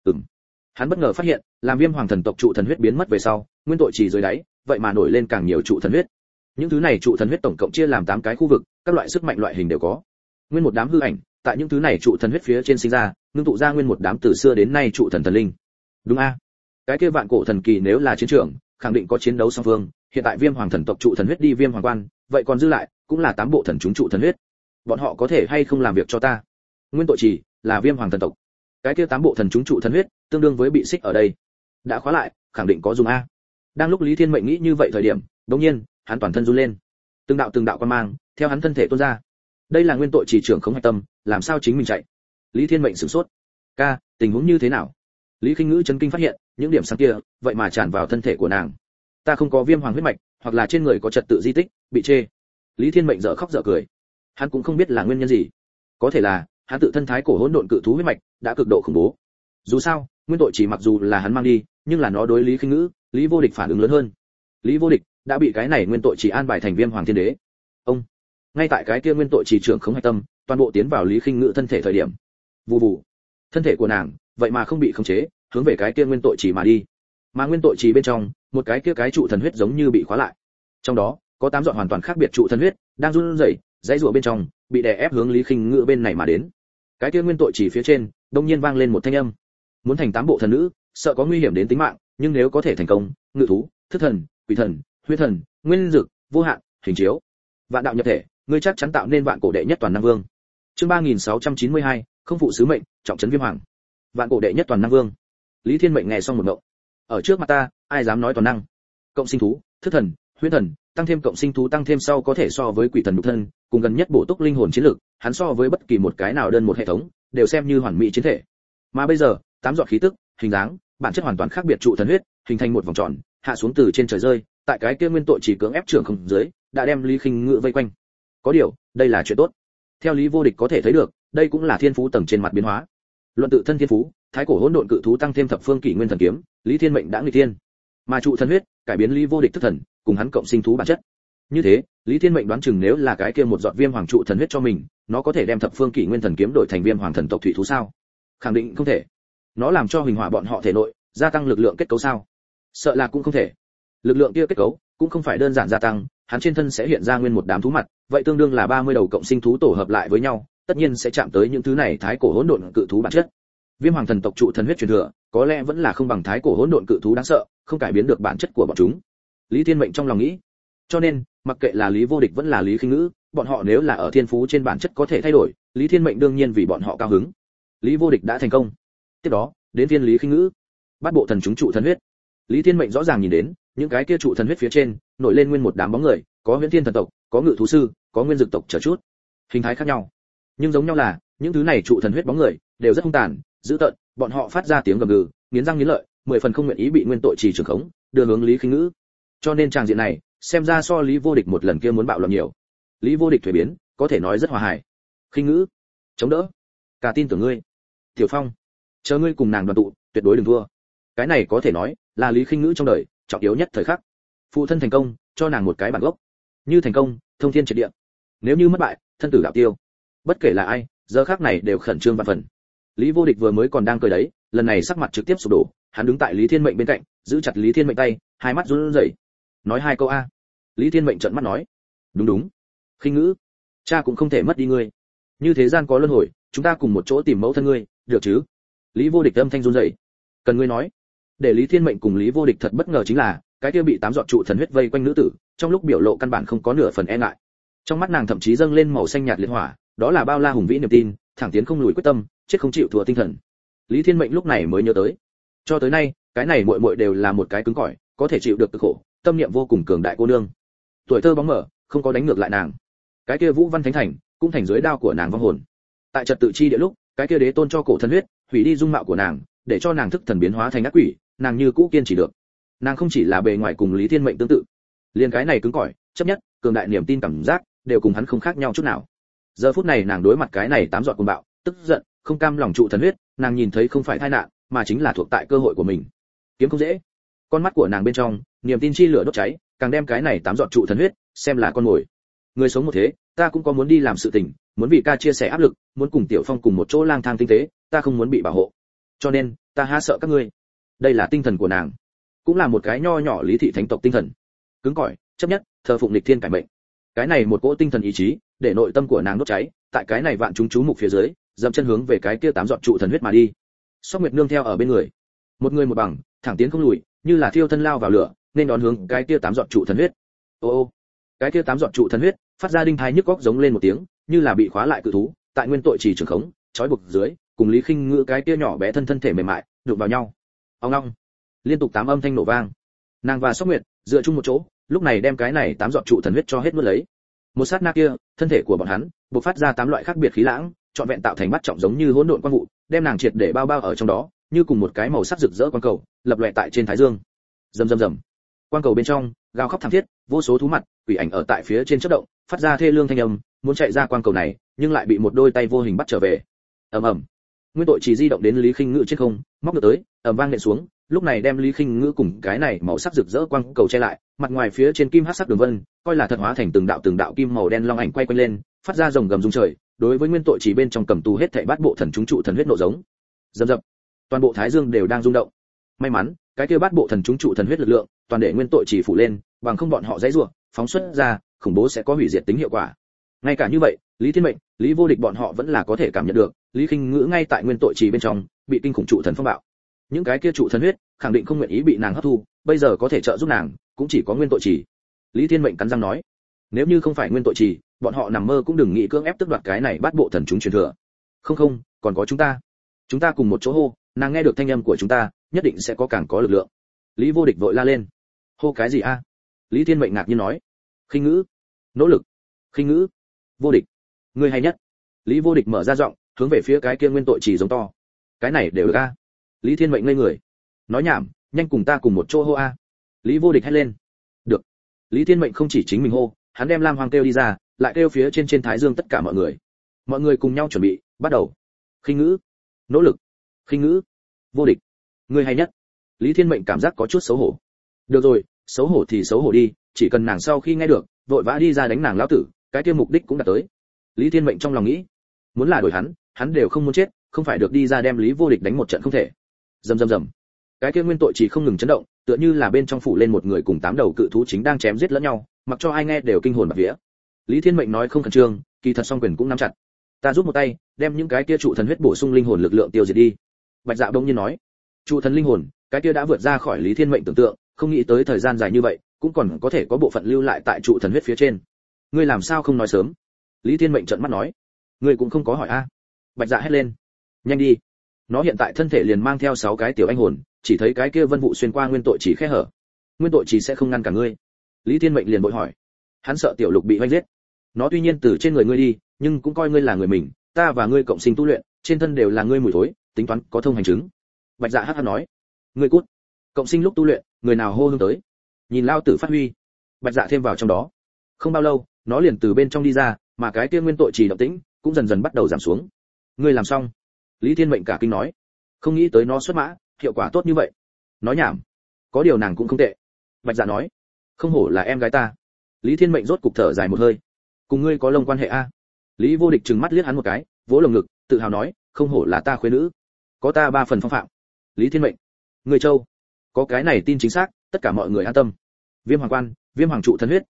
Hắn bất ngờ phát hiện, làm Viêm Hoàng thần tộc trụ thần huyết biến mất về sau, Nguyên tội trì dưới đáy, vậy mà nổi lên càng nhiều trụ thần huyết. Những thứ này trụ thần huyết tổng cộng chia làm 8 cái khu vực, các loại sức mạnh loại hình đều có. Nguyên một đám hư ảnh, tại những thứ này trụ thần huyết phía trên sinh ra, ngưng tụ ra nguyên một đám từ xưa đến nay trụ thần thần linh. Đúng a? Cái kia vạn cổ thần kỳ nếu là chiến trường, khẳng định có chiến đấu song phương, hiện tại Viêm Hoàng thần tộc trụ thần huyết đi Viêm Hoàng Quan, vậy còn dư lại cũng là 8 bộ thần chúng trụ thần huyết. Bọn họ có thể hay không làm việc cho ta? Nguyên tội trì là Viêm Hoàng thần tộc. Cái kia 8 bộ thần chúng trụ thần huyết, tương đương với bị xích ở đây. Đã khóa lại, khẳng định có dùng a. Đang lúc Lý Thiên Mệnh nghĩ như vậy thời điểm, đột nhiên, hắn toàn thân run lên. Từng đạo quang mang theo hắn thân thể tuôn ra. Đây là nguyên tội trì trưởng không hạch tâm, làm sao chính mình chạy? Lý Thiên Mệnh sửng sốt. Ca, tình huống như thế nào? Lý Khinh Ngữ chấn kinh phát hiện, những điểm sáng kia, vậy mà tràn vào thân thể của nàng. Ta không có Viêm Hoàng huyết mạch, hoặc là trên người có trật tự di tích, bị chê. Lý Thiên Mệnh dở khóc dở cười. Hắn cũng không biết là nguyên nhân gì. Có thể là, hắn tự thân thái cổ hỗn độn cự thú huyết mạch đã cực độ khủng bố. Dù sao, nguyên tội chỉ mặc dù là hắn mang đi, nhưng là nó đối Lý Khinh Ngữ, Lý Vô Địch phản ứng lớn hơn. Lý Vô Địch đã bị cái này nguyên tội chỉ an bài thành Viêm Hoàng Thiên Đế. Ông, ngay tại cái kia nguyên tội chỉ trưởng không hạch tâm, toàn bộ tiến vào Lý Khinh Ngữ thân thể thời điểm. Vù vù, thân thể của nàng vậy mà không bị khống chế, hướng về cái kia nguyên tội chỉ mà đi. Mà nguyên tội chỉ bên trong, một cái kia cái trụ thần huyết giống như bị khóa lại. Trong đó, có 8 giọt hoàn toàn khác biệt trụ thần huyết đang run rẩy, dãy rủa bên trong, bị đè ép hướng Lý Khinh Ngữ bên này mà đến. Cái kia nguyên tội chỉ phía trên, đột nhiên vang lên một thanh âm. Muốn thành 8 bộ thần nữ, sợ có nguy hiểm đến tính mạng, nhưng nếu có thể thành công, ngự thú, thức thần, quỷ thần, huyết thần, nguyên dực, vô hạn, hình chiếu, vạn đạo nhập thể, ngươi chắc chắn tạo nên vạn cổ đệ nhất toàn năng vương. Chương 3692, không phụ sứ mệnh, trọng trấn Viêm Hoàng. Vạn cổ đệ nhất toàn năng vương. Lý Thiên Mệnh nghe xong một ngộng. Ở trước mặt ta, ai dám nói toàn năng? Cộng sinh thú, thức thần, huyết thần, tăng thêm cộng sinh thú tăng thêm sau có thể so với quỷ thần nhục thân, cùng gần nhất bổ túc linh hồn chiến lực, hắn so với bất kỳ một cái nào đơn một hệ thống, đều xem như hoàn mỹ chiến thể. Mà bây giờ, 8 giọt khí tức, hình dáng, bản chất hoàn toàn khác biệt trụ thần huyết, hình thành một vòng tròn, hạ xuống từ trên trời rơi, tại cái kia nguyên tội chỉ cưỡng ép trưởng không dưới, đã đem Lý Khinh Ngữ vây quanh. Có điều, đây là chuyện tốt. Theo Lý Vô Địch có thể thấy được, đây cũng là thiên phú tầng trên mặt biến hóa. Luận tự thân thiên phú, thái cổ hỗn độn cự thú tăng thêm thập phương kỷ nguyên thần kiếm, Lý Thiên Mệnh đã nghịch thiên. Mà trụ thần huyết, cải biến Lý Vô Địch thức thần, cùng hắn cộng sinh thú bản chất. Như thế, Lý Thiên Mệnh đoán chừng nếu là cái kia một giọt Viêm Hoàng trụ thần huyết cho mình, nó có thể đem thập phương kỷ nguyên thần kiếm đổi thành Viêm Hoàng thần tộc thủy thú sao? Khẳng định không thể. Nó làm cho huỳnh hỏa bọn họ thể nội gia tăng lực lượng kết cấu sao? Sợ là cũng không thể. Lực lượng kia kết cấu cũng không phải đơn giản gia tăng, hắn trên thân sẽ hiện ra nguyên một đám thú mặt, vậy tương đương là 30 đầu cộng sinh thú tổ hợp lại với nhau, tất nhiên sẽ chạm tới những thứ này thái cổ hỗn độn cự thú bản chất. Viêm Hoàng thần tộc trụ thần huyết truyền thừa, có lẽ vẫn là không bằng thái cổ hỗn độn cự thú đáng sợ, không cải biến được bản chất của bọn chúng. Lý Thiên Mệnh trong lòng nghĩ. Cho nên, mặc kệ là Lý Vô Địch vẫn là Lý Khinh Ngữ, bọn họ nếu là ở thiên phú trên bản chất có thể thay đổi, Lý Thiên Mệnh đương nhiên vì bọn họ cao hứng. Lý Vô Địch đã thành công. Tiếp đó, đến phiên Lý Khinh Ngữ. Bắt bộ thần chúng trụ thần huyết. Lý Thiên Mệnh rõ ràng nhìn đến, những cái kia trụ thần huyết phía trên, nổi lên nguyên một đám bóng người, có Huyễn Thiên thần tộc, có Ngự thú sư, có Nguyên dực tộc chờ chút. Hình thái khác nhau, nhưng giống nhau là, những thứ này trụ thần huyết bóng người đều rất hung tàn, dữ tợn, bọn họ phát ra tiếng gầm gừ, nghiến răng nghiến lợi, 10 phần không nguyện ý bị nguyên tội trì trường khống, đưa hướng Lý Khinh Ngữ. Cho nên tràng diện này, xem ra so Lý Vô Địch một lần kia muốn bạo loạn nhiều. Lý Vô Địch thuế biến, có thể nói rất hòa hài. Khinh Ngữ, chống đỡ. Cả tin tưởng ngươi. Tiểu Phong, chờ ngươi cùng nàng đoàn tụ, tuyệt đối đừng thua. Cái này có thể nói là Lý Khinh Ngữ trong đời trọng yếu nhất thời khắc. Phụ thân thành công, cho nàng một cái bản gốc. Như thành công, thông thiên triệt địa. Nếu như mất bại, thân tử đạo tiêu. Bất kể là ai, giờ khắc này đều khẩn trương vạn phần. Lý Vô Địch vừa mới còn đang cười đấy, lần này sắc mặt trực tiếp sụp đổ, hắn đứng tại Lý Thiên Mệnh bên cạnh, giữ chặt Lý Thiên Mệnh tay, hai mắt run rẩy. Nói hai câu a. Lý Thiên Mệnh trợn mắt nói. Đúng đúng. Khinh Ngữ, cha cũng không thể mất đi ngươi. Như thế gian có luân hồi, chúng ta cùng một chỗ tìm mẫu thân ngươi, được chứ? Lý Vô Địch âm thanh run rẩy. Cần ngươi nói. Để Lý Thiên Mệnh cùng Lý Vô Địch thật bất ngờ chính là, cái kia bị 8 giọt trụ thần huyết vây quanh nữ tử, trong lúc biểu lộ căn bản không có nửa phần e ngại. Trong mắt nàng thậm chí dâng lên màu xanh nhạt liệt hỏa, đó là bao la hùng vĩ niềm tin, thẳng tiến không lùi quyết tâm, chết không chịu thua tinh thần. Lý Thiên Mệnh lúc này mới nhớ tới, cho tới nay, cái này muội muội đều là một cái cứng cỏi, có thể chịu được cực khổ, tâm niệm vô cùng cường đại cô nương. Tuổi thơ bóng mở, không có đánh ngược lại nàng. Cái kia Vũ Văn Thánh Thành, cũng thành dưới đao của nàng vong hồn. Tại trật tự chi địa lúc, cái kia đế tôn cho cổ thần huyết, hủy đi dung mạo của nàng, để cho nàng thức thần biến hóa thành ác quỷ, nàng như cũ kiên trì được. Nàng không chỉ là bề ngoài cùng Lý Thiên Mệnh tương tự, liền cái này cứng cỏi, chấp nhất, cường đại niềm tin cảm giác, đều cùng hắn không khác nhau chút nào. Giờ phút này nàng đối mặt cái này 8 giọt cuồng bạo, tức giận, không cam lòng trụ thần huyết, nàng nhìn thấy không phải tai nạn, mà chính là thuộc tại cơ hội của mình. Kiếm không dễ. Con mắt của nàng bên trong, niềm tin chi lửa đốt cháy, càng đem cái này 8 giọt trụ thần huyết xem là con mồi. Người sống một thế, ta cũng có muốn đi làm sự tình, muốn vì ca chia sẻ áp lực, muốn cùng Tiểu Phong cùng một chỗ lang thang tinh tế, ta không muốn bị bảo hộ. Cho nên, ta há sợ các ngươi. Đây là tinh thần của nàng, cũng là một cái nho nhỏ Lý thị thánh tộc tinh thần. Cứng cỏi, chấp nhất, thờ phụng nghịch thiên cải mệnh. Cái này một cỗ tinh thần ý chí, để nội tâm của nàng đốt cháy, tại cái này vạn chúng chú mục phía dưới, dậm chân hướng về cái kia 8 giọt trụ thần huyết mà đi. Sóc Nguyệt nương theo ở bên người, một người một bằng, thẳng tiến không lùi, như là thiêu thân lao vào lửa, nên đón hướng cái kia 8 giọt trụ thần huyết. Ô ô, cái kia 8 giọt trụ thần huyết, phát ra đinh thái nhức óc giống lên một tiếng, như là bị khóa lại cự thú, tại nguyên tội trì trường khống, trói buộc dưới, cùng Lý Khinh Ngữ cái kia nhỏ bé thân thể mềm mại, đụng vào nhau. Ong ong, liên tục 8 âm thanh nổ vang. Nàng và Sóc Nguyệt dựa chung một chỗ, lúc này đem cái này 8 giọt trụ thần huyết cho hết nuốt lấy. Một sát na kia, thân thể của bọn hắn bộc phát ra 8 loại khác biệt khí lãng, trọn vẹn tạo thành bắt trọng giống như hỗn độn quang vụ, đem nàng triệt để bao bao ở trong đó, như cùng một cái màu sắc rực rỡ quang cầu, lập lòe tại trên thái dương. Rầm rầm rầm. Quang cầu bên trong, gào khóc thảm thiết, vô số thú mặt, quỷ ảnh ở tại phía trên chớp động, phát ra thê lương thanh âm, muốn chạy ra quang cầu này, nhưng lại bị một đôi tay vô hình bắt trở về. Ầm ầm. Nguyên tội chỉ di động đến Lý Khinh Ngữ trên không, móc ngược tới, ầm vang nện xuống, lúc này đem Lý Khinh Ngữ cùng cái này màu sắc rực rỡ quang cầu che lại, mặt ngoài phía trên kim hắc sắc đường vân, coi là thật hóa thành từng đạo kim màu đen long ảnh quay quanh lên, phát ra rồng gầm rung trời, đối với nguyên tội chỉ bên trong cầm tù hết thảy bát bộ thần chúng trụ thần huyết nộ giống. Dầm dập, toàn bộ thái dương đều đang rung động. May mắn, cái kia bát bộ thần chúng trụ thần huyết lực lượng, toàn để nguyên tội chỉ phủ lên, bằng không bọn họ dãy rủa, phóng xuất ra, khủng bố sẽ có hủy diệt tính hiệu quả. Ngay cả như vậy, Lý Thiên Mệnh, Lý Vô Địch bọn họ vẫn là có thể cảm nhận được, Lý Khinh Ngữ ngay tại nguyên tội chỉ bên trong, bị kinh khủng trụ thần phong bạo. Những cái kia trụ thần huyết, khẳng định không nguyện ý bị nàng hấp thu, bây giờ có thể trợ giúp nàng, cũng chỉ có nguyên tội chỉ. Lý Thiên Mệnh cắn răng nói, nếu như không phải nguyên tội chỉ, bọn họ nằm mơ cũng đừng nghĩ cưỡng ép tước đoạt cái này bát bộ thần chúng truyền thừa. Không, còn có chúng ta cùng một chỗ hô, nàng nghe được thanh âm của chúng ta, nhất định sẽ có càng có lực lượng. Lý Vô Địch vội la lên, hô cái gì a? Lý Thiên Mệnh ngạc nhiên nói, Khinh Ngữ, nỗ lực, Khinh Ngữ, Vô Địch, ngươi hay nhất. Lý Vô Địch mở ra giọng, hướng về phía cái kia nguyên tội chỉ giống to, cái này đều được a? Lý Thiên Mệnh ngây người, nói nhảm, nhanh cùng ta cùng một chỗ hô a. Lý Vô Địch hét lên, được. Lý Thiên Mệnh không chỉ chính mình hô, hắn đem Lam Hoàng kêu đi ra, lại kêu phía trên thái dương tất cả mọi người cùng nhau chuẩn bị, bắt đầu. Khinh Ngữ, nỗ lực, Khinh Ngữ, Vô Địch, ngươi hay nhất. Lý Thiên Mệnh cảm giác có chút xấu hổ. Được rồi, xấu hổ thì xấu hổ đi, chỉ cần nàng sau khi nghe được, vội vã đi ra đánh nàng lão tử, cái kia mục đích cũng đạt tới. Lý Thiên Mệnh trong lòng nghĩ, muốn là đổi hắn đều không muốn chết, không phải được đi ra đem Lý Vô Địch đánh một trận không thể. Rầm rầm rầm. Cái kia nguyên tội chỉ không ngừng chấn động, tựa như là bên trong phủ lên một người cùng 8 đầu cự thú chính đang chém giết lẫn nhau, mặc cho ai nghe đều kinh hồn bạt vía. Lý Thiên Mệnh nói không khẩn trương, kỳ thật song quyền cũng nắm chặt. Ta giúp một tay, đem những cái kia trụ thần huyết bổ sung linh hồn lực lượng tiêu diệt đi. Bạch Dạ bỗng nhiên nói, trụ thần linh hồn, cái kia đã vượt ra khỏi Lý Thiên Mệnh tưởng tượng, không nghĩ tới thời gian dài như vậy, cũng còn có thể có bộ phận lưu lại tại trụ thần huyết phía trên. Ngươi làm sao không nói sớm? Lý Thiên Mệnh trợn mắt nói, ngươi cũng không có hỏi a. Bạch Dạ hét lên, nhanh đi. Nó hiện tại thân thể liền mang theo 6 cái tiểu anh hồn, chỉ thấy cái kia vân vụ xuyên qua nguyên tội chỉ khe hở. Nguyên tội chỉ sẽ không ngăn cả ngươi. Lý Thiên Mệnh liền bội hỏi, hắn sợ tiểu lục bị vây giết. Nó tuy nhiên từ trên người ngươi đi, nhưng cũng coi ngươi là người mình, ta và ngươi cộng sinh tu luyện, trên thân đều là ngươi mùi thối, tính toán có thông hành chứng. Bạch Dạ hắc hắc nói, ngươi cút. Cộng sinh lúc tu luyện, người nào hô hương tới, nhìn lao tử phát huy. Bạch Dạ thêm vào trong đó. Không bao lâu, nó liền từ bên trong đi ra, mà cái kia nguyên tội chỉ động tĩnh cũng dần dần bắt đầu giảm xuống. Ngươi làm xong? Lý Thiên Mệnh cả kinh nói, không nghĩ tới nó xuất mã, hiệu quả tốt như vậy. Nói nhảm, có điều nàng cũng không tệ. Bạch Dạ nói, không hổ là em gái ta. Lý Thiên Mệnh rốt cục thở dài một hơi, cùng ngươi có lông quan hệ a? Lý Vô Địch trừng mắt liếc hắn một cái, vỗ lồng ngực, tự hào nói, không hổ là ta khuê nữ, có ta 3 phần phong phạm. Lý Thiên Mệnh, người châu, có cái này tin chính xác, tất cả mọi người an tâm. Viêm hoàng quan, viêm hoàng trụ thần huyết,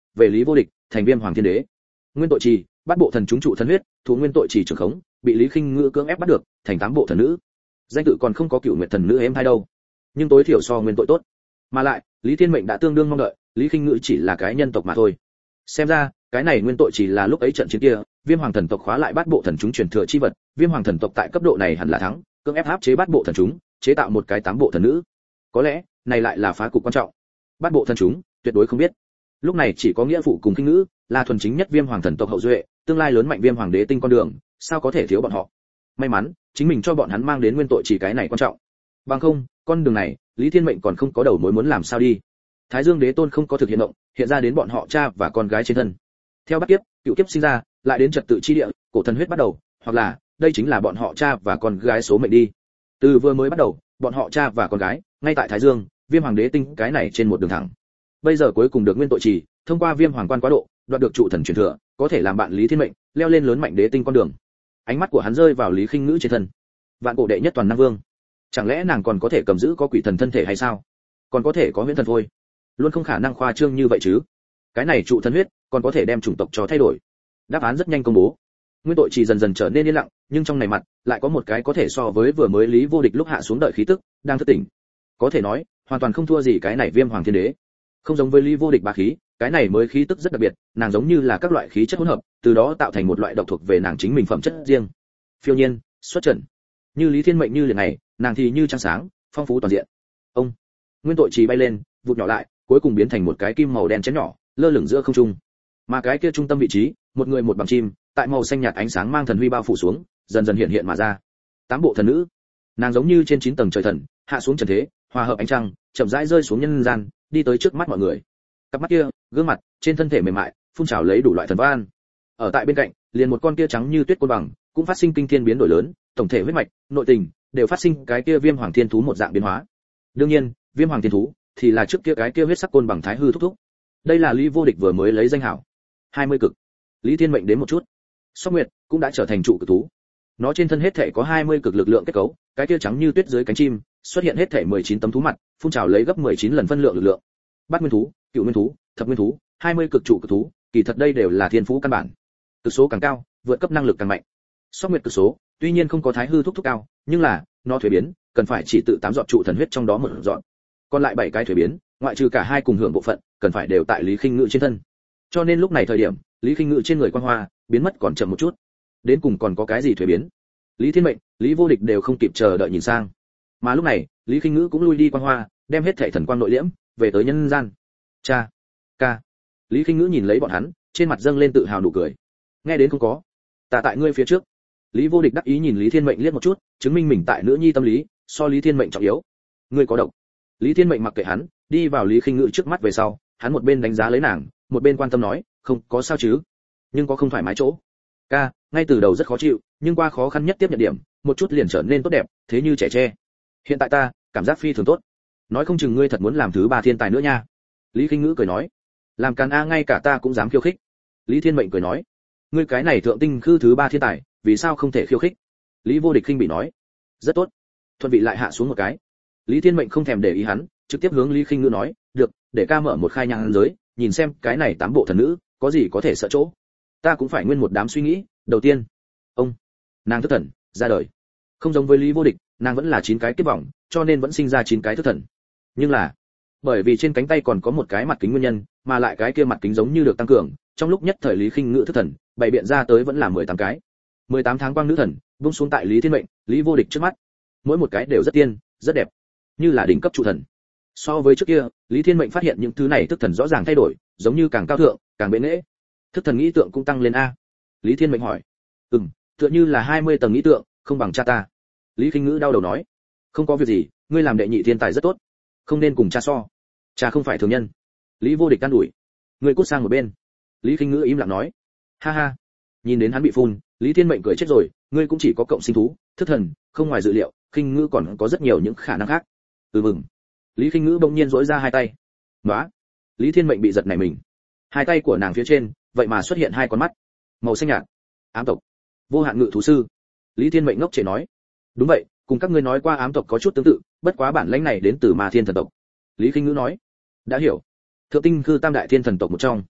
về Lý Vô Địch, thành Viêm Hoàng Thiên Đế. Nguyên tội trì, bắt bộ thần chúng trụ thân huyết, thú nguyên tội trì trưởng khống, bị Lý Khinh Ngữ cưỡng ép bắt được, thành 8 bộ thần nữ. Danh tự còn không có Cửu Nguyệt thần nữ em hay đâu, nhưng tối thiểu so nguyên tội tốt. Mà lại, Lý Thiên Mệnh đã tương đương mong đợi, Lý Khinh Ngữ chỉ là cái nhân tộc mà thôi. Xem ra, cái này nguyên tội chỉ là lúc ấy trận chiến kia, Viêm Hoàng thần tộc khóa lại bắt bộ thần chúng truyền thừa chi vật, Viêm Hoàng thần tộc tại cấp độ này hẳn là thắng, cưỡng ép áp chế bắt bộ thần chúng, chế tạo một cái 8 bộ thần nữ. Có lẽ, này lại là phá cục quan trọng. Bắt bộ thần chúng, tuyệt đối không biết. Lúc này chỉ có nghĩa phụ cùng Khinh Ngữ, là thuần chính nhất Viêm Hoàng thần tộc hậu duệ, tương lai lớn mạnh Viêm Hoàng đế tinh con đường, sao có thể thiếu bọn họ. May mắn, chính mình cho bọn hắn mang đến nguyên tội chỉ cái này quan trọng. Bằng không, con đường này, Lý Thiên Mệnh còn không có đầu mối muốn làm sao đi. Thái Dương Đế Tôn không có thực hiện động, hiện ra đến bọn họ cha và con gái trên thân. Theo bắt kiếp, cựu kiếp sinh ra, lại đến trật tự chi địa, cổ thần huyết bắt đầu, hoặc là, đây chính là bọn họ cha và con gái số mệnh đi. Từ vừa mới bắt đầu, bọn họ cha và con gái, ngay tại Thái Dương, Viêm Hoàng đế tinh cái này trên một đường thẳng. Bây giờ cuối cùng được nguyên tội trì, thông qua Viêm Hoàng quan quá độ, đoạt được trụ thần truyền thừa, có thể làm bạn Lý Thiên Mệnh, leo lên lớn mạnh đế tinh con đường. Ánh mắt của hắn rơi vào Lý Khinh Ngữ trên thân. Vạn cổ đệ nhất toàn năng vương, chẳng lẽ nàng còn có thể cầm giữ có quỷ thần thân thể hay sao? Còn có thể có huyễn thần thôi, luôn không khả năng khoa trương như vậy chứ. Cái này trụ thần huyết, còn có thể đem chủng tộc cho thay đổi. Đáp án rất nhanh công bố. Nguyên tội chỉ dần dần trở nên yên lặng, nhưng trong này mặt lại có một cái có thể so với vừa mới Lý Vô Địch lúc hạ xuống đợi khí tức, đang thức tỉnh. Có thể nói, hoàn toàn không thua gì cái này Viêm Hoàng Thiên Đế. Không giống với Lý Vô Địch bá khí, cái này mới khí tức rất đặc biệt, nàng giống như là các loại khí chất hỗn hợp, từ đó tạo thành một loại độc thuộc về nàng chính mình phẩm chất riêng. Phiêu nhiên, xuất trần. Như Lý Thiên Mệnh như liền này, nàng thì như trăng sáng, phong phú toàn diện. Ông, nguyên tội chỉ bay lên, vụt nhỏ lại, cuối cùng biến thành một cái kim màu đen chén nhỏ, lơ lửng giữa không trung. Mà cái kia trung tâm vị trí, một người một bằng chim, tại màu xanh nhạt ánh sáng mang thần huy bao phủ xuống, dần dần hiện hiện mà ra. 8 bộ thần nữ, nàng giống như trên 9 tầng trời thần, hạ xuống trần thế, hòa hợp ánh trăng, chậm rãi rơi xuống nhân gian, đi tới trước mắt mọi người. Cặp mắt kia, gương mặt, trên thân thể mềm mại, phun trào lấy đủ loại thần văn. Ở tại bên cạnh, liền một con kia trắng như tuyết côn bằng, cũng phát sinh kinh thiên biến đổi lớn, tổng thể huyết mạch, nội tình đều phát sinh cái kia Viêm Hoàng Thiên thú một dạng biến hóa. Đương nhiên, Viêm Hoàng Thiên thú thì là trước kia cái kia huyết sắc côn bằng thái hư thúc thúc. Đây là Lý Vô Địch vừa mới lấy danh hảo. 20 cực. Lý Thiên Mệnh đến một chút. Sóc Nguyệt cũng đã trở thành trụ cực thú. Nó trên thân hết thể có 20 cực lực lượng kết cấu, cái kia trắng như tuyết dưới cánh chim, xuất hiện hết thể 19 tấm thú mặt, phun trào lấy gấp 19 lần phân lượng lực lượng. Bát nguyên thú, cựu nguyên thú, thập nguyên thú, 20 cực trụ cực thú, kỳ thật đây đều là thiên phú căn bản. Cực số càng cao, vượt cấp năng lực càng mạnh. Sóc Nguyệt cực số, tuy nhiên không có thái hư thúc thúc cao, nhưng là nó thuế biến, cần phải chỉ tự 8 giọt trụ thần huyết trong đó một giọt. Còn lại 7 cái thuế biến, ngoại trừ cả hai cùng hưởng bộ phận, cần phải đều tại Lý Khinh Ngữ trên thân. Cho nên lúc này thời điểm, Lý Khinh Ngữ trên người quang hoa biến mất còn chậm một chút. Đến cùng còn có cái gì thuế biến? Lý Thiên Mệnh, Lý Vô Địch đều không kịp chờ đợi nhìn sang. Mà lúc này, Lý Khinh Ngữ cũng lui đi quang hoa, đem hết thể thần quang nội liễm, về tới nhân gian. Cha, ca. Lý Khinh Ngữ nhìn lấy bọn hắn, trên mặt dâng lên tự hào nụ cười. Nghe đến không có, ta tại ngươi phía trước. Lý Vô Địch đắc ý nhìn Lý Thiên Mệnh liếc một chút, chứng minh mình tại nữ nhi tâm lý, so Lý Thiên Mệnh trọng yếu. Ngươi có độc. Lý Thiên Mệnh mặc kệ hắn, đi vào Lý Khinh Ngữ trước mắt về sau, hắn một bên đánh giá lấy nàng, một bên quan tâm nói, không có sao chứ, nhưng có không thoải mái chỗ. Ca, ngay từ đầu rất khó chịu, nhưng qua khó khăn nhất tiếp nhận điểm, một chút liền trở nên tốt đẹp, thế như trẻ tre. Hiện tại ta, cảm giác phi thường tốt. Nói không chừng ngươi thật muốn làm thứ 3 thiên tài nữa nha. Lý Khinh Ngữ cười nói, làm càn a ngay cả ta cũng dám khiêu khích. Lý Thiên Mệnh cười nói, ngươi cái này thượng tinh khư thứ 3 thiên tài, vì sao không thể khiêu khích? Lý Vô Địch khinh bị nói, rất tốt. Thuận vị lại hạ xuống một cái. Lý Thiên Mệnh không thèm để ý hắn, trực tiếp hướng Lý Khinh Ngữ nói, được, để ca mở một khai nhang giới, nhìn xem cái này 8 bộ thần nữ có gì có thể sợ chỗ. Ta cũng phải nguyên một đám suy nghĩ. Đầu tiên, ông, nàng thức thần ra đời. Không giống với Lý Vô Địch, nàng vẫn là 9 cái kiếp vọng, cho nên vẫn sinh ra 9 cái thức thần. Nhưng là, bởi vì trên cánh tay còn có một cái mặt kính nguyên nhân, mà lại cái kia mặt kính giống như được tăng cường, trong lúc nhất thời Lý Khinh Ngữ thức thần, bày biện ra tới vẫn là 18 cái. 18 tháng quang nữ thần, vung xuống tại Lý Thiên Mệnh, Lý Vô Địch trước mắt. Mỗi một cái đều rất tiên, rất đẹp, như là đỉnh cấp trụ thần. So với trước kia, Lý Thiên Mệnh phát hiện những thứ này thức thần rõ ràng thay đổi, giống như càng cao thượng, càng bệ nghệ. Thức thần nghĩ tượng cũng tăng lên a. Lý Thiên Mệnh hỏi. Tựa như là 20 tầng nghĩ tượng, không bằng cha ta. Lý Khinh Ngữ đau đầu nói. Không có việc gì, ngươi làm đệ nhị thiên tài rất tốt, không nên cùng cha so. Cha không phải thường nhân. Lý Vô Địch can đuổi. Ngươi cút sang một bên. Lý Khinh Ngữ im lặng nói. Ha ha. Nhìn đến hắn bị phun, Lý Thiên Mệnh cười chết rồi, ngươi cũng chỉ có cộng sinh thú, thức thần, không ngoài dự liệu, Khinh Ngữ còn có rất nhiều những khả năng khác. Mừng. Lý Khinh Ngữ bỗng nhiên duỗi ra hai tay. Nóa. Lý Thiên Mệnh bị giật nảy mình. Hai tay của nàng phía trên, vậy mà xuất hiện 2 con mắt, màu xanh nhạt. Ám tộc, vô hạn ngự thú sư. Lý Thiên Mệnh ngốc trệ nói. Đúng vậy, cùng các ngươi nói qua ám tộc có chút tương tự, bất quá bản lãnh này đến từ Ma Thiên thần tộc. Lý Khinh Ngữ nói. Đã hiểu. Thượng tinh khư tam đại thiên thần tộc một trong.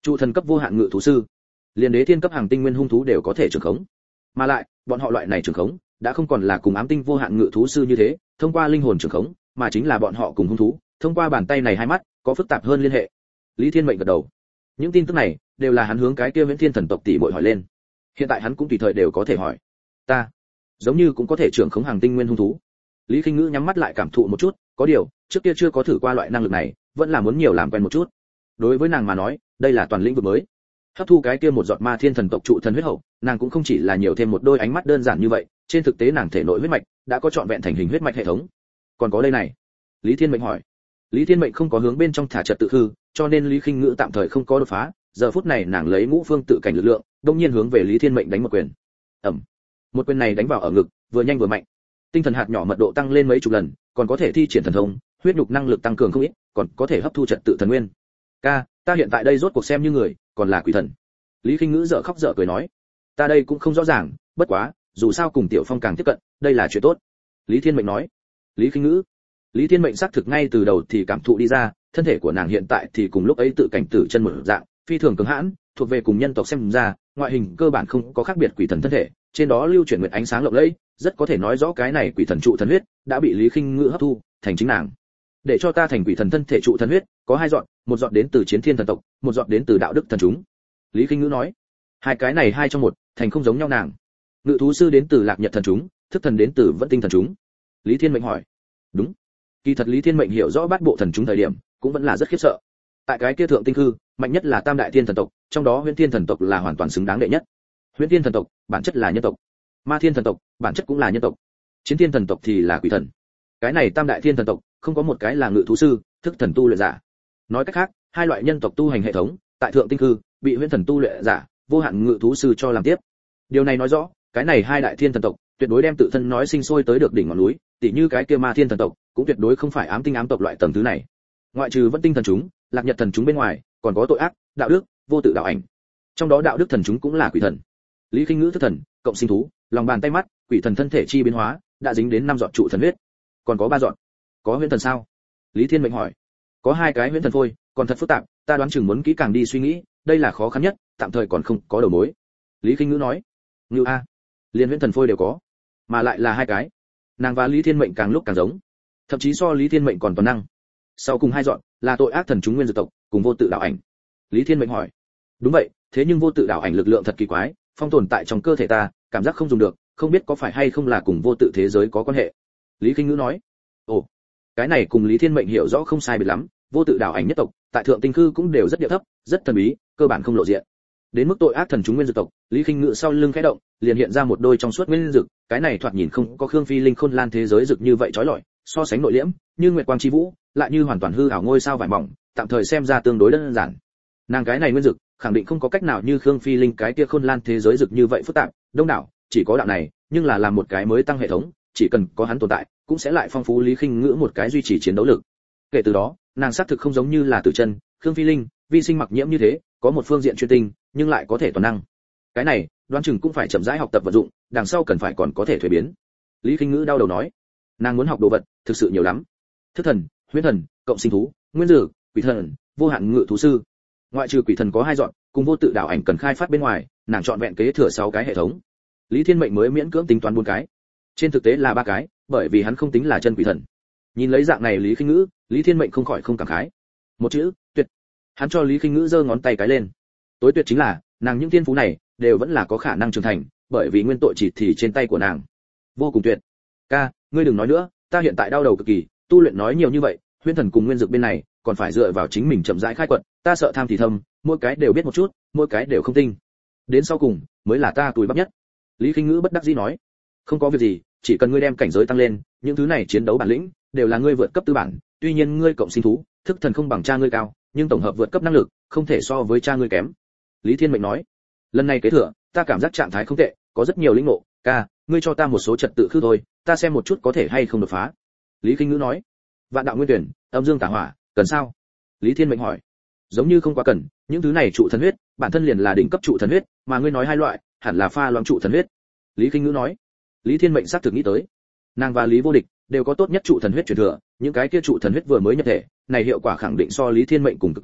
Trụ thần cấp vô hạn ngự thú sư, liền đế thiên cấp hàng tinh nguyên hung thú đều có thể trưởng khống. Mà lại, bọn họ loại này trưởng khống đã không còn là cùng ám tinh vô hạn ngự thú sư như thế, thông qua linh hồn trưởng khống, mà chính là bọn họ cùng hung thú, thông qua bàn tay này hai mắt, có phức tạp hơn liên hệ. Lý Thiên Mệnh gật đầu. Những tin tức này đều là hắn hướng cái kia Viễn Thiên thần tộc tỷ muội hỏi lên. Hiện tại hắn cũng tùy thời đều có thể hỏi. Ta, giống như cũng có thể trưởng khống hàng tinh nguyên hung thú. Lý Khinh Ngữ nhắm mắt lại cảm thụ một chút, có điều, trước kia chưa có thử qua loại năng lực này, vẫn là muốn nhiều làm quen một chút. Đối với nàng mà nói, đây là toàn lĩnh vực mới. Hấp thu cái kia một giọt ma thiên thần tộc trụ thần huyết hậu, nàng cũng không chỉ là nhiều thêm một đôi ánh mắt đơn giản như vậy, trên thực tế nàng thể nội huyết mạch đã có trọn vẹn thành hình huyết mạch hệ thống. Còn có đây này. Lý Thiên Mệnh hỏi. Lý Thiên Mệnh không có hướng bên trong thả trật tự hư, cho nên Lý Khinh Ngữ tạm thời không có đột phá, giờ phút này nàng lấy ngũ phương tự cảnh lực lượng, đột nhiên hướng về Lý Thiên Mệnh đánh một quyền. Ầm. Một quyền này đánh vào ở ngực, vừa nhanh vừa mạnh. Tinh thần hạt nhỏ mật độ tăng lên mấy chục lần, còn có thể thi triển thần thông, huyết nhục năng lực tăng cường không ít, còn có thể hấp thu trật tự thần nguyên. Ca, ta hiện tại đây rốt cuộc xem như người, còn là quỷ thần. Lý Khinh Ngữ dở khóc dở cười nói, ta đây cũng không rõ ràng, bất quá, dù sao cùng Tiểu Phong càng tiếp cận, đây là chuyện tốt. Lý Thiên Mệnh nói. Lý Khinh Ngữ. Lý Thiên Mệnh xác thực ngay từ đầu thì cảm thụ đi ra, thân thể của nàng hiện tại thì cùng lúc ấy tự cảnh tử chân một dạng, phi thường cứng hãn, thuộc về cùng nhân tộc xem ra, ngoại hình cơ bản không có khác biệt quỷ thần thân thể, trên đó lưu chuyển nguyệt ánh sáng lộng lẫy, rất có thể nói rõ cái này quỷ thần trụ thần huyết đã bị Lý Khinh Ngữ hấp thu thành chính nàng. Để cho ta thành quỷ thần thân thể trụ thần huyết, có hai giọt, một giọt đến từ Chiến Thiên thần tộc, một giọt đến từ đạo đức thần chúng. Lý Khinh Ngữ nói, hai cái này hai trong một, thành không giống nhau nàng. Ngự thú sư đến từ Lạc Nhật thần chúng, thức thần đến từ Vẫn Tinh thần chúng. Lý Thiên Mệnh hỏi. Đúng. Kỳ thật Lý Thiên Mệnh hiểu rõ bát bộ thần chúng thời điểm, cũng vẫn là rất khiếp sợ. Tại cái kia thượng tinh hư, mạnh nhất là Tam đại thiên thần tộc, trong đó Huyễn Thiên thần tộc là hoàn toàn xứng đáng đệ nhất. Huyễn Thiên thần tộc, bản chất là nhân tộc. Ma Thiên thần tộc, bản chất cũng là nhân tộc. Chiến Thiên thần tộc thì là quỷ thần. Cái này Tam đại thiên thần tộc, không có một cái là ngự thú sư, thức thần tu luyện giả. Nói cách khác, hai loại nhân tộc tu hành hệ thống, tại thượng tinh hư, bị Huyễn thần tu luyện giả, vô hạn ngự thú sư cho làm tiếp. Điều này nói rõ, cái này hai đại thiên thần tộc, tuyệt đối đem tự thân nói sinh sôi tới được đỉnh ngọn núi, tỉ như cái kia Ma Thiên thần tộc, cũng tuyệt đối không phải ám tinh ám tộc loại tầng thứ này. Ngoại trừ Vẫn Tinh thần chúng, Lạc Nhật thần chúng bên ngoài, còn có tội ác, đạo đức, vô tự đạo ảnh. Trong đó đạo đức thần chúng cũng là quỷ thần. Lý Khinh Ngữ thức thần, cộng sinh thú, lòng bàn tay mắt, quỷ thần thân thể chi biến hóa, đã dính đến 5 giọt trụ thần huyết. Còn có 3 giọt. Có huyễn thần sao? Lý Thiên Mệnh hỏi. Có 2 cái huyễn thần phôi, còn thật phức tạp, ta đoán chừng muốn kỹ càng đi suy nghĩ, đây là khó khăn nhất, tạm thời còn không có đầu mối. Lý Khinh Ngữ nói. Ngưu a, liên huyễn thần phôi đều có, mà lại là 2 cái. Nàng và Lý Thiên Mệnh càng lúc càng giống, thậm chí so Lý Thiên Mệnh còn toàn năng. Sau cùng 2 dọn là tội ác thần chúng nguyên dược tộc, cùng vô tự đạo ảnh. Lý Thiên Mệnh hỏi. Đúng vậy, thế nhưng vô tự đạo ảnh lực lượng thật kỳ quái, phong tồn tại trong cơ thể ta, cảm giác không dùng được, không biết có phải hay không là cùng vô tự thế giới có quan hệ. Lý Khinh Ngữ nói. Ồ, cái này cùng Lý Thiên Mệnh hiểu rõ không sai biệt lắm, vô tự đạo ảnh nhất tộc, tại thượng tinh khư cũng đều rất địa thấp, rất thần bí, cơ bản không lộ diện. Đến mức tội ác thần chúng nguyên dược tộc, Lý Khinh Ngữ sau lưng khẽ động, liền hiện ra một đôi trong suốt nguyên dược, cái này thoạt nhìn không có Khương Phi Linh Khôn Lan thế giới dược như vậy chói lọi, so sánh nội liễm, như nguyệt quang chi vũ, lại như hoàn toàn hư ảo ngôi sao vải mỏng, tạm thời xem ra tương đối đơn giản. Nàng cái này nguyên dược, khẳng định không có cách nào như Khương Phi Linh cái kia Khôn Lan thế giới dược như vậy phức tạp, đông đảo, chỉ có đạo này, nhưng là làm một cái mới tăng hệ thống, chỉ cần có hắn tồn tại, cũng sẽ lại phong phú Lý Khinh Ngữ một cái duy trì chiến đấu lực. Kể từ đó, nàng xác thực không giống như là Tử Chân, Khương Phi Linh, Vi Sinh Mặc Nhiễm như thế, có một phương diện chuyên tinh, nhưng lại có thể toàn năng. Cái này, đoán chừng cũng phải chậm rãi học tập vận dụng, đằng sau cần phải còn có thể thuế biến. Lý Khinh Ngữ đau đầu nói, nàng muốn học đồ vật, thực sự nhiều lắm. Thức thần, huyễn thần, cộng sinh thú, nguyên dược, quỷ thần, vô hạn ngự thú sư. Ngoại trừ quỷ thần có 2 dọn, cùng vô tự đạo ảnh cần khai phát bên ngoài, nàng chọn vẹn kế thừa 6 cái hệ thống. Lý Thiên Mệnh mới miễn cưỡng tính toán 4 cái. Trên thực tế là 3 cái, bởi vì hắn không tính là chân quỷ thần. Nhìn lấy dạng này Lý Khinh Ngữ, Lý Thiên Mệnh không khỏi không cảm khái. Một chữ, tuyệt. Hắn cho Lý Khinh Ngữ giơ ngón tay cái lên. Tối tuyệt chính là, nàng những thiên phú này đều vẫn là có khả năng trưởng thành, bởi vì nguyên tội chỉ thì trên tay của nàng. Vô cùng tuyệt. Ca, ngươi đừng nói nữa, ta hiện tại đau đầu cực kỳ, tu luyện nói nhiều như vậy, huyễn thần cùng nguyên dược bên này, còn phải dựa vào chính mình chậm rãi khai quật, ta sợ tham thì thâm, mỗi cái đều biết một chút, mỗi cái đều không tinh. Đến sau cùng, mới là ta tủi bắp nhất. Lý Khinh Ngữ bất đắc dĩ nói, không có việc gì, chỉ cần ngươi đem cảnh giới tăng lên, những thứ này chiến đấu bản lĩnh đều là ngươi vượt cấp tư bản, tuy nhiên ngươi cộng sinh thú, thức thần không bằng cha ngươi cao, nhưng tổng hợp vượt cấp năng lực, không thể so với cha ngươi kém. Lý Thiên Mệnh nói, lần này kế thừa, ta cảm giác trạng thái không tệ, có rất nhiều lĩnh ngộ, ca, ngươi cho ta một số trật tự khư thôi, ta xem một chút có thể hay không đột phá. Lý Khinh Ngữ nói, vạn đạo nguyên tuyển, âm dương tả hỏa, cần sao? Lý Thiên Mệnh hỏi, giống như không quá cần, những thứ này trụ thần huyết, bản thân liền là đỉnh cấp trụ thần huyết, mà ngươi nói 2 loại, hẳn là pha loãng trụ thần huyết. Lý Khinh Ngữ nói, Lý Thiên Mệnh xác thực nghĩ tới, nàng và Lý Vô Địch đều có tốt nhất trụ thần huyết truyền thừa, những cái kia trụ thần huyết vừa mới nhập thể, này hiệu quả khẳng định so Lý Thiên Mệnh cùng cực quang,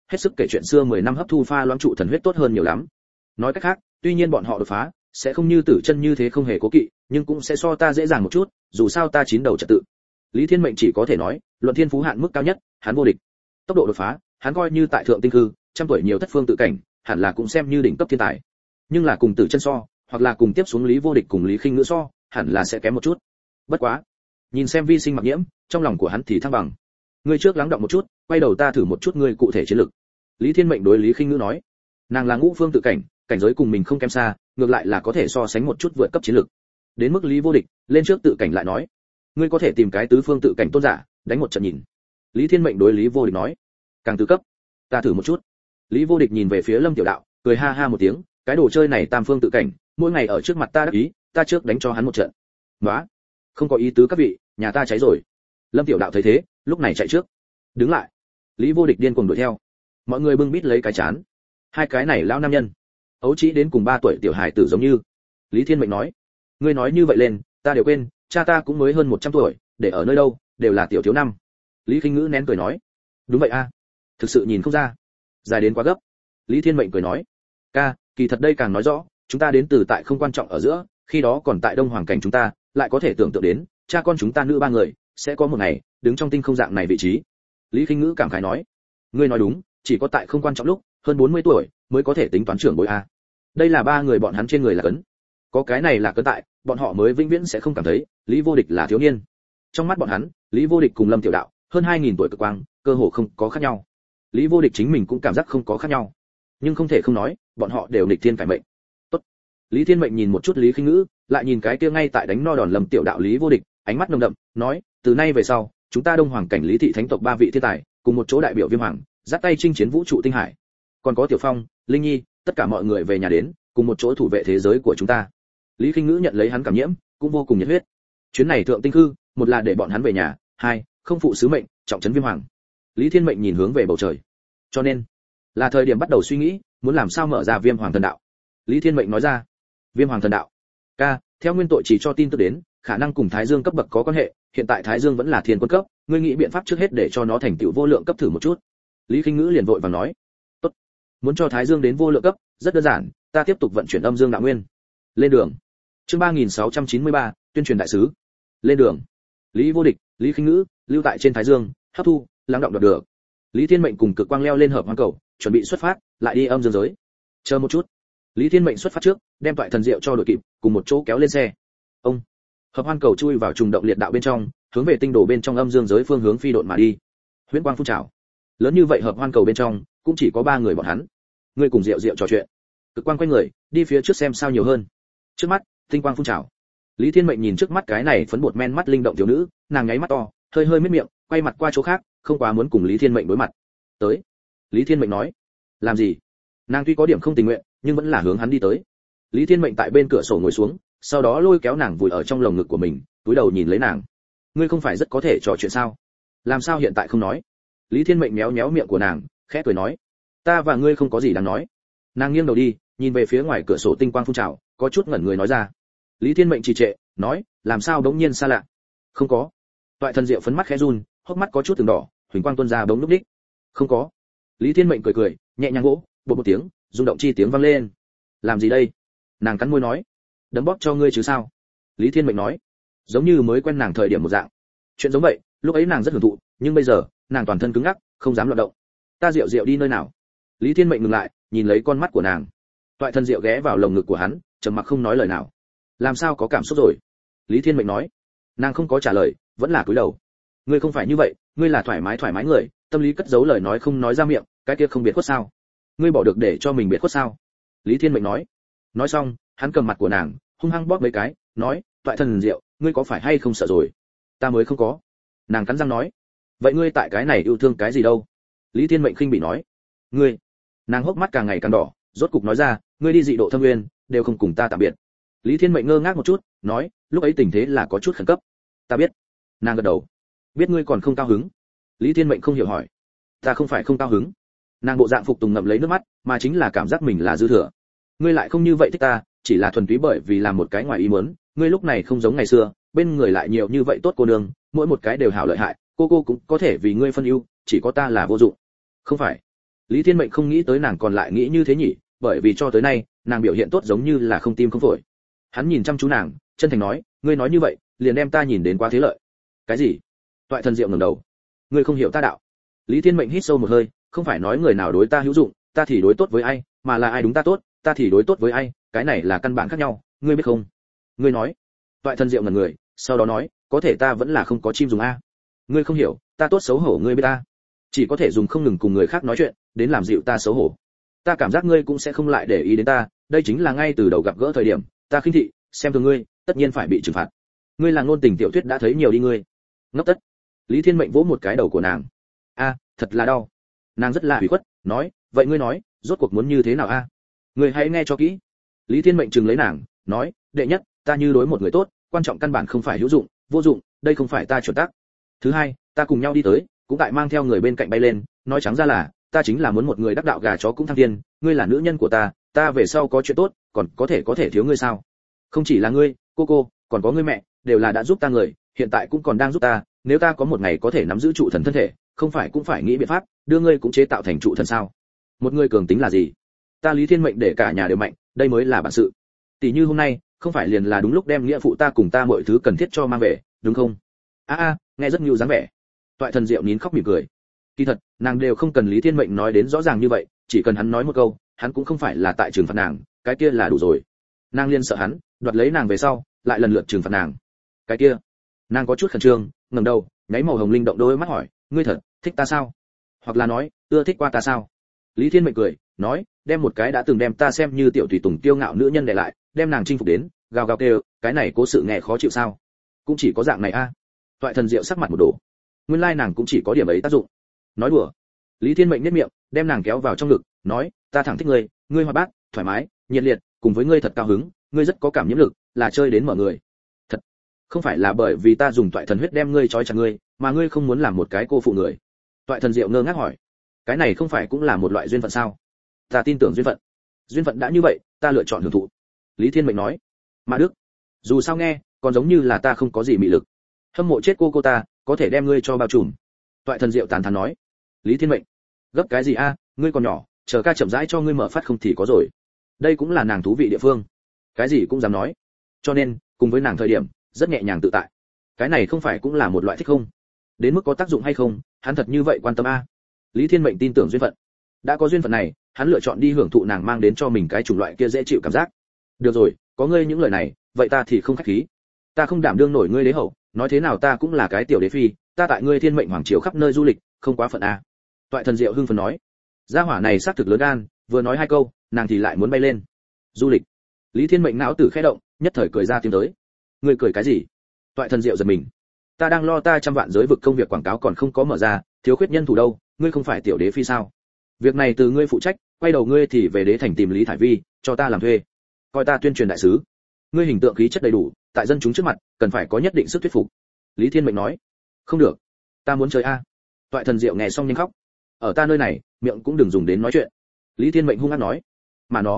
hết sức kể chuyện xưa 10 năm hấp thu pha loãng trụ thần huyết tốt hơn nhiều lắm. Nói cách khác, tuy nhiên bọn họ đột phá sẽ không như Tử Chân như thế không hề cố kỵ, nhưng cũng sẽ so ta dễ dàng một chút, dù sao ta chín đầu trật tự. Lý Thiên Mệnh chỉ có thể nói, luận thiên phú hạn mức cao nhất, hắn vô địch. Tốc độ đột phá, hắn coi như tại thượng tinh cư, trăm tuổi nhiều thất phương tự cảnh, hẳn là cũng xem như đỉnh cấp thiên tài. Nhưng là cùng Tử Chân so, hoặc là cùng tiếp xuống Lý Vô Địch cùng Lý Khinh Ngữ so, hẳn là sẽ kém một chút. Bất quá, nhìn xem Vi Sinh Mặc Nhiễm, trong lòng của hắn thì thăng bằng. Ngươi trước lắng động một chút, quay đầu ta thử một chút ngươi cụ thể chiến lược. Lý Thiên Mệnh đối Lý Khinh Ngữ nói, nàng là ngũ phương tự cảnh, cảnh giới cùng mình không kém xa, ngược lại là có thể so sánh một chút vượt cấp chiến lược. Đến mức Lý Vô Địch, lên trước tự cảnh lại nói, ngươi có thể tìm cái tứ phương tự cảnh tôn giả, đánh một trận nhìn. Lý Thiên Mệnh đối Lý Vô Địch nói, càng tứ cấp, ta thử một chút. Lý Vô Địch nhìn về phía Lâm Tiểu Đạo, cười ha ha một tiếng, cái đồ chơi này tam phương tự cảnh, mỗi ngày ở trước mặt ta đắc ý, ta trước đánh cho hắn một trận. Nóa, không có ý tứ các vị, nhà ta cháy rồi. Lâm Tiểu Đạo thấy thế, lúc này chạy trước. Đứng lại. Lý Vô Địch điên cuồng đuổi theo. Mọi người bưng bít lấy cái chán. Hai cái này lão nam nhân, ấu chỉ đến cùng 3 tuổi tiểu hài tử giống như. Lý Thiên Mệnh nói, ngươi nói như vậy lên, ta đều quên, cha ta cũng mới hơn 100 tuổi, để ở nơi đâu, đều là tiểu thiếu năm. Lý Khinh Ngữ nén cười nói, đúng vậy a, thực sự nhìn không ra, dài đến quá gấp. Lý Thiên Mệnh cười nói, ca, kỳ thật đây càng nói rõ, chúng ta đến từ tại không quan trọng ở giữa, khi đó còn tại Đông Hoàng cảnh chúng ta, lại có thể tưởng tượng đến, cha con chúng ta nữ 3 người, sẽ có một ngày đứng trong tinh không dạng này vị trí. Lý Khinh Ngữ cảm khái nói, ngươi nói đúng, chỉ có tại không quan trọng lúc, hơn 40 tuổi mới có thể tính toán trưởng bối a. Đây là 3 người bọn hắn trên người là cấn. Có cái này là cấn tại, bọn họ mới vĩnh viễn sẽ không cảm thấy Lý Vô Địch là thiếu niên. Trong mắt bọn hắn, Lý Vô Địch cùng Lâm Tiểu Đạo, hơn 2000 tuổi cực quang, cơ hồ không có khác nhau. Lý Vô Địch chính mình cũng cảm giác không có khác nhau. Nhưng không thể không nói, bọn họ đều nghịch thiên cải mệnh. Tốt. Lý Thiên Mệnh nhìn một chút Lý Khinh Ngữ, lại nhìn cái kia ngay tại đánh no đòn Lâm Tiểu Đạo Lý Vô Địch, ánh mắt nồng đậm, nói, từ nay về sau, chúng ta Đông Hoàng cảnh Lý thị thánh tộc 3 vị thiên tài, cùng một chỗ đại biểu Viêm Hoàng, dắt tay chinh chiến vũ trụ tinh hải. Còn có Tiểu Phong, Linh Nhi, tất cả mọi người về nhà đến, cùng một chỗ thủ vệ thế giới của chúng ta. Lý Khinh Ngữ nhận lấy hắn cảm nhiễm, cũng vô cùng nhiệt huyết. Chuyến này thượng tinh hư, một là để bọn hắn về nhà, hai, không phụ sứ mệnh, trọng trấn Viêm Hoàng. Lý Thiên Mệnh nhìn hướng về bầu trời. Cho nên, là thời điểm bắt đầu suy nghĩ, muốn làm sao mở ra Viêm Hoàng thần đạo. Lý Thiên Mệnh nói ra, Viêm Hoàng thần đạo. Ca, theo nguyên tội chỉ cho tin tức đến, khả năng cùng Thái Dương cấp bậc có quan hệ, hiện tại Thái Dương vẫn là thiên quân cấp, ngươi nghĩ biện pháp trước hết để cho nó thành tựu vô lượng cấp thử một chút. Lý Khinh Ngữ liền vội vàng nói, tốt, muốn cho Thái Dương đến vô lượng cấp, rất đơn giản, ta tiếp tục vận chuyển âm dương đạo nguyên. Lên đường. Chương 3693, tuyên truyền đại sứ. Lên đường. Lý Vô Địch, Lý Khinh Ngữ lưu tại trên Thái Dương, hấp thu, lắng động được. Lý Thiên Mệnh cùng Cực Quang leo lên hợp hoang cầu, chuẩn bị xuất phát, lại đi âm dương giới. Chờ một chút. Lý Thiên Mệnh xuất phát trước, đem toại thần diệu cho đội kịp, cùng một chỗ kéo lên xe. Ông. Hợp hoang cầu chui vào trùng động liệt đạo bên trong, hướng về tinh đồ bên trong âm dương giới phương hướng phi độn mà đi. Huyễn quang phun trào. Lớn như vậy hợp hoang cầu bên trong, cũng chỉ có 3 người bọn hắn. Người cùng Diệu Diệu trò chuyện. Cực Quang quay người, đi phía trước xem sao nhiều hơn. Trước mắt, tinh quang phun trào. Lý Thiên Mệnh nhìn trước mắt cái này phấn bột men mắt linh động thiếu nữ, nàng nháy mắt to, hơi hơi miết miệng, quay mặt qua chỗ khác, không quá muốn cùng Lý Thiên Mệnh đối mặt. Tới. Lý Thiên Mệnh nói. Làm gì? Nàng tuy có điểm không tình nguyện, nhưng vẫn là hướng hắn đi tới. Lý Thiên Mệnh tại bên cửa sổ ngồi xuống, sau đó lôi kéo nàng vùi ở trong lồng ngực của mình, túi đầu nhìn lấy nàng. Ngươi không phải rất có thể trò chuyện sao? Làm sao hiện tại không nói? Lý Thiên Mệnh méo méo miệng của nàng, khẽ cười nói. Ta và ngươi không có gì đáng nói. Nàng nghiêng đầu đi, nhìn về phía ngoài cửa sổ tinh quang phun trào, có chút ngẩn người nói ra. Lý Thiên Mệnh trì trệ, nói, làm sao đống nhiên xa lạ? Không có. Toại thần diệu phấn mắt khẽ run, hốc mắt có chút từng đỏ, huỳnh quang tuôn ra bỗng lúc đích. Không có. Lý Thiên Mệnh cười cười, nhẹ nhàng gỗ, bột một tiếng, rung động chi tiếng vang lên. Làm gì đây? Nàng cắn môi nói. Đấm bóp cho ngươi chứ sao? Lý Thiên Mệnh nói. Giống như mới quen nàng thời điểm một dạng. Chuyện giống vậy, lúc ấy nàng rất hưởng thụ, nhưng bây giờ, nàng toàn thân cứng ngắc, không dám loạn động. Ta Diệu Diệu đi nơi nào? Lý Thiên Mệnh ngừng lại, nhìn lấy con mắt của nàng. Toại thần diệu ghé vào lồng ngực của hắn, trầm mặc không nói lời nào. Làm sao có cảm xúc rồi? Lý Thiên Mệnh nói. Nàng không có trả lời, vẫn là cúi đầu. Ngươi không phải như vậy, ngươi là thoải mái người, tâm lý cất giấu lời nói không nói ra miệng, cái kia không biệt khuất sao? Ngươi bỏ được để cho mình biệt khuất sao? Lý Thiên Mệnh nói. Nói xong, hắn cầm mặt của nàng, hung hăng bóp mấy cái, nói, Toại thần diệu, ngươi có phải hay không sợ rồi? Ta mới không có. Nàng cắn răng nói. Vậy ngươi tại cái này yêu thương cái gì đâu? Lý Thiên Mệnh khinh bỉ nói. Ngươi. Nàng hốc mắt càng ngày càng đỏ, rốt cục nói ra, ngươi đi dị độ thâm nguyên, đều không cùng ta tạm biệt. Lý Thiên Mệnh ngơ ngác một chút, nói, lúc ấy tình thế là có chút khẩn cấp. Ta biết. Nàng gật đầu. Biết ngươi còn không cao hứng. Lý Thiên Mệnh không hiểu hỏi. Ta không phải không cao hứng. Nàng bộ dạng phục tùng ngậm lấy nước mắt, mà chính là cảm giác mình là dư thừa. Ngươi lại không như vậy thích ta, chỉ là thuần túy bởi vì làm một cái ngoài ý muốn, ngươi lúc này không giống ngày xưa, bên người lại nhiều như vậy tốt cô nương, mỗi một cái đều hảo lợi hại, cô cũng có thể vì ngươi phân ưu, chỉ có ta là vô dụng. Không phải. Lý Thiên Mệnh không nghĩ tới nàng còn lại nghĩ như thế nhỉ, bởi vì cho tới nay nàng biểu hiện tốt giống như là không tim không phổi. Hắn nhìn chăm chú nàng, chân thành nói, ngươi nói như vậy liền đem ta nhìn đến quá thế lợi. Cái gì? Toại Thần Diệu ngẩng đầu. Ngươi không hiểu ta đạo. Lý Thiên Mệnh hít sâu một hơi, không phải nói người nào đối ta hữu dụng ta thì đối tốt với ai, mà là ai đúng ta tốt ta thì đối tốt với ai, cái này là căn bản khác nhau, ngươi biết không? Ngươi nói. Toại Thần Diệu ngẩn người, sau đó nói, có thể ta vẫn là không có chim dùng a. Ngươi không hiểu, ta tốt xấu hổ ngươi biết ta, chỉ có thể dùng không ngừng cùng người khác nói chuyện đến làm dịu ta xấu hổ. Ta cảm giác ngươi cũng sẽ không lại để ý đến ta, đây chính là ngay từ đầu gặp gỡ thời điểm ta khinh thị xem thường ngươi, tất nhiên phải bị trừng phạt. Ngươi là ngôn tình tiểu thuyết đã thấy nhiều đi ngươi. Ngốc tất. Lý Thiên Mệnh vỗ một cái đầu của nàng. A, thật là đau. Nàng rất là ủy khuất, nói, vậy ngươi nói, rốt cuộc muốn như thế nào a? Ngươi hãy nghe cho kỹ. Lý Thiên Mệnh trừng lấy nàng, nói, đệ nhất, ta như đối một người tốt, quan trọng căn bản không phải hữu dụng, vô dụng, đây không phải ta chuẩn tắc. Thứ hai, ta cùng nhau đi tới, cũng tại mang theo người bên cạnh bay lên, nói trắng ra là, ta chính là muốn một người đắc đạo gà chó cũng thăng thiên, ngươi là nữ nhân của ta về sau có chuyện tốt, còn có thể thiếu ngươi sao? Không chỉ là ngươi, cô, còn có ngươi mẹ, đều là đã giúp ta người, hiện tại cũng còn đang giúp ta, nếu ta có một ngày có thể nắm giữ trụ thần thân thể, không phải cũng phải nghĩ biện pháp, đưa ngươi cũng chế tạo thành trụ thần sao? Một người cường tính là gì? Ta Lý Thiên Mệnh để cả nhà đều mạnh, đây mới là bản sự. Tỷ như hôm nay, không phải liền là đúng lúc đem nghĩa phụ ta cùng ta mọi thứ cần thiết cho mang về, đúng không? Nghe rất nhiều dáng vẻ. Toại Thần Diệu nín khóc mỉm cười. Kỳ thật, nàng đều không cần Lý Thiên Mệnh nói đến rõ ràng như vậy, chỉ cần hắn nói một câu, hắn cũng không phải là tại trừng phạt nàng, cái kia là đủ rồi. Nàng liên sợ hắn đoạt lấy nàng về sau, lại lần lượt trừng phạt nàng. Cái kia, nàng có chút khẩn trương, ngẩng đầu, nháy màu hồng linh động đôi mắt hỏi, ngươi thật thích ta sao? Hoặc là nói, ưa thích qua ta sao? Lý Thiên Mệnh cười, nói, đem một cái đã từng đem ta xem như tiểu tùy tùng kiêu ngạo nữ nhân để lại, đem nàng chinh phục đến, gào gào kêu, cái này cố sự nghe khó chịu sao? Cũng chỉ có dạng này a. Toại Thần Diệu sắc mặt một đổ. Nguyên lai nàng cũng chỉ có điểm ấy tác dụng. Nói đùa. Lý Thiên Mệnh nhếch miệng, đem nàng kéo vào trong ngực, nói, ta thẳng thích ngươi hoạt bát, thoải mái, nhiệt liệt, cùng với ngươi thật cao hứng, ngươi rất có cảm nhiễm lực, là chơi đến mở người. Thật, không phải là bởi vì ta dùng Toại Thần huyết đem ngươi trói chặt ngươi, mà ngươi không muốn làm một cái cô phụ người. Toại Thần Diệu ngơ ngác hỏi, cái này không phải cũng là một loại duyên phận sao? Ta tin tưởng duyên phận đã như vậy, ta lựa chọn hưởng thụ. Lý Thiên Mệnh nói, mà Đức, dù sao nghe, còn giống như là ta không có gì mị lực. Hâm mộ chết cô ta, có thể đem ngươi cho bao trùm. Toại Thần Diệu tán thán nói. Lý Thiên Mệnh, gấp cái gì a, ngươi còn nhỏ, chờ ca chậm rãi cho ngươi mở phát không thì có rồi. Đây cũng là nàng thú vị địa phương, cái gì cũng dám nói. Cho nên, cùng với nàng thời điểm, rất nhẹ nhàng tự tại. Cái này không phải cũng là một loại thích không? Đến mức có tác dụng hay không, hắn thật như vậy quan tâm a. Lý Thiên Mệnh tin tưởng duyên phận. Đã có duyên phận này, hắn lựa chọn đi hưởng thụ nàng mang đến cho mình cái chủng loại kia dễ chịu cảm giác. Được rồi, có ngươi những lời này, vậy ta thì không khách khí. Ta không đảm đương nổi ngươi đế hậu, nói thế nào ta cũng là cái tiểu đế phi, ta tại ngươi Thiên Mệnh hoàng triều khắp nơi du lịch, không quá phận a. Toại Thần Diệu hưng phấn nói. Gia hỏa này xác thực lớn gan, vừa nói hai câu, nàng thì lại muốn bay lên. Du lịch. Lý Thiên Mệnh não tử khẽ động, nhất thời cười ra tiếng tới. Ngươi cười cái gì? Toại Thần Diệu giật mình. Ta đang lo ta trăm vạn giới vực công việc quảng cáo còn không có mở ra, thiếu khuyết nhân thủ đâu, ngươi không phải tiểu đế phi sao? Việc này từ ngươi phụ trách, quay đầu ngươi thì về đế thành tìm Lý Thải Vi, cho ta làm thuê. Coi ta tuyên truyền đại sứ. Ngươi hình tượng khí chất đầy đủ, tại dân chúng trước mặt, cần phải có nhất định sức thuyết phục. Lý Thiên Mệnh nói. Không được, ta muốn chơi a. Toại Thần Diệu nghe xong nhanh khóc. Ở ta nơi này, miệng cũng đừng dùng đến nói chuyện. Lý Thiên Mệnh hung hăng nói. Mà nó.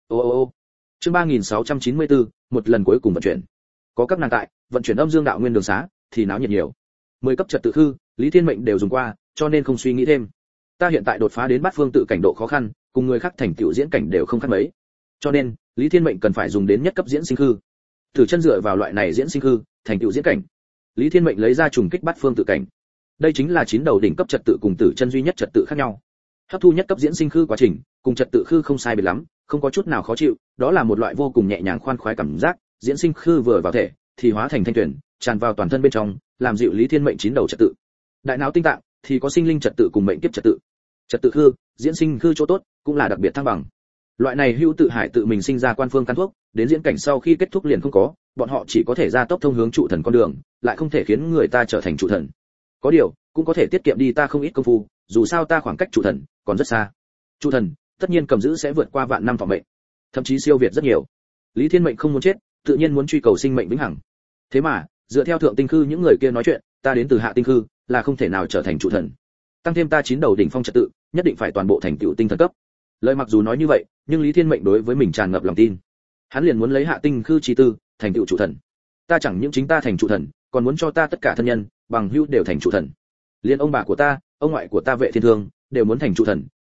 Ô. Chương 3694, một lần cuối cùng vận chuyển. Có các nàng tại, vận chuyển âm dương đạo nguyên đường xá, thì náo nhiệt nhiều. 10 cấp trật tự khư, Lý Thiên Mệnh đều dùng qua, cho nên không suy nghĩ thêm. Ta hiện tại đột phá đến bát phương tự cảnh độ khó khăn, cùng người khác thành tựu diễn cảnh đều không khác mấy. Cho nên, Lý Thiên Mệnh cần phải dùng đến nhất cấp diễn sinh khư. Thử chân dựa vào loại này diễn sinh khư, thành tựu diễn cảnh. Lý Thiên Mệnh lấy ra trùng kích bát phương tự cảnh. Đây chính là 9 đầu đỉnh cấp trật tự cùng tử chân duy nhất trật tự khác nhau. Hấp thu nhất cấp diễn sinh khư quá trình, cùng trật tự khư không sai biệt lắm, không có chút nào khó chịu, đó là một loại vô cùng nhẹ nhàng khoan khoái cảm giác, diễn sinh khư vừa vào thể, thì hóa thành thanh tuyển, tràn vào toàn thân bên trong, làm dịu Lý Thiên Mệnh 9 đầu trật tự. Đại não tinh tạng thì có sinh linh trật tự cùng mệnh kiếp trật tự. Trật tự khư, diễn sinh khư chỗ tốt, cũng là đặc biệt thăng bằng. Loại này hữu tự hải tự mình sinh ra quan phương căn thuốc, đến diễn cảnh sau khi kết thúc liền không có, bọn họ chỉ có thể ra tốc thông hướng trụ thần con đường, lại không thể khiến người ta trở thành trụ thần. Có điều, cũng có thể tiết kiệm đi ta không ít công phu, dù sao ta khoảng cách trụ thần còn rất xa. Trụ thần, tất nhiên cầm giữ sẽ vượt qua vạn năm thọ mệnh, thậm chí siêu việt rất nhiều. Lý Thiên Mệnh không muốn chết, tự nhiên muốn truy cầu sinh mệnh vĩnh hằng. Thế mà, dựa theo thượng tinh khư những người kia nói chuyện, ta đến từ hạ tinh khư, là không thể nào trở thành trụ thần. Tăng thêm ta 9 đầu đỉnh phong trật tự, nhất định phải toàn bộ thành tựu tinh thần cấp. Lời mặc dù nói như vậy, nhưng Lý Thiên Mệnh đối với mình tràn ngập lòng tin. Hắn liền muốn lấy hạ tinh khư chi tư, thành tựu trụ thần. Ta chẳng những chính ta thành trụ thần, còn muốn cho ta tất cả thân nhân, bằng hữu đều thành trụ thần. Liên ông bà của ta, ông ngoại của ta Vệ Thiên Thương, đều muốn thành trụ thần,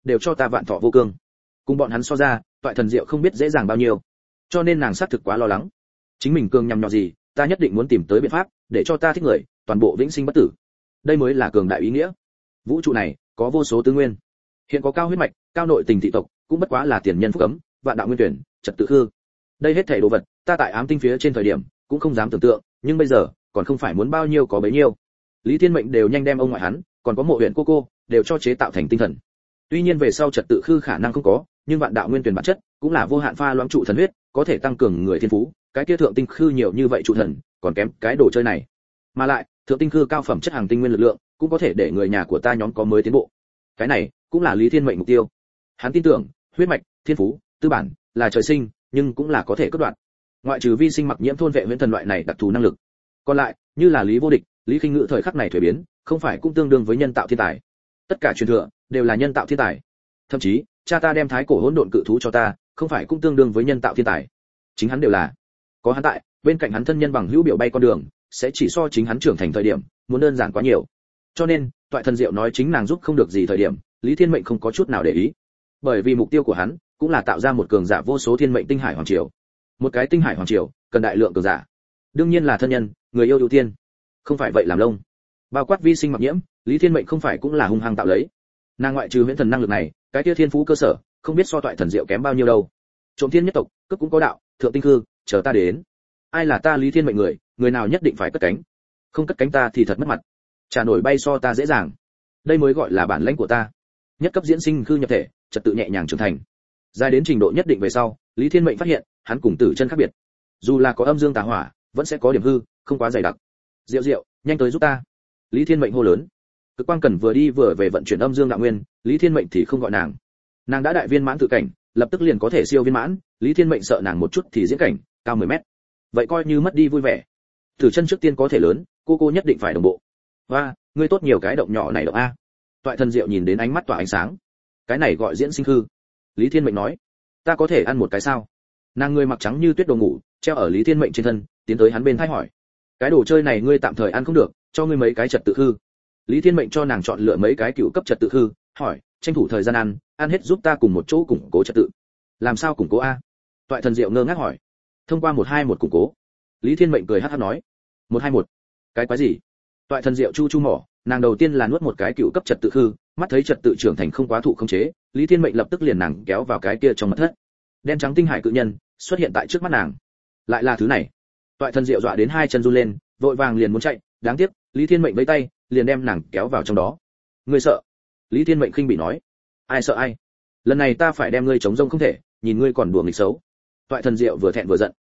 đều cho ta vạn thọ vô cương. Cùng bọn hắn so ra, Toại Thần Diệu không biết dễ dàng bao nhiêu, cho nên nàng xác thực quá lo lắng. Chính mình cường nhằm nhọ gì, ta nhất định muốn tìm tới biện pháp để cho ta thích người toàn bộ vĩnh sinh bất tử. Đây mới là cường đại ý nghĩa. Vũ trụ này có vô số tư nguyên, hiện có cao huyết mạch, cao nội tình thị tộc, cũng bất quá là tiền nhân phúc cấm, vạn đạo nguyên tuyển, trật tự hư. Đây hết thảy đồ vật, ta tại ám tinh phía trên thời điểm cũng không dám tưởng tượng, nhưng bây giờ còn không phải muốn bao nhiêu có bấy nhiêu. Lý Thiên Mệnh đều nhanh đem ông ngoại hắn, còn có Mộ huyện cô đều cho chế tạo thành tinh thần. Tuy nhiên về sau trật tự khư khả năng không có, nhưng vạn đạo nguyên tuyển bản chất cũng là vô hạn pha loãng trụ thần huyết, có thể tăng cường người thiên phú. Cái kia thượng tinh khư nhiều như vậy trụ thần, còn kém cái đồ chơi này. Mà lại, thượng tinh khư cao phẩm chất hàng tinh nguyên lực lượng, cũng có thể để người nhà của ta nhóm có mới tiến bộ. Cái này cũng là Lý Thiên Mệnh mục tiêu. Hắn tin tưởng, huyết mạch, thiên phú, tư bản là trời sinh, nhưng cũng là có thể cắt đoạn. Ngoại trừ vi sinh mặc nhiễm thôn vệ huyễn thần loại này đặc thù năng lực, còn lại như là Lý Vô Địch, Lý Khinh Ngữ thời khắc này thuế biến, không phải cũng tương đương với nhân tạo thiên tài. Tất cả truyền thừa đều là nhân tạo thiên tài. Thậm chí, cha ta đem thái cổ hỗn độn cự thú cho ta, không phải cũng tương đương với nhân tạo thiên tài. Chính hắn đều là. Có hắn tại, bên cạnh hắn thân nhân bằng hữu biểu bay con đường, sẽ chỉ so chính hắn trưởng thành thời điểm, muốn đơn giản quá nhiều. Cho nên, Toại Thần Diệu nói chính nàng giúp không được gì thời điểm, Lý Thiên Mệnh không có chút nào để ý. Bởi vì mục tiêu của hắn cũng là tạo ra một cường giả vô số thiên mệnh tinh hải hoàng triều. Một cái tinh hải hoàng triều cần đại lượng cường giả. Đương nhiên là thân nhân, người yêu ưu tiên. Không phải vậy làm lông. Bao quát vi sinh mặc nhiễm, Lý Thiên Mệnh không phải cũng là hung hăng tạo lấy. Nàng ngoại trừ huyễn thần năng lực này, cái kia thiên phú cơ sở, không biết so Toại Thần Diệu kém bao nhiêu đâu. Trộm thiên nhất tộc, cướp cũng có đạo, thượng tinh hư, chờ ta đến. Ai là ta Lý Thiên Mệnh người nào nhất định phải cất cánh. Không cất cánh ta thì thật mất mặt. Trả nổi bay so ta dễ dàng. Đây mới gọi là bản lĩnh của ta. Nhất cấp diễn sinh khư nhập thể, trật tự nhẹ nhàng trưởng thành. Dài đến trình độ nhất định về sau, Lý Thiên Mệnh phát hiện, hắn cùng Tử Chân khác biệt. Dù là có âm dương tà hỏa, vẫn sẽ có điểm hư, không quá dày đặc. Diệu Diệu, nhanh tới giúp ta. Lý Thiên Mệnh hô lớn. Cực Quang Cần vừa đi vừa về vận chuyển âm dương đạo nguyên, Lý Thiên Mệnh thì không gọi nàng. Nàng đã đại viên mãn tự cảnh, lập tức liền có thể siêu viên mãn, Lý Thiên Mệnh sợ nàng một chút thì diễn cảnh, cao 10 mét. Vậy coi như mất đi vui vẻ. Tử Chân trước tiên có thể lớn, cô nhất định phải đồng bộ. Và, ngươi tốt nhiều cái động nhỏ này động a. Toại Thần Diệu nhìn đến ánh mắt tỏa ánh sáng. Cái này gọi diễn sinh hư. Lý Thiên Mệnh nói, ta có thể ăn một cái sao? Nàng người mặc trắng như tuyết đồ ngủ, treo ở Lý Thiên Mệnh trên thân, tiến tới hắn bên thay hỏi, cái đồ chơi này ngươi tạm thời ăn không được, cho ngươi mấy cái trật tự hư. Lý Thiên Mệnh cho nàng chọn lựa mấy cái cựu cấp trật tự hư, hỏi, tranh thủ thời gian ăn hết giúp ta cùng một chỗ củng cố trật tự. Làm sao củng cố a? Toại Thần Diệu ngơ ngác hỏi. Thông qua 121 củng cố. Lý Thiên Mệnh cười hắc hắc nói, 121, cái quái gì? Toại Thần Diệu chu chu mỏ, nàng đầu tiên là nuốt một cái cựu cấp trật tự hư, mắt thấy trật tự trưởng thành không quá thụ không chế, Lý Thiên Mệnh lập tức liền nàng kéo vào cái kia trong mật thất. Đen trắng tinh hải cự nhân xuất hiện tại trước mắt nàng. Lại là thứ này. Toại Thần Diệu dọa đến hai chân run lên, vội vàng liền muốn chạy, đáng tiếc, Lý Thiên Mệnh vẫy tay, liền đem nàng kéo vào trong đó. Ngươi sợ? Lý Thiên Mệnh khinh bị nói. Ai sợ ai? Lần này ta phải đem ngươi chống rông không thể, nhìn ngươi còn đùa nghịch xấu. Toại Thần Diệu vừa thẹn vừa giận.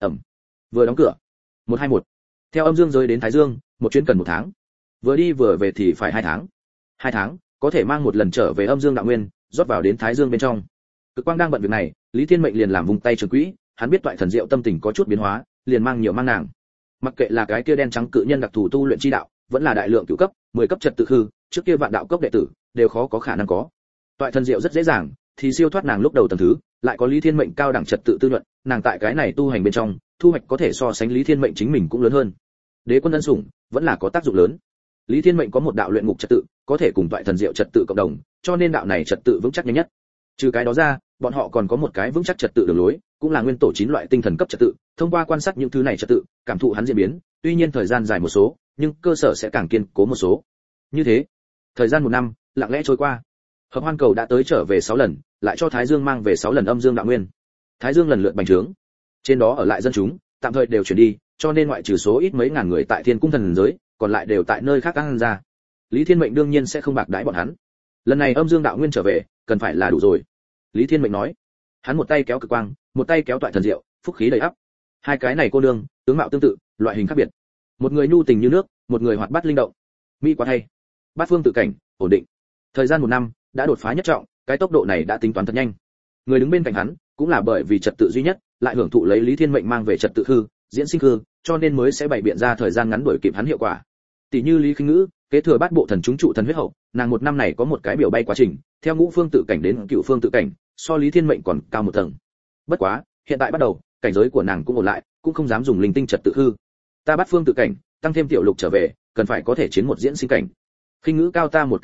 Vừa đóng cửa. 121. Theo âm dương giới đến Thái Dương, một chuyến cần 1 tháng. Vừa đi vừa về thì phải 2 tháng. 2 tháng, có thể mang một lần trở về âm dương đạo nguyên, rót vào đến Thái Dương bên trong. Cực Quang đang bận việc này, Lý Thiên Mệnh liền làm vùng tay trường quỹ, hắn biết Toại Thần Diệu tâm tình có chút biến hóa, liền mang nhiều mang nàng. Mặc kệ là cái kia đen trắng cự nhân đặc thù tu luyện chi đạo, vẫn là đại lượng cửu cấp, 10 cấp trật tự hư, trước kia vạn đạo cốc đệ tử đều khó có khả năng có. Toại Thần Diệu rất dễ dàng thì siêu thoát nàng lúc đầu tầng thứ, lại có Lý Thiên Mệnh cao đẳng trật tự tư luận, nàng tại cái này tu hành bên trong, thu hoạch có thể so sánh Lý Thiên Mệnh chính mình cũng lớn hơn. Đế quân ân sủng vẫn là có tác dụng lớn. Lý Thiên Mệnh có một đạo luyện ngục trật tự, có thể cùng Toại Thần Diệu trật tự cộng đồng, cho nên đạo này trật tự vững chắc nhanh nhất. Trừ cái đó ra, bọn họ còn có một cái vững chắc trật tự đường lối, cũng là nguyên tổ 9 loại tinh thần cấp trật tự, thông qua quan sát những thứ này trật tự, cảm thụ hắn diễn biến, tuy nhiên thời gian dài một số, nhưng cơ sở sẽ càng kiên cố một số. Như thế, thời gian 1 năm lặng lẽ trôi qua. Hợp Hoan Cầu đã tới trở về 6 lần, lại cho Thái Dương mang về 6 lần âm dương đạo nguyên. Thái Dương lần lượt bành trướng. Trên đó ở lại dân chúng, tạm thời đều chuyển đi, cho nên ngoại trừ số ít mấy ngàn người tại Thiên Cung thần giới, còn lại đều tại nơi khác ăn ra. Lý Thiên Mệnh đương nhiên sẽ không bạc đãi bọn hắn. Lần này âm dương đạo nguyên trở về, cần phải là đủ rồi. Lý Thiên Mệnh nói. Hắn một tay kéo Cực Quang, một tay kéo Toại Thần Diệu, phúc khí đầy ắp. Hai cái này cô nương, tướng mạo tương tự, loại hình khác biệt. Một người nhu tình như nước, một người hoạt bát linh động. Mỹ quá hay. Bát phương tự cảnh, ổn định. Thời gian 1 năm, đã đột phá nhất trọng, cái tốc độ này đã tính toán thật nhanh. Người đứng bên cạnh hắn, cũng là bởi vì trật tự duy nhất, lại hưởng thụ lấy Lý Thiên Mệnh mang về trật tự hư, diễn sinh hư, cho nên mới sẽ bày biện ra thời gian ngắn đuổi kịp hắn hiệu quả. Tỷ như Lý Khinh Ngữ, kế thừa bát bộ thần chúng trụ thần huyết hậu, nàng 1 năm này có một cái biểu bay quá trình, theo ngũ phương tự cảnh đến cựu phương tự cảnh, so Lý Thiên Mệnh còn cao một tầng. Bất quá, hiện tại bắt đầu, cảnh giới của nàng cũng ổn lại, cũng không dám dùng linh tinh trật tự hư. Ta bát phương tự cảnh, tăng thêm tiểu lục trở về, cần phải có thể chiến một diễn sinh cảnh. Khinh Ngữ cao ta một cảnh giới,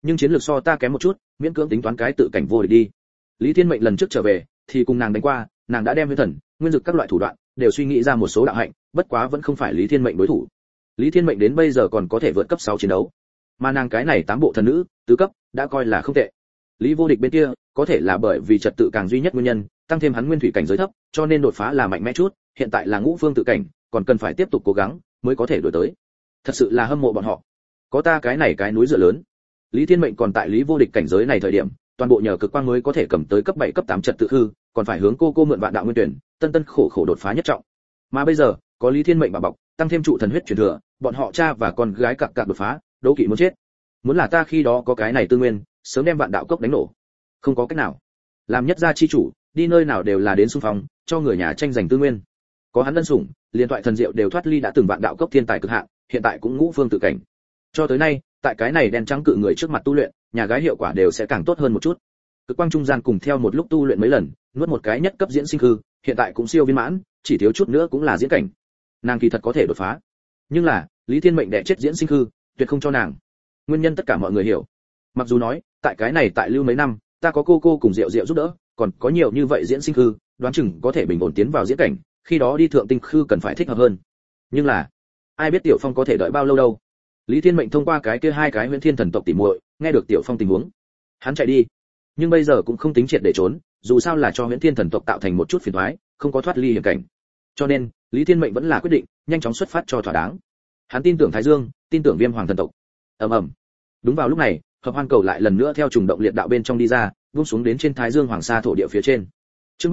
nhưng chiến lược so ta kém một chút, miễn cưỡng tính toán cái tự cảnh vô địch đi. Lý Thiên Mệnh lần trước trở về thì cùng nàng đánh qua, nàng đã đem huyễn thần, nguyên dực các loại thủ đoạn đều suy nghĩ ra một số đạo hạnh, bất quá vẫn không phải Lý Thiên Mệnh đối thủ. Lý Thiên Mệnh đến bây giờ còn có thể vượt cấp 6 chiến đấu, mà nàng cái này 8 bộ thần nữ, tứ cấp đã coi là không tệ. Lý Vô Địch bên kia, có thể là bởi vì trật tự càng duy nhất nguyên nhân, tăng thêm hắn nguyên thủy cảnh giới thấp, cho nên đột phá là mạnh mẽ chút, hiện tại là ngũ phương tự cảnh, còn cần phải tiếp tục cố gắng mới có thể đuổi tới. Thật sự là hâm mộ bọn họ. Có ta cái này cái núi dựa lớn. Lý Thiên Mệnh còn tại Lý Vô Địch cảnh giới này thời điểm, toàn bộ nhờ cực quang mới có thể cầm tới cấp 7 cấp 8 trật tự hư, còn phải hướng cô mượn vạn đạo nguyên tuyển, tân tân khổ khổ đột phá nhất trọng. Mà bây giờ, có Lý Thiên Mệnh bảo bọc, tăng thêm trụ thần huyết truyền thừa, bọn họ cha và con gái cặc cặc đột phá, đấu kỵ muốn chết. Muốn là ta khi đó có cái này tư nguyên, sớm đem vạn đạo cốc đánh nổ. Không có cách nào. Làm nhất gia chi chủ, đi nơi nào đều là đến xung phong, cho người nhà tranh giành tư nguyên. Có hắn ân sủng, liên thoại thần diệu đều thoát ly đã từng vạn đạo cốc thiên tài cực hạn, hiện tại cũng ngũ phương tự cảnh. Cho tới nay, tại cái này đen trắng cự người trước mặt tu luyện, nhà gái hiệu quả đều sẽ càng tốt hơn một chút. Cực quang trung gian cùng theo một lúc tu luyện mấy lần, nuốt một cái nhất cấp diễn sinh hư, hiện tại cũng siêu viên mãn, chỉ thiếu chút nữa cũng là diễn cảnh. Nàng kỳ thật có thể đột phá. Nhưng là, Lý Thiên Mệnh đẻ chết diễn sinh hư, tuyệt không cho nàng. Nguyên nhân tất cả mọi người hiểu. Mặc dù nói, tại cái này tại lưu mấy năm, ta có cô cùng Diệu Diệu giúp đỡ, còn có nhiều như vậy diễn sinh hư, đoán chừng có thể bình ổn tiến vào diễn cảnh, khi đó đi thượng tinh khư cần phải thích hợp hơn. Nhưng là, ai biết Tiểu Phong có thể đợi bao lâu đâu. Lý Thiên Mệnh thông qua cái kia hai cái Huyễn Thiên thần tộc tỉ muội, nghe được Tiểu Phong tình huống. Hắn chạy đi, nhưng bây giờ cũng không tính triệt để trốn, dù sao là cho Huyễn Thiên thần tộc tạo thành một chút phiền toái, không có thoát ly hiểm cảnh. Cho nên, Lý Thiên Mệnh vẫn là quyết định nhanh chóng xuất phát cho thỏa đáng. Hắn tin tưởng Thái Dương, tin tưởng Viêm Hoàng thần tộc. Ầm ầm. Đúng vào lúc này, Hợp Hoan cầu lại lần nữa theo trùng động liệt đạo bên trong đi ra, buông xuống đến trên Thái Dương Hoàng Sa thổ địa phía trên. Chương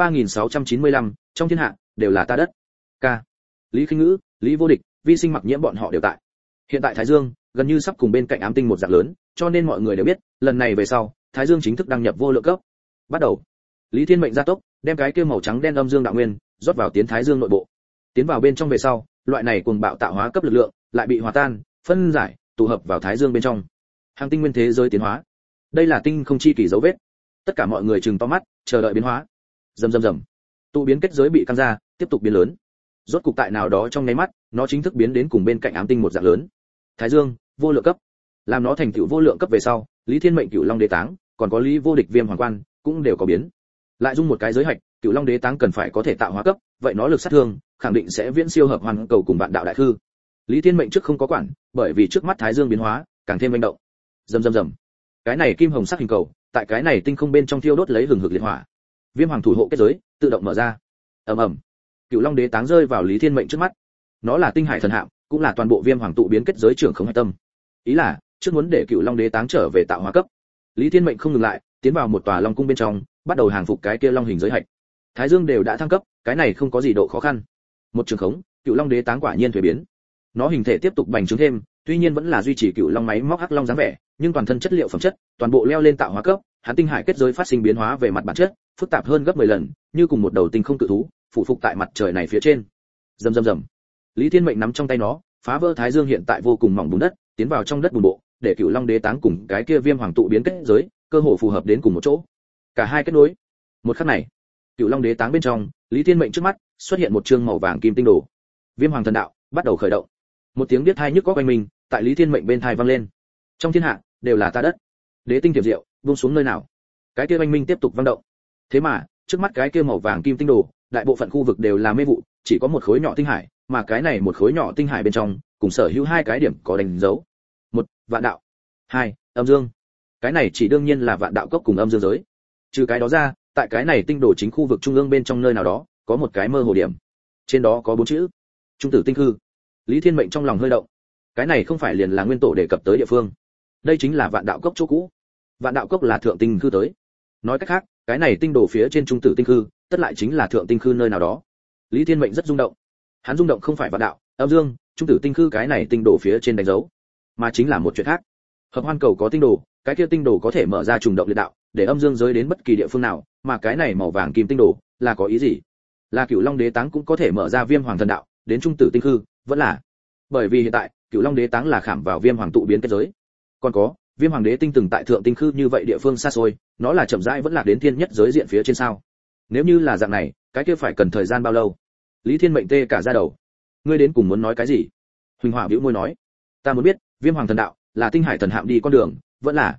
3695, trong thiên hạ đều là ta đất. K. Lý Khinh Ngữ, Lý Vô Địch, Vi Sinh Mặc Nhiễm bọn họ đều tại. Hiện tại Thái Dương gần như sắp cùng bên cạnh ám tinh một dạng lớn, cho nên mọi người đều biết, lần này về sau, Thái Dương chính thức đăng nhập vô lượng cấp. Bắt đầu. Lý Thiên Mệnh gia tốc, đem cái kia màu trắng đen âm dương đạo nguyên rót vào tiến Thái Dương nội bộ. Tiến vào bên trong về sau, loại này cuồng bạo tạo hóa cấp lực lượng lại bị hòa tan, phân giải, tụ hợp vào Thái Dương bên trong. Hàng tinh nguyên thế giới tiến hóa. Đây là tinh không chi kỳ dấu vết. Tất cả mọi người trừng to mắt, chờ đợi biến hóa. Rầm rầm rầm. Tụ biến kết giới bị căng ra, tiếp tục biến lớn. Rốt cục tại nào đó trong nháy mắt, nó chính thức biến đến cùng bên cạnh ám tinh một dạng lớn. Thái Dương, vô lượng cấp. Làm nó thành tựu vô lượng cấp về sau, Lý Thiên Mệnh Cửu Long Đế Táng, còn có Lý Vô Địch Viêm Hoàng Quan, cũng đều có biến. Lại dung một cái giới hạch, Cửu Long Đế Táng cần phải có thể tạo hóa cấp, vậy nó lực sát thương khẳng định sẽ viễn siêu Hợp Hoàn cầu cùng vạn đạo đại hư. Lý Thiên Mệnh trước không có quản, bởi vì trước mắt Thái Dương biến hóa, càng thêm manh động. Rầm rầm rầm. Cái này kim hồng sắc hình cầu, tại cái này tinh không bên trong thiêu đốt lấy hừng hực liệt hỏa. Viêm Hoàng thủ hộ kết giới tự động mở ra. Ầm ầm. Cửu Long Đế Táng rơi vào Lý Thiên Mệnh trước mắt. Nó là tinh hải thần hạm, cũng là toàn bộ Viêm Hoàng tụ biến kết giới trưởng khống hạch tâm. Ý là, trước muốn để Cửu Long Đế Táng trở về tạo hóa cấp. Lý Thiên Mệnh không ngừng lại, tiến vào một tòa long cung bên trong, bắt đầu hàng phục cái kia long hình giới hạch. Thái Dương đều đã thăng cấp, cái này không có gì độ khó khăn. Một trường khống, Cửu Long Đế Táng quả nhiên thuế biến. Nó hình thể tiếp tục bành trướng thêm, tuy nhiên vẫn là duy trì Cửu Long máy móc hắc long dáng vẻ, nhưng toàn thân chất liệu phẩm chất, toàn bộ leo lên tạo hóa cấp, hắn tinh hải kết giới phát sinh biến hóa về mặt bản chất, phức tạp hơn gấp 10 lần, như cùng một đầu tinh không cự thú, phủ phục tại mặt trời này phía trên. Rầm rầm rầm. Lý Thiên Mệnh nắm trong tay nó, phá vỡ Thái Dương hiện tại vô cùng mỏng bùn đất, tiến vào trong đất bùn bộ, để Cửu Long Đế Táng cùng cái kia Viêm Hoàng tụ biến kết giới, cơ hội phù hợp đến cùng một chỗ. Cả hai kết nối. Một khắc này, Cửu Long Đế Táng bên trong, Lý Thiên Mệnh trước mắt xuất hiện một chương màu vàng kim tinh đồ. Viêm Hoàng thần đạo bắt đầu khởi động. Một tiếng biết tai nhức có quanh mình, tại Lý Thiên Mệnh bên tai vang lên. Trong thiên hạ đều là ta đất. Đế tinh tiềm diệu, buông xuống nơi nào. Cái kia oanh minh tiếp tục vang động. Thế mà, trước mắt cái kia màu vàng kim tinh đồ, đại bộ phận khu vực đều là mê vụ, chỉ có một khối nhỏ tinh hải, mà cái này một khối nhỏ tinh hải bên trong, cùng sở hữu hai cái điểm có đánh dấu. Một, vạn đạo. Hai, âm dương. Cái này chỉ đương nhiên là vạn đạo cốc cùng âm dương giới. Trừ cái đó ra, tại cái này tinh đồ chính khu vực trung ương bên trong nơi nào đó, có một cái mơ hồ điểm. Trên đó có 4 chữ: Trung tử tinh hư. Lý Thiên Mệnh trong lòng hơi động. Cái này không phải liền là nguyên tổ đề cập tới địa phương. Đây chính là vạn đạo cốc chỗ cũ. Vạn đạo cốc là thượng tinh hư tới. Nói cách khác, cái này tinh đồ phía trên trung tử tinh hư, tất lại chính là thượng tinh hư nơi nào đó. Lý Thiên Mệnh rất rung động. Hắn rung động không phải vạn đạo, âm dương, trung tử tinh hư cái này tinh đồ phía trên đánh dấu, mà chính là một chuyện khác. Hợp Hoan cầu có tinh đồ, cái kia tinh đồ có thể mở ra trùng động liệt đạo, để âm dương giới đến bất kỳ địa phương nào, mà cái này màu vàng kim tinh đồ là có ý gì? Là Cửu Long Đế Táng cũng có thể mở ra Viêm Hoàng thần đạo, đến trung tử tinh hư, vẫn là bởi vì hiện tại Cửu Long Đế Táng là khảm vào Viêm Hoàng tụ biến kết giới. Còn có, Viêm Hoàng Đế tinh từng tại thượng tinh hư như vậy địa phương xa xôi, nó là chậm rãi vẫn lạc đến thiên nhất giới diện phía trên sao? Nếu như là dạng này, cái kia phải cần thời gian bao lâu? Lý Thiên Mệnh tê cả da đầu. Ngươi đến cùng muốn nói cái gì? Huỳnh Hỏa bĩu môi nói, ta muốn biết, Viêm Hoàng thần đạo là tinh hải thần hạm đi con đường, vẫn là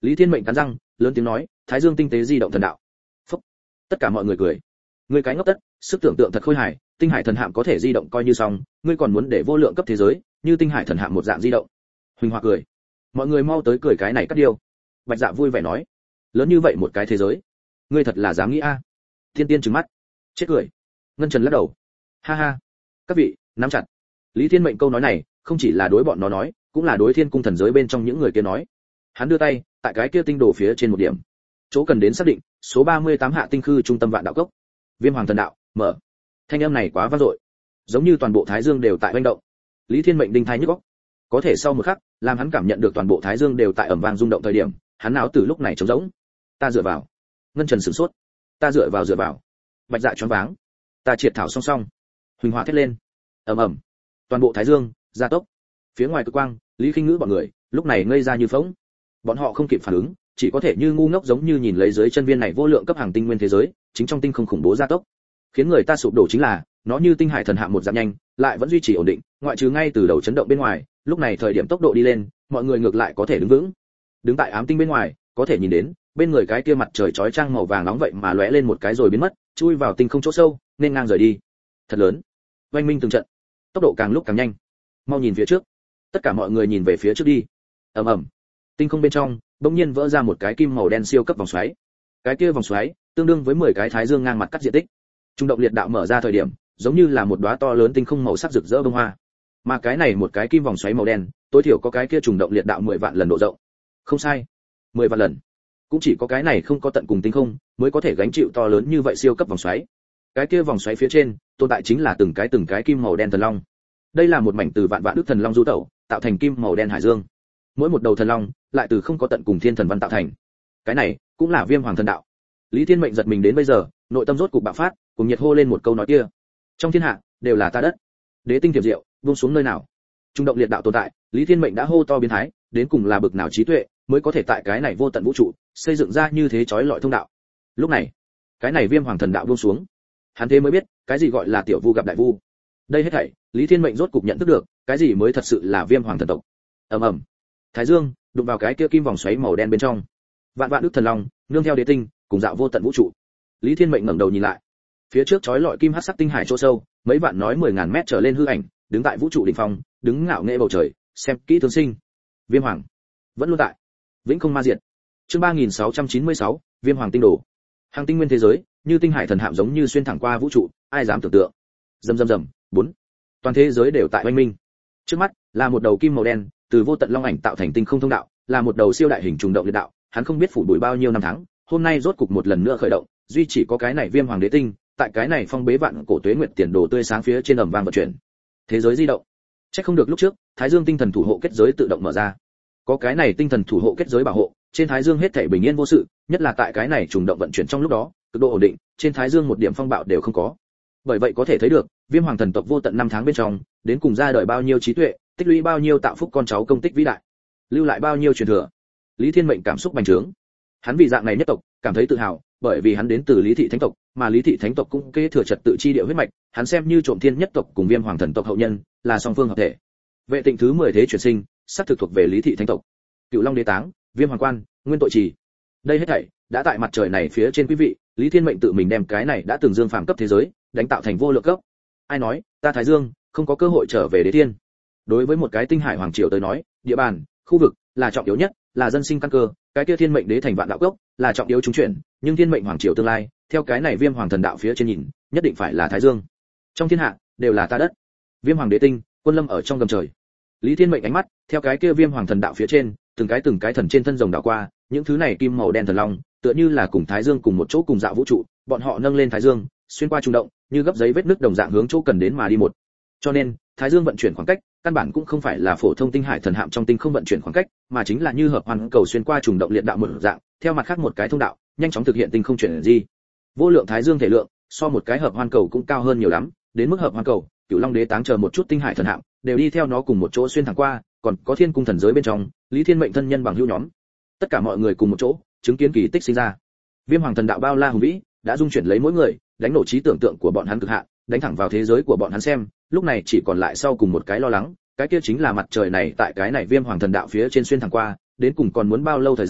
Lý Thiên Mệnh cắn răng, lớn tiếng nói, Thái Dương tinh tế di động thần đạo. Phúc. Tất cả mọi người cười. Ngươi cái ngốc tất, sức tưởng tượng thật khôi hài, tinh hải thần hạm có thể di động coi như xong, ngươi còn muốn để vô lượng cấp thế giới, như tinh hải thần hạm một dạng di động. Huỳnh Hoa cười. Mọi người mau tới cười cái này cắt điều. Bạch Dạ vui vẻ nói, lớn như vậy một cái thế giới, ngươi thật là dám nghĩ a? Thiên Tiên trừng mắt, chết cười. Ngân Trần lắc đầu, ha ha. Các vị, nắm chặt. Lý Thiên Mệnh câu nói này, không chỉ là đối bọn nó nói, cũng là đối thiên cung thần giới bên trong những người kia nói. Hắn đưa tay, tại cái kia tinh đồ phía trên một điểm. Chỗ cần đến xác định, số 38 hạ tinh khư trung tâm vạn đạo cốc. Viêm Hoàng thần đạo, mở. Thanh âm này quá vang dội, giống như toàn bộ Thái Dương đều tại hoành động. Lý Thiên Mệnh đinh thái nhức óc. Có thể sau một khắc, làm hắn cảm nhận được toàn bộ Thái Dương đều tại ầm vang rung động thời điểm, hắn não từ lúc này trống rỗng. Ta dựa vào. Ngân Trần sửng sốt. Ta dựa vào. Bạch Dạ choáng váng. Ta triệt thảo song song. Huỳnh Hỏa thét lên. Ầm ầm. Toàn bộ Thái Dương gia tốc. Phía ngoài cực quang, Lý Khinh Ngữ bọn người lúc này ngây ra như phỗng. Bọn họ không kịp phản ứng, chỉ có thể như ngu ngốc giống như nhìn lấy dưới chân viên này vô lượng cấp hàng tinh nguyên thế giới, chính trong tinh không khủng bố gia tốc. Khiến người ta sụp đổ chính là, nó như tinh hải thần hạm một dạng nhanh, lại vẫn duy trì ổn định, ngoại trừ ngay từ đầu chấn động bên ngoài, lúc này thời điểm tốc độ đi lên, mọi người ngược lại có thể đứng vững. Đứng tại ám tinh bên ngoài, có thể nhìn đến, bên người cái kia mặt trời chói chang màu vàng nóng vậy mà lóe lên một cái rồi biến mất, chui vào tinh không chỗ sâu, nên ngang rời đi. Thật lớn. Oanh minh từng trận, tốc độ càng lúc càng nhanh. Mau nhìn phía trước. Tất cả mọi người nhìn về phía trước đi. Ầm ầm. Tinh không bên trong, bỗng nhiên vỡ ra một cái kim màu đen siêu cấp vòng xoáy. Cái kia vòng xoáy, tương đương với 10 cái thái dương ngang mặt cắt diện tích. Trung động liệt đạo mở ra thời điểm, giống như là một đóa to lớn tinh không màu sắc rực rỡ bông hoa. Mà cái này một cái kim vòng xoáy màu đen, tối thiểu có cái kia trùng động liệt đạo 10 vạn lần độ rộng. Không sai, 10 vạn lần. Cũng chỉ có cái này không có tận cùng tinh không, mới có thể gánh chịu to lớn như vậy siêu cấp vòng xoáy. Cái kia vòng xoáy phía trên, tồn tại chính là từng cái kim màu đen thần long. Đây là một mảnh từ vạn vạn đức thần long du tẩu, tạo thành kim màu đen hải dương. Mỗi một đầu thần long lại từ không có tận cùng thiên thần văn tạo thành. Cái này cũng là Viêm Hoàng thần đạo. Lý Thiên Mệnh giật mình đến bây giờ, nội tâm rốt cục bạo phát, cùng nhiệt hô lên một câu nói kia. Trong thiên hạ đều là ta đất. Đế tinh tiệp diệu, buông xuống nơi nào? Trung động liệt đạo tồn tại, Lý Thiên Mệnh đã hô to biến thái, đến cùng là bực nào trí tuệ, mới có thể tại cái này vô tận vũ trụ, xây dựng ra như thế chói lọi thông đạo. Lúc này, cái này Viêm Hoàng thần đạo buông xuống. Hắn thế mới biết, cái gì gọi là tiểu vu gặp đại vu. Đây hết thảy, Lý Thiên Mệnh rốt cục nhận thức được, cái gì mới thật sự là Viêm Hoàng thần tộc. Ầm ầm. Thái Dương đụng vào cái kia kim vòng xoáy màu đen bên trong. Vạn vạn đức thần long, nương theo đế tinh, cùng dạo vô tận vũ trụ. Lý Thiên Mệnh ngẩng đầu nhìn lại. Phía trước chói lọi kim hắc sắc tinh hải chỗ sâu, mấy vạn nói 10.000 mét trở lên hư ảnh, đứng tại vũ trụ đỉnh phong, đứng ngạo nghễ bầu trời, xem kỹ thương sinh. Viêm Hoàng vẫn luôn tại, vĩnh không ma diệt. Chương 3696, Viêm Hoàng tinh đồ. Hàng tinh nguyên thế giới, như tinh hải thần hạm giống như xuyên thẳng qua vũ trụ, ai dám tưởng tượng. Rầm rầm rầm, 4. Toàn thế giới đều tại oanh minh. Trước mắt là một đầu kim màu đen, từ vô tận long ảnh tạo thành tinh không thông đạo, là một đầu siêu đại hình trùng động liệt đạo, hắn không biết phủ bụi bao nhiêu năm tháng, hôm nay rốt cục một lần nữa khởi động, duy chỉ có cái này Viêm Hoàng đế tinh, tại cái này phong bế vạn cổ tuế nguyệt tiền đồ tươi sáng phía trên ầm vang vận chuyển. Thế giới di động. Chắc không được lúc trước, Thái Dương tinh thần thủ hộ kết giới tự động mở ra. Có cái này tinh thần thủ hộ kết giới bảo hộ, trên Thái Dương hết thảy bình yên vô sự, nhất là tại cái này trùng động vận chuyển trong lúc đó, cực độ ổn định, trên Thái Dương một điểm phong bạo đều không có. Bởi vậy có thể thấy được, Viêm Hoàng thần tộc vô tận năm tháng bên trong, đến cùng ra đời bao nhiêu trí tuệ, tích lũy bao nhiêu tạo phúc con cháu công tích vĩ đại, lưu lại bao nhiêu truyền thừa. Lý Thiên Mệnh cảm xúc bành trướng. Hắn vì dạng này nhất tộc, cảm thấy tự hào, bởi vì hắn đến từ Lý thị thánh tộc, mà Lý thị thánh tộc cũng kế thừa trật tự chi địa huyết mạch, hắn xem như trộm thiên nhất tộc cùng Viêm Hoàng thần tộc hậu nhân, là song phương hợp thể. Vệ tịnh thứ 10 thế chuyển sinh, sắp thực thuộc về Lý thị thánh tộc. Cựu Long đế táng, Viêm Hoàng quan, nguyên tội trì. Đây hết thảy đã tại mặt trời này phía trên quý vị, Lý Thiên Mệnh tự mình đem cái này đã từng dương phàm cấp thế giới, đánh tạo thành vô lượng cấp. Ai nói, ta Thái Dương không có cơ hội trở về đế thiên. Đối với một cái tinh hải hoàng triều tới nói, địa bàn, khu vực là trọng yếu nhất, là dân sinh căn cơ, cái kia Thiên Mệnh đế thành vạn đạo cốc là trọng yếu trung chuyển, nhưng Thiên Mệnh hoàng triều tương lai, theo cái này Viêm Hoàng thần đạo phía trên nhìn, nhất định phải là Thái Dương. Trong thiên hạ đều là ta đất. Viêm Hoàng đế tinh, quân lâm ở trong gầm trời. Lý Thiên Mệnh ánh mắt theo cái kia Viêm Hoàng thần đạo phía trên, từng cái thần trên thân rồng đảo qua, những thứ này kim màu đen thần long, tựa như là cùng Thái Dương cùng một chỗ cùng dạo vũ trụ, bọn họ nâng lên Thái Dương, xuyên qua trung động, như gấp giấy vết nước đồng dạng hướng chỗ cần đến mà đi một. Cho nên, Thái Dương vận chuyển khoảng cách, căn bản cũng không phải là phổ thông tinh hải thần hạm trong tinh không vận chuyển khoảng cách, mà chính là như hợp hoàn cầu xuyên qua trùng động liệt đạo một dạng, theo mặt khác một cái thông đạo, nhanh chóng thực hiện tinh không chuyển di. Vô lượng Thái Dương thể lượng, so một cái hợp hoàn cầu cũng cao hơn nhiều lắm, đến mức hợp hoàn cầu, Cửu Long đế táng chờ một chút tinh hải thần hạm, đều đi theo nó cùng một chỗ xuyên thẳng qua, còn có Thiên cung thần giới bên trong, Lý Thiên Mệnh thân nhân bằng hữu nhóm. Tất cả mọi người cùng một chỗ, chứng kiến kỳ tích sinh ra. Viêm Hoàng thần đạo bao la hùng vĩ, đã dung chuyển lấy mỗi người, đánh nổ trí tưởng tượng của bọn hắn cực hạn, đánh thẳng vào thế giới của bọn hắn xem, lúc này chỉ còn lại sau cùng một cái lo lắng, cái kia chính là mặt trời này tại cái này Viêm Hoàng thần đạo phía trên xuyên thẳng qua, đến cùng còn muốn bao lâu thời gian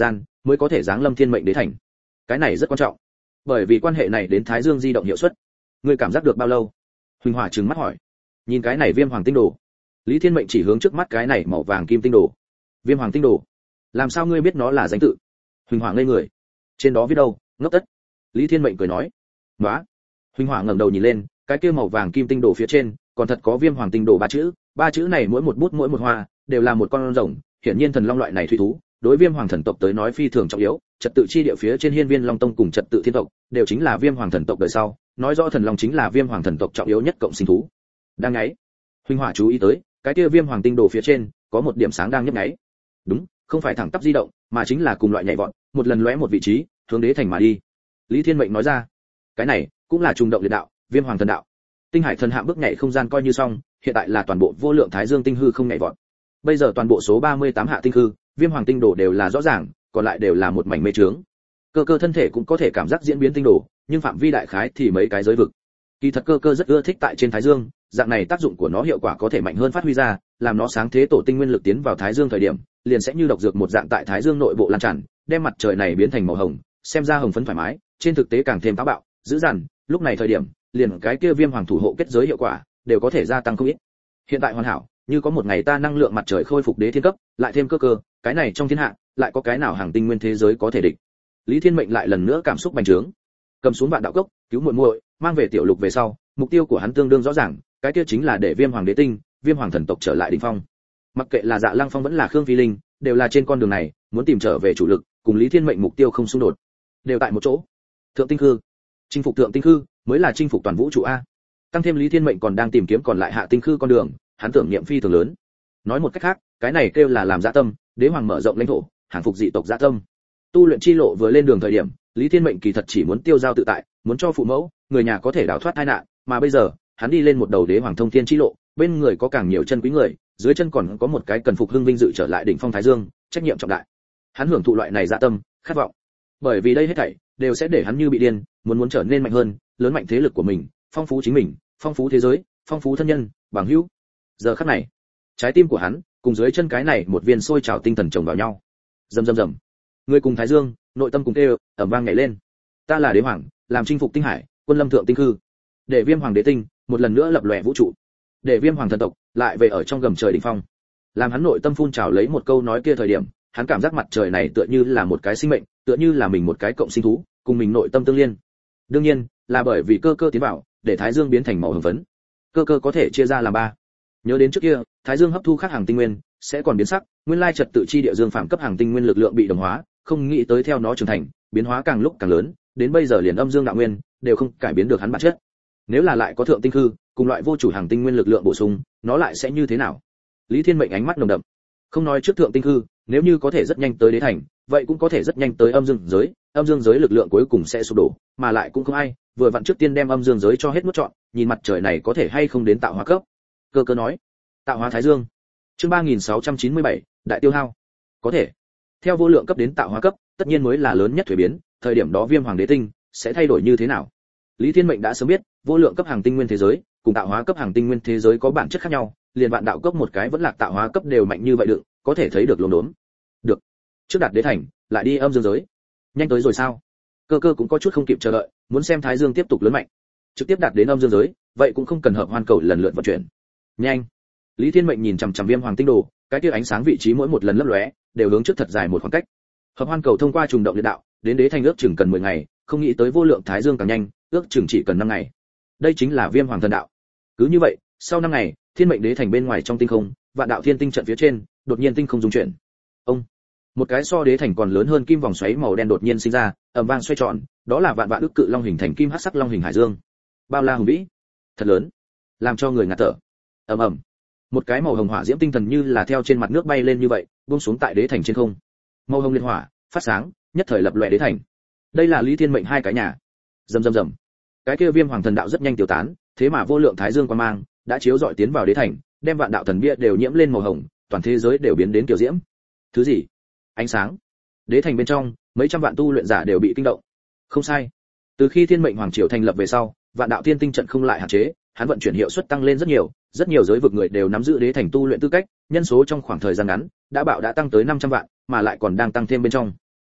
mới có thể giáng lâm thiên mệnh đế thành. Cái này rất quan trọng, bởi vì quan hệ này đến Thái Dương di động hiệu suất. Ngươi cảm giác được bao lâu? Huỳnh Hỏa trừng mắt hỏi. Nhìn cái này viêm hoàng tinh đồ. Lý Thiên Mệnh chỉ hướng trước mắt cái này màu vàng kim tinh đồ. Viêm hoàng tinh đồ? Làm sao ngươi biết nó là danh tự? Huỳnh Hỏa ngây người. Trên đó viết đâu? Ngốc tất. Lý Thiên Mệnh cười nói. Nóa. Huỳnh Hỏa ngẩng đầu nhìn lên, cái kia màu vàng kim tinh đồ phía trên, còn thật có viêm hoàng tinh đồ ba chữ này mỗi một bút mỗi một hoa, đều là một con rồng, hiển nhiên thần long loại này thủy thú, đối viêm hoàng thần tộc tới nói phi thường trọng yếu, trật tự chi địa phía trên hiên viên long tông cùng trật tự thiên tộc, đều chính là viêm hoàng thần tộc đời sau, nói rõ thần long chính là viêm hoàng thần tộc trọng yếu nhất cộng sinh thú. Đang ngáy. Huỳnh Hỏa chú ý tới, cái kia viêm hoàng tinh đồ phía trên, có một điểm sáng đang nhấp nháy. Đúng, không phải thẳng tắp di động, mà chính là cùng loại nhảy vọt, một lần lóe một vị trí, hướng đế thành mà đi. Lý Thiên Mệnh nói ra, cái này cũng là trùng động liệt đạo, viêm hoàng thần đạo. Tinh hải thần hạm bước nhảy không gian coi như xong, hiện tại là toàn bộ vô lượng thái dương tinh hư không nhảy vọt. Bây giờ toàn bộ số 38 hạ tinh hư, viêm hoàng tinh đồ đều là rõ ràng, còn lại đều là một mảnh mê trướng. Cơ cơ thân thể cũng có thể cảm giác diễn biến tinh đồ, nhưng phạm vi đại khái thì mấy cái giới vực. Kỳ thật cơ cơ rất ưa thích tại trên thái dương, dạng này tác dụng của nó hiệu quả có thể mạnh hơn phát huy ra, làm nó sáng thế tổ tinh nguyên lực tiến vào thái dương thời điểm, liền sẽ như độc dược một dạng tại thái dương nội bộ lan tràn, đem mặt trời này biến thành màu hồng, xem ra hồng phấn thoải mái, trên thực tế càng thêm táo bạo, dữ dằn, lúc này thời điểm, liền cái kia viêm hoàng thủ hộ kết giới hiệu quả đều có thể gia tăng không ít. Hiện tại hoàn hảo, như có một ngày ta năng lượng mặt trời khôi phục đế thiên cấp, lại thêm cơ cơ, cái này trong thiên hạ, lại có cái nào hàng tinh nguyên thế giới có thể địch. Lý Thiên Mệnh lại lần nữa cảm xúc bành trướng. Cầm xuống vạn đạo cốc, cứu muội muội, mang về tiểu lục về sau, mục tiêu của hắn tương đương rõ ràng, cái kia chính là để viêm hoàng đế tinh, viêm hoàng thần tộc trở lại đỉnh phong. Mặc kệ là Dạ Lăng Phong vẫn là Khương Phi Linh, đều là trên con đường này, muốn tìm trở về chủ lực, cùng Lý Thiên Mệnh mục tiêu không xung đột, đều tại một chỗ. Thượng tinh khư, chinh phục thượng tinh khư mới là chinh phục toàn vũ trụ a. Tăng thêm Lý Thiên Mệnh còn đang tìm kiếm còn lại hạ tinh khư con đường, hắn tưởng niệm phi thường lớn. Nói một cách khác, cái này kêu là làm dạ tâm, đế hoàng mở rộng lãnh thổ, hàng phục dị tộc dạ tâm. Tu luyện chi lộ vừa lên đường thời điểm, Lý Thiên Mệnh kỳ thật chỉ muốn tiêu giao tự tại, muốn cho phụ mẫu, người nhà có thể đào thoát tai nạn, mà bây giờ, hắn đi lên một đầu đế hoàng thông thiên chi lộ, bên người có càng nhiều chân quý người, dưới chân còn có một cái cần phục hưng vinh dự trở lại đỉnh phong thái dương, trách nhiệm trọng đại. Hắn hưởng thụ loại này dạ tâm, khát vọng. Bởi vì đây hết thảy đều sẽ để hắn như bị điên, muốn trở nên mạnh hơn, lớn mạnh thế lực của mình, phong phú chính mình, phong phú thế giới, phong phú thân nhân, bằng hữu. Giờ khắc này, trái tim của hắn cùng dưới chân cái này một viên sôi trào tinh thần chồng vào nhau. Rầm rầm rầm. Người cùng thái dương, nội tâm cùng kêu, ầm vang nhảy lên. Ta là đế hoàng, làm chinh phục tinh hải, quân lâm thượng tinh khư. Để viêm hoàng đế tinh một lần nữa lập lòe vũ trụ. Để viêm hoàng thần tộc lại về ở trong gầm trời đỉnh phong. Làm hắn nội tâm phun trào lấy một câu nói kia thời điểm, hắn cảm giác mặt trời này tựa như là một cái sinh mệnh, tựa như là mình một cái cộng sinh thú, cùng mình nội tâm tương liên. Đương nhiên, là bởi vì cơ cơ tiến vào, để thái dương biến thành màu hồng phấn. Cơ cơ có thể chia ra làm ba. Nhớ đến trước kia, thái dương hấp thu khác hàng tinh nguyên, sẽ còn biến sắc, nguyên lai trật tự chi địa dương phạm cấp hàng tinh nguyên lực lượng bị đồng hóa, không nghĩ tới theo nó trưởng thành, biến hóa càng lúc càng lớn, đến bây giờ liền âm dương đạo nguyên đều không cải biến được hắn bản chất. Nếu là lại có thượng tinh hư, cùng loại vô chủ hàng tinh nguyên lực lượng bổ sung, nó lại sẽ như thế nào? Lý Thiên Mệnh ánh mắt nồng đậm. Không nói trước thượng tinh hư, nếu như có thể rất nhanh tới đế thành, vậy cũng có thể rất nhanh tới âm dương giới lực lượng cuối cùng sẽ sụp đổ, mà lại cũng không ai, vừa vặn trước tiên đem âm dương giới cho hết nuốt trọn, nhìn mặt trời này có thể hay không đến tạo hóa cấp. Cơ cơ nói, tạo hóa thái dương. Chương 3697, đại tiêu hao. Có thể. Theo vô lượng cấp đến tạo hóa cấp, tất nhiên mới là lớn nhất thuế biến, thời điểm đó viêm hoàng đế tinh sẽ thay đổi như thế nào? Lý Thiên Mệnh đã sớm biết, vô lượng cấp hàng tinh nguyên thế giới cùng tạo hóa cấp hàng tinh nguyên thế giới có bản chất khác nhau, liền vạn đạo cấp một cái vẫn là tạo hóa cấp đều mạnh như vậy được, có thể thấy được luống đốn. Được. Trước đạt đế thành, lại đi âm dương giới. Nhanh tới rồi sao? Cơ cơ cũng có chút không kịp chờ đợi, muốn xem thái dương tiếp tục lớn mạnh. Trực tiếp đạt đến âm dương giới, vậy cũng không cần hợp hoan cầu lần lượt vận chuyển. Nhanh. Lý Thiên Mệnh nhìn chằm chằm viêm hoàng tinh đồ, cái tia ánh sáng vị trí mỗi một lần lấp lóe, đều hướng trước thật dài một khoảng cách. Hợp hoan cầu thông qua trùng động liệt đạo, đến đế thành ước chừng cần 10 ngày, không nghĩ tới vô lượng thái dương càng nhanh, ước chừng chỉ cần 5 ngày. Đây chính là viêm hoàng thần đạo. Cứ như vậy, sau 5 ngày, thiên mệnh đế thành bên ngoài trong tinh không, vạn đạo thiên tinh trận phía trên, đột nhiên tinh không rung chuyển. Ông, một cái so đế thành còn lớn hơn kim vòng xoáy màu đen đột nhiên sinh ra, ầm vang xoay tròn, đó là vạn vạn ức cự long hình thành kim hắc sắc long hình hải dương. Bao la hùng vĩ, thật lớn, làm cho người ngạt thở. Ầm ầm, một cái màu hồng hỏa diễm tinh thần như là theo trên mặt nước bay lên như vậy, buông xuống tại đế thành trên không. Màu hồng liệt hỏa phát sáng, nhất thời lập lòe đế thành. Đây là Lý Thiên Mệnh hai cái nhà. Rầm rầm rầm. Cái kia viêm hoàng thần đạo rất nhanh tiêu tán, thế mà vô lượng thái dương quang mang đã chiếu rọi tiến vào đế thành, đem vạn đạo thần bia đều nhiễm lên màu hồng, toàn thế giới đều biến đến kiểu diễm. Thứ gì? Ánh sáng. Đế thành bên trong, mấy trăm vạn tu luyện giả đều bị kinh động. Không sai. Từ khi Thiên Mệnh Hoàng triều thành lập về sau, vạn đạo thiên tinh trận không lại hạn chế, hắn vận chuyển hiệu suất tăng lên rất nhiều giới vực người đều nắm giữ đế thành tu luyện tư cách, nhân số trong khoảng thời gian ngắn đã tăng tới 500 vạn, mà lại còn đang tăng thêm bên trong.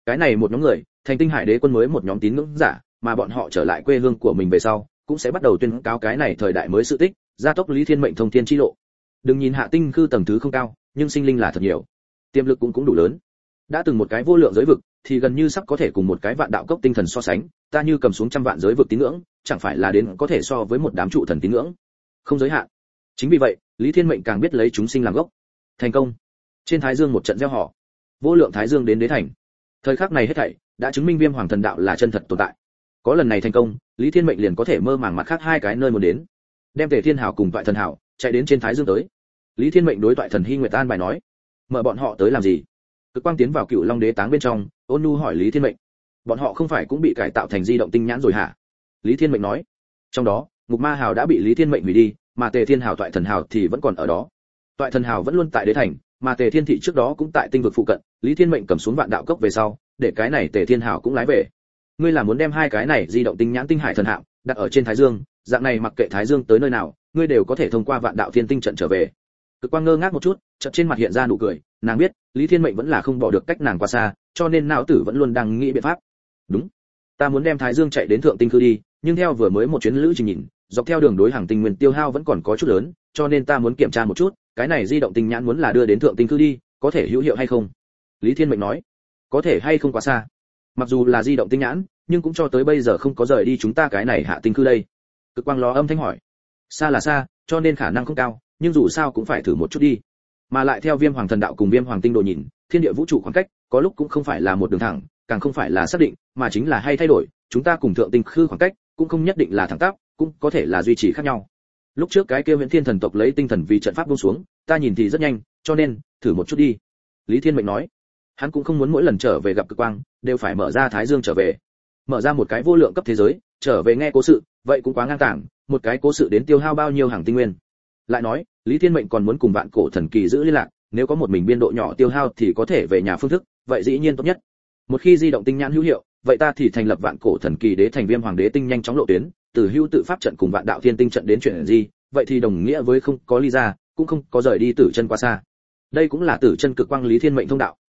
Cái này một nhóm người, thành Tinh Hải Đế quân mới một nhóm tín ngưỡng giả, mà bọn họ trở lại quê hương của mình về sau, cũng sẽ bắt đầu tuyên cáo cái này thời đại mới sự tích, gia tốc Lý Thiên Mệnh thông thiên chi lộ. Đừng nhìn Hạ Tinh cư tầng thứ không cao, nhưng sinh linh là thật nhiều, tiềm lực cũng đủ lớn. Đã từng một cái vô lượng giới vực, thì gần như sắp có thể cùng một cái vạn đạo cốc tinh thần so sánh, ta như cầm xuống trăm vạn giới vực tín ngưỡng, chẳng phải là đến có thể so với một đám trụ thần tín ngưỡng. Không giới hạn. Chính vì vậy, Lý Thiên Mệnh càng biết lấy chúng sinh làm gốc. Thành công. Trên Thái Dương một trận gieo họ. Vô lượng Thái Dương đến đế thành. Thời khắc này hết thảy đã chứng minh Viêm Hoàng Thần Đạo là chân thật tồn tại. Có lần này thành công, Lý Thiên Mệnh liền có thể mơ màng mặt khác hai cái nơi muốn đến. Đem Tề Thiên Hào cùng Toại Thần Hào chạy đến trên Thái Dương tới. Lý Thiên Mệnh đối Toại Thần Hy Nguyệt an bài nói: "Mở bọn họ tới làm gì?" Cực Quang tiến vào Cửu Long Đế táng bên trong, Ôn Nhu hỏi Lý Thiên Mệnh: "Bọn họ không phải cũng bị cải tạo thành di động tinh nhãn rồi hả?" Lý Thiên Mệnh nói: "Trong đó, Ngục Ma Hào đã bị Lý Thiên Mệnh hủy đi, mà Tề Thiên Hào Toại Thần Hào thì vẫn còn ở đó. Toại Thần Hào vẫn luôn tại đế thành, mà Tề Thiên thị trước đó cũng tại tinh vực phụ cận, Lý Thiên Mệnh cầm xuống vạn đạo cốc về sau, để cái này Tề Thiên Hào cũng lái về. Ngươi là muốn đem hai cái này di động tinh nhãn tinh hải thần hạm đặt ở trên Thái Dương, dạng này mặc kệ Thái Dương tới nơi nào, ngươi đều có thể thông qua vạn đạo thiên tinh trận trở về." Cực Quang ngơ ngác một chút, chợt trên mặt hiện ra nụ cười, nàng biết, Lý Thiên Mệnh vẫn là không bỏ được cách nàng quá xa, cho nên não tử vẫn luôn đang nghĩ biện pháp. "Đúng, ta muốn đem Thái Dương chạy đến thượng tinh cư đi, nhưng theo vừa mới một chuyến lữ trình nhìn, dọc theo đường đối hàng tinh nguyên tiêu hao vẫn còn có chút lớn, cho nên ta muốn kiểm tra một chút, cái này di động tinh nhãn muốn là đưa đến thượng tinh cư đi, có thể hữu hiệu hay không?" Lý Thiên Mệnh nói: "Có thể hay không quá xa. Mặc dù là di động tinh nhãn, nhưng cũng cho tới bây giờ không có rời đi chúng ta cái này hạ tinh cư đây." Cực Quang lo âm thanh hỏi: "Xa là xa, cho nên khả năng không cao, nhưng dù sao cũng phải thử một chút đi. Mà lại theo Viêm Hoàng Thần Đạo cùng Viêm Hoàng Tinh Đồ nhìn, thiên địa vũ trụ khoảng cách, có lúc cũng không phải là một đường thẳng, càng không phải là xác định, mà chính là hay thay đổi, chúng ta cùng thượng tinh khư khoảng cách, cũng không nhất định là thẳng tắp, cũng có thể là duy trì khác nhau. Lúc trước cái kia Viễn Thiên thần tộc lấy tinh thần vì trận pháp buông xuống, ta nhìn thì rất nhanh, cho nên thử một chút đi." Lý Thiên Mệnh nói. Hắn cũng không muốn mỗi lần trở về gặp Cực Quang đều phải mở ra Thái Dương trở về, mở ra một cái vô lượng cấp thế giới, trở về nghe cố sự, vậy cũng quá ngang tàng, một cái cố sự đến tiêu hao bao nhiêu hàng tinh nguyên. Lại nói, Lý Thiên Mệnh còn muốn cùng Vạn Cổ Thần Kỳ giữ liên lạc, nếu có một mình biên độ nhỏ tiêu hao thì có thể về nhà phương thức, vậy dĩ nhiên tốt nhất. Một khi di động tinh nhãn hữu hiệu, vậy ta thì thành lập Vạn Cổ Thần Kỳ đế thành Viêm Hoàng đế tinh nhanh chóng lộ tuyến, từ hữu tự pháp trận cùng Vạn Đạo Thiên tinh trận đến chuyện gì, vậy thì đồng nghĩa với không có ly ra, cũng không có rời đi Tử Chân quá xa. Đây cũng là Tử Chân Cực Quang Lý Thiên Mệnh thông đạo.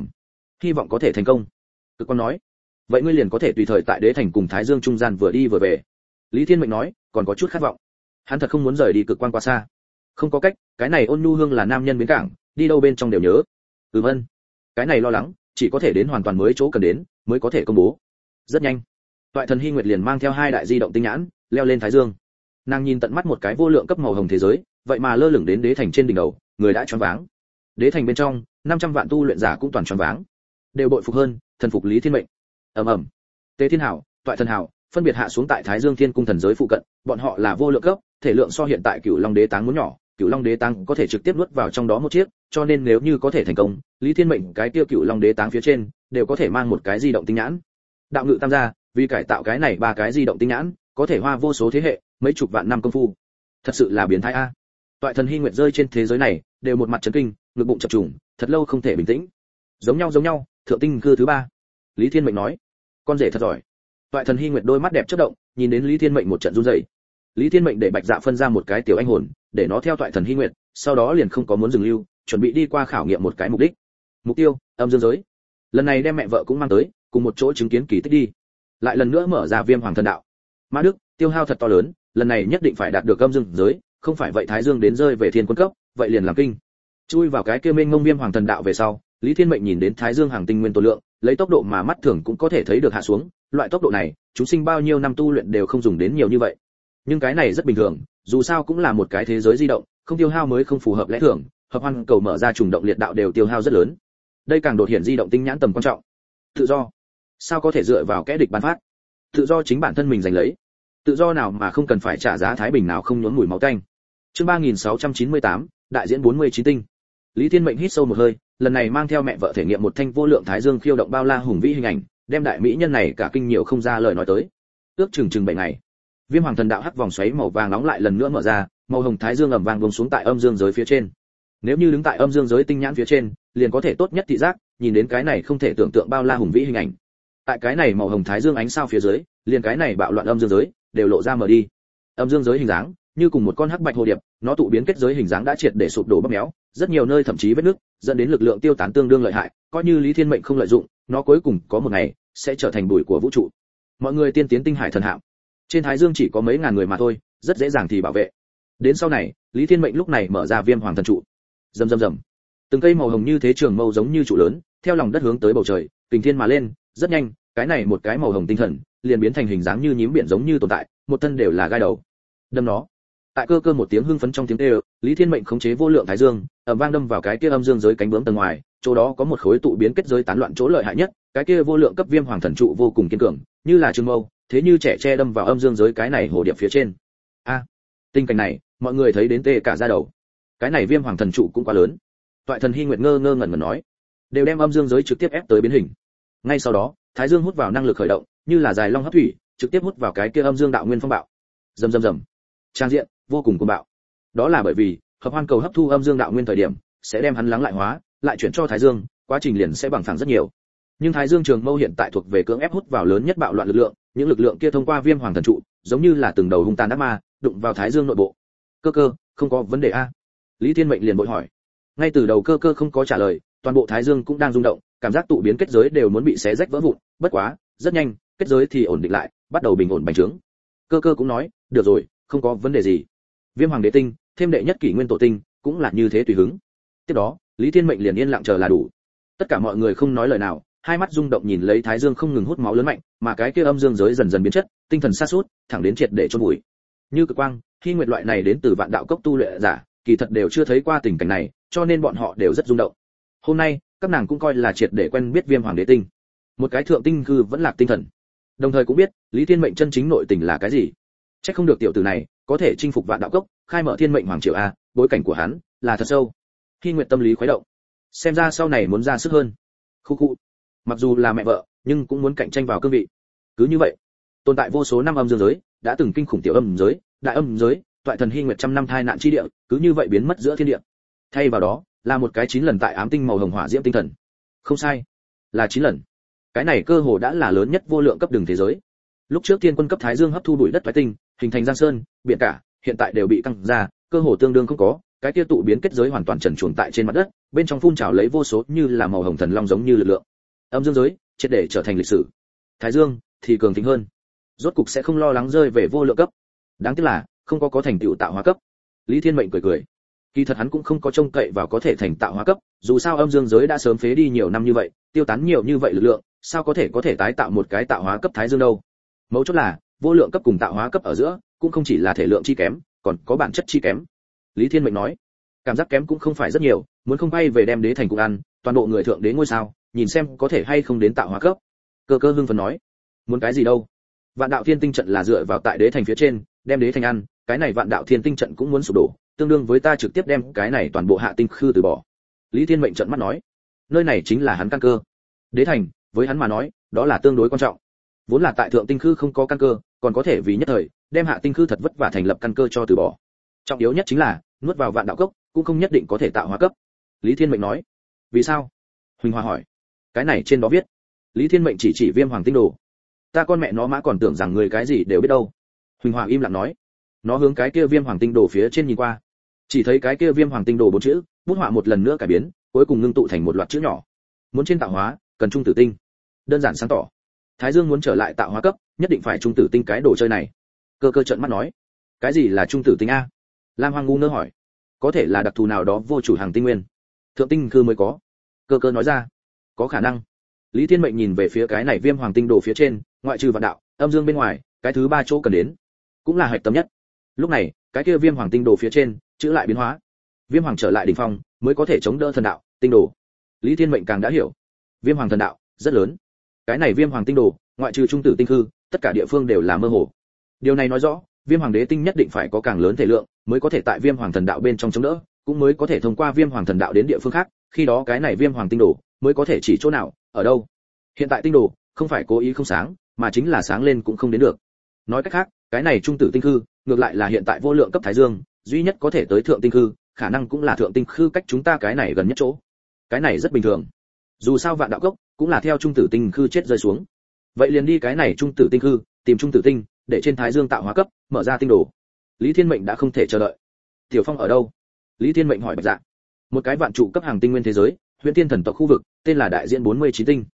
Hy vọng có thể thành công." Cực Quang nói. "Vậy ngươi liền có thể tùy thời tại đế thành cùng Thái Dương trung gian vừa đi vừa về." Lý Thiên Mệnh nói, còn có chút khát vọng. Hắn thật không muốn rời đi Cực Quang quá xa. Không có cách, cái này Ôn Nhu Hương là nam nhân bến cảng, đi đâu bên trong đều nhớ. Vâng. Cái này lo lắng, chỉ có thể đến hoàn toàn mới chỗ cần đến, mới có thể công bố. Rất nhanh, Toại Thần Hy Nguyệt liền mang theo hai đại di động tinh nhãn, leo lên Thái Dương. Nàng nhìn tận mắt một cái vô lượng cấp màu hồng thế giới, vậy mà lơ lửng đến đế thành trên đỉnh đầu, người đã choáng váng. Đế thành bên trong, 500 vạn tu luyện giả cũng toàn choáng váng, đều bội phục hơn, thần phục Lý Thiên Mệnh. Ầm ầm. Tề Thiên Hảo, Toại Thần Hảo, phân biệt hạ xuống tại Thái Dương Thiên cung thần giới phụ cận, bọn họ là vô lượng cấp, thể lượng so hiện tại Cửu Long Đế táng muốn nhỏ, Cửu Long Đế táng có thể trực tiếp nuốt vào trong đó một chiếc, cho nên nếu như có thể thành công, Lý Thiên Mệnh cái kia Cửu Long Đế táng phía trên đều có thể mang một cái di động tinh nhãn. Đạo ngự tam gia, vì cải tạo cái này ba cái di động tinh nhãn, có thể hoa vô số thế hệ, mấy chục vạn năm công phu. Thật sự là biến thái a. Toại Thần Hy Nguyệt rơi trên thế giới này, đều một mặt chấn kinh, ngực bụng chập trùng, thật lâu không thể bình tĩnh. Giống nhau, thượng tinh cư thứ ba. Lý Thiên Mệnh nói, con rể thật giỏi. Toại Thần Hy Nguyệt đôi mắt đẹp chớp động, nhìn đến Lý Thiên Mệnh một trận run rẩy. Lý Thiên Mệnh để Bạch Dạ phân ra một cái tiểu anh hồn, để nó theo Toại Thần Hy Nguyệt, sau đó liền không có muốn dừng lưu, chuẩn bị đi qua khảo nghiệm một cái mục đích. Mục tiêu, âm dương giới. Lần này đem mẹ vợ cũng mang tới, cùng một chỗ chứng kiến kỳ tích đi. Lại lần nữa mở ra Viêm Hoàng Thần Đạo. Mã Đức, tiêu hao thật to lớn, lần này nhất định phải đạt được âm dương giới, không phải vậy Thái Dương đến rơi về thiên quân cấp, vậy liền làm kinh. Chui vào cái kia mênh mông Viêm Hoàng Thần Đạo về sau, Lý Thiên Mệnh nhìn đến Thái Dương hàng tinh nguyên tố lượng, lấy tốc độ mà mắt thường cũng có thể thấy được hạ xuống, loại tốc độ này, chúng sinh bao nhiêu năm tu luyện đều không dùng đến nhiều như vậy. Nhưng cái này rất bình thường, dù sao cũng là một cái thế giới di động, không tiêu hao mới không phù hợp lẽ thường, hợp hoan cầu mở ra trùng động liệt đạo đều tiêu hao rất lớn. Đây càng đột hiện di động tinh nhãn tầm quan trọng. Tự do, sao có thể dựa vào kẻ địch ban phát? Tự do chính bản thân mình giành lấy. Tự do nào mà không cần phải trả giá thái bình nào không nhuốm mùi máu tanh. Chương 3698, đại diễn 49 tinh. Lý Thiên Mệnh hít sâu một hơi, lần này mang theo mẹ vợ thể nghiệm một thanh vô lượng Thái Dương khiêu động bao la hùng vĩ hình ảnh, đem đại mỹ nhân này cả kinh nhiều không ra lời nói tới. Ước chừng 7 ngày, Viêm Hoàng Thần Đạo hắc vòng xoáy màu vàng nóng lại lần nữa mở ra, màu hồng Thái Dương ầm vang buông xuống tại âm dương giới phía trên. Nếu như đứng tại âm dương giới tinh nhãn phía trên, liền có thể tốt nhất thị giác, nhìn đến cái này không thể tưởng tượng bao la hùng vĩ hình ảnh. Tại cái này màu hồng Thái Dương ánh sao phía dưới, liền cái này bạo loạn âm dương giới đều lộ ra mở đi. Âm dương giới hình dáng như cùng một con hắc bạch hồ điệp, nó tụ biến kết giới hình dáng đã triệt để sụp đổ bóp méo, rất nhiều nơi thậm chí vết nứt, dẫn đến lực lượng tiêu tán tương đương lợi hại, coi như Lý Thiên Mệnh không lợi dụng, nó cuối cùng có một ngày sẽ trở thành bụi của vũ trụ. Mọi người tiên tiến tinh hải thần hạm. Trên Thái Dương chỉ có mấy ngàn người mà thôi, rất dễ dàng thì bảo vệ. Đến sau này, Lý Thiên Mệnh lúc này mở ra Viêm Hoàng thần trụ. Rầm rầm rầm. Từng cây màu hồng như thế trường mâu giống như trụ lớn, theo lòng đất hướng tới bầu trời, kình thiên mà lên, rất nhanh, cái này một cái màu hồng tinh thần, liền biến thành hình dáng như nhím biển giống như tồn tại, một thân đều là gai đầu. Đâm nó. Tại cơ cơ một tiếng hưng phấn trong tiếng kêu, Lý Thiên Mệnh khống chế vô lượng thái dương, ầm vang đâm vào cái kia âm dương giới cánh bướm tầng ngoài, chỗ đó có một khối tụ biến kết giới tán loạn chỗ lợi hại nhất, cái kia vô lượng cấp Viêm Hoàng thần trụ vô cùng kiên cường, như là trường mâu, thế như trẻ tre đâm vào âm dương giới cái này hồ điệp phía trên. A, tình cảnh này, mọi người thấy đến tê cả da đầu. Cái này Viêm Hoàng thần trụ cũng quá lớn. Toại thần Hy Nguyệt ngơ ngẩn ngẩn nói, đều đem âm dương giới trực tiếp ép tới biến hình. Ngay sau đó, Thái Dương hút vào năng lực khởi động, như là dài long hấp thủy, trực tiếp hút vào cái kia âm dương đạo nguyên phong bạo. Rầm rầm rầm. Trang diện vô cùng cuồng bạo. Đó là bởi vì, hợp hoan cầu hấp thu âm dương đạo nguyên thời điểm, sẽ đem hắn lắng lại hóa, lại chuyển cho Thái Dương, quá trình liền sẽ bằng phẳng rất nhiều. Nhưng Thái Dương trường mâu hiện tại thuộc về cưỡng ép hút vào lớn nhất bạo loạn lực lượng, những lực lượng kia thông qua Viêm Hoàng thần trụ, giống như là từng đầu hung tàn ác ma, đụng vào Thái Dương nội bộ. Cơ cơ, không có vấn đề a? Lý Thiên Mệnh liền bội hỏi. Ngay từ đầu cơ cơ không có trả lời, toàn bộ Thái Dương cũng đang rung động, cảm giác tụ biến kết giới đều muốn bị xé rách vỡ vụn, bất quá, rất nhanh, kết giới thì ổn định lại, bắt đầu bình ổn bành trướng. Cơ cơ cũng nói, được rồi, không có vấn đề gì. Viêm Hoàng đế tinh, thêm đệ nhất kỷ nguyên tổ tinh, cũng là như thế tùy hứng. Tiếp đó, Lý Thiên Mệnh liền yên lặng chờ là đủ. Tất cả mọi người không nói lời nào, hai mắt rung động nhìn lấy Thái Dương không ngừng hút máu lớn mạnh, mà cái kia âm dương giới dần dần biến chất, tinh thần sa sút, thẳng đến triệt để chôn vùi. Như Cực Quang, Hy Nguyệt loại này đến từ Vạn Đạo Cốc tu luyện giả, kỳ thật đều chưa thấy qua tình cảnh này, cho nên bọn họ đều rất rung động. Hôm nay, các nàng cũng coi là triệt để quen biết Viêm Hoàng đế tinh. Một cái thượng tinh cư vẫn lạc tinh thần. Đồng thời cũng biết, Lý Thiên Mệnh chân chính nội tình là cái gì. Chắc không được tiểu tử này có thể chinh phục Vạn Đạo Cốc, khai mở Thiên Mệnh Hoàng triều a, bối cảnh của hắn là thật sâu. Hy Nguyệt tâm lý khuấy động. Xem ra sau này muốn ra sức hơn. Khu khu. Mặc dù là mẹ vợ, nhưng cũng muốn cạnh tranh vào cương vị. Cứ như vậy, tồn tại vô số năm âm dương giới, đã từng kinh khủng tiểu âm giới, đại âm giới, toại thần Hy Nguyệt trăm năm thai nạn chi địa, cứ như vậy biến mất giữa thiên địa. Thay vào đó, là một cái 9 lần tại ám tinh màu hồng hỏa diễm tinh thần. Không sai, là 9 lần. Cái này cơ hồ đã là lớn nhất vô lượng cấp đường thế giới. Lúc trước thiên quân cấp Thái Dương hấp thu bụi đất thoái tinh, hình thành giang sơn, biển cả, hiện tại đều bị căng ra, cơ hồ tương đương không có, cái kia tụ biến kết giới hoàn toàn trần truồng tại trên mặt đất, bên trong phun trào lấy vô số như là màu hồng thần long giống như lực lượng. Âm dương giới, triệt để trở thành lịch sử. Thái Dương thì cường thịnh hơn. Rốt cục sẽ không lo lắng rơi về vô lượng cấp. Đáng tiếc là, không có thành tựu tạo hóa cấp. Lý Thiên Mệnh cười cười. Kỳ thật hắn cũng không có trông cậy vào có thể thành tạo hóa cấp, dù sao âm dương giới đã sớm phế đi nhiều năm như vậy, tiêu tán nhiều như vậy lực lượng, sao có thể tái tạo một cái tạo hóa cấp Thái Dương đâu. Mấu chốt là, vô lượng cấp cùng tạo hóa cấp ở giữa, cũng không chỉ là thể lượng chi kém, còn có bản chất chi kém. Lý Thiên Mệnh nói, cảm giác kém cũng không phải rất nhiều, muốn không bay về đem đế thành cùng ăn, toàn bộ người thượng đế ngôi sao, nhìn xem có thể hay không đến tạo hóa cấp. Cơ cơ hưng phấn nói, muốn cái gì đâu? Vạn đạo thiên tinh trận là dựa vào tại đế thành phía trên, đem đế thành ăn, cái này vạn đạo thiên tinh trận cũng muốn sụp đổ, tương đương với ta trực tiếp đem cái này toàn bộ hạ tinh khư từ bỏ. Lý Thiên Mệnh trợn mắt nói, nơi này chính là hắn căn cơ. Đế thành, với hắn mà nói, đó là tương đối quan trọng. Vốn là tại thượng tinh khư không có căn cơ, còn có thể vì nhất thời, đem hạ tinh khư thật vất vả thành lập căn cơ cho từ bỏ. Trọng yếu nhất chính là, nuốt vào vạn đạo cốc, cũng không nhất định có thể tạo hóa cấp. Lý Thiên Mệnh nói, vì sao? Huỳnh Hoa hỏi. Cái này trên đó viết. Lý Thiên Mệnh chỉ Viêm Hoàng tinh đồ. Ta con mẹ nó mã còn tưởng rằng người cái gì đều biết đâu. Huỳnh Hoa im lặng nói. Nó hướng cái kia Viêm Hoàng tinh đồ phía trên nhìn qua, chỉ thấy cái kia Viêm Hoàng tinh đồ 4 chữ, bút họa một lần nữa cải biến, cuối cùng ngưng tụ thành một loạt chữ nhỏ. Muốn trên tạo hóa, cần trung tử tinh. Đơn giản sáng tỏ. Thái Dương muốn trở lại tạo hóa cấp, nhất định phải trung tử tinh cái đồ chơi này. Cơ cơ trợn mắt nói, cái gì là trung tử tinh a? Lam Hoang ngu ngơ hỏi. Có thể là đặc thù nào đó vô chủ hàng tinh nguyên, thượng tinh khư mới có. Cơ cơ nói ra, có khả năng. Lý Thiên Mệnh nhìn về phía cái này Viêm Hoàng tinh đồ phía trên, ngoại trừ vạn đạo, âm dương bên ngoài, cái thứ 3 chỗ cần đến, cũng là hạch tâm nhất. Lúc này, cái kia Viêm Hoàng tinh đồ phía trên, chữ lại biến hóa. Viêm Hoàng trở lại đỉnh phong, mới có thể chống đỡ thần đạo, tinh đồ. Lý Thiên Mệnh càng đã hiểu, Viêm Hoàng thần đạo rất lớn. Cái này Viêm Hoàng tinh đồ, ngoại trừ trung tử tinh khư, tất cả địa phương đều là mơ hồ. Điều này nói rõ, Viêm Hoàng đế tinh nhất định phải có càng lớn thể lượng, mới có thể tại Viêm Hoàng thần đạo bên trong chống đỡ, cũng mới có thể thông qua Viêm Hoàng thần đạo đến địa phương khác, khi đó cái này Viêm Hoàng tinh đồ mới có thể chỉ chỗ nào, ở đâu. Hiện tại tinh đồ không phải cố ý không sáng, mà chính là sáng lên cũng không đến được. Nói cách khác, cái này trung tử tinh khư, ngược lại là hiện tại vô lượng cấp Thái Dương, duy nhất có thể tới thượng tinh khư, khả năng cũng là thượng tinh khư cách chúng ta cái này gần nhất chỗ. Cái này rất bình thường. Dù sao vạn đạo cốc cũng là theo trung tử tinh khư chết rơi xuống. Vậy liền đi cái này trung tử tinh khư, tìm trung tử tinh, để trên Thái Dương tạo hóa cấp, mở ra tinh đồ. Lý Thiên Mệnh đã không thể chờ đợi. Tiểu Phong ở đâu? Lý Thiên Mệnh hỏi Bạch Dạ. Một cái vạn trụ cấp hàng tinh nguyên thế giới, Huyền Thiên thần tộc khu vực, tên là đại diện 49 tinh.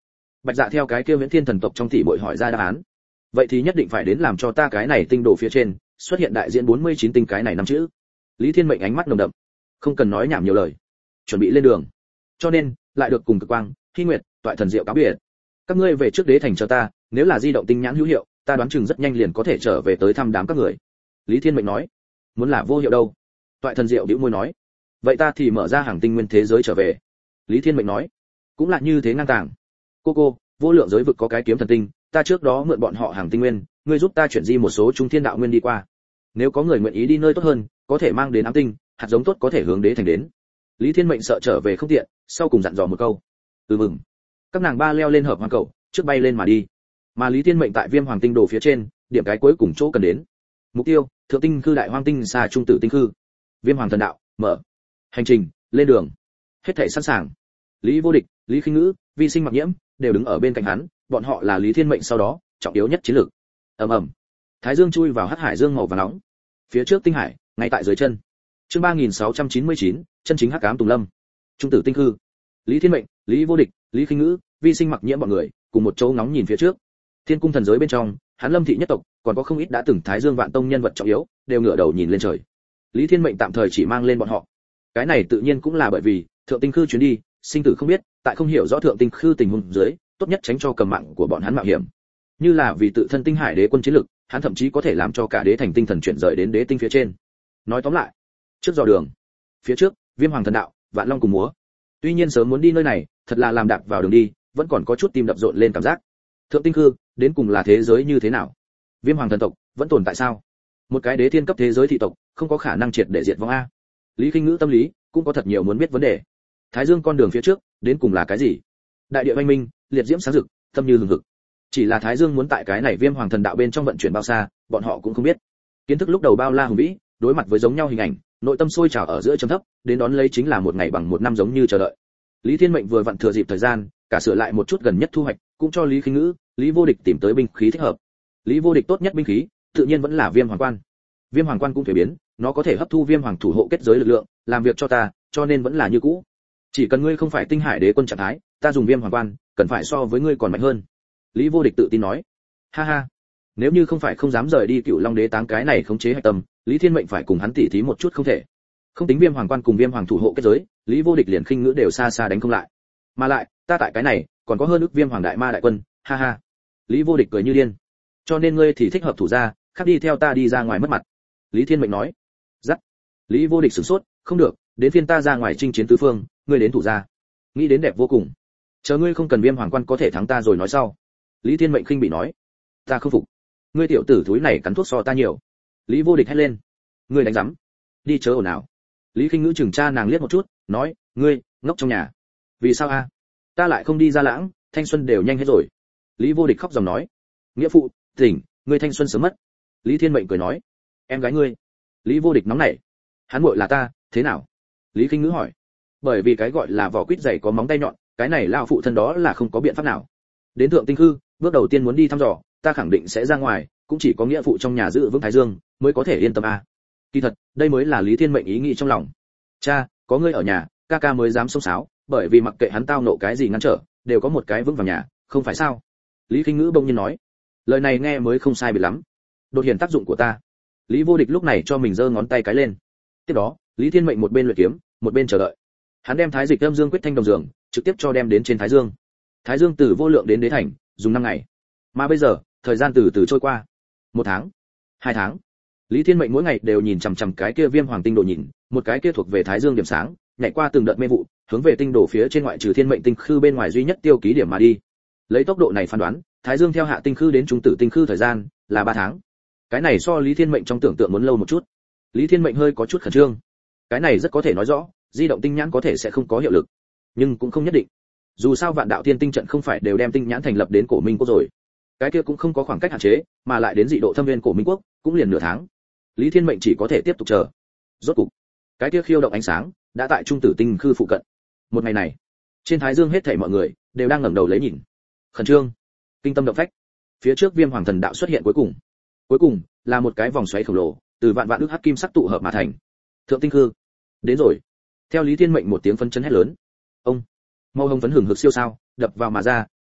Bạch Dạ theo cái kia Viễn Thiên thần tộc trong tỷ muội hỏi ra đáp án. Vậy thì nhất định phải đến làm cho ta cái này tinh đồ phía trên xuất hiện đại diện 49 tinh cái này năm chữ. Lý Thiên Mệnh ánh mắt nồng đậm, không cần nói nhảm nhiều lời, chuẩn bị lên đường. Cho nên, lại được cùng Cực Quang, Hy Nguyệt, Toại Thần Diệu cáo biệt. Các ngươi về trước đế thành chờ ta, nếu là di động tinh nhãn hữu hiệu, ta đoán chừng rất nhanh liền có thể trở về tới thăm đám các người. Lý Thiên Mệnh nói. Muốn là vô hiệu đâu? Toại Thần Diệu bĩu môi nói. Vậy ta thì mở ra hàng tinh nguyên thế giới trở về. Lý Thiên Mệnh nói. Cũng là như thế ngang tàng. Cô, vô lượng giới vực có cái kiếm thần tinh, ta trước đó mượn bọn họ hàng tinh nguyên, ngươi giúp ta chuyển di một số trung thiên đạo nguyên đi qua. Nếu có người nguyện ý đi nơi tốt hơn, có thể mang đến ám tinh, hạt giống tốt có thể hướng đế thành đến. Lý Thiên Mệnh sợ trở về không tiện, sau cùng dặn dò một câu. Mừng. Các nàng ba leo lên hợp hoàng cầu, trước bay lên mà đi. Mà Lý Thiên Mệnh tại Viêm Hoàng tinh đồ phía trên, điểm cái cuối cùng chỗ cần đến. Mục tiêu, thượng tinh khư đại hoang tinh xa trung tử tinh khư. Viêm Hoàng thần đạo, mở. Hành trình, lên đường. Hết thảy sẵn sàng. Lý Vô Địch, Lý Khinh Ngữ, Vi Sinh Mặc Nhiễm đều đứng ở bên cạnh hắn, bọn họ là Lý Thiên Mệnh sau đó trọng yếu nhất chiến lược. Ầm. Thái Dương chui vào hắc hải dương màu vàng nóng. Phía trước tinh hải, ngay tại dưới chân. Chương 3699, chân chính hắc ám tùng lâm. Trung tử tinh khư. Lý Thiên Mệnh, Lý Vô Địch, Lý Khinh Ngữ, Vi Sinh Mặc Nhiễm bọn người, cùng một chỗ ngóng nhìn phía trước. Thiên cung thần giới bên trong, Hán Lâm thị nhất tộc, còn có không ít đã từng Thái Dương Vạn Tông nhân vật trọng yếu, đều ngửa đầu nhìn lên trời. Lý Thiên Mệnh tạm thời chỉ mang lên bọn họ. Cái này tự nhiên cũng là bởi vì thượng tinh khư chuyến đi, sinh tử không biết, tại không hiểu rõ thượng tinh khư tình huống dưới, tốt nhất tránh cho cầm mạng của bọn hắn mạo hiểm. Như là vì tự thân tinh hải đế quân chiến lực, hắn thậm chí có thể làm cho cả đế thành tinh thần chuyển rời đến đế tinh phía trên. Nói tóm lại, trước dò đường, phía trước, Viêm Hoàng thần đạo, Vạn Long cùng múa. Tuy nhiên sớm muốn đi nơi này, thật là làm đạp vào đường đi, vẫn còn có chút tim đập rộn lên cảm giác. Thượng tinh khư, đến cùng là thế giới như thế nào? Viêm Hoàng thần tộc vẫn tồn tại sao? Một cái đế thiên cấp thế giới thị tộc, không có khả năng triệt để diệt vong a. Lý Khinh Ngữ tâm lý cũng có thật nhiều muốn biết vấn đề. Thái Dương con đường phía trước, đến cùng là cái gì? Đại địa oanh minh, liệt diễm sáng rực, tâm như hừng hực. Chỉ là Thái Dương muốn tại cái này Viêm Hoàng thần đạo bên trong vận chuyển bao xa, bọn họ cũng không biết. Kiến thức lúc đầu bao la hùng vĩ, đối mặt với giống nhau hình ảnh, nội tâm sôi trào ở giữa trầm thấp, đến đón lấy chính là một ngày bằng một năm giống như chờ đợi. Lý Thiên Mệnh vừa vặn thừa dịp thời gian, cả sửa lại một chút gần nhất thu hoạch, cũng cho Lý Khinh Ngữ, Lý Vô Địch tìm tới binh khí thích hợp. Lý Vô Địch tốt nhất binh khí, tự nhiên vẫn là Viêm Hoàng Quan. Viêm Hoàng Quan cũng thay biến, nó có thể hấp thu Viêm Hoàng thủ hộ kết giới lực lượng, làm việc cho ta, cho nên vẫn là như cũ. Chỉ cần ngươi không phải tinh hải đế quân trạng thái, ta dùng Viêm Hoàng Quan, cần phải so với ngươi còn mạnh hơn. Lý Vô Địch tự tin nói. Ha ha, nếu như không phải không dám rời đi Cựu Long Đế táng cái này khống chế hạch tâm, Lý Thiên Mệnh phải cùng hắn tỉ thí một chút không thể. Không tính Viêm Hoàng Quan cùng Viêm Hoàng thủ hộ kết giới, Lý Vô Địch liền Khinh Ngữ đều xa xa đánh không lại. Mà lại, ta tại cái này, còn có hơn ức Viêm Hoàng đại ma đại quân, ha ha. Lý Vô Địch cười như điên. Cho nên ngươi thì thích hợp thủ ra, khác đi theo ta đi ra ngoài mất mặt. Lý Thiên Mệnh nói. Dắt. Lý Vô Địch sửng sốt, không được, đến phiên ta ra ngoài chinh chiến tứ phương, ngươi đến thủ ra. Nghĩ đến đẹp vô cùng. Chờ ngươi không cần Viêm Hoàng Quan có thể thắng ta rồi nói sau. Lý Thiên Mệnh khinh bị nói. Ta không phục. Ngươi tiểu tử thúi này cắn thuốc so ta nhiều. Lý Vô Địch hét lên. Ngươi đánh rắm. Đi chớ ồn nào. Lý Khinh Ngữ chừng cha nàng liếc một chút, nói, ngươi ngốc trong nhà. Vì sao a? Ta lại không đi ra lãng, thanh xuân đều nhanh hết rồi. Lý Vô Địch khóc dòng nói. Nghĩa phụ, tỉnh, ngươi thanh xuân sớm mất. Lý Thiên Mệnh cười nói. Em gái ngươi. Lý Vô Địch nóng nảy. Hắn muội là ta, thế nào? Lý Khinh Ngữ hỏi. Bởi vì cái gọi là vỏ quýt dày có móng tay nhọn, cái này lao phụ thân đó là không có biện pháp nào. Đến thượng tinh khư, bước đầu tiên muốn đi thăm dò, ta khẳng định sẽ ra ngoài, cũng chỉ có nghĩa phụ trong nhà giữ vững Thái Dương, mới có thể yên tâm a. Kỳ thật, đây mới là Lý Thiên Mệnh ý nghĩ trong lòng. Cha, có ngươi ở nhà, ca ca mới dám xông xáo, bởi vì mặc kệ hắn tao nộ cái gì ngăn trở, đều có một cái vững vào nhà, không phải sao? Lý Khinh Ngữ bỗng nhiên nói. Lời này nghe mới không sai biệt lắm. Đột hiện tác dụng của ta. Lý Vô Địch lúc này cho mình giơ ngón tay cái lên. Tiếp đó, Lý Thiên Mệnh một bên luyện kiếm, một bên chờ đợi. Hắn đem Thái Dịch Âm Dương quyết thanh đồng dường, trực tiếp cho đem đến trên Thái Dương. Thái Dương từ vô lượng đến đế thành, dùng 5 ngày. Mà bây giờ, thời gian từ từ trôi qua. 1 tháng, 2 tháng. Lý Thiên Mệnh mỗi ngày đều nhìn chằm chằm cái kia Viêm Hoàng tinh đồ nhìn, một cái kia thuộc về Thái Dương điểm sáng, nhảy qua từng đợt mê vụ, hướng về tinh đồ phía trên ngoại trừ Thiên Mệnh tinh khư bên ngoài duy nhất tiêu ký điểm mà đi. Lấy tốc độ này phán đoán, Thái Dương theo hạ tinh khư đến trung tử tinh khư thời gian là 3 tháng. Cái này so Lý Thiên Mệnh trong tưởng tượng muốn lâu một chút. Lý Thiên Mệnh hơi có chút khẩn trương. Cái này rất có thể nói rõ, di động tinh nhãn có thể sẽ không có hiệu lực, nhưng cũng không nhất định. Dù sao Vạn Đạo Thiên Tinh trận không phải đều đem tinh nhãn thành lập đến Cổ Minh Quốc rồi. Cái kia cũng không có khoảng cách hạn chế, mà lại đến dị độ thâm viên Cổ Minh Quốc, cũng liền nửa tháng. Lý Thiên Mệnh chỉ có thể tiếp tục chờ. Rốt cục, cái kia khiêu động ánh sáng đã tại trung tử tinh khư phụ cận. Một ngày này, trên Thái Dương hết thảy mọi người đều đang ngẩng đầu lấy nhìn. Khẩn trương, kinh tâm động phách. Phía trước Viêm Hoàng thần đạo xuất hiện cuối cùng là một cái vòng xoáy khổng lồ, từ vạn vạn ức hắc kim sắc tụ hợp mà thành. Thượng tinh khư, đến rồi. Theo Lý Thiên Mệnh một tiếng phấn chấn hét lớn. Ông, màu hồng phấn hừng hực siêu sao, đập vào mà ra,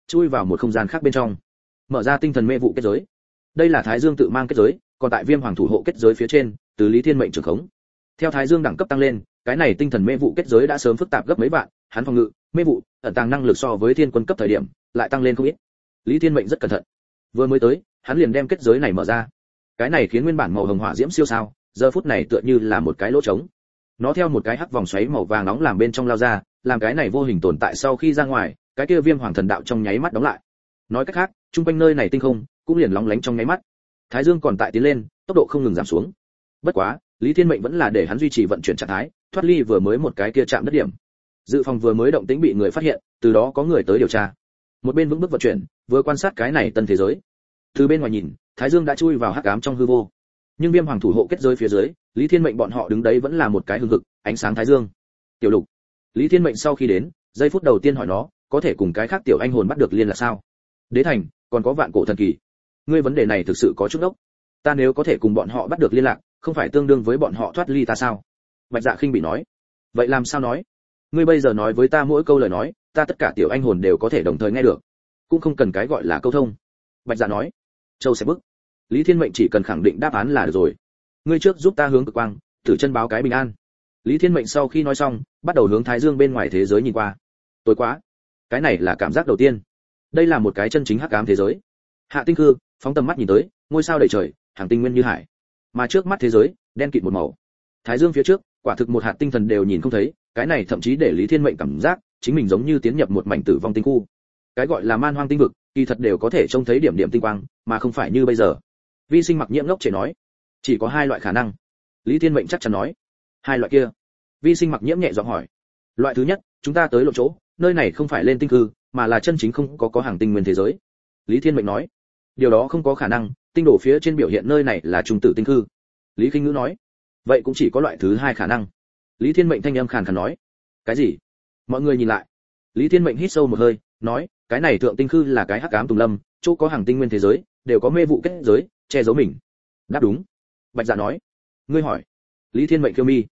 chui vào một không gian khác bên trong, mở ra tinh thần mê vụ kết giới. Đây là Thái Dương tự mang kết giới, còn tại Viêm Hoàng thủ hộ kết giới phía trên, từ Lý Thiên Mệnh trưởng khống. Theo Thái Dương đẳng cấp tăng lên, cái này tinh thần mê vụ kết giới đã sớm phức tạp gấp mấy vạn, hắn phòng ngự, mê vụ, ẩn tàng năng lực so với Thiên Quân cấp thời điểm, lại tăng lên không ít. Lý Thiên Mệnh rất cẩn thận. Vừa mới tới, hắn liền đem kết giới này mở ra. Cái này khiến nguyên bản màu hồng hỏa diễm siêu sao, giờ phút này tựa như là một cái lỗ trống. Nó theo một cái hắc vòng xoáy màu vàng nóng làm bên trong lao ra, làm cái này vô hình tồn tại sau khi ra ngoài, cái kia Viêm Hoàng thần đạo trong nháy mắt đóng lại. Nói cách khác, trung quanh nơi này tinh không cũng liền lóng lánh trong nháy mắt. Thái Dương còn tại tiến lên, tốc độ không ngừng giảm xuống. Bất quá, Lý Thiên Mệnh vẫn là để hắn duy trì vận chuyển trạng thái, thoát ly vừa mới một cái kia chạm đất điểm. Dự phòng vừa mới động tĩnh bị người phát hiện, từ đó có người tới điều tra. Một bên vững bước vận chuyển, vừa quan sát cái này tân thế giới. Từ bên ngoài nhìn, Thái Dương đã chui vào hắc ám trong hư vô. Nhưng Viêm Hoàng thủ hộ kết giới phía dưới, Lý Thiên Mệnh bọn họ đứng đấy vẫn là một cái hừng hực, ánh sáng Thái Dương. Tiểu Lục. Lý Thiên Mệnh sau khi đến, giây phút đầu tiên hỏi nó, có thể cùng cái khác tiểu anh hồn bắt được liên là sao? Đế thành, còn có vạn cổ thần kỳ. Ngươi vấn đề này thực sự có chút ốc. Ta nếu có thể cùng bọn họ bắt được liên lạc, không phải tương đương với bọn họ thoát ly ta sao? Bạch Dạ khinh bị nói. Vậy làm sao nói? Ngươi bây giờ nói với ta mỗi câu lời nói, ta tất cả tiểu anh hồn đều có thể đồng thời nghe được, cũng không cần cái gọi là câu thông. Bạch Dạ nói. Châu sẽ bức. Lý Thiên Mệnh chỉ cần khẳng định đáp án là được rồi. Ngươi trước giúp ta hướng cực quang, Tử Chân báo cái bình an. Lý Thiên Mệnh sau khi nói xong, bắt đầu hướng Thái Dương bên ngoài thế giới nhìn qua. Tối quá. Cái này là cảm giác đầu tiên. Đây là một cái chân chính hắc ám thế giới. Hạ tinh khư, phóng tầm mắt nhìn tới, ngôi sao đầy trời, hàng tinh nguyên như hải. Mà trước mắt thế giới, đen kịt một màu. Thái Dương phía trước, quả thực một hạt tinh thần đều nhìn không thấy, cái này thậm chí để Lý Thiên Mệnh cảm giác chính mình giống như tiến nhập một mảnh tử vong tinh khu. Cái gọi là man hoang tinh vực, kỳ thật đều có thể trông thấy điểm điểm tinh quang, mà không phải như bây giờ. Vi Sinh Mặc Nhiễm ngốc trẻ nói, chỉ có hai loại khả năng. Lý Thiên Mệnh chắc chắn nói, hai loại kia. Vi Sinh Mặc Nhiễm nhẹ giọng hỏi, loại thứ nhất, chúng ta tới lộ chỗ, nơi này không phải lên tinh khư, mà là chân chính không có hàng tinh nguyên thế giới. Lý Thiên Mệnh nói, điều đó không có khả năng, tinh đồ phía trên biểu hiện nơi này là trung tử tinh khư. Lý Kinh Ngữ nói, vậy cũng chỉ có loại thứ hai khả năng. Lý Thiên Mệnh thanh âm khàn khàn nói, cái gì? Mọi người nhìn lại. Lý Thiên Mệnh hít sâu một hơi, nói, cái này thượng tinh khư là cái hắc ám tùng lâm, chỗ có hàng tinh nguyên thế giới, đều có mê vụ kết giới, che giấu mình. Đáp đúng. Bạch Dạ nói, ngươi hỏi. Lý Thiên Mệnh kiêu mi.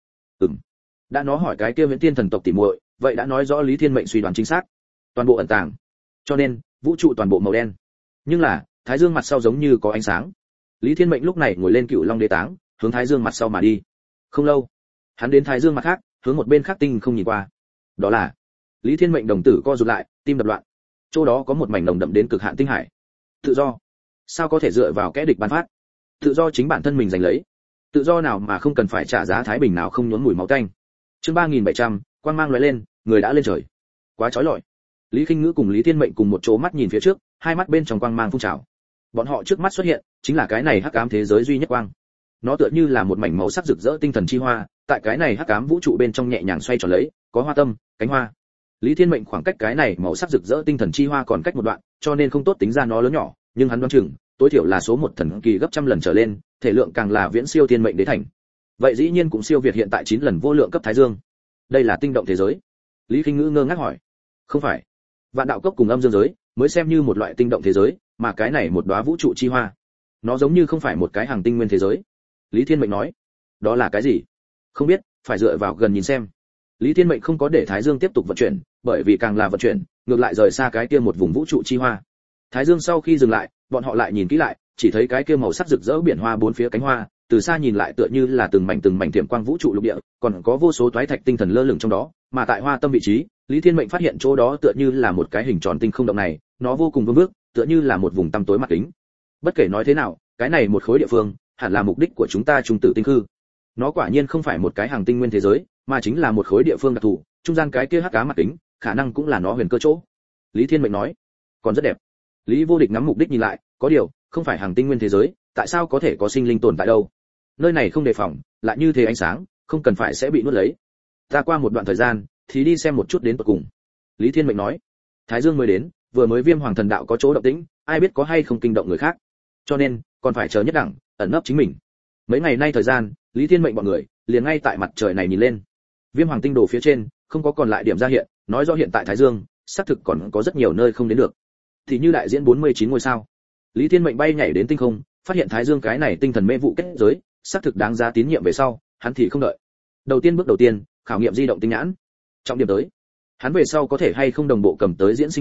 Đã nó hỏi cái kia Viễn Tiên thần tộc tỉ muội, vậy đã nói rõ Lý Thiên Mệnh suy đoán chính xác. Toàn bộ ẩn tàng. Cho nên, vũ trụ toàn bộ màu đen. Nhưng là, Thái Dương mặt sau giống như có ánh sáng. Lý Thiên Mệnh lúc này ngồi lên Cựu Long Đế Táng, hướng Thái Dương mặt sau mà đi. Không lâu, hắn đến Thái Dương mặt khác, hướng một bên khác tinh không nhìn qua. Đó là Lý Thiên Mệnh đồng tử co rụt lại, tim đập loạn. Chỗ đó có một mảnh nồng đậm đến cực hạn tinh hải. Tự do. Sao có thể dựa vào kẻ địch ban phát? Tự do chính bản thân mình giành lấy. Tự do nào mà không cần phải trả giá thái bình nào không nhuốm mùi máu tanh. Chương 3700, quang mang lóe lên, người đã lên trời. Quá chói lọi. Lý Kinh Ngữ cùng Lý Thiên Mệnh cùng một chỗ mắt nhìn phía trước, hai mắt bên trong quang mang phun trào. Bọn họ trước mắt xuất hiện, chính là cái này hắc ám thế giới duy nhất quang. Nó tựa như là một mảnh màu sắc rực rỡ tinh thần chi hoa, tại cái này hắc ám vũ trụ bên trong nhẹ nhàng xoay tròn lấy, có hoa tâm, cánh hoa. Lý Thiên Mệnh khoảng cách cái này màu sắc rực rỡ tinh thần chi hoa còn cách một đoạn, cho nên không tốt tính ra nó lớn nhỏ, nhưng hắn đoán chừng, tối thiểu là số một thần kỳ gấp trăm lần trở lên, thể lượng càng là viễn siêu Thiên Mệnh Đế thành. Vậy dĩ nhiên cũng siêu việt hiện tại 9 lần vô lượng cấp Thái Dương. Đây là tinh động thế giới. Lý Kinh Ngữ ngơ ngác hỏi. Không phải. Vạn đạo cốc cùng âm dương giới mới xem như một loại tinh động thế giới, mà cái này một đóa vũ trụ chi hoa. Nó giống như không phải một cái hàng tinh nguyên thế giới. Lý Thiên Mệnh nói. Đó là cái gì? Không biết, phải dựa vào gần nhìn xem. Lý Thiên Mệnh không có để Thái Dương tiếp tục vận chuyển, bởi vì càng là vận chuyển, ngược lại rời xa cái kia một vùng vũ trụ chi hoa. Thái Dương sau khi dừng lại, bọn họ lại nhìn kỹ lại, chỉ thấy cái kia màu sắc rực rỡ biển hoa bốn phía cánh hoa, từ xa nhìn lại tựa như là từng mảnh tiệm quang vũ trụ lục địa, còn có vô số toái thạch tinh thần lơ lửng trong đó, mà tại hoa tâm vị trí, Lý Thiên Mệnh phát hiện chỗ đó tựa như là một cái hình tròn tinh không động này, nó vô cùng vương vước, tựa như là một vùng tăm tối mặt kính. Bất kể nói thế nào, cái này một khối địa phương, hẳn là mục đích của chúng ta trung tử tinh khư. Nó quả nhiên không phải một cái hàng tinh nguyên thế giới, mà chính là một khối địa phương đặc thù, trung gian cái kia hắc ám mặt kính, khả năng cũng là nó huyền cơ chỗ. Lý Thiên Mệnh nói, còn rất đẹp. Lý Vô Địch ngắm mục đích nhìn lại, có điều, không phải hàng tinh nguyên thế giới, tại sao có thể có sinh linh tồn tại đâu? Nơi này không đề phòng, lại như thế ánh sáng, không cần phải sẽ bị nuốt lấy. Ta qua một đoạn thời gian, thì đi xem một chút đến tận cùng. Lý Thiên Mệnh nói. Thái Dương mới đến, vừa mới Viêm Hoàng thần đạo có chỗ động tĩnh, ai biết có hay không kinh động người khác. Cho nên, còn phải chờ nhất đẳng, ẩn nấp chính mình. Mấy ngày nay thời gian, Lý Thiên Mệnh bọn người liền ngay tại mặt trời này nhìn lên. Viêm Hoàng tinh đồ phía trên, không có còn lại điểm ra hiện, nói rõ hiện tại Thái Dương, xác thực còn có rất nhiều nơi không đến được. Thì như đại diễn 49 ngôi sao. Lý Thiên Mệnh bay nhảy đến tinh không, phát hiện Thái Dương cái này tinh thần mê vụ kết giới, xác thực đáng giá tín nhiệm về sau, hắn thì không đợi. Bước đầu tiên, khảo nghiệm di động tinh nhãn. Trọng điểm tới, hắn về sau có thể hay không đồng bộ cầm tới diễn sinh cư,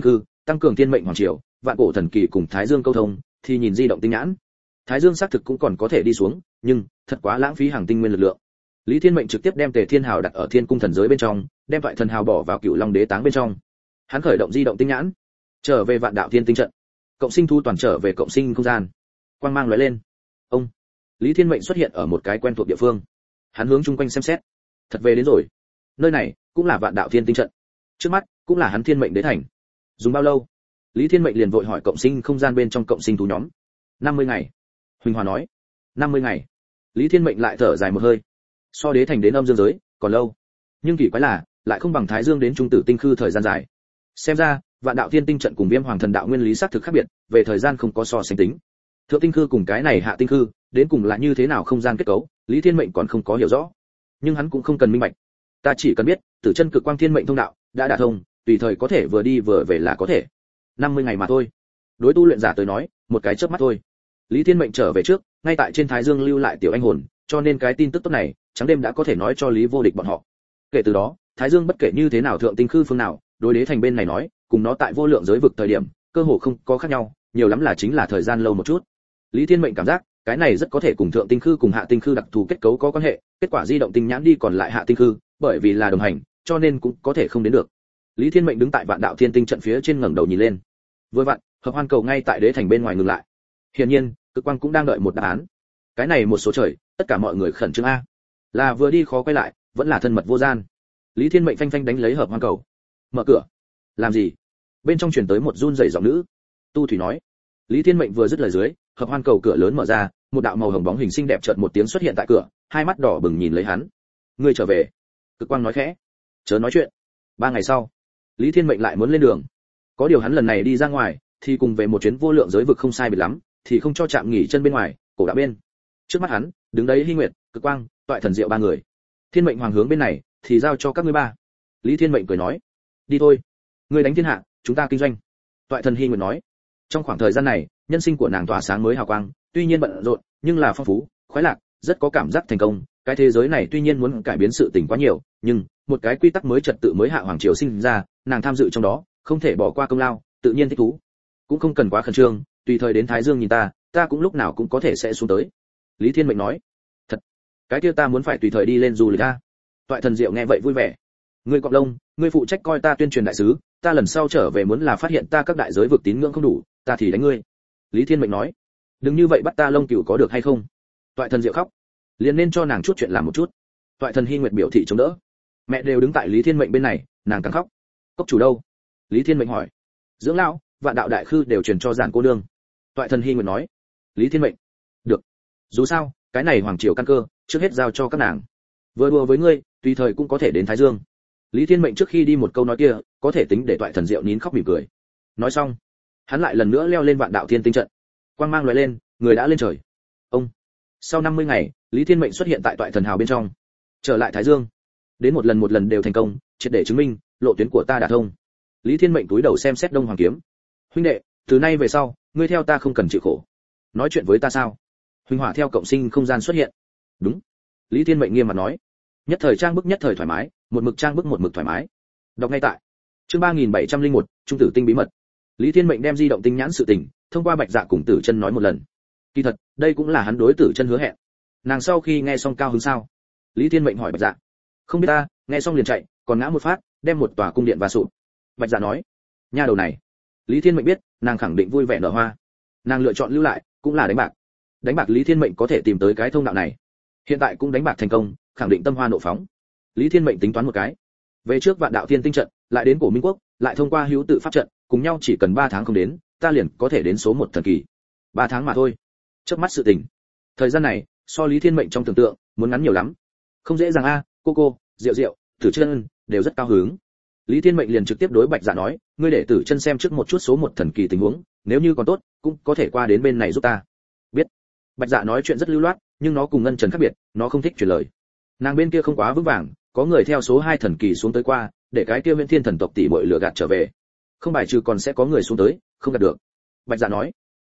tăng cường thiên mệnh hoàng triều, vạn cổ thần kỳ cùng Thái Dương câu thông, thì nhìn di động tinh nhãn. Thái Dương xác thực cũng còn có thể đi xuống, nhưng thật quá lãng phí hàng tinh nguyên lực lượng. Lý Thiên Mệnh trực tiếp đem Tề Thiên Hào đặt ở Thiên Cung thần giới bên trong, đem Toại Thần Hào bỏ vào Cửu Long Đế Táng bên trong. Hắn khởi động di động tinh nhãn, trở về Vạn Đạo Thiên Tinh trận. Cộng sinh thu toàn trở về cộng sinh không gian. Quang mang lóe lên. Ông Lý Thiên Mệnh xuất hiện ở một cái quen thuộc địa phương. Hắn hướng chung quanh xem xét. Thật về đến rồi. Nơi này cũng là Vạn Đạo Thiên Tinh trận. Trước mắt cũng là hắn Thiên Mệnh Đế thành. Dùng bao lâu? Lý Thiên Mệnh liền vội hỏi cộng sinh không gian bên trong cộng sinh thú nhóm. 50 ngày. Huỳnh Hòa nói. 50 ngày. Lý Thiên Mệnh lại thở dài một hơi. So đế thành đến âm dương giới còn lâu, nhưng kỳ quái là lại không bằng Thái Dương đến trung tử tinh khư thời gian dài. Xem ra Vạn Đạo Thiên Tinh trận cùng Viêm Hoàng Thần Đạo nguyên lý xác thực khác biệt, về thời gian không có so sánh tính. Thượng tinh khư cùng cái này hạ tinh khư đến cùng là như thế nào không gian kết cấu, Lý Thiên Mệnh còn không có hiểu rõ, nhưng hắn cũng không cần minh bạch. Ta chỉ cần biết Tử Chân Cực Quang Thiên Mệnh thông đạo đã đả thông, tùy thời có thể vừa đi vừa về là có thể. 50 ngày mà thôi. Đối tu luyện giả tới nói, một cái chớp mắt thôi. Lý Thiên Mệnh trở về trước, ngay tại trên Thái Dương lưu lại tiểu anh hồn, cho nên cái tin tức tốt này, trắng đêm đã có thể nói cho Lý Vô Địch bọn họ. Kể từ đó, Thái Dương bất kể như thế nào thượng tinh khư phương nào, đối đế thành bên này nói, cùng nó tại vô lượng giới vực thời điểm, cơ hồ không có khác nhau, nhiều lắm là chính là thời gian lâu một chút. Lý Thiên Mệnh cảm giác, cái này rất có thể cùng thượng tinh khư cùng hạ tinh khư đặc thù kết cấu có quan hệ, kết quả di động tinh nhãn đi còn lại hạ tinh khư, bởi vì là đồng hành, cho nên cũng có thể không đến được. Lý Thiên Mệnh đứng tại Vạn Đạo Thiên Tinh trận phía trên ngẩng đầu nhìn lên. Vừa vặn, hợp hoan cầu ngay tại đế thành bên ngoài ngừng lại. Hiển nhiên, Cực Quang cũng đang đợi một đáp án. Cái này một số trời, tất cả mọi người khẩn trương a. Là vừa đi khó quay lại, vẫn là thân mật vô gian. Lý Thiên Mệnh phanh phanh đánh lấy hợp hoan cầu. Mở cửa. Làm gì? Bên trong truyền tới một run rẩy giọng nữ. Tu Thủy nói. Lý Thiên Mệnh vừa dứt lời dưới, hợp hoan cầu cửa lớn mở ra, một đạo màu hồng bóng hình xinh đẹp chợt một tiếng xuất hiện tại cửa, hai mắt đỏ bừng nhìn lấy hắn. Ngươi trở về. Cực Quang nói khẽ. Chớ nói chuyện. 3 ngày sau, Lý Thiên Mệnh lại muốn lên đường. Có điều hắn lần này đi ra ngoài, thì cùng về một chuyến vô lượng giới vực không sai biệt lắm, thì không cho chạm nghỉ chân bên ngoài, cổ đạo bên. Trước mắt hắn, đứng đấy Hy Nguyệt, Cực Quang, Toại Thần Diệu 3 người. Thiên Mệnh Hoàng hướng bên này, thì giao cho các ngươi 3. Lý Thiên Mệnh cười nói, đi thôi, ngươi đánh thiên hạ, chúng ta kinh doanh. Toại Thần Hy Nguyệt nói, trong khoảng thời gian này, nhân sinh của nàng tỏa sáng mới hào quang, tuy nhiên bận rộn, nhưng là phong phú, khoái lạc, rất có cảm giác thành công. Cái thế giới này tuy nhiên muốn cải biến sự tình quá nhiều, nhưng một cái quy tắc mới, trật tự mới hạ hoàng triều sinh ra, nàng tham dự trong đó, không thể bỏ qua công lao, tự nhiên thích thú. Cũng không cần quá khẩn trương, tùy thời đến Thái Dương nhìn ta cũng lúc nào cũng có thể sẽ xuống tới. Lý Thiên Mệnh nói, thật, cái kia ta muốn phải tùy thời đi lên du lịch a. Toại Thần Diệu nghe vậy vui vẻ, ngươi Cọp Lông, ngươi phụ trách coi ta tuyên truyền đại sứ, ta lần sau trở về muốn là phát hiện ta các đại giới vực tín ngưỡng không đủ, ta thì đánh ngươi. Lý Thiên Mệnh nói, đừng như vậy bắt ta Lông Cửu có được hay không? Toại Thần Diệu khóc, liền nên cho nàng chút chuyện làm một chút. Toại Thần Hy Nguyệt biểu thị chống đỡ, mẹ đều đứng tại Lý Thiên Mệnh bên này, nàng càng khóc. Cốc chủ đâu? Lý Thiên Mệnh hỏi. Dưỡng lão, Vạn Đạo đại khư đều truyền cho giản cô nương. Toại Thần Hy Nguyệt nói. Lý Thiên Mệnh, được, dù sao cái này hoàng triều căn cơ trước hết giao cho các nàng. Vừa đùa với ngươi, tùy thời cũng có thể đến Thái Dương. Lý Thiên Mệnh trước khi đi một câu nói kia, có thể tính để Toại Thần Diệu nín khóc mỉm cười. Nói xong, hắn lại lần nữa leo lên Vạn Đạo Thiên Tinh trận. Quang mang lóe lên, người đã lên trời. Ông. Sau 50 ngày, Lý Thiên Mệnh xuất hiện tại Toại Thần Hào bên trong, trở lại Thái Dương. Đến một lần đều thành công, triệt để chứng minh lộ tuyến của ta đã thông. Lý Thiên Mệnh túi đầu xem xét Đông Hoàng kiếm. Huynh đệ, từ nay về sau, ngươi theo ta không cần chịu khổ. Nói chuyện với ta sao? Huỳnh Hỏa theo cộng sinh không gian xuất hiện. Đúng. Lý Thiên Mệnh nghiêm mặt nói. Nhất thời trang bức nhất thời thoải mái, một mực trang bức một mực thoải mái. Đọc ngay tại. Chương 3701, Trung tử tinh bí mật. Lý Thiên Mệnh đem di động tinh nhãn sự tình, thông qua Bạch Dạ cùng Tử Chân nói một lần. Kỳ thật, đây cũng là hắn đối Tử Chân hứa hẹn. Nàng sau khi nghe xong cao hứng sao? Lý Thiên Mệnh hỏi Bạch Dạ. Không biết ta, nghe xong liền chạy, còn ngã một phát, đem một tòa cung điện và sụp. Bạch Dạ nói. Nha đầu này. Lý Thiên Mệnh biết, nàng khẳng định vui vẻ nở hoa. Nàng lựa chọn lưu lại, cũng là đánh bạc. Đánh bạc Lý Thiên Mệnh có thể tìm tới cái thông đạo này. Hiện tại cũng đánh bạc thành công, khẳng định tâm hoa nộ phóng. Lý Thiên Mệnh tính toán một cái. Về trước Vạn Đạo Thiên Tinh trận, lại đến Cổ Minh Quốc, lại thông qua Hữu Tự pháp trận, cùng nhau chỉ cần 3 tháng không đến, ta liền có thể đến số 1 thần kỳ. 3 tháng mà thôi. Chớp mắt sự tình. Thời gian này, so Lý Thiên Mệnh trong tưởng tượng, muốn ngắn nhiều lắm. Không dễ dàng a, cô, Diệu Diệu, Tử Chân đều rất cao hứng. Lý Thiên Mệnh liền trực tiếp đối Bạch Dạ nói, ngươi để Tử Chân xem trước một chút số 1 thần kỳ tình huống, nếu như còn tốt, cũng có thể qua đến bên này giúp ta. Biết. Bạch Dạ nói chuyện rất lưu loát, nhưng nó cùng Ngân Trần khác biệt, nó không thích truyền lời. Nàng bên kia không quá vững vàng, có người theo số 2 thần kỳ xuống tới qua, để cái kia Viễn Thiên thần tộc tỷ muội lừa gạt trở về. Không bài trừ còn sẽ có người xuống tới, không gạt được. Bạch Dạ nói.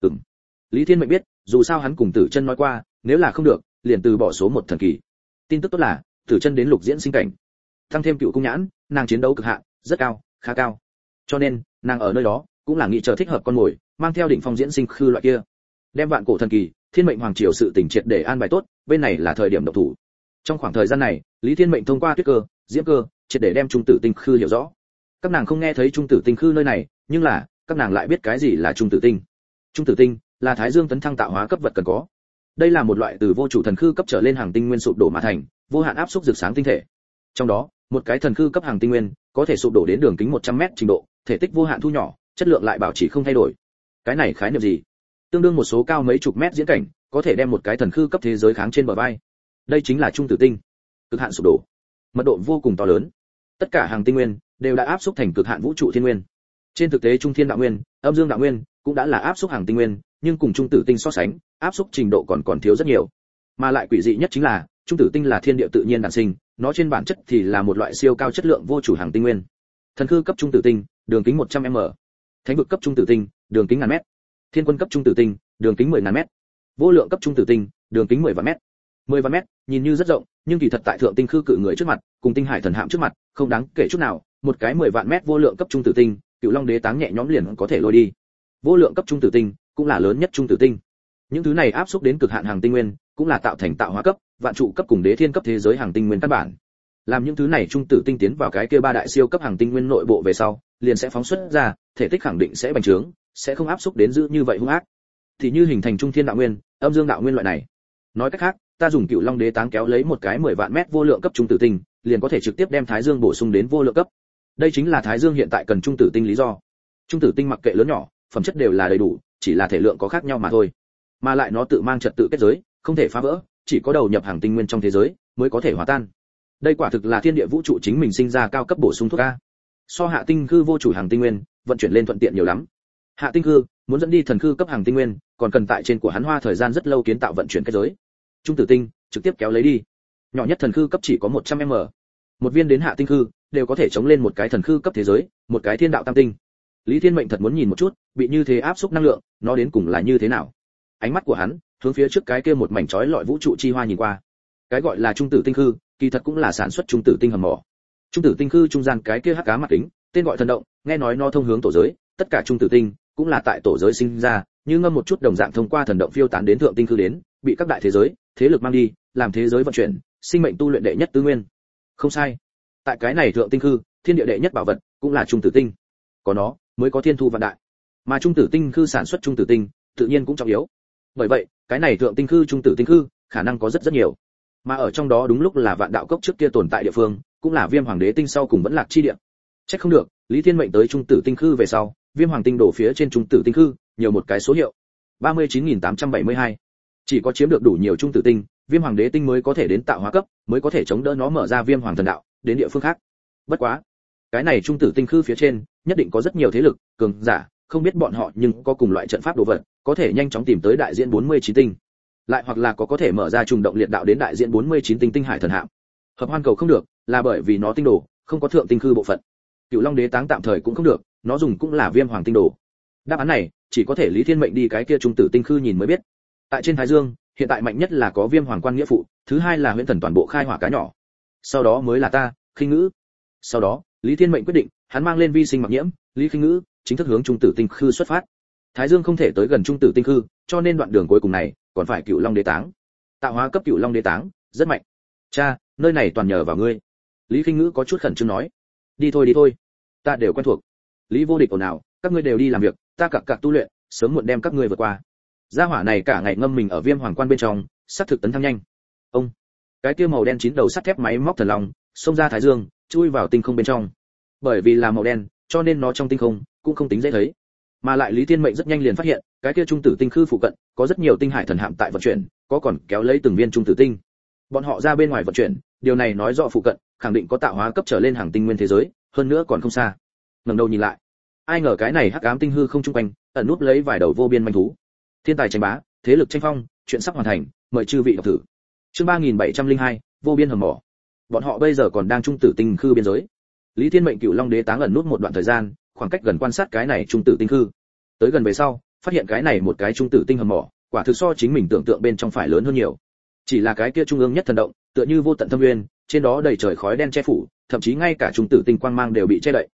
Lý Thiên Mệnh biết, dù sao hắn cùng Tử Chân nói qua, nếu là không được, liền từ bỏ số 1 thần kỳ. Tin tức tốt là, Tử Chân đến lục diễn sinh cảnh, tăng thêm Cựu cung nhãn, nàng chiến đấu cực hạn, rất cao, khá cao. Cho nên, nàng ở nơi đó cũng là nghĩ chờ thích hợp con mồi, mang theo định phong diễn sinh khư loại kia. Đem vạn cổ thần kỳ, thiên mệnh hoàng triều sự tình triệt để an bài tốt, bên này là thời điểm động thủ. Trong khoảng thời gian này, Lý Thiên Mệnh thông qua Tuyết Cơ, Diễm Cơ, triệt để đem trung tử tinh khư hiểu rõ. Các nàng không nghe thấy trung tử tinh khư nơi này, nhưng là các nàng lại biết cái gì là trung tử tinh. Trung tử tinh là Thái Dương tấn thăng tạo hóa cấp vật cần có. Đây là một loại từ vô chủ thần khư cấp trở lên hàng tinh nguyên sụp đổ mà thành, vô hạn áp xúc rực sáng tinh thể. Trong đó, một cái thần khư cấp hàng tinh nguyên có thể sụp đổ đến đường kính 100m trình độ, thể tích vô hạn thu nhỏ, chất lượng lại bảo trì không thay đổi. Cái này khái niệm gì? Tương đương một số cao mấy chục mét diễn cảnh, có thể đem một cái thần khư cấp thế giới kháng trên bờ vai. Đây chính là trung tử tinh. Cực hạn sụp đổ, mật độ vô cùng to lớn. Tất cả hàng tinh nguyên đều đã áp xúc thành cực hạn vũ trụ thiên nguyên. Trên thực tế trung thiên đạo nguyên, âm dương đạo nguyên cũng đã là áp xúc hàng tinh nguyên, nhưng cùng trung tử tinh so sánh, áp xúc trình độ còn thiếu rất nhiều. Mà lại quỷ dị nhất chính là, trung tử tinh là thiên địa tự nhiên đản sinh, nó trên bản chất thì là một loại siêu cao chất lượng vô chủ hàng tinh nguyên. Thần khư cấp trung tử tinh, đường kính 100m. Thánh vực cấp trung tử tinh, đường kính ngàn mét. Thiên quân cấp trung tử tinh, đường kính 10.000 mét. Vô lượng cấp trung tử tinh, đường kính 10 vạn mét. 10 vạn mét, nhìn như rất rộng, nhưng kỳ thật tại thượng tinh khư cự người trước mặt, cùng tinh hải thần hạm trước mặt, không đáng kể chút nào, một cái 10 vạn mét vô lượng cấp trung tử tinh, Cửu Long Đế Táng nhẹ nhõm liền có thể lôi đi. Vô lượng cấp trung tử tinh, cũng là lớn nhất trung tử tinh. Những thứ này áp xúc đến cực hạn hàng tinh nguyên, cũng là tạo thành tạo hóa cấp, vạn trụ cấp cùng đế thiên cấp thế giới hàng tinh nguyên căn bản. Làm những thứ này trung tử tinh tiến vào cái kia ba đại siêu cấp hàng tinh nguyên nội bộ về sau, liền sẽ phóng xuất ra, thể tích khẳng định sẽ bành trướng, sẽ không áp xúc đến giữ như vậy hung ác. Thì như hình thành trung thiên đạo nguyên, âm dương đạo nguyên loại này. Nói cách khác, ta dùng Cửu Long Đế Táng kéo lấy một cái 10 vạn mét vô lượng cấp trung tử tinh, liền có thể trực tiếp đem Thái Dương bổ sung đến vô lượng cấp. Đây chính là Thái Dương hiện tại cần trung tử tinh lý do. Trung tử tinh mặc kệ lớn nhỏ, phẩm chất đều là đầy đủ, chỉ là thể lượng có khác nhau mà thôi. Mà lại nó tự mang trật tự kết giới, không thể phá vỡ, chỉ có đầu nhập hàng tinh nguyên trong thế giới mới có thể hòa tan. Đây quả thực là thiên địa vũ trụ chính mình sinh ra cao cấp bổ sung thuốc a. So hạ tinh khư vô chủ hàng tinh nguyên, vận chuyển lên thuận tiện nhiều lắm. Hạ tinh khư muốn dẫn đi thần khư cấp hàng tinh nguyên, còn cần tại trên của hắn hoa thời gian rất lâu kiến tạo vận chuyển kết giới. Trung tử tinh trực tiếp kéo lấy đi. Nhỏ nhất thần khư cấp chỉ có 100m. Một viên đến hạ tinh khư đều có thể chống lên một cái thần khư cấp thế giới, một cái thiên đạo tam tinh. Lý Thiên Mệnh thật muốn nhìn một chút, bị như thế áp xúc năng lượng, nó đến cùng là như thế nào. Ánh mắt của hắn hướng phía trước cái kia một mảnh chói lọi vũ trụ chi hoa nhìn qua. Cái gọi là trung tử tinh khư, kỳ thật cũng là sản xuất trung tử tinh hầm mỏ. Trung tử tinh khư trung gian cái kia hắc ám mặt kính, tên gọi thần động, nghe nói nó thông hướng tổ giới, tất cả trung tử tinh cũng là tại tổ giới sinh ra, như ngâm một chút đồng dạng thông qua thần động phiêu tán đến thượng tinh khư đến, bị các đại thế giới, thế lực mang đi, làm thế giới vận chuyển, sinh mệnh tu luyện đệ nhất tứ nguyên. Không sai. Tại cái này thượng tinh khư, thiên địa đệ nhất bảo vật cũng là trung tử tinh. Có nó mới có thiên thu vạn đại. Mà trung tử tinh khư sản xuất trung tử tinh, tự nhiên cũng trọng yếu. Bởi vậy, cái này thượng tinh khư trung tử tinh khư, khả năng có rất nhiều. Mà ở trong đó đúng lúc là vạn đạo cốc trước kia tồn tại địa phương, cũng là Viêm Hoàng Đế tinh sau cùng vẫn lạc chi địa. Chắc không được, Lý Thiên Mệnh tới trung tử tinh khư về sau, Viêm Hoàng tinh đổ phía trên trung tử tinh khư, nhiều một cái số hiệu. 39.872. Chỉ có chiếm được đủ nhiều trung tử tinh, Viêm Hoàng Đế tinh mới có thể đến tạo hóa cấp, mới có thể chống đỡ nó mở ra Viêm Hoàng thần đạo, đến địa phương khác. Bất quá, cái này trung tử tinh khư phía trên, nhất định có rất nhiều thế lực, cường giả, không biết bọn họ nhưng có cùng loại trận pháp đồ vật, có thể nhanh chóng tìm tới đại diện 49 tinh. Lại hoặc là có thể mở ra trùng động liệt đạo đến đại diện 49 tinh tinh hải thần hạm. Hợp hoan cầu không được, là bởi vì nó tinh đồ, không có thượng tinh khư bộ phận. Cửu Long Đế Táng tạm thời cũng không được, nó dùng cũng là Viêm Hoàng tinh đồ. Đáp án này, chỉ có thể Lý Thiên Mệnh đi cái kia trung tử tinh khư nhìn mới biết. Tại trên Thái Dương, hiện tại mạnh nhất là có Viêm Hoàng quan nghĩa phụ, thứ hai là Huyễn Thần toàn bộ khai hỏa cá nhỏ. Sau đó mới là ta, Khinh Ngữ. Sau đó, Lý Thiên Mệnh quyết định, hắn mang lên vi sinh mặc nhiễm, Lý Khinh Ngữ, chính thức hướng trung tử tinh khư xuất phát. Thái Dương không thể tới gần trung tử tinh khư, cho nên đoạn đường cuối cùng này còn phải Cửu Long Đế Táng. Tạo hóa cấp Cửu Long Đế Táng, rất mạnh. Cha, nơi này toàn nhờ vào ngươi. Lý Khinh Ngữ có chút khẩn trương nói. Đi thôi, ta đều quen thuộc. Lý Vô Địch ồn ào, các ngươi đều đi làm việc, ta cặc tu luyện, sớm muộn đem các ngươi vượt qua. Gia hỏa này cả ngày ngâm mình ở Viêm Hoàng quan bên trong, sắp thực tấn thăng nhanh. Ông, cái kia màu đen chín đầu sắt thép máy móc thần long, xông ra Thái Dương, chui vào tinh không bên trong. Bởi vì là màu đen, cho nên nó trong tinh không cũng không tính dễ thấy. Mà lại Lý Thiên Mệnh rất nhanh liền phát hiện, cái kia trung tử tinh khư phụ cận có rất nhiều tinh hải thần hạm tại vận chuyển, có còn kéo lấy từng viên trung tử tinh. Bọn họ ra bên ngoài vận chuyển, điều này nói rõ phụ cận khẳng định có tạo hóa cấp trở lên hàng tinh nguyên thế giới, hơn nữa còn không xa. Ngẩng đầu nhìn lại, ai ngờ cái này hắc ám tinh hư không trung quanh, ẩn núp lấy vài đầu vô biên manh thú. Thiên tài tranh bá, thế lực tranh phong, chuyện sắp hoàn thành, mời chư vị đọc thử. Chương 3702, vô biên hầm mỏ. Bọn họ bây giờ còn đang trung tử tinh khư biên giới. Lý Thiên Mệnh Cửu Long Đế Táng ẩn núp một đoạn thời gian, khoảng cách gần quan sát cái này trung tử tinh khư. Tới gần về sau, phát hiện cái này một cái trung tử tinh hầm mỏ, quả thực so chính mình tưởng tượng bên trong phải lớn hơn nhiều. Chỉ là cái kia trung ương nhất thần động, tựa như vô tận thâm nguyên, trên đó đầy trời khói đen che phủ, thậm chí ngay cả trung tử tinh quang mang đều bị che đậy.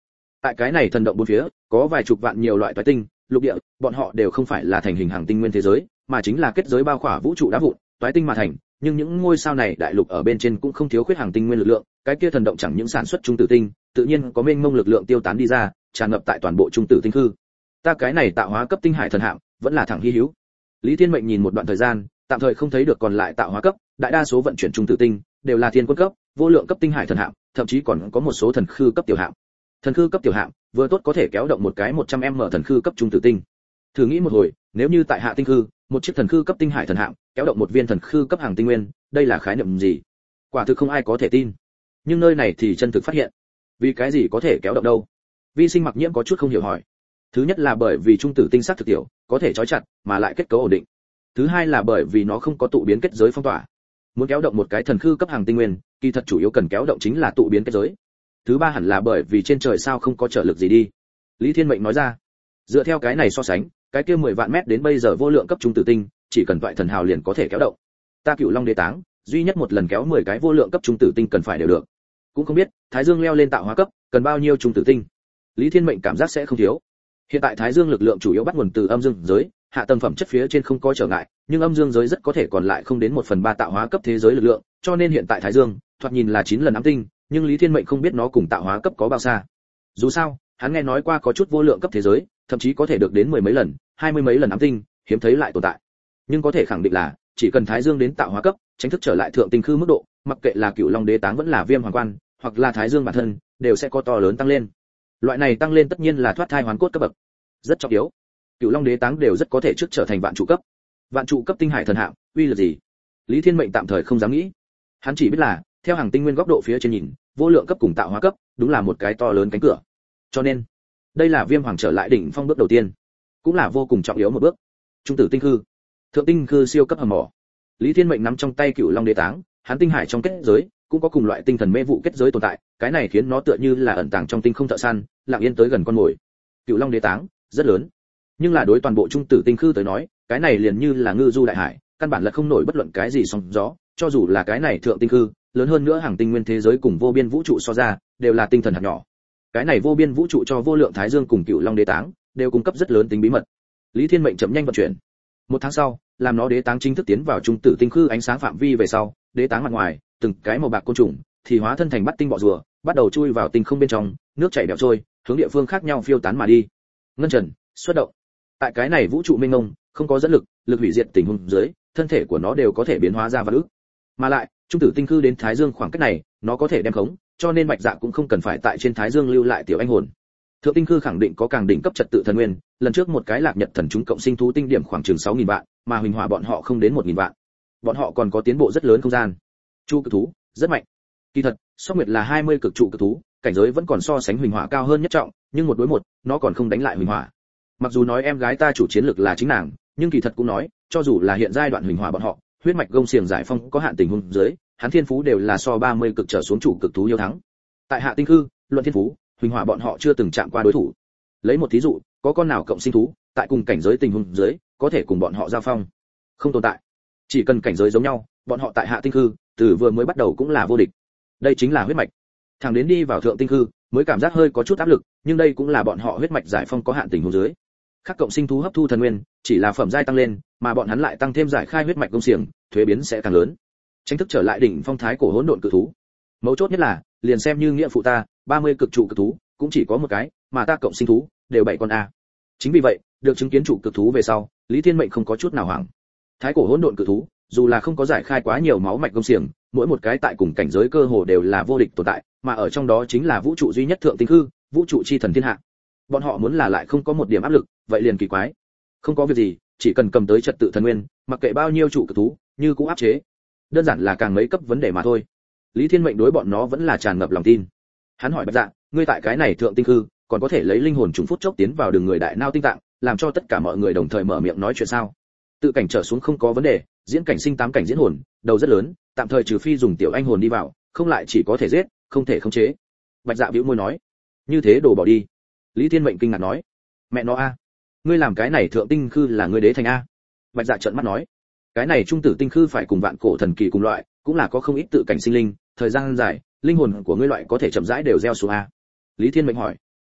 Tại cái này thần động bốn phía, có vài chục vạn nhiều loại toái tinh, lục địa, bọn họ đều không phải là thành hình hàng tinh nguyên thế giới, mà chính là kết giới bao khỏa vũ trụ đá vụn, toái tinh mà thành, nhưng những ngôi sao này đại lục ở bên trên cũng không thiếu khuyết hàng tinh nguyên lực lượng, cái kia thần động chẳng những sản xuất trung tử tinh, tự nhiên có mênh mông lực lượng tiêu tán đi ra, tràn ngập tại toàn bộ trung tử tinh khư. Ta cái này tạo hóa cấp tinh hải thần hạm, vẫn là thẳng hi hữu. Lý Thiên Mệnh nhìn một đoạn thời gian, tạm thời không thấy được còn lại tạo hóa cấp, đại đa số vận chuyển trung tử tinh đều là thiên quân cấp, vô lượng cấp tinh hải thần hạm, thậm chí còn có một số thần khư cấp tiểu hạm. Thần khư cấp tiểu hạm, vừa tốt có thể kéo động một cái 100m thần khư cấp trung tử tinh. Thử nghĩ một hồi, nếu như tại hạ tinh khư, một chiếc thần khư cấp tinh hải thần hạm kéo động một viên thần khư cấp hàng tinh nguyên, đây là khái niệm gì? Quả thực không ai có thể tin. Nhưng nơi này thì chân thực phát hiện. Vì cái gì có thể kéo động đâu? Vi Sinh Mặc Nhiễm có chút không hiểu hỏi. Thứ nhất là bởi vì trung tử tinh sắc thực tiểu, có thể trói chặt, mà lại kết cấu ổn định. Thứ hai là bởi vì nó không có tụ biến kết giới phong tỏa. Muốn kéo động một cái thần khư cấp hàng tinh nguyên, kỳ thật chủ yếu cần kéo động chính là tụ biến kết giới. Thứ ba hẳn là bởi vì trên trời sao không có trợ lực gì đi. Lý Thiên Mệnh nói ra. Dựa theo cái này so sánh, cái kia 10 vạn mét đến bây giờ vô lượng cấp trung tử tinh, chỉ cần toại thần hào liền có thể kéo động. Ta Cửu Long Đế Táng, duy nhất một lần kéo 10 cái vô lượng cấp trung tử tinh cần phải đều được. Cũng không biết, Thái Dương leo lên tạo hóa cấp, cần bao nhiêu trung tử tinh. Lý Thiên Mệnh cảm giác sẽ không thiếu. Hiện tại Thái Dương lực lượng chủ yếu bắt nguồn từ âm dương giới, hạ tầng phẩm chất phía trên không có trở ngại, nhưng âm dương giới rất có thể còn lại không đến 1/3 tạo hóa cấp thế giới lực lượng, cho nên hiện tại Thái Dương, thoạt nhìn là 9 lần ám tinh, nhưng Lý Thiên Mệnh không biết nó cùng tạo hóa cấp có bao xa. Dù sao, hắn nghe nói qua có chút vô lượng cấp thế giới, thậm chí có thể được đến 10 mấy lần, 20 mấy lần ám tinh, hiếm thấy lại tồn tại. Nhưng có thể khẳng định là, chỉ cần Thái Dương đến tạo hóa cấp, chính thức trở lại thượng tinh khư mức độ, mặc kệ là Cửu Long Đế Táng vẫn là Viêm Hoàng Quan, hoặc là Thái Dương bản thân, đều sẽ có to lớn tăng lên. Loại này tăng lên tất nhiên là thoát thai hoàn cốt cấp bậc, rất trọng yếu. Cửu Long Đế Táng đều rất có thể trước trở thành vạn trụ cấp. Vạn trụ cấp tinh hải thần hạm, uy lực gì? Lý Thiên Mệnh tạm thời không dám nghĩ. Hắn chỉ biết là, theo hàng tinh nguyên góc độ phía trên nhìn, vô lượng cấp cùng tạo hóa cấp, đúng là một cái to lớn cánh cửa. Cho nên, đây là Viêm Hoàng trở lại đỉnh phong bước đầu tiên, cũng là vô cùng trọng yếu một bước. Trung tử tinh khư, thượng tinh khư siêu cấp hầm mỏ. Lý Thiên Mệnh nắm trong tay Cửu Long Đế Táng, hắn tinh hải trong kết giới cũng có cùng loại tinh thần mê vụ kết giới tồn tại, cái này khiến nó tựa như là ẩn tàng trong tinh không thợ săn, lặng yên tới gần con mồi. Cửu Long Đế Táng rất lớn, nhưng là đối toàn bộ trung tử tinh khư tới nói, cái này liền như là ngư du đại hải, căn bản là không nổi bất luận cái gì sóng gió, cho dù là cái này thượng tinh khư, lớn hơn nữa hàng tinh nguyên thế giới cùng vô biên vũ trụ so ra, đều là tinh thần hạt nhỏ. Cái này vô biên vũ trụ cho vô lượng Thái Dương cùng Cửu Long Đế Táng, đều cung cấp rất lớn tính bí mật. Lý Thiên Mệnh chậm nhanh vận chuyển. Một tháng sau, làm nó Đế Táng chính thức tiến vào trung tử tinh khư ánh sáng phạm vi về sau, Đế Táng mặt ngoài, từng cái màu bạc côn trùng thì hóa thân thành bắt tinh bọ rùa, bắt đầu chui vào tinh không bên trong, nước chảy bèo trôi, hướng địa phương khác nhau phiêu tán mà đi. Ngân Trần xuất động. Tại cái này vũ trụ mênh mông, không có dẫn lực, lực hủy diệt tình huống dưới, thân thể của nó đều có thể biến hóa ra vạn ức. Mà lại, trung tử tinh khư đến Thái Dương khoảng cách này, nó có thể đem khống, cho nên Bạch Dạ cũng không cần phải tại trên Thái Dương lưu lại tiểu anh hồn. Thượng tinh khư khẳng định có càng đỉnh cấp trật tự thần nguyên, lần trước một cái Lạc Nhật thần chúng cộng sinh thú tinh điểm khoảng chừng 6000 vạn, mà Huỳnh Hỏa bọn họ không đến 1000 vạn. Bọn họ còn có tiến bộ rất lớn không gian. Chu cực thú rất mạnh. Kỳ thật, Sóc Nguyệt là 20 cực trụ cực thú, cảnh giới vẫn còn so sánh Huỳnh Hỏa cao hơn nhất trọng, nhưng một đối một, nó còn không đánh lại Huỳnh Hỏa. Mặc dù nói em gái ta chủ chiến lực là chính nàng, nhưng kỳ thật cũng nói, cho dù là hiện giai đoạn Huỳnh Hỏa bọn họ, huyết mạch gông xiềng giải phong có hạn tình huống dưới, hắn thiên phú đều là so 30 cực trở xuống chủ cực thú yêu thắng. Tại hạ tinh khư, luận thiên phú, Huỳnh Hỏa bọn họ chưa từng chạm qua đối thủ. Lấy một thí dụ, có con nào cộng sinh thú, tại cùng cảnh giới tình huống dưới, có thể cùng bọn họ giao phong? Không tồn tại. Chỉ cần cảnh giới giống nhau, bọn họ tại hạ tinh khư, từ vừa mới bắt đầu cũng là vô địch. Đây chính là huyết mạch. Thẳng đến đi vào thượng tinh khư, mới cảm giác hơi có chút áp lực, nhưng đây cũng là bọn họ huyết mạch giải phong có hạn tình huống dưới. Các cộng sinh thú hấp thu thần nguyên, chỉ là phẩm giai tăng lên, mà bọn hắn lại tăng thêm giải khai huyết mạch công xiềng, thuế biến sẽ càng lớn. Chính thức trở lại đỉnh phong thái cổ hỗn độn cự thú. Mấu chốt nhất là, liền xem như nghĩa phụ ta, 30 cực trụ cực thú, cũng chỉ có một cái, mà ta cộng sinh thú đều 7 con a. Chính vì vậy, được chứng kiến trụ cực thú về sau, Lý Thiên Mệnh không có chút nào hoảng. Thái cổ hỗn độn cự thú, dù là không có giải khai quá nhiều máu mạch công xiềng, mỗi một cái tại cùng cảnh giới cơ hồ đều là vô địch tồn tại, mà ở trong đó chính là vũ trụ duy nhất thượng tinh khư, vũ trụ chi thần thiên hạ. Bọn họ muốn là lại không có một điểm áp lực, vậy liền kỳ quái. Không có việc gì, chỉ cần cầm tới trật tự thần nguyên, mặc kệ bao nhiêu trụ cực thú, như cũng áp chế. Đơn giản là càng mấy cấp vấn đề mà thôi. Lý Thiên Mệnh đối bọn nó vẫn là tràn ngập lòng tin. Hắn hỏi Bạch Dạ, ngươi tại cái này thượng tinh khư, còn có thể lấy linh hồn trùng phút chốc tiến vào đường người đại nao tinh tạng, làm cho tất cả mọi người đồng thời mở miệng nói chuyện sao? Tự cảnh trở xuống không có vấn đề, diễn cảnh sinh 8 cảnh diễn hồn, đầu rất lớn, tạm thời trừ phi dùng tiểu anh hồn đi vào, không lại chỉ có thể giết, không thể khống chế. Bạch Dạ bĩu môi nói, như thế đồ bỏ đi. Lý Thiên Mệnh kinh ngạc nói, mẹ nó a, ngươi làm cái này thượng tinh khư là ngươi đế thành a? Bạch Dạ trợn mắt nói, cái này trung tử tinh khư phải cùng vạn cổ thần kỳ cùng loại, cũng là có không ít tự cảnh sinh linh, thời gian dài, linh hồn của ngươi loại có thể chậm rãi đều gieo xuống a. Lý Thiên Mệnh hỏi,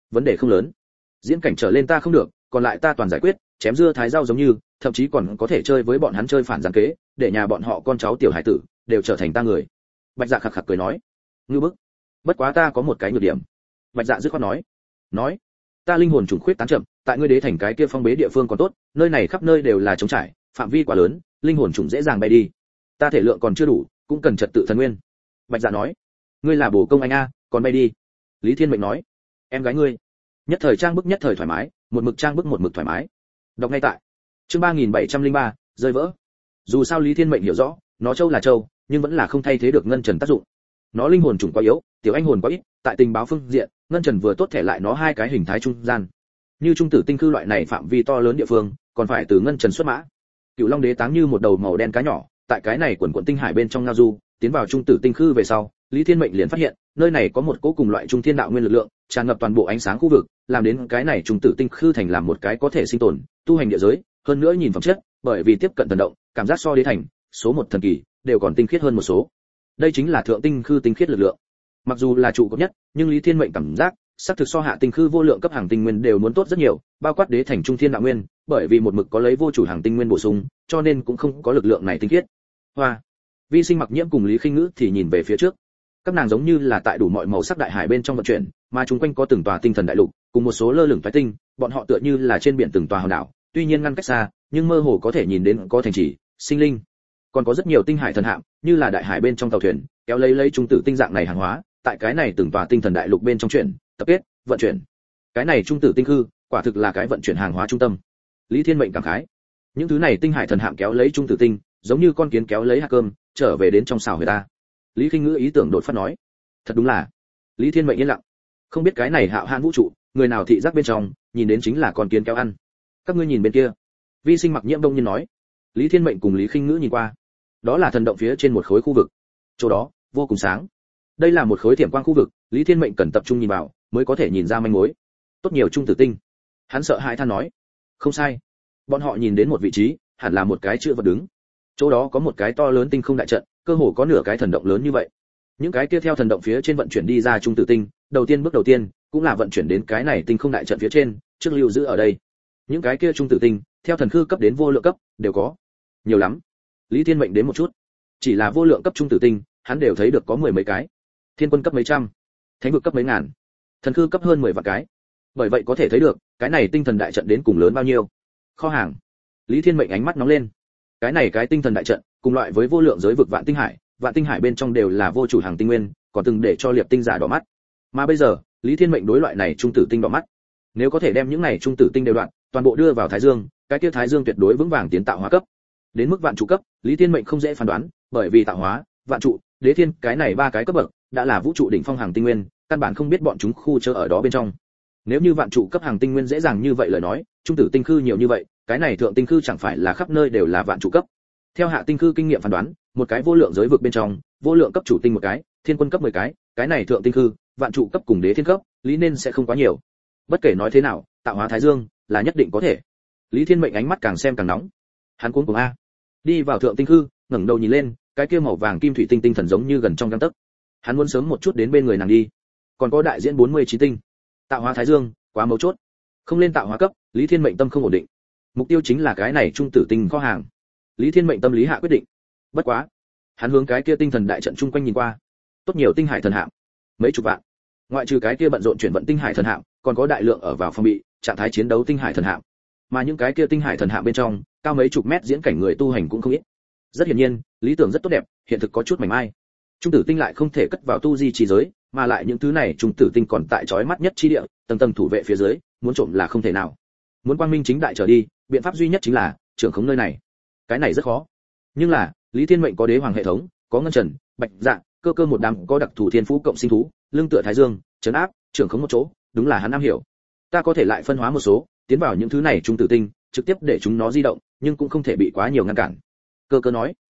vấn đề không lớn. Diễn cảnh trở lên ta không được, còn lại ta toàn giải quyết, chém dưa thái rau giống như, thậm chí còn có thể chơi với bọn hắn chơi phản gián kế, để nhà bọn họ con cháu tiểu hải tử đều trở thành ta người. Bạch Dạ khặc khặc cười nói, ngư bức. Bất quá ta có một cái nhược điểm. Bạch Dạ dứt khoát nói, ta linh hồn trùng khuyết tán chậm, tại ngươi đế thành cái kia phong bế địa phương còn tốt, nơi này khắp nơi đều là trống trải, phạm vi quá lớn, linh hồn trùng dễ dàng bay đi. Ta thể lượng còn chưa đủ, cũng cần trật tự thần nguyên. Bạch Dạ nói, ngươi là bổ công anh a, còn bay đi. Lý Thiên Mệnh nói, em gái ngươi, nhất thời trang bức nhất thời thoải mái, một mực trang bức một mực thoải mái. Đọc ngay tại chương 3703, rơi vỡ. Dù sao Lý Thiên Mệnh hiểu rõ, nó châu là châu, nhưng vẫn là không thay thế được ngân trần tác dụng. Nó linh hồn trùng quá yếu, tiểu anh hồn quá ít, tại tình báo phương diện, ngân trần vừa tốt thể lại nó hai cái hình thái trung gian. Như trung tử tinh khư loại này phạm vi to lớn địa phương, còn phải từ ngân trần xuất mã. Cửu Long đế táng như một đầu màu đen cá nhỏ, tại cái này quần quần tinh hải bên trong ngao du, tiến vào trung tử tinh khư về sau, Lý Thiên Mệnh liền phát hiện, nơi này có một cỗ cùng loại trung thiên đạo nguyên lực lượng, tràn ngập toàn bộ ánh sáng khu vực, làm đến cái này trung tử tinh khư thành làm một cái có thể sinh tồn, tu hành địa giới, hơn nữa nhìn phẩm chất, bởi vì tiếp cận thần động, cảm giác so đế thành, số một thần kỳ, đều còn tinh khiết hơn một số. Đây chính là thượng tinh khư tinh khiết lực lượng. Mặc dù là trụ cấp nhất, nhưng Lý Thiên Mệnh cảm giác, xác thực so hạ tinh khư vô lượng cấp hàng tinh nguyên đều muốn tốt rất nhiều, bao quát đế thành trung thiên đạo nguyên, bởi vì một mực có lấy vô chủ hàng tinh nguyên bổ sung, cho nên cũng không có lực lượng này tinh khiết. Hoa. Vi Sinh Mặc Nhiễm cùng Lý Khinh Ngữ thì nhìn về phía trước. Các nàng giống như là tại đủ mọi màu sắc đại hải bên trong vận chuyển, mà chúng quanh có từng tòa tinh thần đại lục, cùng một số lơ lửng phái tinh, bọn họ tựa như là trên biển từng tòa hòn đảo, tuy nhiên ngăn cách xa, nhưng mơ hồ có thể nhìn đến có thành trì, sinh linh. Còn có rất nhiều tinh hải thần hạm, như là đại hải bên trong tàu thuyền, kéo lấy trung tử tinh dạng này hàng hóa, tại cái này từng tòa tinh thần đại lục bên trong chuyển, tập kết, vận chuyển. Cái này trung tử tinh hư, quả thực là cái vận chuyển hàng hóa trung tâm. Lý Thiên Mệnh cảm khái. Những thứ này tinh hải thần hạm kéo lấy trung tử tinh, giống như con kiến kéo lấy hạt cơm, trở về đến trong xào người ta. Lý Khinh Ngữ ý tưởng đột phát nói, thật đúng là. Lý Thiên Mệnh yên lặng, không biết cái này hạo hãn vũ trụ, người nào thị giác bên trong, nhìn đến chính là con kiến kéo ăn. Các ngươi nhìn bên kia. Vi Sinh Mặc Nhiễm đông nhiên nói. Lý Thiên Mệnh cùng Lý Khinh Ngữ nhìn qua, đó là thần động phía trên một khối khu vực, chỗ đó vô cùng sáng. Đây là một khối thiểm quang khu vực, Lý Thiên Mệnh cần tập trung nhìn vào, mới có thể nhìn ra manh mối. Tốt nhiều trung tử tinh. Hắn sợ hãi than nói, không sai. Bọn họ nhìn đến một vị trí, hẳn là một cái chữ vật đứng. Chỗ đó có một cái to lớn tinh không đại trận, cơ hồ có nửa cái thần động lớn như vậy. Những cái kia theo thần động phía trên vận chuyển đi ra trung tử tinh, bước đầu tiên cũng là vận chuyển đến cái này tinh không đại trận phía trên, trước lưu giữ ở đây. Những cái kia trung tử tinh, theo thần khư cấp đến vô lượng cấp, đều có. Nhiều lắm. Lý Thiên Mệnh đến một chút. Chỉ là vô lượng cấp trung tử tinh, hắn đều thấy được có mười mấy cái. Thiên quân cấp mấy trăm, thánh vực cấp mấy ngàn, thần khư cấp hơn 10 vạn cái. Bởi vậy có thể thấy được, cái này tinh thần đại trận đến cùng lớn bao nhiêu. Kho hàng. Lý Thiên Mệnh ánh mắt nóng lên. Cái này cái tinh thần đại trận, cùng loại với vô lượng giới vực vạn tinh hải bên trong đều là vô chủ hàng tinh nguyên, còn từng để cho liệp tinh giả đỏ mắt. Mà bây giờ, Lý Thiên Mệnh đối loại này trung tử tinh đỏ mắt. Nếu có thể đem những này trung tử tinh đều đoạn, toàn bộ đưa vào Thái Dương, cái kia Thái Dương tuyệt đối vững vàng tiến tạo hóa cấp. Đến mức vạn trụ cấp, Lý Thiên Mệnh không dễ phán đoán, bởi vì tạo hóa, vạn trụ, đế thiên, cái này ba cái cấp bậc đã là vũ trụ đỉnh phong hàng tinh nguyên, căn bản không biết bọn chúng khu chớ ở đó bên trong. Nếu như vạn trụ cấp hàng tinh nguyên dễ dàng như vậy lời nói, trung tử tinh khư nhiều như vậy, cái này thượng tinh khư chẳng phải là khắp nơi đều là vạn trụ cấp. Theo hạ tinh khư kinh nghiệm phán đoán, một cái vô lượng giới vực bên trong, vô lượng cấp chủ tinh một cái, thiên quân cấp 10 cái này thượng tinh khư, vạn trụ cấp cùng đế thiên cấp, lý nên sẽ không quá nhiều. Bất kể nói thế nào, tạo hóa Thái Dương là nhất định có thể. Lý Thiên Mệnh ánh mắt càng xem càng nóng. Hắn cuống cuồng a. Đi vào thượng tinh khư, ngẩng đầu nhìn lên, cái kia màu vàng kim thủy tinh tinh thần giống như gần trong gang tấc. Hắn muốn sớm một chút đến bên người nàng đi. Còn có đại diễn 49 tinh. Tạo hóa Thái Dương, quá mấu chốt. Không lên tạo hóa cấp, Lý Thiên Mệnh tâm không ổn định. Mục tiêu chính là cái này trung tử tinh kho hàng. Lý Thiên Mệnh tâm lý hạ quyết định. Bất quá, hắn hướng cái kia tinh thần đại trận chung quanh nhìn qua. Tốt nhiều tinh hải thần hạm, mấy chục vạn. Ngoại trừ cái kia bận rộn chuyển vận tinh hải thần hạm, còn có đại lượng ở vào phòng bị, trạng thái chiến đấu tinh hải thần hạm. Mà những cái kia tinh hải thần hạm bên trong, cao mấy chục mét diễn cảnh người tu hành cũng không ít. Rất hiển nhiên, lý tưởng rất tốt đẹp, hiện thực có chút mảnh mai. Trung tử tinh lại không thể cất vào tu di trì giới, mà lại những thứ này trung tử tinh còn tại chói mắt nhất chi địa, tầng tầng thủ vệ phía dưới, muốn trộm là không thể nào. Muốn quang minh chính đại trở đi, biện pháp duy nhất chính là trưởng khống nơi này. Cái này rất khó. Nhưng là, Lý Thiên Mệnh có đế hoàng hệ thống, có ngân trần, bạch dạ, cơ cơ một đám có đặc thù thiên phú cộng sinh thú, lưng tựa thái dương, trấn áp, trưởng khống một chỗ, đúng là hắn am hiểu. Ta có thể lại phân hóa một số, tiến vào những thứ này trung tử tinh, trực tiếp để chúng nó di động, nhưng cũng không thể bị quá nhiều ngăn cản. Cơ cơ nói.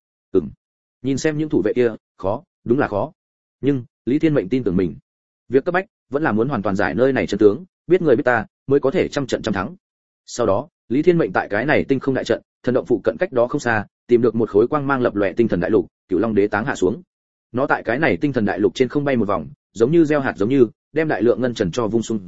Nhìn xem những thủ vệ kia, khó, đúng là khó. Nhưng, Lý Thiên Mệnh tin tưởng mình. Việc cấp bách, vẫn là muốn hoàn toàn giải nơi này chân tướng, biết người biết ta, mới có thể trăm trận trăm thắng. Sau đó, Lý Thiên Mệnh tại cái này tinh không đại trận, thần động phụ cận cách đó không xa, tìm được một khối quang mang lập lòe tinh thần đại lục, Cửu Long đế táng hạ xuống. Nó tại cái này tinh thần đại lục trên không bay một vòng, giống như gieo hạt giống như, đem đại lượng ngân trần cho vung xuống dưới,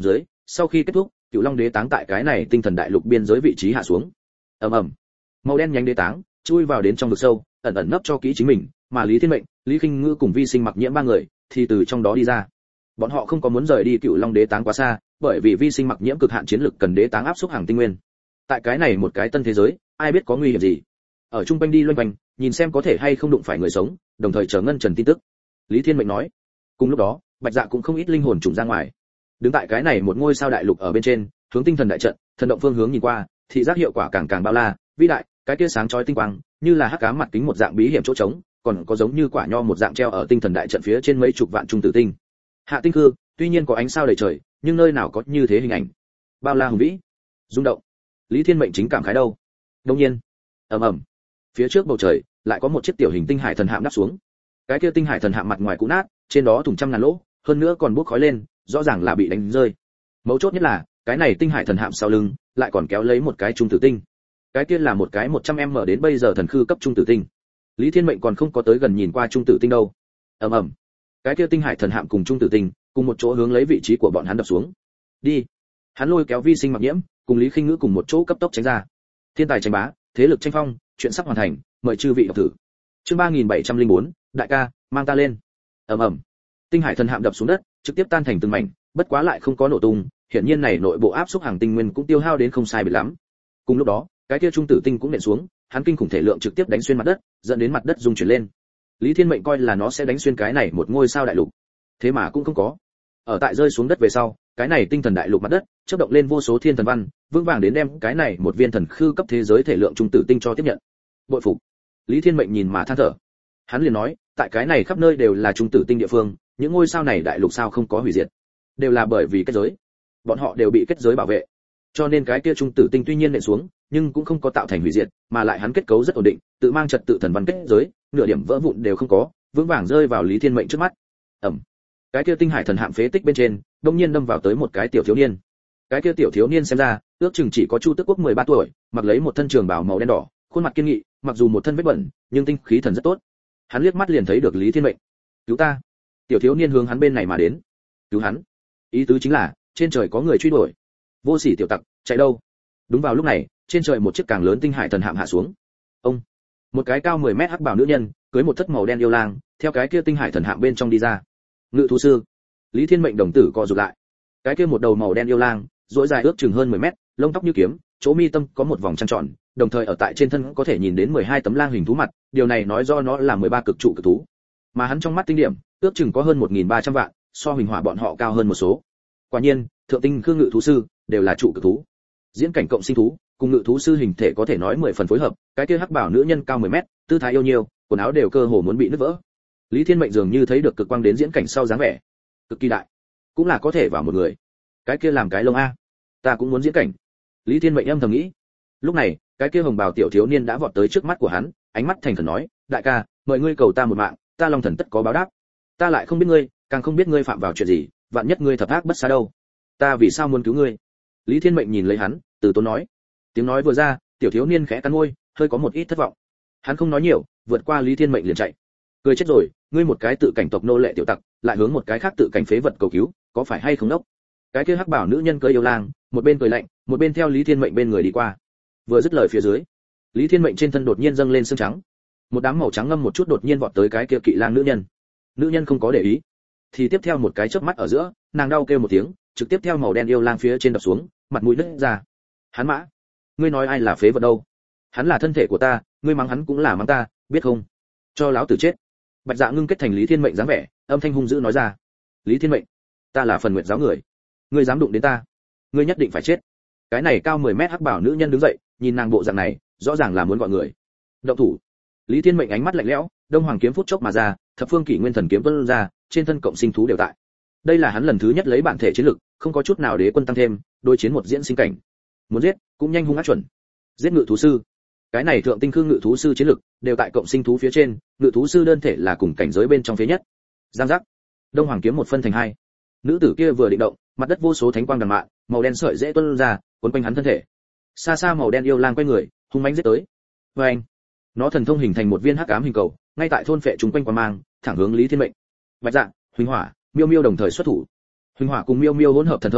sau khi kết thúc, Cửu Long đế táng tại cái này tinh thần đại lục biên giới vị trí hạ xuống. Ầm ầm. Màu đen nhánh đế táng chui vào đến trong vực sâu, ẩn ẩn nấp cho kỹ chính mình, mà Lý Thiên Mệnh, Lý Khinh Ngữ cùng Vi Sinh Mặc Nhiễm ba người thì từ trong đó đi ra. Bọn họ không có muốn rời đi Cửu Long đế táng quá xa, bởi vì Vi Sinh Mặc Nhiễm cực hạn chiến lực cần đế táng áp xúc hàng tinh nguyên. Tại cái này một cái tân thế giới, ai biết có nguy hiểm gì. Ở trung quanh đi loanh quanh, nhìn xem có thể hay không đụng phải người sống, đồng thời chờ ngân trần tin tức. Lý Thiên Mệnh nói. Cùng lúc đó, Bạch Dạ cũng không ít linh hồn trùng ra ngoài. Đứng tại cái này một ngôi sao đại lục ở bên trên, hướng tinh thần đại trận, thần động phương hướng nhìn qua, thị giác hiệu quả càng càng bao la, vĩ đại, cái tia sáng chói tinh quang, như là hắc ám mặt kính một dạng bí hiểm chỗ trống, còn có giống như quả nho một dạng treo ở tinh thần đại trận phía trên mấy chục vạn trung tử tinh. Hạ tinh khư, tuy nhiên có ánh sao đầy trời, nhưng nơi nào có như thế hình ảnh. Bao la hùng vĩ, rung động. Lý Thiên Mệnh chính cảm khái đâu. Đương nhiên, ầm ầm. Phía trước bầu trời, lại có một chiếc tiểu hình tinh hải thần hạm đáp xuống. Cái kia tinh hải thần hạm mặt ngoài cũ nát, trên đó thủng trăm ngàn lỗ, hơn nữa còn bốc khói lên, rõ ràng là bị đánh rơi. Mấu chốt nhất là, cái này tinh hải thần hạm sau lưng, lại còn kéo lấy một cái trung tử tinh. Cái kia là một cái 100m đến bây giờ thần khư cấp trung tử tinh. Lý Thiên Mệnh còn không có tới gần nhìn qua trung tử tinh đâu. Ầm ầm. Cái kia tinh hải thần hạm cùng trung tử tinh, cùng một chỗ hướng lấy vị trí của bọn hắn đập xuống. Đi. Hắn lôi kéo Vi Sinh Mặc Nhiễm, cùng Lý Khinh Ngữ cùng một chỗ cấp tốc tránh ra. Thiên tài tranh bá, thế lực tranh phong, chuyện sắp hoàn thành, mời chư vị đọc thử. Chương 3704, đại ca, mang ta lên. Ầm ầm. Tinh hải thần hạm đập xuống đất, trực tiếp tan thành từng mảnh, bất quá lại không có nổ tung, hiển nhiên này nội bộ áp xúc hàng tinh nguyên cũng tiêu hao đến không sai biệt lắm. Cùng lúc đó, cái kia trung tử tinh cũng nện xuống, hắn kinh khủng thể lượng trực tiếp đánh xuyên mặt đất, dẫn đến mặt đất rung chuyển lên. Lý Thiên Mệnh coi là nó sẽ đánh xuyên cái này một ngôi sao đại lục, thế mà cũng không có. Ở tại rơi xuống đất về sau, cái này tinh thần đại lục mặt đất chớp động lên vô số thiên thần văn, vững vàng đến đem cái này một viên thần khư cấp thế giới thể lượng trung tử tinh cho tiếp nhận. Bội phục. Lý Thiên Mệnh nhìn mà than thở. Hắn liền nói, tại cái này khắp nơi đều là trung tử tinh địa phương, những ngôi sao này đại lục sao không có hủy diệt, đều là bởi vì kết giới. Bọn họ đều bị kết giới bảo vệ. Cho nên cái kia trung tử tinh tuy nhiên nện xuống, nhưng cũng không có tạo thành hủy diệt, mà lại hắn kết cấu rất ổn định, tự mang trật tự thần văn kết giới, nửa điểm vỡ vụn đều không có, vững vàng rơi vào Lý Thiên Mệnh trước mắt. Ầm. Cái kia tinh hải thần hạm phế tích bên trên, đột nhiên đâm vào tới một cái tiểu thiếu niên. Cái kia tiểu thiếu niên xem ra, ước chừng chỉ có Chu Tước Quốc 13 tuổi, mặc lấy một thân trường bào màu đen đỏ, khuôn mặt kiên nghị, mặc dù một thân vết bẩn, nhưng tinh khí thần rất tốt. Hắn liếc mắt liền thấy được Lý Thiên Mệnh. "Cứu ta!" Tiểu thiếu niên hướng hắn bên này mà đến. "Cứu hắn?" Ý tứ chính là, trên trời có người truy đuổi. Vô sỉ tiểu tặc, chạy đâu? Đúng vào lúc này, trên trời một chiếc càng lớn tinh hải thần hạm hạ xuống. Ông, một cái cao 10 mét hắc bào nữ nhân, cưới một thất màu đen yêu lang, theo cái kia tinh hải thần hạm bên trong đi ra. Ngự thú sư. Lý Thiên Mệnh đồng tử co rụt lại. Cái kia một đầu màu đen yêu lang, rỗi dài ước chừng hơn 10 mét, lông tóc như kiếm, chỗ mi tâm có một vòng trăng tròn, đồng thời ở tại trên thân có thể nhìn đến 12 tấm lang hình thú mặt, điều này nói do nó là 13 cực trụ cực thú. Mà hắn trong mắt tinh điểm, ước chừng có hơn 1300 vạn, so Huỳnh Hỏa bọn họ cao hơn một số. Quả nhiên, thượng tinh khương ngự thú sư đều là trụ cực thú. Diễn cảnh cộng sinh thú, cùng ngự thú sư hình thể có thể nói 10 phần phối hợp, cái kia hắc bảo nữ nhân cao 10 mét, tư thái yêu nhiêu, quần áo đều cơ hồ muốn bị nứt vỡ. Lý Thiên Mệnh dường như thấy được cực quang đến diễn cảnh sau dáng vẻ, cực kỳ đại, cũng là có thể vào một người. Cái kia làm cái lông a, ta cũng muốn diễn cảnh. Lý Thiên Mệnh âm thầm nghĩ. Lúc này, cái kia hồng bào tiểu thiếu niên đã vọt tới trước mắt của hắn, ánh mắt thành khẩn nói, đại ca, mời ngươi cầu ta một mạng, ta long thần tất có báo đáp. Ta lại không biết ngươi, càng không biết ngươi phạm vào chuyện gì, vạn nhất ngươi thập ác bất xá đâu. Ta vì sao muốn cứu ngươi? Lý Thiên Mệnh nhìn lấy hắn, từ tốn nói. Tiếng nói vừa ra, tiểu thiếu niên khẽ cắn môi, hơi có một ít thất vọng. Hắn không nói nhiều, vượt qua Lý Thiên Mệnh liền chạy. Cười chết rồi, ngươi một cái tự cảnh tộc nô lệ tiểu tặc, lại hướng một cái khác tự cảnh phế vật cầu cứu, có phải hay không đốc? Cái kia hắc bảo nữ nhân cưỡi yêu lang, một bên cười lạnh, một bên theo Lý Thiên Mệnh bên người đi qua. Vừa dứt lời phía dưới, Lý Thiên Mệnh trên thân đột nhiên dâng lên xương trắng. Một đám màu trắng ngâm một chút đột nhiên vọt tới cái kia kỵ lang nữ nhân. Nữ nhân không có để ý, thì tiếp theo một cái chớp mắt ở giữa, nàng đau kêu một tiếng, trực tiếp theo màu đen yêu lang phía trên đập xuống, mặt mũi nứt ra. Hắn mã, ngươi nói ai là phế vật đâu? Hắn là thân thể của ta, ngươi mắng hắn cũng là mắng ta, biết không? Cho lão tử chết. Bạch Dạ ngưng kết thành Lý Thiên Mệnh dáng vẻ, âm thanh hung dữ nói ra. Lý Thiên Mệnh, ta là phần nguyện giáo người, ngươi dám đụng đến ta, ngươi nhất định phải chết. Cái này cao 10 mét hắc bảo nữ nhân đứng dậy, nhìn nàng bộ dạng này, rõ ràng là muốn gọi người. Động thủ. Lý Thiên Mệnh ánh mắt lạnh lẽo, đông hoàng kiếm phút chốc mà ra, thập phương kỷ nguyên thần kiếm tuôn ra, trên thân cộng sinh thú đều tại. Đây là hắn lần thứ nhất lấy bản thể chiến lực, không có chút nào đế quân tăng thêm, đối chiến một diễn sinh cảnh. Muốn giết, cũng nhanh hung ác chuẩn. Giết ngự thú sư. Cái này thượng tinh khương ngự thú sư chiến lực, đều tại cộng sinh thú phía trên, ngự thú sư đơn thể là cùng cảnh giới bên trong phía nhất. Giang giác. Đông hoàng kiếm một phân thành hai. Nữ tử kia vừa định động, mặt đất vô số thánh quang đằng mạn, màu đen sợi dễ tuôn ra, cuốn quanh hắn thân thể. Xa xa màu đen yêu lang quay người, hung mãnh giết tới. Và anh, nó thần thông hình thành một viên hắc ám hình cầu, ngay tại thôn phệ chúng quanh qua mang, thẳng hướng Lý Thiên Mệnh. Bạch Dạ, Huỳnh Hỏa, Miêu Miêu đồng thời xuất thủ. Huỳnh Hỏa cùng Miêu Miêu hỗn hợp thần thông,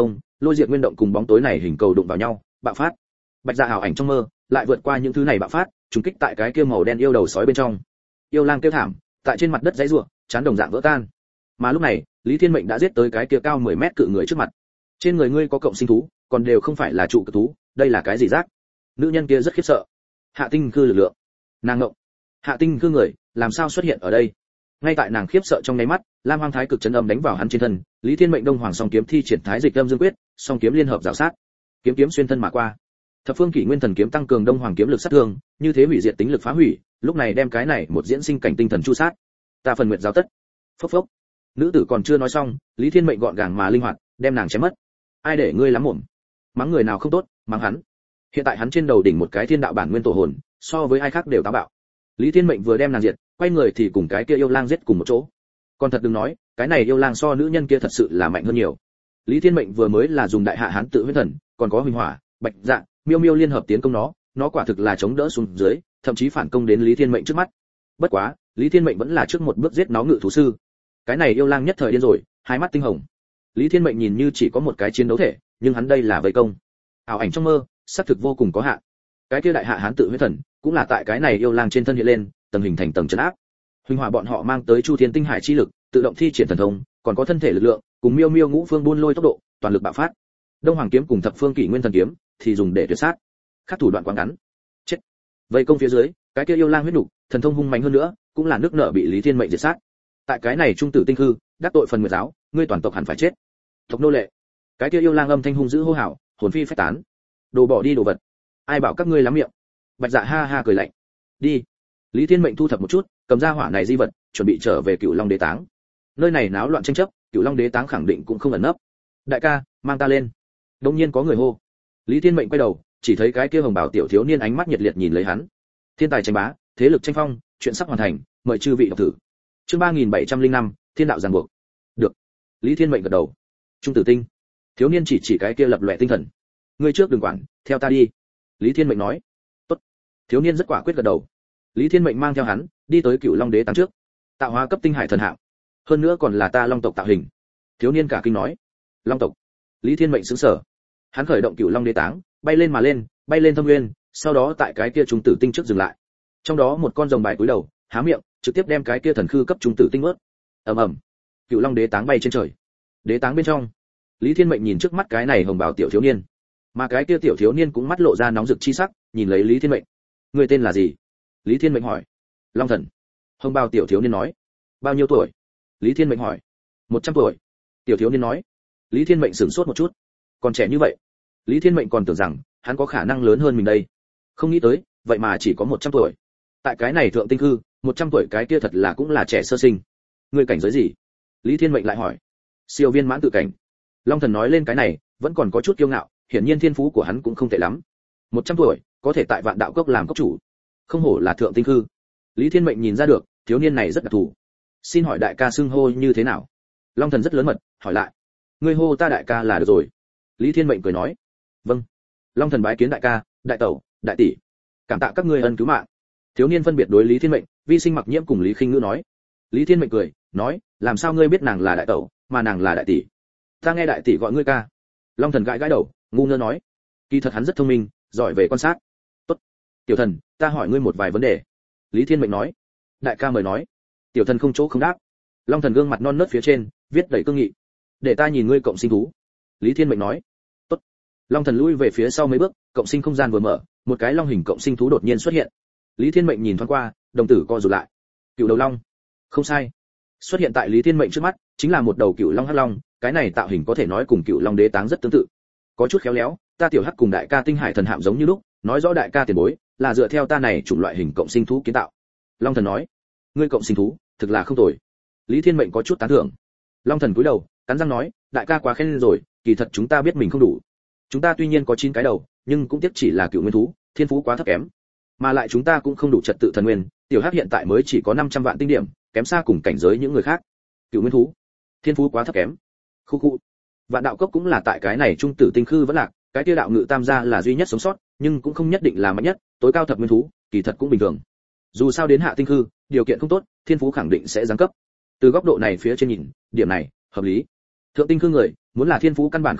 lôi diệt nguyên động cùng bóng tối này hình cầu đụng vào nhau, bạo phát. Bạch Dạ ảo ảnh trong mơ, lại vượt qua những thứ này bạo phát, trùng kích tại cái kia màu đen yêu đầu sói bên trong. Yêu lang kêu thảm, tại trên mặt đất giãy giụa, chán đồng dạng vỡ tan. Mà lúc này, Lý Thiên Mệnh đã giết tới cái kia cao 10 mét cự người trước mặt. Trên người ngươi có cộng sinh thú, còn đều không phải là trụ cực thú, đây là cái gì rác? Nữ nhân kia rất khiếp sợ. Hạ tinh cư lực lượng. Nàng ngộng. Hạ tinh cư người, làm sao xuất hiện ở đây? Ngay tại nàng khiếp sợ trong nháy mắt, Lam Hoang Thái cực chấn âm đánh vào hắn trên thân, Lý Thiên Mệnh Đông Hoàng song kiếm thi triển Thái Dịch Âm Dương Quyết, song kiếm liên hợp rào sát. Kiếm kiếm xuyên thân mà qua. Thập phương kỷ nguyên thần kiếm tăng cường Đông Hoàng kiếm lực sát thương, như thế hủy diệt tính lực phá hủy, lúc này đem cái này một diễn sinh cảnh tinh thần chu sát. Ta phần nguyệt giáo tất. Phốc phốc. Nữ tử còn chưa nói xong, Lý Thiên Mệnh gọn gàng mà linh hoạt, đem nàng chém mất. Ai để ngươi lắm mồm? Mắng người nào không tốt, mắng hắn. Hiện tại hắn trên đầu đỉnh một cái thiên đạo bản nguyên tổ hồn, so với ai khác đều táo bạo. Lý Thiên Mệnh vừa đem nàng diệt, quay người thì cùng cái kia yêu lang giết cùng một chỗ. Còn thật đừng nói, cái này yêu lang so nữ nhân kia thật sự là mạnh hơn nhiều. Lý Thiên Mệnh vừa mới là dùng đại hạ hán tự huyết thần, còn có huỳnh hỏa, bạch dạ, miêu miêu liên hợp tiến công nó quả thực là chống đỡ xuống dưới, thậm chí phản công đến Lý Thiên Mệnh trước mắt. Bất quá, Lý Thiên Mệnh vẫn là trước một bước giết nó ngự thú sư. Cái này yêu lang nhất thời điên rồi, hai mắt tinh hồng. Lý Thiên Mệnh nhìn như chỉ có một cái chiến đấu thể, nhưng hắn đây là vây công. Ảo ảnh trong mơ, xác thực vô cùng có hạn. Cái kia đại hạ hán tự huyết thần, cũng là tại cái này yêu lang trên thân hiện lên, tầng hình thành tầng trấn áp. Huỳnh hỏa bọn họ mang tới Chu Thiên tinh hải chi lực, tự động thi triển thần thông, còn có thân thể lực lượng, cùng miêu miêu ngũ phương buôn lôi tốc độ, toàn lực bạo phát. Đông Hoàng kiếm cùng thập phương kỷ nguyên thần kiếm thì dùng để tuyệt sát. Khác thủ đoạn quá ngắn. Chết. Vây công phía dưới, cái kia yêu lang huyết nục, thần thông hung mạnh hơn nữa, cũng là nước nợ bị Lý Thiên Mệnh diệt sát. Tại cái này trung tử tinh hư, đắc tội phần nguyệt giáo, ngươi toàn tộc hẳn phải chết. Tộc nô lệ. Cái kia yêu lang âm thanh hung dữ hô hào, hồn phi phách tán. Đồ bỏ đi đồ vật. Ai bảo các ngươi lắm miệng. Bạch Dạ ha ha cười lạnh. Đi. Lý Thiên Mệnh thu thập một chút, cầm ra hỏa này di vật, chuẩn bị trở về Cửu Long Đế Táng. Nơi này náo loạn tranh chấp, Cửu Long Đế Táng khẳng định cũng không ẩn nấp. Đại ca, mang ta lên. Đột nhiên có người hô. Lý Thiên Mệnh quay đầu, chỉ thấy cái kia hồng bào tiểu thiếu niên ánh mắt nhiệt liệt nhìn lấy hắn. Thiên tài tranh bá, thế lực tranh phong, chuyện sắp hoàn thành, mời chư vị đọc thử. Chương 3705, Thiên đạo giằng buộc. Được. Lý Thiên Mệnh gật đầu. Trung tử tinh. Thiếu niên chỉ cái kia lập lòe tinh thần. Ngươi trước đừng quản, theo ta đi. Lý Thiên Mệnh nói. Tốt. Thiếu niên rất quả quyết gật đầu. Lý Thiên Mệnh mang theo hắn, đi tới Cửu Long Đế Táng trước. Tạo hóa cấp tinh hải thần hạng. Hơn nữa còn là ta Long tộc tạo hình. Thiếu niên cả kinh nói. Long tộc. Lý Thiên Mệnh sững sờ. Hắn khởi động Cửu Long Đế Táng, bay lên mà lên, bay lên thâm nguyên, sau đó tại cái kia trung tử tinh trước dừng lại. Trong đó một con rồng bài cúi đầu, há miệng, trực tiếp đem cái kia thần khư cấp trung tử tinh ướt. Ầm ầm. Cửu Long Đế Táng bay trên trời. Đế Táng bên trong, Lý Thiên Mệnh nhìn trước mắt cái này hồng bào tiểu thiếu niên, mà cái kia tiểu thiếu niên cũng mắt lộ ra nóng rực chi sắc, nhìn lấy Lý Thiên Mệnh. Người tên là gì? Lý Thiên Mệnh hỏi. Long Thần. Hồng bào tiểu thiếu niên nói. Bao nhiêu tuổi? Lý Thiên Mệnh hỏi. 100 tuổi. Tiểu thiếu niên nói. Lý Thiên Mệnh sửng sốt một chút. Còn trẻ như vậy. Lý Thiên Mệnh còn tưởng rằng hắn có khả năng lớn hơn mình đây. Không nghĩ tới, vậy mà chỉ có 100 tuổi. Tại cái này thượng tinh hư, 100 tuổi cái kia thật là cũng là trẻ sơ sinh. Ngươi cảnh giới gì? Lý Thiên Mệnh lại hỏi. Siêu viên mãn tự cảnh. Long Thần nói lên cái này, vẫn còn có chút kiêu ngạo, hiển nhiên thiên phú của hắn cũng không tệ lắm. 100 tuổi, có thể tại Vạn Đạo Cốc làm cốc chủ. Không hổ là thượng tinh hư. Lý Thiên Mệnh nhìn ra được, thiếu niên này rất đặc thù. Xin hỏi đại ca xưng hô như thế nào? Long Thần rất lớn mật, hỏi lại. Ngươi hô ta đại ca là được rồi. Lý Thiên Mệnh cười nói. Vâng. Long Thần bái kiến đại ca, đại tẩu, đại tỷ. Cảm tạ các ngươi ân cứu mạng. Thiếu niên phân biệt đối Lý Thiên Mệnh, Vi Sinh Mặc Nhiễm cùng Lý Khinh Ngữ nói. Lý Thiên Mệnh cười, nói, làm sao ngươi biết nàng là đại tẩu, mà nàng là đại tỷ? Ta nghe đại tỷ gọi ngươi ca. Long Thần gãi gãi đầu, ngu ngơ nói. Kỳ thật hắn rất thông minh, giỏi về quan sát. Tốt. Tiểu thần, ta hỏi ngươi một vài vấn đề. Lý Thiên Mệnh nói. Đại ca mời nói. Tiểu thần không chỗ không đáp. Long Thần gương mặt non nớt phía trên, viết đầy cương nghị. Để ta nhìn ngươi cộng sinh thú. Lý Thiên Mệnh nói. Tốt. Long Thần lui về phía sau mấy bước, cộng sinh không gian vừa mở, một cái long hình cộng sinh thú đột nhiên xuất hiện. Lý Thiên Mệnh nhìn thoáng qua, đồng tử co rụt lại. Cựu đầu long. Không sai. Xuất hiện tại Lý Thiên Mệnh trước mắt, chính là một đầu cựu long hắc long, cái này tạo hình có thể nói cùng Cựu Long Đế Táng rất tương tự. Có chút khéo léo, ta tiểu hắc cùng đại ca tinh hải thần hạm giống như lúc, nói rõ đại ca tiền bối là dựa theo ta này chủng loại hình cộng sinh thú kiến tạo. Long Thần nói, ngươi cộng sinh thú, thực là không tồi. Lý Thiên Mệnh có chút tán thưởng. Long Thần cúi đầu, cắn răng nói, đại ca quá khen rồi, kỳ thật chúng ta biết mình không đủ. Chúng ta tuy nhiên có 9 cái đầu, nhưng cũng tiếc chỉ là cựu nguyên thú, thiên phú quá thấp kém. Mà lại chúng ta cũng không đủ trật tự thần nguyên, tiểu hắc hiện tại mới chỉ có 500 vạn tinh điểm, kém xa cùng cảnh giới những người khác. Cựu nguyên thú, thiên phú quá thấp kém. Khu khu. Vạn Đạo Cốc cũng là tại cái này trung tử tinh khư vẫn lạc, cái kia đạo ngự tam gia là duy nhất sống sót, nhưng cũng không nhất định là mạnh nhất, tối cao thập nguyên thú, kỳ thật cũng bình thường. Dù sao đến hạ tinh khư, điều kiện không tốt, thiên phú khẳng định sẽ giáng cấp. Từ góc độ này phía trên nhìn, điểm này hợp lý. Thượng tinh khư người, muốn là thiên phú căn bản không cao,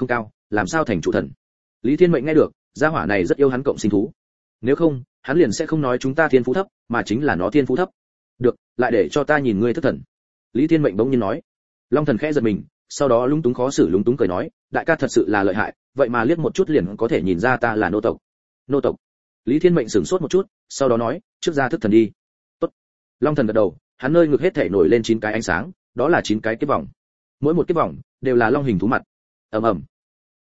làm sao thành chủ thần. Lý Thiên Mệnh nghe được, gia hỏa này rất yêu hắn cộng sinh thú. Nếu không, hắn liền sẽ không nói chúng ta thiên phú thấp, mà chính là nó thiên phú thấp. Được, lại để cho ta nhìn ngươi thức thần. Lý Thiên Mệnh bỗng nhiên nói. Long Thần khẽ giật mình, sau đó lúng túng khó xử lúng túng cười nói, đại ca thật sự là lợi hại, vậy mà liếc một chút liền có thể nhìn ra ta là nô tộc. Nô tộc? Lý Thiên Mệnh sửng sốt một chút, sau đó nói, trước ra thức thần đi. Tốt. Long Thần gật đầu, hắn nơi ngực hết thảy nổi lên 9 cái ánh sáng, đó là 9 cái kiếp vòng. Mỗi một kiếp vòng đều là long hình thú mặt. Ầm ầm.